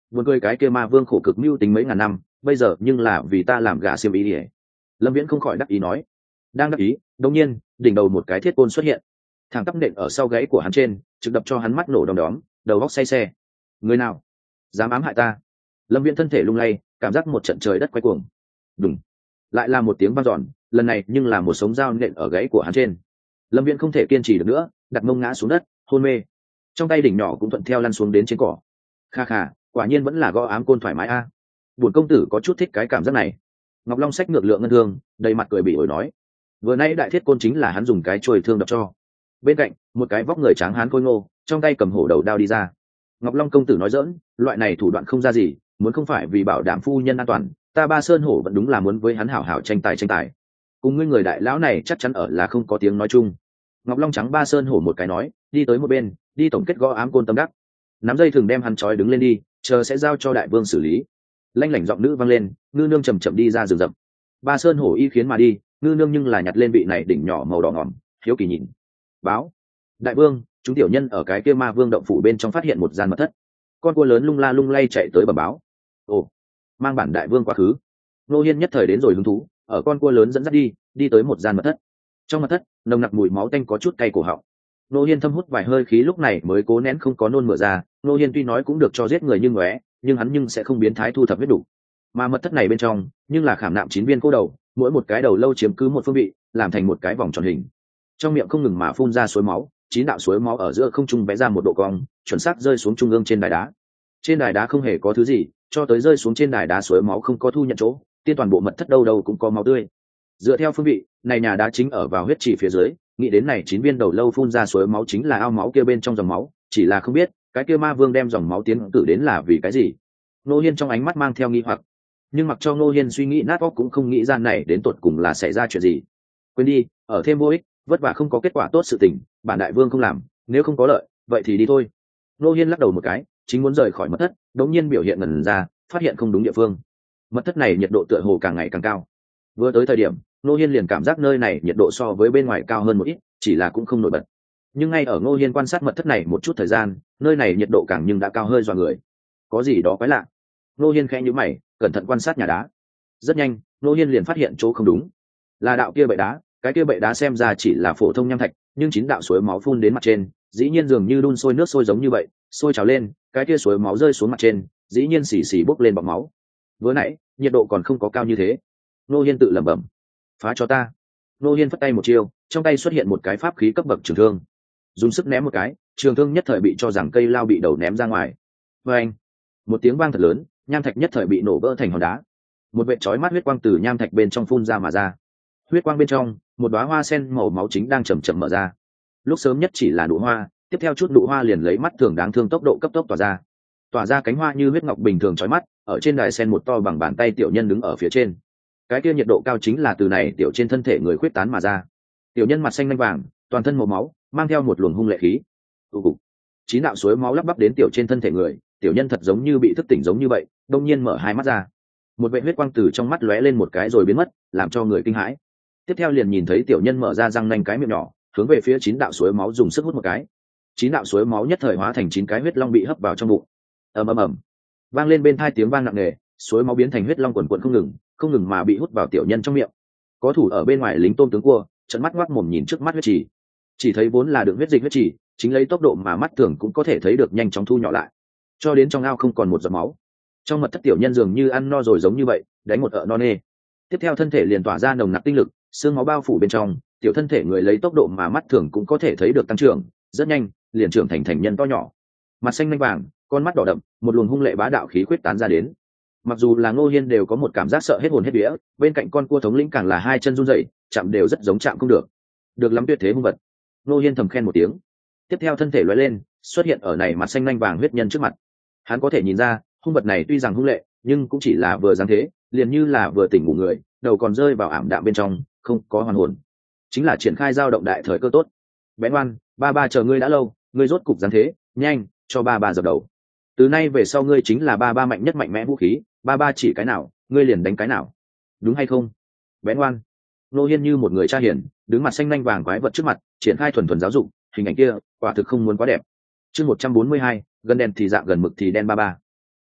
buồn cười cái kia ma vương khổ cực mưu tính mấy ngàn năm bây giờ nhưng là vì ta làm gà xiêm ý ỉa lâm viễn không khỏi đắc ý nói. Đang đắc ý đột nhiên đỉnh đầu một cái thiết côn xuất hiện, thẳng tắp nện ở sau gáy của hắn trên, trực đập cho hắn mắt nổ đom đóm, đầu góc say xe. Người nào dám ám hại ta? Lâm viễn thân thể lung lay, cảm giác một trận trời đất quay cuồng. Đùng, lại là một tiếng vang dọn, lần này nhưng là một sống dao nện ở gáy của hắn trên. Lâm viễn không thể kiên trì được nữa, đặt mông ngã xuống đất, hôn mê. Trong tay đỉnh nhỏ cũng thuận theo lăn xuống đến trên cỏ. Kha kha, quả nhiên vẫn là gõ ám côn thoải mái a. À. Bổn công tử có chút thích cái cảm giác này. Ngọc Long xách ngược lượng ngân thương, đầy mặt cười bị ổi nói, vừa nay đại thiết côn chính là hắn dùng cái chổi thương đập cho. Bên cạnh một cái vóc người tráng hán khôi ngô, trong tay cầm hổ đầu đao đi ra. Ngọc Long công tử nói dỡn, loại này thủ đoạn không ra gì, muốn không phải vì bảo đảm phu nhân an toàn, ta Ba Sơn hổ vẫn đúng là muốn với hắn hảo hảo tranh tài tranh tài. Cùng ngươi người đại lão này chắc chắn ở là không có tiếng nói chung. Ngọc Long trắng Ba Sơn hổ một cái nói, đi tới một bên, đi tổng kết gõ ám côn tâm đắc. Nắm dây thường đem hắn trói đứng lên đi, chờ sẽ giao cho đại vương xử lý. Lanh lảnh giọng nữ vang lên, ngư nương chậm chậm đi ra rừng rậm. Ba Sơn hổ y khiến mà đi, ngư nương nhưng là nhặt lên vị này đỉnh nhỏ màu đỏ ngỏm, hiếu kỳ nhìn. Báo, đại vương, chúng tiểu nhân ở cái kia ma vương động phủ bên trong phát hiện một gian mật thất. Con cua lớn lung la lung lay chạy tới bẩm báo. Ồ, mang bản đại vương quá khứ. Nô Hiên nhất thời đến rồi hứng thú, ở con cua lớn dẫn dắt đi, đi tới một gian mật thất. Trong mật thất, nồng nặc mùi máu tanh có chút cay cổ họng. Nô Hiên thâm hút vài hơi khí lúc này mới cố nén không có nôn mửa ra. Nô Hiên tuy nói cũng được cho giết người như ngóe, nhưng hắn nhưng sẽ không biến thái thu thập huyết đủ. Mà mật thất này bên trong, nhưng là khảm nạm chín viên cô đầu, mỗi một cái đầu lâu chiếm cứ một phương vị, làm thành một cái vòng tròn hình. Trong miệng không ngừng mà phun ra suối máu, chín đạo suối máu ở giữa không trung vẽ ra một độ cong, chuẩn xác rơi xuống trung ương trên đài đá. Trên đài đá không hề có thứ gì, cho tới rơi xuống trên đài đá suối máu không có thu nhận chỗ, tiên toàn bộ mật thất đâu đâu cũng có máu tươi. Dựa theo phương vị, này nhà đá chính ở vào huyết chỉ phía dưới, nghĩ đến này chín viên đầu lâu phun ra suối máu chính là ao máu kia bên trong dòng máu, chỉ là không biết, cái kia ma vương đem dòng máu tiến cử đến là vì cái gì. Nô Hiên trong ánh mắt mang theo nghi hoặc, nhưng mặc cho Nô Hiên suy nghĩ nát óc cũng không nghĩ ra này đến tột cùng là xảy ra chuyện gì. Quên đi, ở thêm vô ích, vất vả không có kết quả tốt sự tình, bản đại vương không làm, nếu không có lợi, vậy thì đi thôi. Nô Hiên lắc đầu một cái, chính muốn rời khỏi mật thất, đống nhiên biểu hiện ngẩn ra, phát hiện không đúng địa phương. Mật thất này nhiệt độ tựa hồ càng ngày càng cao. Vừa tới thời điểm, Nô Hiên liền cảm giác nơi này nhiệt độ so với bên ngoài cao hơn một ít, chỉ là cũng không nổi bật. Nhưng ngay ở Nô Hiên quan sát mật thất này một chút thời gian, nơi này nhiệt độ càng nhưng đã cao hơi dọa người. Có gì đó quái lạ. Nô Hiên khẽ nhíu mày, cẩn thận quan sát nhà đá. Rất nhanh, Nô Hiên liền phát hiện chỗ không đúng. Là đạo kia bệ đá, cái kia bệ đá xem ra chỉ là phổ thông nham thạch, nhưng chín đạo suối máu phun đến mặt trên, dĩ nhiên dường như đun sôi nước sôi giống như vậy, sôi trào lên, cái kia suối máu rơi xuống mặt trên, dĩ nhiên xì xì bốc lên bọt máu. Vừa nãy, nhiệt độ còn không có cao như thế. Nô Hiên tự lẩm bẩm. Phá cho ta. Nô Hiên phất tay một chiêu, trong tay xuất hiện một cái pháp khí cấp bậc trường thương. Dùng sức ném một cái, trường thương nhất thời bị cho rằng cây lao bị đầu ném ra ngoài. Và anh, một tiếng vang thật lớn, nham thạch nhất thời bị nổ vỡ thành hòn đá. Một vệt chói mắt huyết quang từ nham thạch bên trong phun ra mà ra. Huyết quang bên trong, một đóa hoa sen màu máu chính đang chậm chậm mở ra. Lúc sớm nhất chỉ là nụ hoa, tiếp theo chút nụ hoa liền lấy mắt thường đáng thương tốc độ cấp tốc tỏa ra. Tỏa ra cánh hoa như huyết ngọc bình thường chói mắt, ở trên đài sen một to bằng bàn tay tiểu nhân đứng ở phía trên. Cái kia nhiệt độ cao chính là từ này tiểu trên thân thể người khuyết tán mà ra. Tiểu nhân mặt xanh lanh vàng, toàn thân màu máu, mang theo một luồng hung lệ khí. Tụ cục. Chín đạo suối máu lắp bắp đến tiểu trên thân thể người, tiểu nhân thật giống như bị thức tỉnh giống như vậy, đột nhiên mở hai mắt ra. Một vệt huyết quang từ trong mắt lóe lên một cái rồi biến mất, làm cho người kinh hãi. Tiếp theo liền nhìn thấy tiểu nhân mở ra răng nanh cái miệng nhỏ, hướng về phía chín đạo suối máu dùng sức hút một cái. Chín đạo suối máu nhất thời hóa thành chín cái huyết long bị hấp vào trong bụng. Ầm ầm ầm, vang lên bên tai tiếng vang nặng nề, suối máu biến thành huyết long quần quần không ngừng, không ngừng mà bị hút vào tiểu nhân trong miệng. Có thủ ở bên ngoài lính tôm tướng cua, trợn mắt ngoác mồm nhìn trước mắt huyết trì, chỉ thấy vốn là đựng huyết dịch huyết trì, chính lấy tốc độ mà mắt thường cũng có thể thấy được nhanh chóng thu nhỏ lại, cho đến trong ao không còn một giọt máu. Trong mật thất tiểu nhân dường như ăn no rồi giống như vậy, đánh một ợ no nê. Tiếp theo thân thể liền tỏa ra nồng nặc tinh lực, xương máu bao phủ bên trong, tiểu thân thể người lấy tốc độ mà mắt thường cũng có thể thấy được tăng trưởng, rất nhanh, liền trưởng thành thành nhân to nhỏ. Mặt xanh lanh vàng, con mắt đỏ đậm, một luồng hung lệ bá đạo khí huyết tán ra đến. Mặc dù là Ngô Hiên đều có một cảm giác sợ hết hồn hết vía, bên cạnh con cua thống lĩnh càng là hai chân run rẩy, chạm đều rất giống chạm không được. Được lắm, tuyệt thế hung vật. Ngô Hiên thầm khen một tiếng. Tiếp theo thân thể lóe lên, xuất hiện ở này mặt xanh lanh vàng huyết nhân trước mặt. Hắn có thể nhìn ra, hung vật này tuy rằng hung lệ, nhưng cũng chỉ là vừa dáng thế, liền như là vừa tỉnh ngủ người, đầu còn rơi vào ảm đạm bên trong, không có hoàn hồn. Chính là triển khai dao động đại thời cơ tốt. Bén oan, ba ba chờ ngươi đã lâu, ngươi rốt cục dáng thế, nhanh, cho ba ba dập đầu. Từ nay về sau ngươi chính là ba ba mạnh nhất mạnh mẽ vũ khí, ba ba chỉ cái nào, ngươi liền đánh cái nào. Đúng hay không? Bén oan. Nô Hiên như một người cha hiền, đứng mặt xanh lanh vàng quái vật trước mặt, triển khai thuần thuần giáo dục, hình ảnh kia, quả thực không muốn quá đẹp. Chương một trăm bốn mươi hai, gần đèn thì dạng gần mực thì đen ba ba.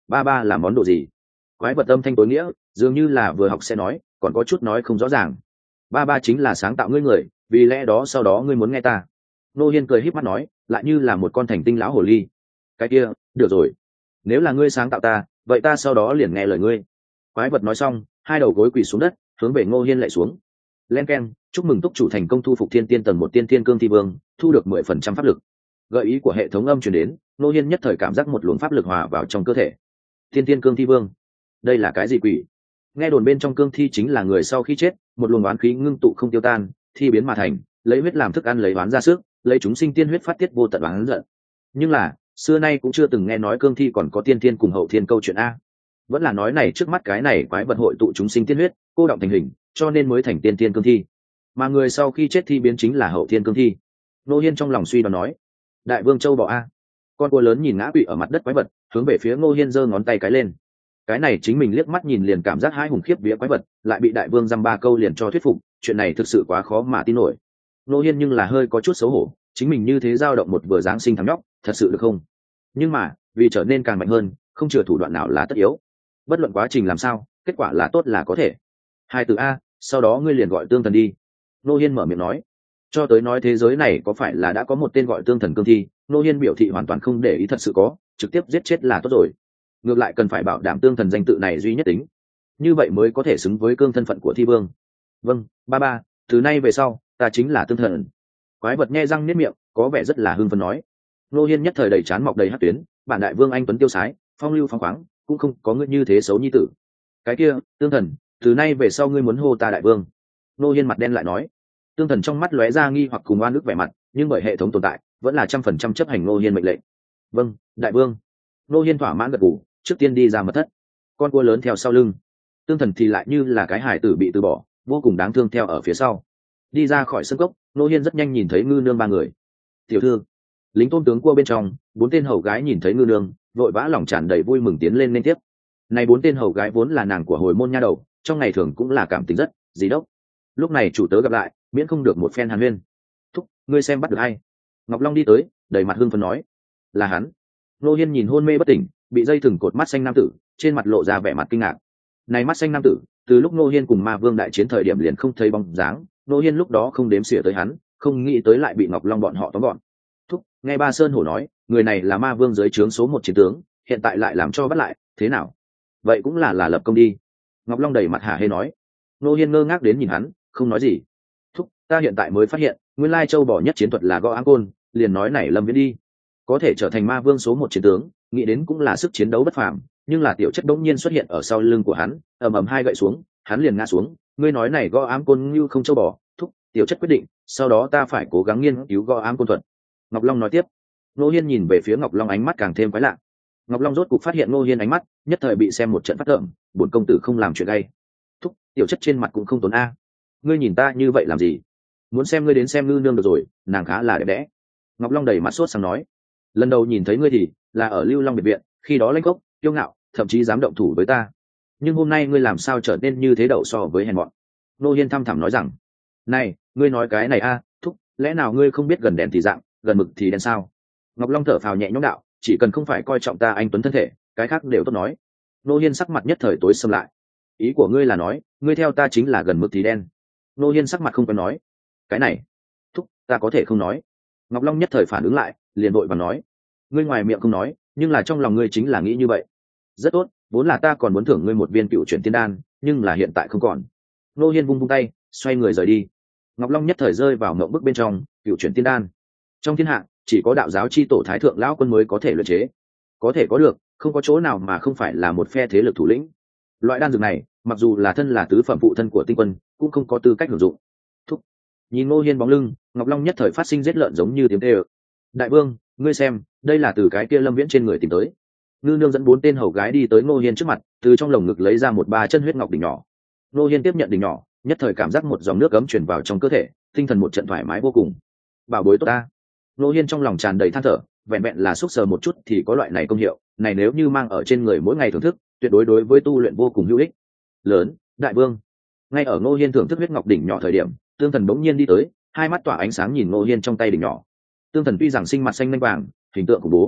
Ba ba là món đồ gì? Quái vật âm thanh tối nghĩa, dường như là vừa học sẽ nói, còn có chút nói không rõ ràng. Ba ba chính là sáng tạo ngươi người, vì lẽ đó sau đó ngươi muốn nghe ta. Nô Hiên cười híp mắt nói, lại như là một con thành tinh lão hồ ly. Cái kia, được rồi. Nếu là ngươi sáng tạo ta, vậy ta sau đó liền nghe lời ngươi. Quái vật nói xong, hai đầu gối quỳ xuống đất, hướng về Ngô Hiên lạy xuống. Len keng, chúc mừng túc chủ thành công thu phục thiên tiên tầng một tiên thiên cương thi vương, thu được mười phần trăm pháp lực. Gợi ý của hệ thống âm truyền đến, Ngô Hiên nhất thời cảm giác một luồng pháp lực hòa vào trong cơ thể. Thiên tiên cương thi vương, đây là cái gì quỷ? Nghe đồn bên trong cương thi chính là người sau khi chết, một luồng oán khí ngưng tụ không tiêu tan, thi biến mà thành, lấy huyết làm thức ăn, lấy oán ra sức, lấy chúng sinh tiên huyết phát tiết vô tận oán giận. Nhưng là, xưa nay cũng chưa từng nghe nói cương thi còn có tiên thiên cùng hậu thiên câu chuyện a. Vẫn là nói này trước mắt cái này quái vật hội tụ chúng sinh tiên huyết, cô động thành hình, cho nên mới thành tiên thiên cương thi. Mà người sau khi chết thi biến chính là hậu thiên cương thi. Nô Hiên trong lòng suy đoán nói, đại vương châu bò a. Con cua lớn nhìn ngã quỵ ở mặt đất quái vật, hướng về phía Ngô Hiên giơ ngón tay cái lên. Cái này chính mình liếc mắt nhìn liền cảm giác hãi hùng khiếp vía quái vật, lại bị đại vương dăm ba câu liền cho thuyết phục, chuyện này thực sự quá khó mà tin nổi. Ngô Hiên nhưng là hơi có chút xấu hổ, chính mình như thế dao động một vừa giáng sinh thằng nhóc, thật sự được không? Nhưng mà, vì trở nên càng mạnh hơn, không chừa thủ đoạn nào là tất yếu. Bất luận quá trình làm sao, kết quả là tốt là có thể. Hai từ a, sau đó ngươi liền gọi tương thần đi. Ngô Hiên mở miệng nói. Cho tới nói thế giới này có phải là đã có một tên gọi tương thần cương thi, Ngô Hiên biểu thị hoàn toàn không để ý, thật sự có, trực tiếp giết chết là tốt rồi. Ngược lại cần phải bảo đảm tương thần danh tự này duy nhất tính, như vậy mới có thể xứng với cương thân phận của thi vương. Vâng, ba ba, từ nay về sau ta chính là tương thần. Quái vật nhe răng niết miệng, có vẻ rất là hưng phấn nói. Ngô Hiên nhất thời đầy trán mọc đầy hắc tuyến, bản đại vương anh tuấn tiêu sái, phong lưu phóng khoáng, cũng không có ngươi như thế xấu nhi tử. Cái kia, tương thần, từ nay về sau ngươi muốn hô ta đại vương. Ngô Hiên mặt đen lại nói. Tương thần trong mắt lóe ra nghi hoặc cùng oan ức vẻ mặt, nhưng bởi hệ thống tồn tại, vẫn là trăm phần trăm chấp hành Ngô Hiên mệnh lệnh. Vâng, đại vương. Ngô Hiên thỏa mãn gật gù, trước tiên đi ra mật thất, con cua lớn theo sau lưng, tương thần thì lại như là cái hải tử bị từ bỏ, vô cùng đáng thương theo ở phía sau. Đi ra khỏi sân cốc, Ngô Hiên rất nhanh nhìn thấy ngư nương ba người. Tiểu thư, lính tôn tướng cua bên trong, bốn tên hầu gái nhìn thấy ngư nương, vội vã lòng tràn đầy vui mừng tiến lên liên tiếp. Này bốn tên hầu gái vốn là nàng của hồi môn nha đầu, trong ngày thường cũng là cảm tình rất dí đốc. Lúc này chủ tớ gặp lại, miễn không được một phen hàn huyên. Thúc, ngươi xem bắt được ai? Ngọc Long đi tới, đầy mặt hưng phấn nói, là hắn. Ngô Hiên nhìn hôn mê bất tỉnh, bị dây thừng cột mắt xanh nam tử, trên mặt lộ ra vẻ mặt kinh ngạc. Này mắt xanh nam tử, từ lúc Ngô Hiên cùng Ma Vương đại chiến thời điểm liền không thấy bóng dáng, Ngô Hiên lúc đó không đếm xỉa tới hắn, không nghĩ tới lại bị Ngọc Long bọn họ tóm gọn. Thúc, nghe Ba Sơn Hổ nói, người này là Ma Vương dưới trướng số một chiến tướng, hiện tại lại làm cho bắt lại, thế nào? Vậy cũng là là lập công đi. Ngọc Long đầy mặt hả hê nói. Ngô Hiên ngơ ngác đến nhìn hắn, không nói gì. Thúc, ta hiện tại mới phát hiện, nguyên lai châu bò nhất chiến thuật là gõ áng côn, liền nói này Lâm Viễn đi, có thể trở thành Ma Vương số một chiến tướng, nghĩ đến cũng là sức chiến đấu bất phàm, nhưng là tiểu chất đống nhiên xuất hiện ở sau lưng của hắn, ầm ầm hai gậy xuống, hắn liền ngã xuống. Ngươi nói này gõ ám côn như không châu bò, thúc, tiểu chất quyết định, sau đó ta phải cố gắng nghiên cứu gõ ám côn thuật. Ngọc Long nói tiếp. Ngô Hiên nhìn về phía Ngọc Long, ánh mắt càng thêm quái lạ. Ngọc Long rốt cục phát hiện Ngô Hiên ánh mắt, nhất thời bị xem một trận phát tởm, bổn công tử không làm chuyện gay. Thúc, tiểu chất trên mặt cũng không tốn a. Ngươi nhìn ta như vậy làm gì? Muốn xem ngươi đến xem ngư nương được rồi, nàng khá là đẹp đẽ. Ngọc Long đầy mặt sốt sáng nói. Lần đầu nhìn thấy ngươi thì là ở Lưu Long biệt viện, khi đó lãnh cốc, kiêu ngạo, thậm chí dám động thủ với ta. Nhưng hôm nay ngươi làm sao trở nên như thế đậu so với hèn mọn? Ngô Hiên thăm thẳm nói rằng, này, ngươi nói cái này a, thúc, lẽ nào ngươi không biết gần đèn thì dạng, gần mực thì đen sao? Ngọc Long thở phào nhẹ nhõm đạo, chỉ cần không phải coi trọng ta anh tuấn thân thể, cái khác đều tốt nói. Ngô Hiên sắc mặt nhất thời tối sầm lại. Ý của ngươi là nói, ngươi theo ta chính là gần mực thì đen? Ngô Hiên sắc mặt không có nói. Cái này, thúc, ta có thể không nói. Ngọc Long nhất thời phản ứng lại, liền vội và nói, ngươi ngoài miệng không nói, nhưng là trong lòng ngươi chính là nghĩ như vậy. Rất tốt, vốn là ta còn muốn thưởng ngươi một viên cựu chuyển tiên đan, nhưng là hiện tại không còn. Ngô Hiên vung vung tay, xoay người rời đi. Ngọc Long nhất thời rơi vào ngậm bức bên trong, cựu chuyển tiên đan. Trong thiên hạ, chỉ có đạo giáo chi tổ thái thượng lão quân mới có thể luyện chế. Có thể có được, không có chỗ nào mà không phải là một phe thế lực thủ lĩnh. Loại đan dược này, mặc dù là thân là tứ phẩm phụ thân của tinh quân, cũng không có tư cách hưởng dụng. Thúc. Nhìn Ngô Hiên bóng lưng, Ngọc Long nhất thời phát sinh giết lợn giống như tiếng kêu. Đại vương, ngươi xem, đây là từ cái kia Lâm Viễn trên người tìm tới. Ngư nương dẫn bốn tên hầu gái đi tới Ngô Hiên trước mặt, từ trong lồng ngực lấy ra một ba chân huyết ngọc đỉnh nhỏ. Ngô Hiên tiếp nhận đỉnh nhỏ, nhất thời cảm giác một dòng nước ấm truyền vào trong cơ thể, tinh thần một trận thoải mái vô cùng. Bảo bối tốt ta. Ngô Hiên trong lòng tràn đầy than thở, vẹn vẹn là xúc sờ một chút thì có loại này công hiệu, này nếu như mang ở trên người mỗi ngày thưởng thức, tuyệt đối đối với tu luyện vô cùng hữu ích. Lớn, đại vương. Ngay ở Ngô Hiên thưởng thức huyết ngọc đỉnh nhỏ thời điểm, Tương Thần bỗng nhiên đi tới, hai mắt tỏa ánh sáng nhìn Ngô Hiên trong tay đỉnh nhỏ. Tương Thần tuy rằng sinh mặt xanh nhanh vàng, hình tượng khủng bố,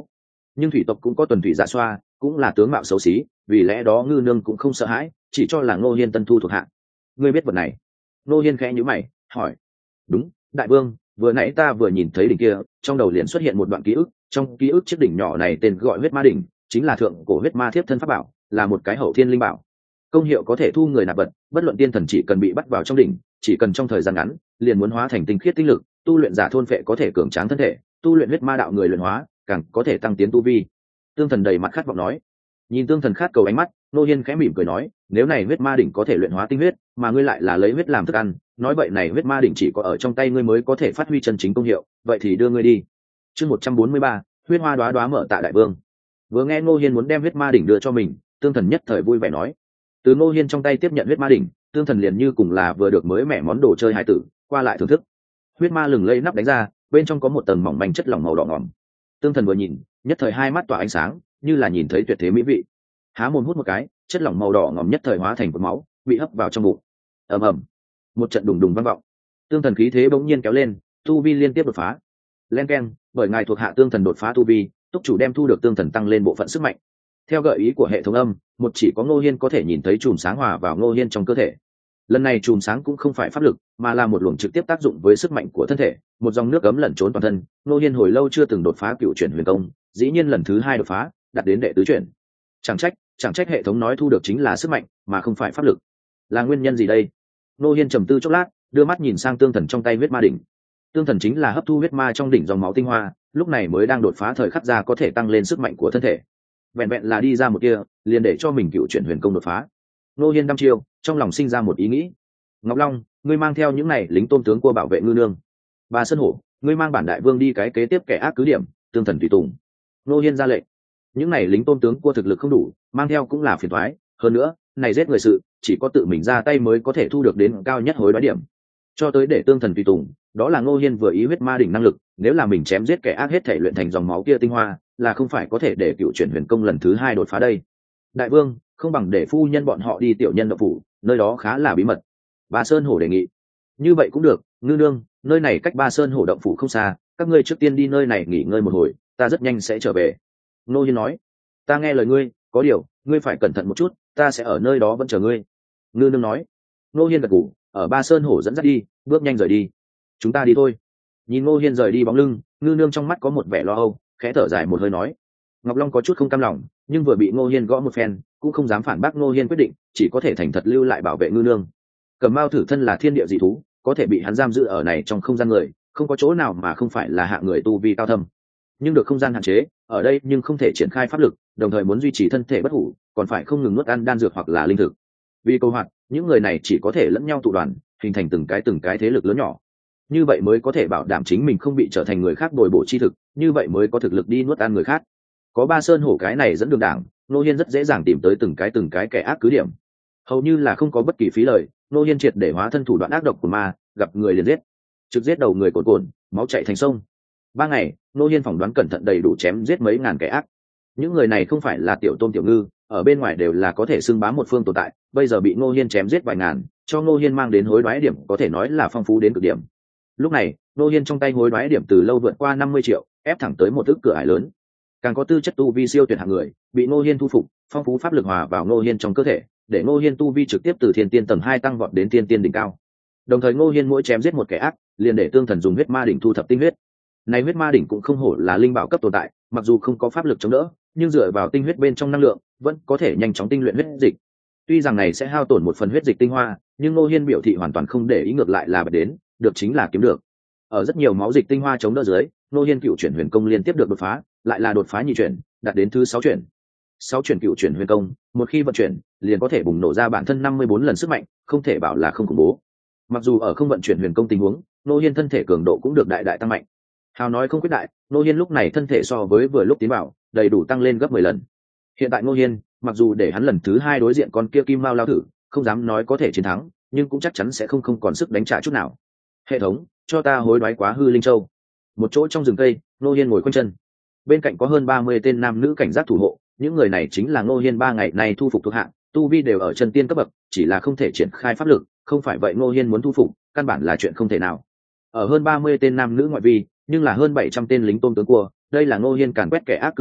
nhưng thủy tộc cũng có tuần thủy dạ xoa, cũng là tướng mạo xấu xí, vì lẽ đó ngư nương cũng không sợ hãi, chỉ cho là ngô hiên tân thu thuộc hạ. Ngươi biết vật này? Ngô hiên khẽ nhíu mày hỏi. Đúng, đại vương, vừa nãy ta vừa nhìn thấy đỉnh kia, trong đầu liền xuất hiện một đoạn ký ức, trong ký ức chiếc đỉnh nhỏ này tên gọi huyết ma đỉnh, chính là thượng cổ huyết ma thiếp thân pháp bảo, là một cái hậu thiên linh bảo. Công hiệu có thể thu người nạp vật, bất luận tiên thần chỉ cần bị bắt vào trong đỉnh, chỉ cần trong thời gian ngắn, liền muốn hóa thành tinh khiết tinh lực, tu luyện giả thôn phệ có thể cường tráng thân thể, tu luyện huyết ma đạo người luyện hóa, càng có thể tăng tiến tu vi. Tương Thần đầy mặt khát vọng nói. Nhìn Tương Thần khát cầu ánh mắt, Nô Hiên khẽ mỉm cười nói, nếu này huyết ma đỉnh có thể luyện hóa tinh huyết, mà ngươi lại là lấy huyết làm thức ăn, nói vậy này huyết ma đỉnh chỉ có ở trong tay ngươi mới có thể phát huy chân chính công hiệu, vậy thì đưa ngươi đi. Chương một trăm bốn mươi ba, huyết hoa đóa đóa mở tạ đại vương. Vừa nghe Nô Hiên muốn đem huyết ma đỉnh đưa cho mình, Tương Thần nhất thời vui vẻ nói. Từ Nô Hiên trong tay tiếp nhận huyết ma đỉnh, Tương Thần liền như cùng là vừa được mới mẻ món đồ chơi hài tử, qua lại thưởng thức. Huyết ma lừng lẫy nắp đánh ra, bên trong có một tầng mỏng manh chất lỏng màu đỏ ngòm. Tương Thần vừa nhìn, nhất thời hai mắt tỏa ánh sáng, như là nhìn thấy tuyệt thế mỹ vị. Há mồm hút một cái, chất lỏng màu đỏ ngòm nhất thời hóa thành cột máu, bị hấp vào trong bụng. Ầm ầm, một trận đùng đùng vang vọng. Tương Thần khí thế bỗng nhiên kéo lên, tu vi liên tiếp đột phá. Len keng, bởi ngài thuộc hạ Tương Thần đột phá tu vi, túc chủ đem thu được Tương Thần tăng lên bộ phận sức mạnh. Theo gợi ý của hệ thống âm, một chỉ có Ngô Hiên có thể nhìn thấy chùm sáng hòa vào Ngô Hiên trong cơ thể. Lần này chùm sáng cũng không phải pháp lực, mà là một luồng trực tiếp tác dụng với sức mạnh của thân thể, một dòng nước ấm lẩn trốn toàn thân. Ngô Hiên hồi lâu chưa từng đột phá cựu chuyển huyền công, dĩ nhiên lần thứ hai đột phá, đạt đến đệ tứ chuyển. Chẳng trách, chẳng trách hệ thống nói thu được chính là sức mạnh, mà không phải pháp lực. Là nguyên nhân gì đây? Ngô Hiên trầm tư chốc lát, đưa mắt nhìn sang Tương Thần trong tay huyết ma đỉnh. Tương Thần chính là hấp thu huyết ma trong đỉnh dòng máu tinh hoa, lúc này mới đang đột phá thời khắc ra có thể tăng lên sức mạnh của thân thể. Vẹn vẹn là đi ra một kia, liền để cho mình cựu chuyển huyền công đột phá. Ngô Hiên đăm chiêu, trong lòng sinh ra một ý nghĩ. Ngọc Long, ngươi mang theo những này lính tôn tướng cua bảo vệ ngư nương. Bà Sơn Hổ, ngươi mang bản đại vương đi cái kế tiếp kẻ ác cứ điểm. Tương Thần tùy tùng. Ngô Hiên ra lệnh. Những này lính tôn tướng cua thực lực không đủ, mang theo cũng là phiền toái. Hơn nữa, này giết người sự, chỉ có tự mình ra tay mới có thể thu được đến cao nhất hối đoái điểm. Cho tới để Tương Thần tùy tùng, đó là Ngô Hiên vừa ý huyết ma đỉnh năng lực, nếu là mình chém giết kẻ ác hết thể luyện thành dòng máu kia tinh hoa, là không phải có thể để cựu chuyển huyền công lần thứ hai đột phá đây. Đại vương, không bằng để phu nhân bọn họ đi tiểu nhân động phủ, nơi đó khá là bí mật. Ba Sơn Hổ đề nghị. Như vậy cũng được, ngư nương, nơi này cách Ba Sơn Hổ động phủ không xa, các ngươi trước tiên đi nơi này nghỉ ngơi một hồi, ta rất nhanh sẽ trở về. Ngô Hiên nói. Ta nghe lời ngươi, có điều, ngươi phải cẩn thận một chút, ta sẽ ở nơi đó vẫn chờ ngươi. Ngư nương nói. Ngô Hiên gật gù, ở Ba Sơn Hổ dẫn dắt đi, bước nhanh rời đi. Chúng ta đi thôi. Nhìn Ngô Hiên rời đi bóng lưng, ngư nương trong mắt có một vẻ lo âu, khẽ thở dài một hơi nói. Ngọc Long có chút không cam lòng, nhưng vừa bị Ngô Hiên gõ một phen, cũng không dám phản bác Ngô Hiên quyết định, chỉ có thể thành thật lưu lại bảo vệ ngư nương. Cẩm Mao thử thân là thiên địa dị thú, có thể bị hắn giam giữ ở này trong không gian người, không có chỗ nào mà không phải là hạng người tu vi cao thâm. Nhưng được không gian hạn chế, ở đây nhưng không thể triển khai pháp lực, đồng thời muốn duy trì thân thể bất hủ, còn phải không ngừng nuốt ăn đan dược hoặc là linh thực. Vì câu hoạt, những người này chỉ có thể lẫn nhau tụ đoàn, hình thành từng cái từng cái thế lực lớn nhỏ. Như vậy mới có thể bảo đảm chính mình không bị trở thành người khác bồi bổ chi thực, như vậy mới có thực lực đi nuốt ăn người khác. Có Ba Sơn Hổ cái này dẫn đường đảng, Ngô Hiên rất dễ dàng tìm tới từng cái từng cái kẻ ác cứ điểm. Hầu như là không có bất kỳ phí lời, Ngô Hiên triệt để hóa thân thủ đoạn ác độc của ma, gặp người liền giết, trực giết đầu người cồn cồn, máu chảy thành sông. Ba ngày, Ngô Hiên phỏng đoán cẩn thận đầy đủ chém giết mấy ngàn kẻ ác. Những người này không phải là tiểu tôn tiểu ngư, ở bên ngoài đều là có thể xưng bá một phương tồn tại, bây giờ bị Ngô Hiên chém giết vài ngàn, cho Ngô Hiên mang đến hối đoái điểm có thể nói là phong phú đến cực điểm. Lúc này, Ngô Hiên trong tay hối đoái điểm từ lâu vượt qua năm mươi triệu, ép thẳng tới một ức cửa ải lớn. Càng có tư chất tu vi siêu tuyệt hạng người, bị Ngô Hiên thu phục, phong phú pháp lực hòa vào Ngô Hiên trong cơ thể, để Ngô Hiên tu vi trực tiếp từ thiên tiên tầng hai tăng vọt đến thiên tiên đỉnh cao. Đồng thời Ngô Hiên mỗi chém giết một kẻ ác, liền để Tương Thần dùng huyết ma đỉnh thu thập tinh huyết. Này huyết ma đỉnh cũng không hổ là linh bảo cấp tồn tại, mặc dù không có pháp lực chống đỡ, nhưng dựa vào tinh huyết bên trong năng lượng, vẫn có thể nhanh chóng tinh luyện huyết dịch. Tuy rằng này sẽ hao tổn một phần huyết dịch tinh hoa, nhưng Ngô Hiên biểu thị hoàn toàn không để ý, ngược lại là bật đến, được chính là kiếm được. Ở rất nhiều máu dịch tinh hoa chống đỡ dưới, Ngô Hiên cựu chuyển huyền công liên tiếp được đột phá, lại là đột phá nhị chuyển, đạt đến thứ sáu chuyển. Sáu chuyển cựu chuyển huyền công, một khi vận chuyển, liền có thể bùng nổ ra bản thân năm mươi bốn lần sức mạnh, không thể bảo là không khủng bố. Mặc dù ở không vận chuyển huyền công tình huống, Ngô Hiên thân thể cường độ cũng được đại đại tăng mạnh. Hào nói không quyết đại, Ngô Hiên lúc này thân thể so với vừa lúc tiến vào, đầy đủ tăng lên gấp mười lần. Hiện tại Ngô Hiên, mặc dù để hắn lần thứ hai đối diện con kia kim mao lao thử, không dám nói có thể chiến thắng, nhưng cũng chắc chắn sẽ không không còn sức đánh trả chút nào. Hệ thống, cho ta hối đoái quá hư linh châu. Một chỗ trong rừng cây, Ngô Hiên ngồi khoanh chân. Bên cạnh có hơn ba mươi tên nam nữ cảnh giác thủ hộ, những người này chính là Ngô Hiên ba ngày nay thu phục thuộc hạ, tu vi đều ở chân tiên cấp bậc, chỉ là không thể triển khai pháp lực, không phải vậy Ngô Hiên muốn thu phục, căn bản là chuyện không thể nào. Ở hơn ba mươi tên nam nữ ngoại vi, nhưng là hơn bảy trăm tên lính tôn tướng cua, đây là Ngô Hiên càn quét kẻ ác cứ điểm,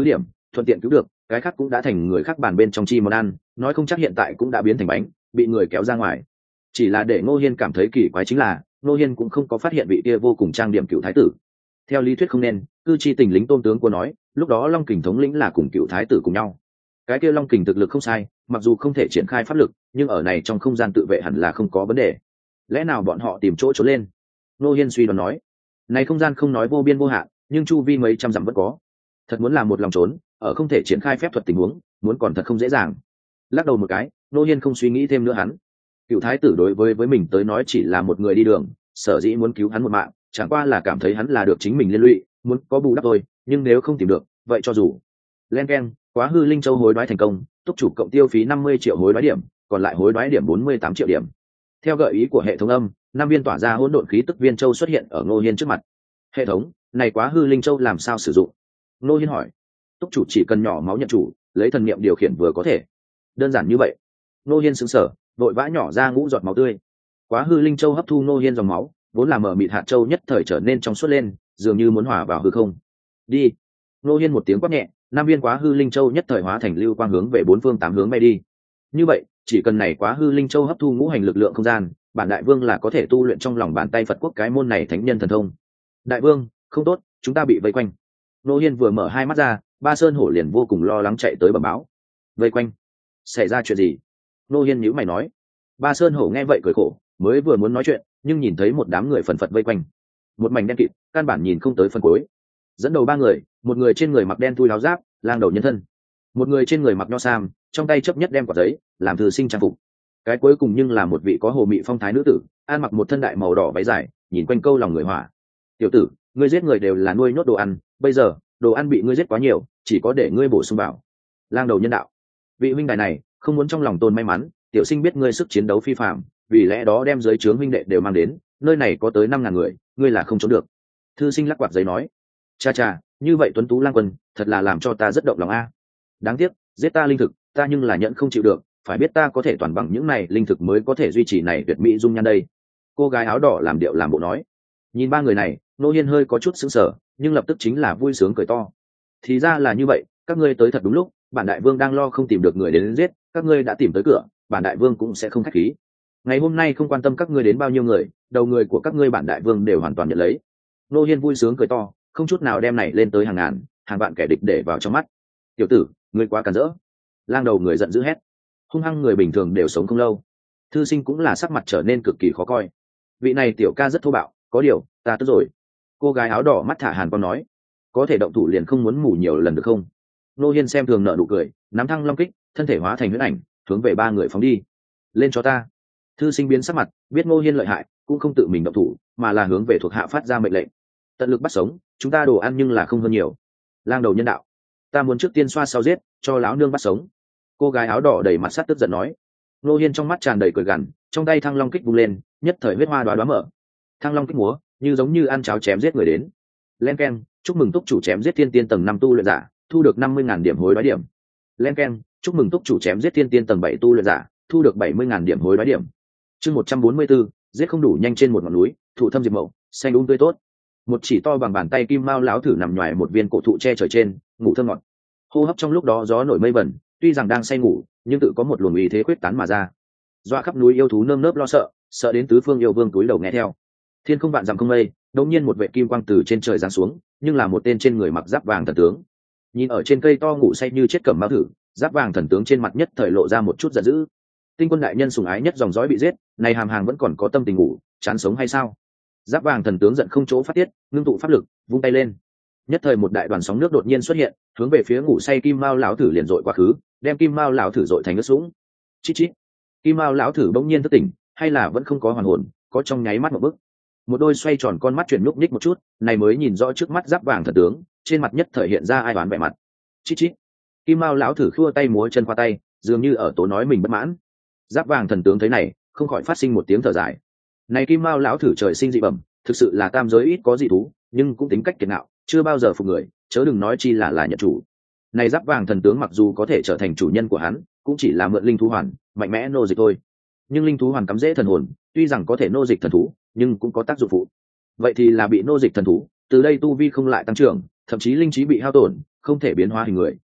thuận tiện cứu được cái khác cũng đã thành người khác bàn bên trong chi món ăn, nói không chắc hiện tại cũng đã biến thành bánh bị người kéo ra ngoài. Chỉ là để Ngô Hiên cảm thấy kỳ quái chính là Ngô Hiên cũng không có phát hiện vị kia vô cùng trang điểm cựu thái tử. Theo lý thuyết không nên, cư chi tình lính tôn tướng của nói lúc đó Long Kình thống lĩnh là cùng cựu thái tử cùng nhau. Cái kia Long Kình thực lực không sai, mặc dù không thể triển khai pháp lực, nhưng ở này trong không gian tự vệ hẳn là không có vấn đề. Lẽ nào bọn họ tìm chỗ trốn lên? Ngô Hiên suy đoán nói. Này không gian không nói vô biên vô hạn, nhưng chu vi mấy trăm dặm vẫn có. Thật muốn làm một lòng trốn, ở không thể triển khai phép thuật tình huống, muốn còn thật không dễ dàng. Lắc đầu một cái, Ngô Hiên không suy nghĩ thêm nữa hắn. Cựu thái tử đối với với mình tới nói chỉ là một người đi đường, sở dĩ muốn cứu hắn một mạng, chẳng qua là cảm thấy hắn là được chính mình liên lụy, muốn có bù đắp thôi, nhưng nếu không tìm được, vậy cho dù. Len keng, quá hư linh châu hối đoái thành công, túc chủ cộng tiêu phí năm mươi triệu hối đoái điểm, còn lại hối đoái điểm bốn mươi tám triệu điểm. Theo gợi ý của hệ thống âm, năm viên tỏa ra hỗn độn khí tức viên châu xuất hiện ở Ngô Hiên trước mặt. Hệ thống, này quá hư linh châu làm sao sử dụng? Ngô Hiên hỏi. Túc chủ chỉ cần nhỏ máu nhận chủ, lấy thần niệm điều khiển vừa có thể. Đơn giản như vậy. Ngô Hiên sững sờ, vội vã nhỏ ra ngũ giọt máu tươi. Quá hư linh châu hấp thu Ngô Hiên dòng máu, vốn là mở mịt hạt châu nhất thời trở nên trong suốt lên, dường như muốn hòa vào hư không. Đi. Ngô Hiên một tiếng quát nhẹ, năm viên quá hư linh châu nhất thời hóa thành lưu quang hướng về bốn phương tám hướng bay đi. Như vậy, chỉ cần này quá hư linh châu hấp thu ngũ hành lực lượng không gian, bản đại vương là có thể tu luyện trong lòng bàn tay Phật quốc cái môn này thánh nhân thần thông. Đại vương, không tốt, chúng ta bị vây quanh. Ngô Hiên vừa mở hai mắt ra, Ba Sơn Hổ liền vô cùng lo lắng chạy tới bẩm báo. Vây quanh? Xảy ra chuyện gì? Ngô Hiên nhíu mày nói. Ba Sơn Hổ nghe vậy cười khổ, mới vừa muốn nói chuyện, nhưng nhìn thấy một đám người phần phật vây quanh, một mảnh đen kịt, căn bản nhìn không tới phần cuối. Dẫn đầu ba người, một người trên người mặc đen thui áo giáp, lang đầu nhân thân, một người trên người mặc nho sam, trong tay chấp nhất đem quả giấy làm thư sinh trang phục, cái cuối cùng nhưng là một vị có hồ mị phong thái nữ tử, ăn mặc một thân đại màu đỏ váy dài, nhìn quanh câu lòng người hỏa. Tiểu tử, ngươi giết người đều là nuôi nhốt đồ ăn, bây giờ đồ ăn bị ngươi giết quá nhiều, chỉ có để ngươi bổ sung vào. Lang đầu nhân đạo, vị huynh đài này không muốn trong lòng tôn may mắn, tiểu sinh biết ngươi sức chiến đấu phi phàm, vì lẽ đó đem giới trướng huynh đệ đều mang đến, nơi này có tới năm ngàn người, ngươi là không trốn được. Thư sinh lắc quạt giấy nói. Cha cha, như vậy tuấn tú lang quân thật là làm cho ta rất động lòng a. Đáng tiếc, giết ta linh thực, ta nhưng là nhận không chịu được, phải biết ta có thể toàn bằng những này linh thực mới có thể duy trì này tuyệt mỹ dung nhan đây. Cô gái áo đỏ làm điệu làm bộ nói. Nhìn ba người này, Nô Hiên hơi có chút sững sờ, nhưng lập tức chính là vui sướng cười to. Thì ra là như vậy, các ngươi tới thật đúng lúc, bản đại vương đang lo không tìm được người đến, đến giết, các ngươi đã tìm tới cửa, bản đại vương cũng sẽ không khách khí. Ngày hôm nay không quan tâm các ngươi đến bao nhiêu người, đầu người của các ngươi bản đại vương đều hoàn toàn nhận lấy. Nô Hiên vui sướng cười to, không chút nào đem này lên tới hàng ngàn hàng vạn kẻ địch để vào trong mắt. Tiểu tử, ngươi quá cản rỡ. Lang đầu người giận dữ hét. Hung hăng người bình thường đều sống không lâu. Thư sinh cũng là sắc mặt trở nên cực kỳ khó coi. Vị này tiểu ca rất thô bạo, có điều ta tức rồi. Cô gái áo đỏ mắt thả hàn con nói. Có thể động thủ liền không muốn mù nhiều lần được không? Nô Hiên xem thường nợ nụ cười, nắm thăng long kích, thân thể hóa thành huyễn ảnh, hướng về ba người phóng đi. Lên cho ta. Thư sinh biến sắc mặt, biết Ngô Hiên lợi hại, cũng không tự mình động thủ, mà là hướng về thuộc hạ phát ra mệnh lệnh. Tận lực bắt sống, chúng ta đồ ăn nhưng là không hơn nhiều. Lang đầu nhân đạo, ta muốn trước tiên xoa sau giết, cho lão nương bắt sống. Cô gái áo đỏ đầy mặt sắt tức giận nói. Ngô Hiên trong mắt tràn đầy cười gằn, trong tay thăng long kích vung lên, nhất thời huyết hoa đoá đoá mở. Thăng long kích múa, như giống như ăn cháo chém giết người đến. Len keng, chúc mừng túc chủ chém giết thiên tiên tầng năm tu luyện giả, thu được năm mươi ngàn điểm hối đoái điểm. Len keng, chúc mừng túc chủ chém giết thiên tiên tầng bảy tu luyện giả, thu được bảy mươi ngàn điểm hối đoái điểm. Chương một trăm bốn mươi 144, giết không đủ nhanh trên một ngọn núi, thụ thâm diệp mậu, xanh um tươi tốt. Một chỉ to bằng bàn tay kim mao lão thử nằm nhoài một viên cổ thụ che trời trên, ngủ thơm ngọt. Hô hấp trong lúc đó gió nổi mây vẩn, tuy rằng đang say ngủ, nhưng tự có một luồng ý thế quyết tán mà ra. Doa khắp núi yêu thú nơm nớp lo sợ, sợ đến tứ phương yêu vương túi đầu nghe theo. Thiên không vạn dặm không mây, đột nhiên một vệ kim quang từ trên trời giáng xuống, nhưng là một tên trên người mặc giáp vàng thần tướng. Nhìn ở trên cây to ngủ say như chết cẩm mao thử, giáp vàng thần tướng trên mặt nhất thời lộ ra một chút giận dữ. Tinh quân đại nhân sủng ái nhất dòng dõi bị giết, này hàm hàng vẫn còn có tâm tình ngủ, chán sống hay sao? Giáp vàng thần tướng giận không chỗ phát tiết, ngưng tụ pháp lực, vung tay lên. Nhất thời một đại đoàn sóng nước đột nhiên xuất hiện, hướng về phía ngủ say kim mao lão thử liền dội quá khứ, đem kim mao lão thử dội thành nước sũng. Chít chít. Kim mao lão thử bỗng nhiên thức tỉnh, hay là vẫn không có hoàn hồn, có trong nháy mắt một bức. Một đôi xoay tròn con mắt chuyển nhúc nhích một chút, này mới nhìn rõ trước mắt giáp vàng thần tướng, trên mặt nhất thời hiện ra ai đoán vẻ mặt. Chít chít. Kim mao lão thử khua tay múa chân qua tay, dường như ở tố nói mình bất mãn. Giáp vàng thần tướng thấy này, không khỏi phát sinh một tiếng thở dài. Này kim mao lão thử trời sinh dị bẩm, thực sự là tam giới ít có dị thú, nhưng cũng tính cách kiệt ngạo, chưa bao giờ phục người, chớ đừng nói chi là là nhận chủ. Này giáp vàng thần tướng mặc dù có thể trở thành chủ nhân của hắn, cũng chỉ là mượn linh thú hoàn, mạnh mẽ nô dịch thôi. Nhưng linh thú hoàn cắm dễ thần hồn, tuy rằng có thể nô dịch thần thú, nhưng cũng có tác dụng phụ. Vậy thì là bị nô dịch thần thú, từ đây tu vi không lại tăng trưởng, thậm chí linh trí bị hao tổn, không thể biến hóa hình người,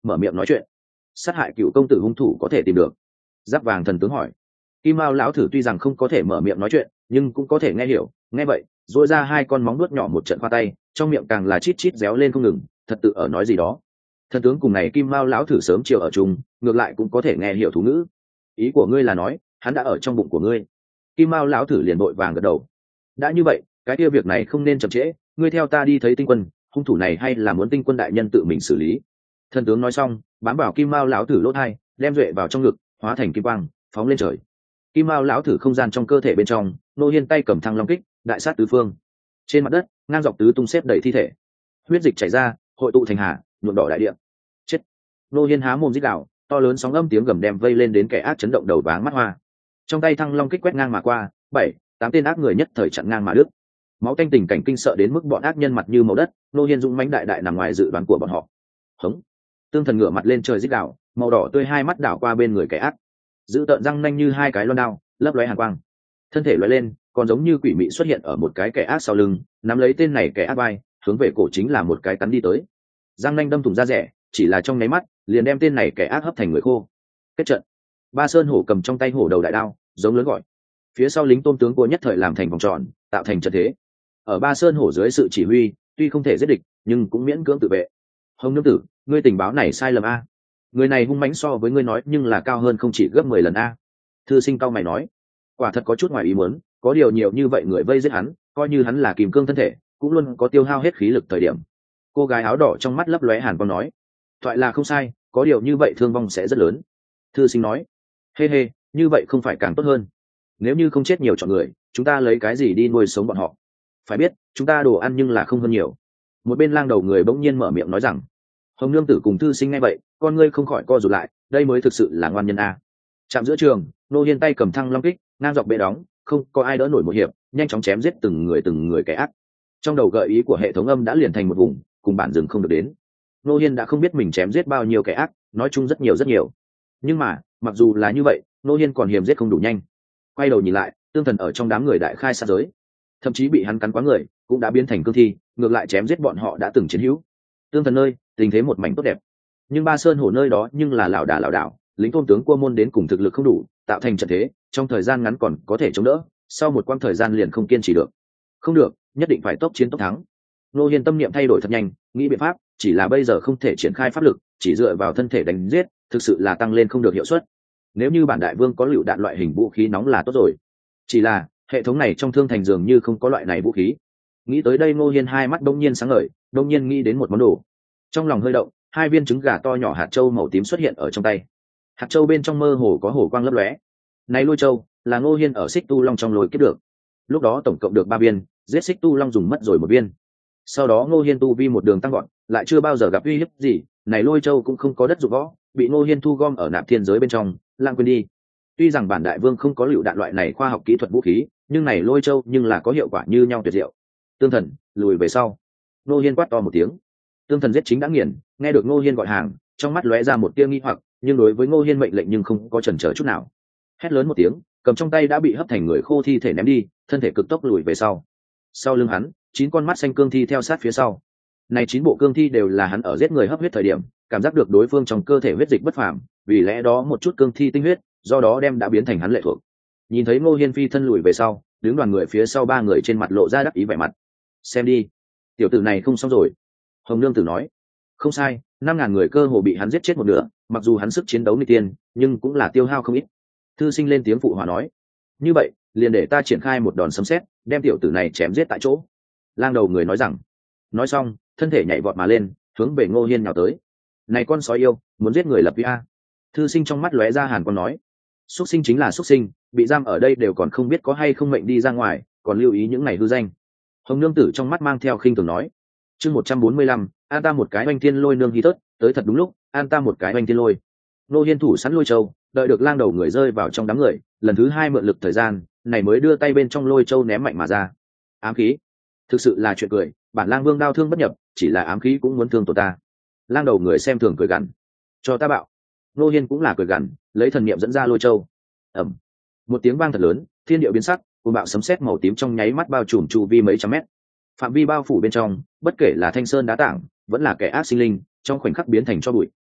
mở miệng nói chuyện. Sát hại cựu công tử hung thủ có thể tìm được? Giáp vàng thần tướng hỏi. Kim mao lão thử tuy rằng không có thể mở miệng nói chuyện, nhưng cũng có thể nghe hiểu. Nghe vậy dội ra hai con móng nuốt nhỏ một trận khoa tay, trong miệng càng là chít chít réo lên không ngừng, thật tự ở nói gì đó. Thần tướng cùng này kim mao lão thử sớm chiều ở chung, ngược lại cũng có thể nghe hiểu thú ngữ. Ý của ngươi là nói hắn đã ở trong bụng của ngươi? Kim mao lão thử liền vội vàng gật đầu. Đã như vậy, cái kia việc này không nên chậm trễ, ngươi theo ta đi thấy Tinh Quân, hung thủ này hay là muốn Tinh Quân đại nhân tự mình xử lý? Thần tướng nói xong, bám vào kim mao lão thử lỗ thai, đem duệ vào trong ngực, hóa thành kim quang, phóng lên trời. Kim mao lão thử không gian trong cơ thể bên trong, Nô Hiên tay cầm thăng long kích, đại sát tứ phương. Trên mặt đất, ngang dọc tứ tung xếp đầy thi thể, huyết dịch chảy ra, hội tụ thành hà, nhuộm đỏ đại địa. Chết! Nô Hiên há mồm rít gào, to lớn sóng âm tiếng gầm đem vây lên đến kẻ ác chấn động đầu váng mắt hoa. Trong tay thăng long kích quét ngang mà qua, bảy, tám tên ác người nhất thời chặn ngang mà đứt. Máu tanh tình cảnh kinh sợ đến mức bọn ác nhân mặt như màu đất. Nô Hiên dũng mãnh đại đại nằm ngoài dự đoán của bọn họ. Hống! Tương thần ngửa mặt lên trời rít gào, màu đỏ tươi hai mắt đảo qua bên người kẻ ác, giữ tợn răng nanh như hai cái loan đao, lấp lóe hàn quang. Thân thể lóe lên, còn giống như quỷ mị xuất hiện ở một cái kẻ ác sau lưng, nắm lấy tên này kẻ ác vai, hướng về cổ chính là một cái cắn đi tới. Răng nanh đâm thủng da rẻ, chỉ là trong nháy mắt, liền đem tên này kẻ ác hấp thành người khô. Kết trận. Ba Sơn Hổ cầm trong tay hổ đầu đại đao, giống lớn gọi. Phía sau lính tôn tướng của nhất thời làm thành vòng tròn, tạo thành trận thế. Ở Ba Sơn Hổ dưới sự chỉ huy, tuy không thể giết địch, nhưng cũng miễn cưỡng tự vệ. Hồng nương tử, ngươi tình báo này sai lầm a. Người này hung mãnh so với ngươi nói nhưng là cao hơn không chỉ gấp mười lần a. Thư sinh cao mày nói, quả thật có chút ngoài ý muốn, có điều nhiều như vậy người vây giết hắn, coi như hắn là kìm cương thân thể, cũng luôn có tiêu hao hết khí lực thời điểm. Cô gái áo đỏ trong mắt lấp lóe hàn quang nói, thoại là không sai, có điều như vậy thương vong sẽ rất lớn. Thư sinh nói, hê hê, như vậy không phải càng tốt hơn? Nếu như không chết nhiều chọn người, chúng ta lấy cái gì đi nuôi sống bọn họ? Phải biết, chúng ta đồ ăn nhưng là không hơn nhiều. Một bên lang đầu người bỗng nhiên mở miệng nói rằng. Hồng nương tử cùng thư sinh nghe vậy, con ngươi không khỏi co rụt lại, đây mới thực sự là ngoan nhân a. Chạm giữa trường, Nô Hiên tay cầm thăng long kích, ngang dọc bệ đóng, không có ai đỡ nổi một hiệp, nhanh chóng chém giết từng người từng người kẻ ác. Trong đầu gợi ý của hệ thống âm đã liền thành một vùng, cùng bản dừng không được đến. Nô Hiên đã không biết mình chém giết bao nhiêu kẻ ác, nói chung rất nhiều rất nhiều. Nhưng mà, mặc dù là như vậy, Nô Hiên còn hiểm giết không đủ nhanh. Quay đầu nhìn lại, tương thần ở trong đám người đại khai sát giới, thậm chí bị hắn cắn quá người, cũng đã biến thành cương thi, ngược lại chém giết bọn họ đã từng chiến hữu. Tương thần nơi, tình thế một mảnh tốt đẹp. Nhưng Ba Sơn Hổ nơi đó nhưng là lảo đảo lảo đảo, lính tôn tướng Cua Môn đến cùng thực lực không đủ, tạo thành trận thế, trong thời gian ngắn còn có thể chống đỡ, sau một quãng thời gian liền không kiên trì được. Không được, nhất định phải tốc chiến tốc thắng. Nô Hiên tâm niệm thay đổi thật nhanh, nghĩ biện pháp, chỉ là bây giờ không thể triển khai pháp lực, chỉ dựa vào thân thể đánh giết, thực sự là tăng lên không được hiệu suất. Nếu như bản đại vương có lựu đạn loại hình vũ khí nóng là tốt rồi. Chỉ là, hệ thống này trong thương thành dường như không có loại này vũ khí. Nghĩ tới đây Nô Hiên hai mắt đông nhiên sáng ngời, đông nhiên nghĩ đến một món đồ. Trong lòng hơi động, hai viên trứng gà to nhỏ hạt châu màu tím xuất hiện ở trong tay. Hạt châu bên trong mơ hồ có hồ quang lấp lóe. Này lôi châu là Ngô Hiên ở Xích Tu Long trong lôi kiếp được. Lúc đó tổng cộng được ba viên, giết Xích Tu Long dùng mất rồi một viên. Sau đó Ngô Hiên tu vi một đường tăng gọn, lại chưa bao giờ gặp uy hiếp gì, này lôi châu cũng không có đất dụng võ, bị Ngô Hiên thu gom ở nạp thiên giới bên trong, lãng quên đi. Tuy rằng bản đại vương không có lựu đạn loại này khoa học kỹ thuật vũ khí, nhưng này lôi châu nhưng là có hiệu quả như nhau tuyệt diệu. Tương thần, lùi về sau. Ngô Hiên quát to một tiếng. Tương thần giết chính đã nghiền, nghe được Ngô Hiên gọi hàng, trong mắt lóe ra một tia nghi hoặc, nhưng đối với Ngô Hiên mệnh lệnh nhưng không có chần chờ chút nào. Hét lớn một tiếng, cầm trong tay đã bị hấp thành người khô thi thể ném đi, thân thể cực tốc lùi về sau. Sau lưng hắn, chín con mắt xanh cương thi theo sát phía sau. Này chín bộ cương thi đều là hắn ở giết người hấp huyết thời điểm, cảm giác được đối phương trong cơ thể huyết dịch bất phàm, vì lẽ đó một chút cương thi tinh huyết, do đó đem đã biến thành hắn lệ thuộc. Nhìn thấy Ngô Hiên phi thân lùi về sau, đứng đoàn người phía sau ba người trên mặt lộ ra đắc ý vẻ mặt. Xem đi, tiểu tử này không xong rồi. Hồng nương tử nói, không sai, năm ngàn người cơ hồ bị hắn giết chết một nửa, mặc dù hắn sức chiến đấu nghịch tiên, nhưng cũng là tiêu hao không ít. Thư sinh lên tiếng phụ hòa nói, như vậy, liền để ta triển khai một đòn sấm sét, đem tiểu tử này chém giết tại chỗ. Lang đầu người nói rằng, nói xong, thân thể nhảy vọt mà lên, hướng về Ngô Hiên nhào tới. Này con sói yêu, muốn giết người lập uy a. Thư sinh trong mắt lóe ra hàn quang nói, xuất sinh chính là xuất sinh, bị giam ở đây đều còn không biết có hay không mệnh đi ra ngoài, còn lưu ý những này hư danh. Hồng nương tử trong mắt mang theo khinh thường nói, chương một trăm bốn mươi lăm, an ta một cái oanh thiên lôi nương hi tớt, tới thật đúng lúc, an ta một cái oanh thiên lôi. Ngô Hiên thủ sẵn lôi châu, đợi được lang đầu người rơi vào trong đám người, lần thứ hai mượn lực thời gian, này mới đưa tay bên trong lôi châu ném mạnh mà ra. Ám khí, thực sự là chuyện cười, bản lang vương đao thương bất nhập, chỉ là ám khí cũng muốn thương tổ ta. Lang đầu người xem thường cười gằn, cho ta bạo. Ngô Hiên cũng là cười gằn, lấy thần niệm dẫn ra lôi châu. Ầm, một tiếng vang thật lớn, thiên địa biến sắc, cuồng bạo sấm sét màu tím trong nháy mắt bao trùm chu vi mấy trăm mét. Phạm vi bao phủ bên trong, bất kể là thanh sơn đá tảng, vẫn là kẻ ác sinh linh, trong khoảnh khắc biến thành cho bụi,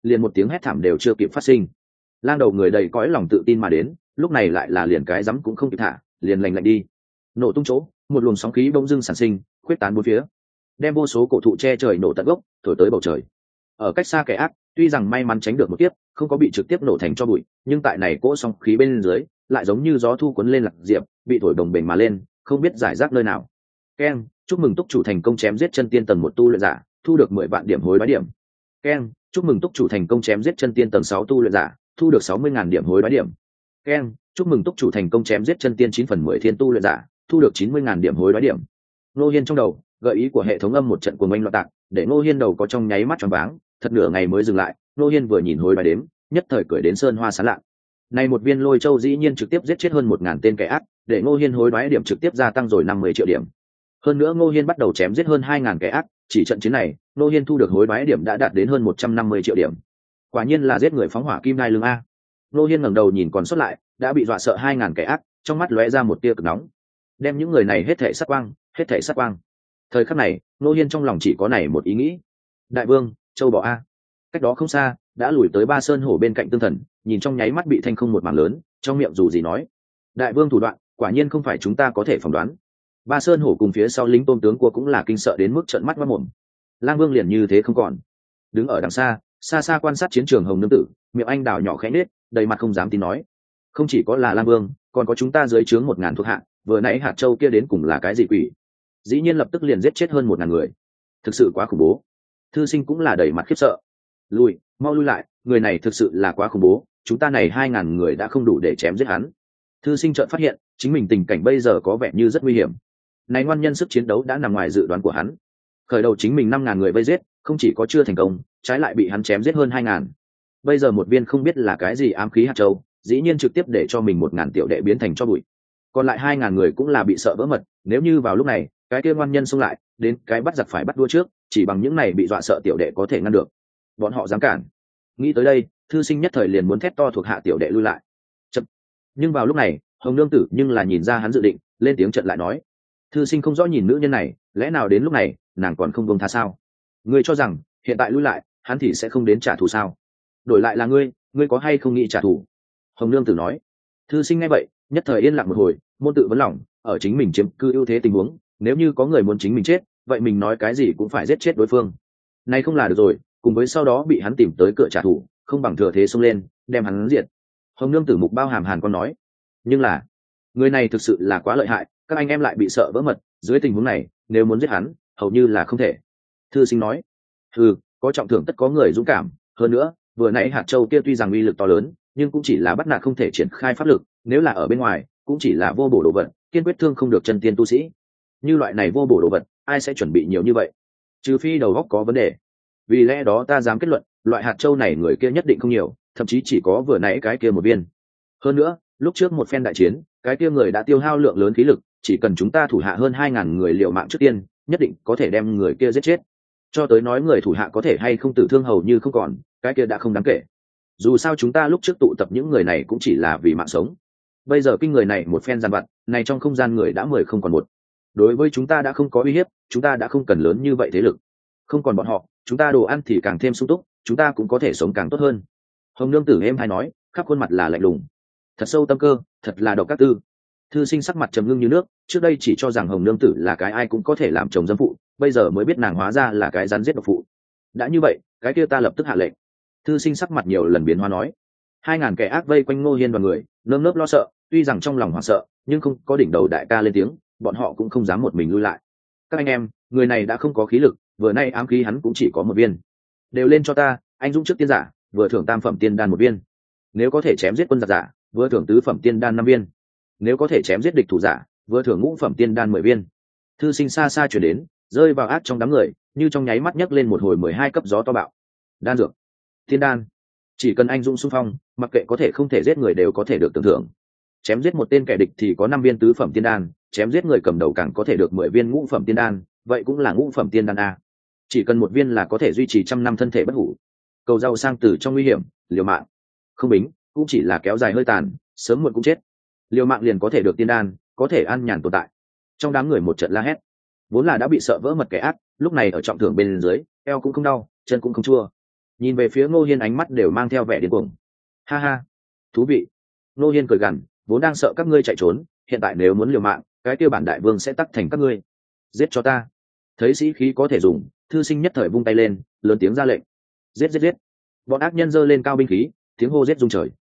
liền một tiếng hét thảm đều chưa kịp phát sinh. Lang đầu người đầy cõi lòng tự tin mà đến, lúc này lại là liền cái rắm cũng không kịp thả, liền lành lạnh đi. Nổ tung chỗ, một luồng sóng khí bỗng dưng sản sinh, khuyết tán bốn phía, đem vô số cổ thụ che trời nổ tận gốc, thổi tới bầu trời. Ở cách xa kẻ ác, tuy rằng may mắn tránh được một kiếp, không có bị trực tiếp nổ thành tro bụi, nhưng tại này cỗ sóng khí bên dưới, lại giống như gió thu cuốn lên lạc diệp, bị thổi đồng bềnh mà lên, không biết giải rác nơi nào. Keng, chúc mừng túc chủ thành công chém giết chân tiên tầng một tu luyện giả, thu được mười vạn điểm hối đoái điểm. Keng, chúc mừng túc chủ thành công chém giết chân tiên tầng sáu tu luyện giả, thu được sáu mươi ngàn điểm hối đoái điểm. Keng, chúc mừng túc chủ thành công chém giết chân tiên chín phần mười thiên tu luyện giả, thu được chín mươi ngàn điểm hối đoái điểm. Ngô Hiên trong đầu, gợi ý của hệ thống âm một trận cuồng oanh loạn tạc, để Ngô Hiên đầu có trong nháy mắt choáng váng, thật nửa ngày mới dừng lại. Ngô Hiên vừa nhìn hối đoái đếm, nhất thời cười đến sơn hoa sáng lạ. Này một viên lôi châu dĩ nhiên trực tiếp giết chết hơn một ngàn tên kẻ ác, để Ngô Hiên hối đoái điểm trực tiếp gia tăng rồi năm mươi triệu điểm. Hơn nữa Ngô Hiên bắt đầu chém giết hơn hai ngàn kẻ ác, chỉ trận chiến này, Ngô Hiên thu được hối đoái điểm đã đạt đến hơn một trăm năm mươi triệu điểm. Quả nhiên là giết người phóng hỏa kim nai lưng a. Ngô Hiên ngẩng đầu nhìn còn sót lại, đã bị dọa sợ hai ngàn kẻ ác, trong mắt lóe ra một tia cực nóng. Đem những người này hết thảy sát quang, hết thảy sát quang. Thời khắc này, Ngô Hiên trong lòng chỉ có này một ý nghĩ. Đại vương, châu bò a. Cách đó không xa, đã lùi tới Ba Sơn hổ bên cạnh Tương Thần, nhìn trong nháy mắt bị thanh không một mảng lớn, trong miệng dù gì nói: đại vương thủ đoạn, quả nhiên không phải chúng ta có thể phỏng đoán. Ba Sơn hổ cùng phía sau lính tôm tướng của cũng là kinh sợ đến mức trợn mắt mắt mồm. Lang Vương liền như thế không còn. Đứng ở đằng xa, xa xa quan sát chiến trường Hồng Nương Tử, miệng anh đào nhỏ khẽ nết, đầy mặt không dám tin nói: không chỉ có là Lang Vương, còn có chúng ta dưới trướng một ngàn thuộc hạ, vừa nãy hạt châu kia đến cùng là cái gì quỷ? Dĩ nhiên lập tức liền giết chết hơn một ngàn người, thực sự quá khủng bố. Thư Sinh cũng là đầy mặt khiếp sợ. Lùi, mau lui lại, người này thực sự là quá khủng bố, chúng ta này hai ngàn người đã không đủ để chém giết hắn. Thư Sinh chợt phát hiện, chính mình tình cảnh bây giờ có vẻ như rất nguy hiểm. Này ngoan nhân sức chiến đấu đã nằm ngoài dự đoán của hắn. Khởi đầu chính mình năm ngàn người vây giết, không chỉ có chưa thành công, trái lại bị hắn chém giết hơn hai ngàn. Bây giờ một viên không biết là cái gì ám khí hạt châu, dĩ nhiên trực tiếp để cho mình một ngàn tiểu đệ biến thành tro bụi. Còn lại hai ngàn người cũng là bị sợ vỡ mật, nếu như vào lúc này, cái kia ngoan nhân xông lại, đến cái bắt giặc phải bắt đua trước, chỉ bằng những này bị dọa sợ tiểu đệ có thể ngăn được. Bọn họ dám cản. Nghĩ tới đây, Thư Sinh nhất thời liền muốn thét to thuộc hạ tiểu đệ lui lại. Chậm. Nhưng vào lúc này, Hồng Nương Tử nhưng là nhìn ra hắn dự định, lên tiếng trận lại nói: Thư Sinh không rõ nhìn nữ nhân này, lẽ nào đến lúc này nàng còn không buông tha sao? Ngươi cho rằng hiện tại lui lại, hắn thì sẽ không đến trả thù sao? Đổi lại là ngươi, ngươi có hay không nghĩ trả thù? Hồng Nương Tử nói. Thư Sinh nghe vậy, nhất thời yên lặng một hồi, môn tự vấn lòng, ở chính mình chiếm cư ưu thế tình huống, nếu như có người muốn chính mình chết, vậy mình nói cái gì cũng phải giết chết đối phương. Này không là được rồi, cùng với sau đó bị hắn tìm tới cửa trả thù, không bằng thừa thế xông lên, đem hắn diệt. Hồng Nương Tử mục bao hàm hàn con nói. Nhưng là, người này thực sự là quá lợi hại, các anh em lại bị sợ vỡ mật, dưới tình huống này, nếu muốn giết hắn, hầu như là không thể. Thư Sinh nói. Ừ, có trọng thưởng tất có người dũng cảm, hơn nữa, vừa nãy hạt châu kia tuy rằng uy lực to lớn, nhưng cũng chỉ là bắt nạt không thể triển khai pháp lực, nếu là ở bên ngoài, cũng chỉ là vô bổ đồ vật, kiên quyết thương không được chân tiên tu sĩ. Như loại này vô bổ đồ vật, ai sẽ chuẩn bị nhiều như vậy? Trừ phi đầu óc có vấn đề. Vì lẽ đó ta dám kết luận, loại hạt châu này người kia nhất định không nhiều, thậm chí chỉ có vừa nãy cái kia một viên. Hơn nữa, lúc trước một phen đại chiến, cái kia người đã tiêu hao lượng lớn khí lực, chỉ cần chúng ta thủ hạ hơn hai ngàn người liều mạng trước tiên, nhất định có thể đem người kia giết chết. Cho tới nói người thủ hạ có thể hay không tử thương hầu như không còn, cái kia đã không đáng kể. Dù sao chúng ta lúc trước tụ tập những người này cũng chỉ là vì mạng sống. Bây giờ kinh người này một phen giàn vặt, này trong không gian người đã mười không còn một. Đối với chúng ta đã không có uy hiếp, chúng ta đã không cần lớn như vậy thế lực. Không còn bọn họ, chúng ta đồ ăn thì càng thêm sung túc, chúng ta cũng có thể sống càng tốt hơn. Hồng Nương Tử êm hay nói, khắp khuôn mặt là lạnh lùng. Thật sâu tâm cơ, thật là độc các tư. Thư Sinh sắc mặt trầm ngưng như nước, trước đây chỉ cho rằng Hồng Nương Tử là cái ai cũng có thể làm chồng dâm phụ, bây giờ mới biết nàng hóa ra là cái rắn giết độc phụ. Đã như vậy, cái kia ta lập tức hạ lệnh. Thư Sinh sắc mặt nhiều lần biến hóa nói. Hai ngàn kẻ ác vây quanh Ngô Hiên đoàn người, nơm nớp lo sợ, tuy rằng trong lòng hoảng sợ, nhưng không có đỉnh đầu đại ca lên tiếng, bọn họ cũng không dám một mình lui lại. Các anh em, người này đã không có khí lực, vừa nay ám khí hắn cũng chỉ có một viên. Đều lên cho ta, anh dũng trước tiên giả, vừa thưởng tam phẩm tiên đan một viên. Nếu có thể chém giết quân giặc giả, vừa thưởng tứ phẩm tiên đan năm viên. Nếu có thể chém giết địch thủ giả, vừa thưởng ngũ phẩm tiên đan mười viên. Thư Sinh xa xa chuyển đến, rơi vào ác trong đám người, như trong nháy mắt nhấc lên một hồi mười hai cấp gió to bạo. Đan dược, tiên đan, chỉ cần anh dũng xung phong, mặc kệ có thể không thể giết người đều có thể được tưởng thưởng. Chém giết một tên kẻ địch thì có năm viên tứ phẩm tiên đan, chém giết người cầm đầu càng có thể được mười viên ngũ phẩm tiên đan, vậy cũng là ngũ phẩm tiên đan a. Chỉ cần một viên là có thể duy trì trăm năm thân thể bất hủ. Cầu giàu sang từ trong nguy hiểm, liều mạng. Không bính, cũng chỉ là kéo dài hơi tàn, sớm muộn cũng chết. Liều mạng liền có thể được tiên đan, có thể an nhàn tồn tại. Trong đám người một trận la hét. Vốn là đã bị sợ vỡ mật kẻ ác, lúc này ở trọng thưởng bên dưới, eo cũng không đau, chân cũng không chua. nhìn về phía ngô hiên ánh mắt đều mang theo vẻ điên cuồng. Ha ha, thú vị. Ngô hiên cười gằn, vốn đang sợ các ngươi chạy trốn, hiện tại nếu muốn liều mạng, cái kia bản đại vương sẽ tắt thành các ngươi. Giết cho ta. Thấy sĩ khí có thể dùng, thư sinh nhất thời vung tay lên, lớn tiếng ra lệnh. Giết giết giết. Bọn ác nhân giơ lên cao binh khí, tiếng hô giết rung trời.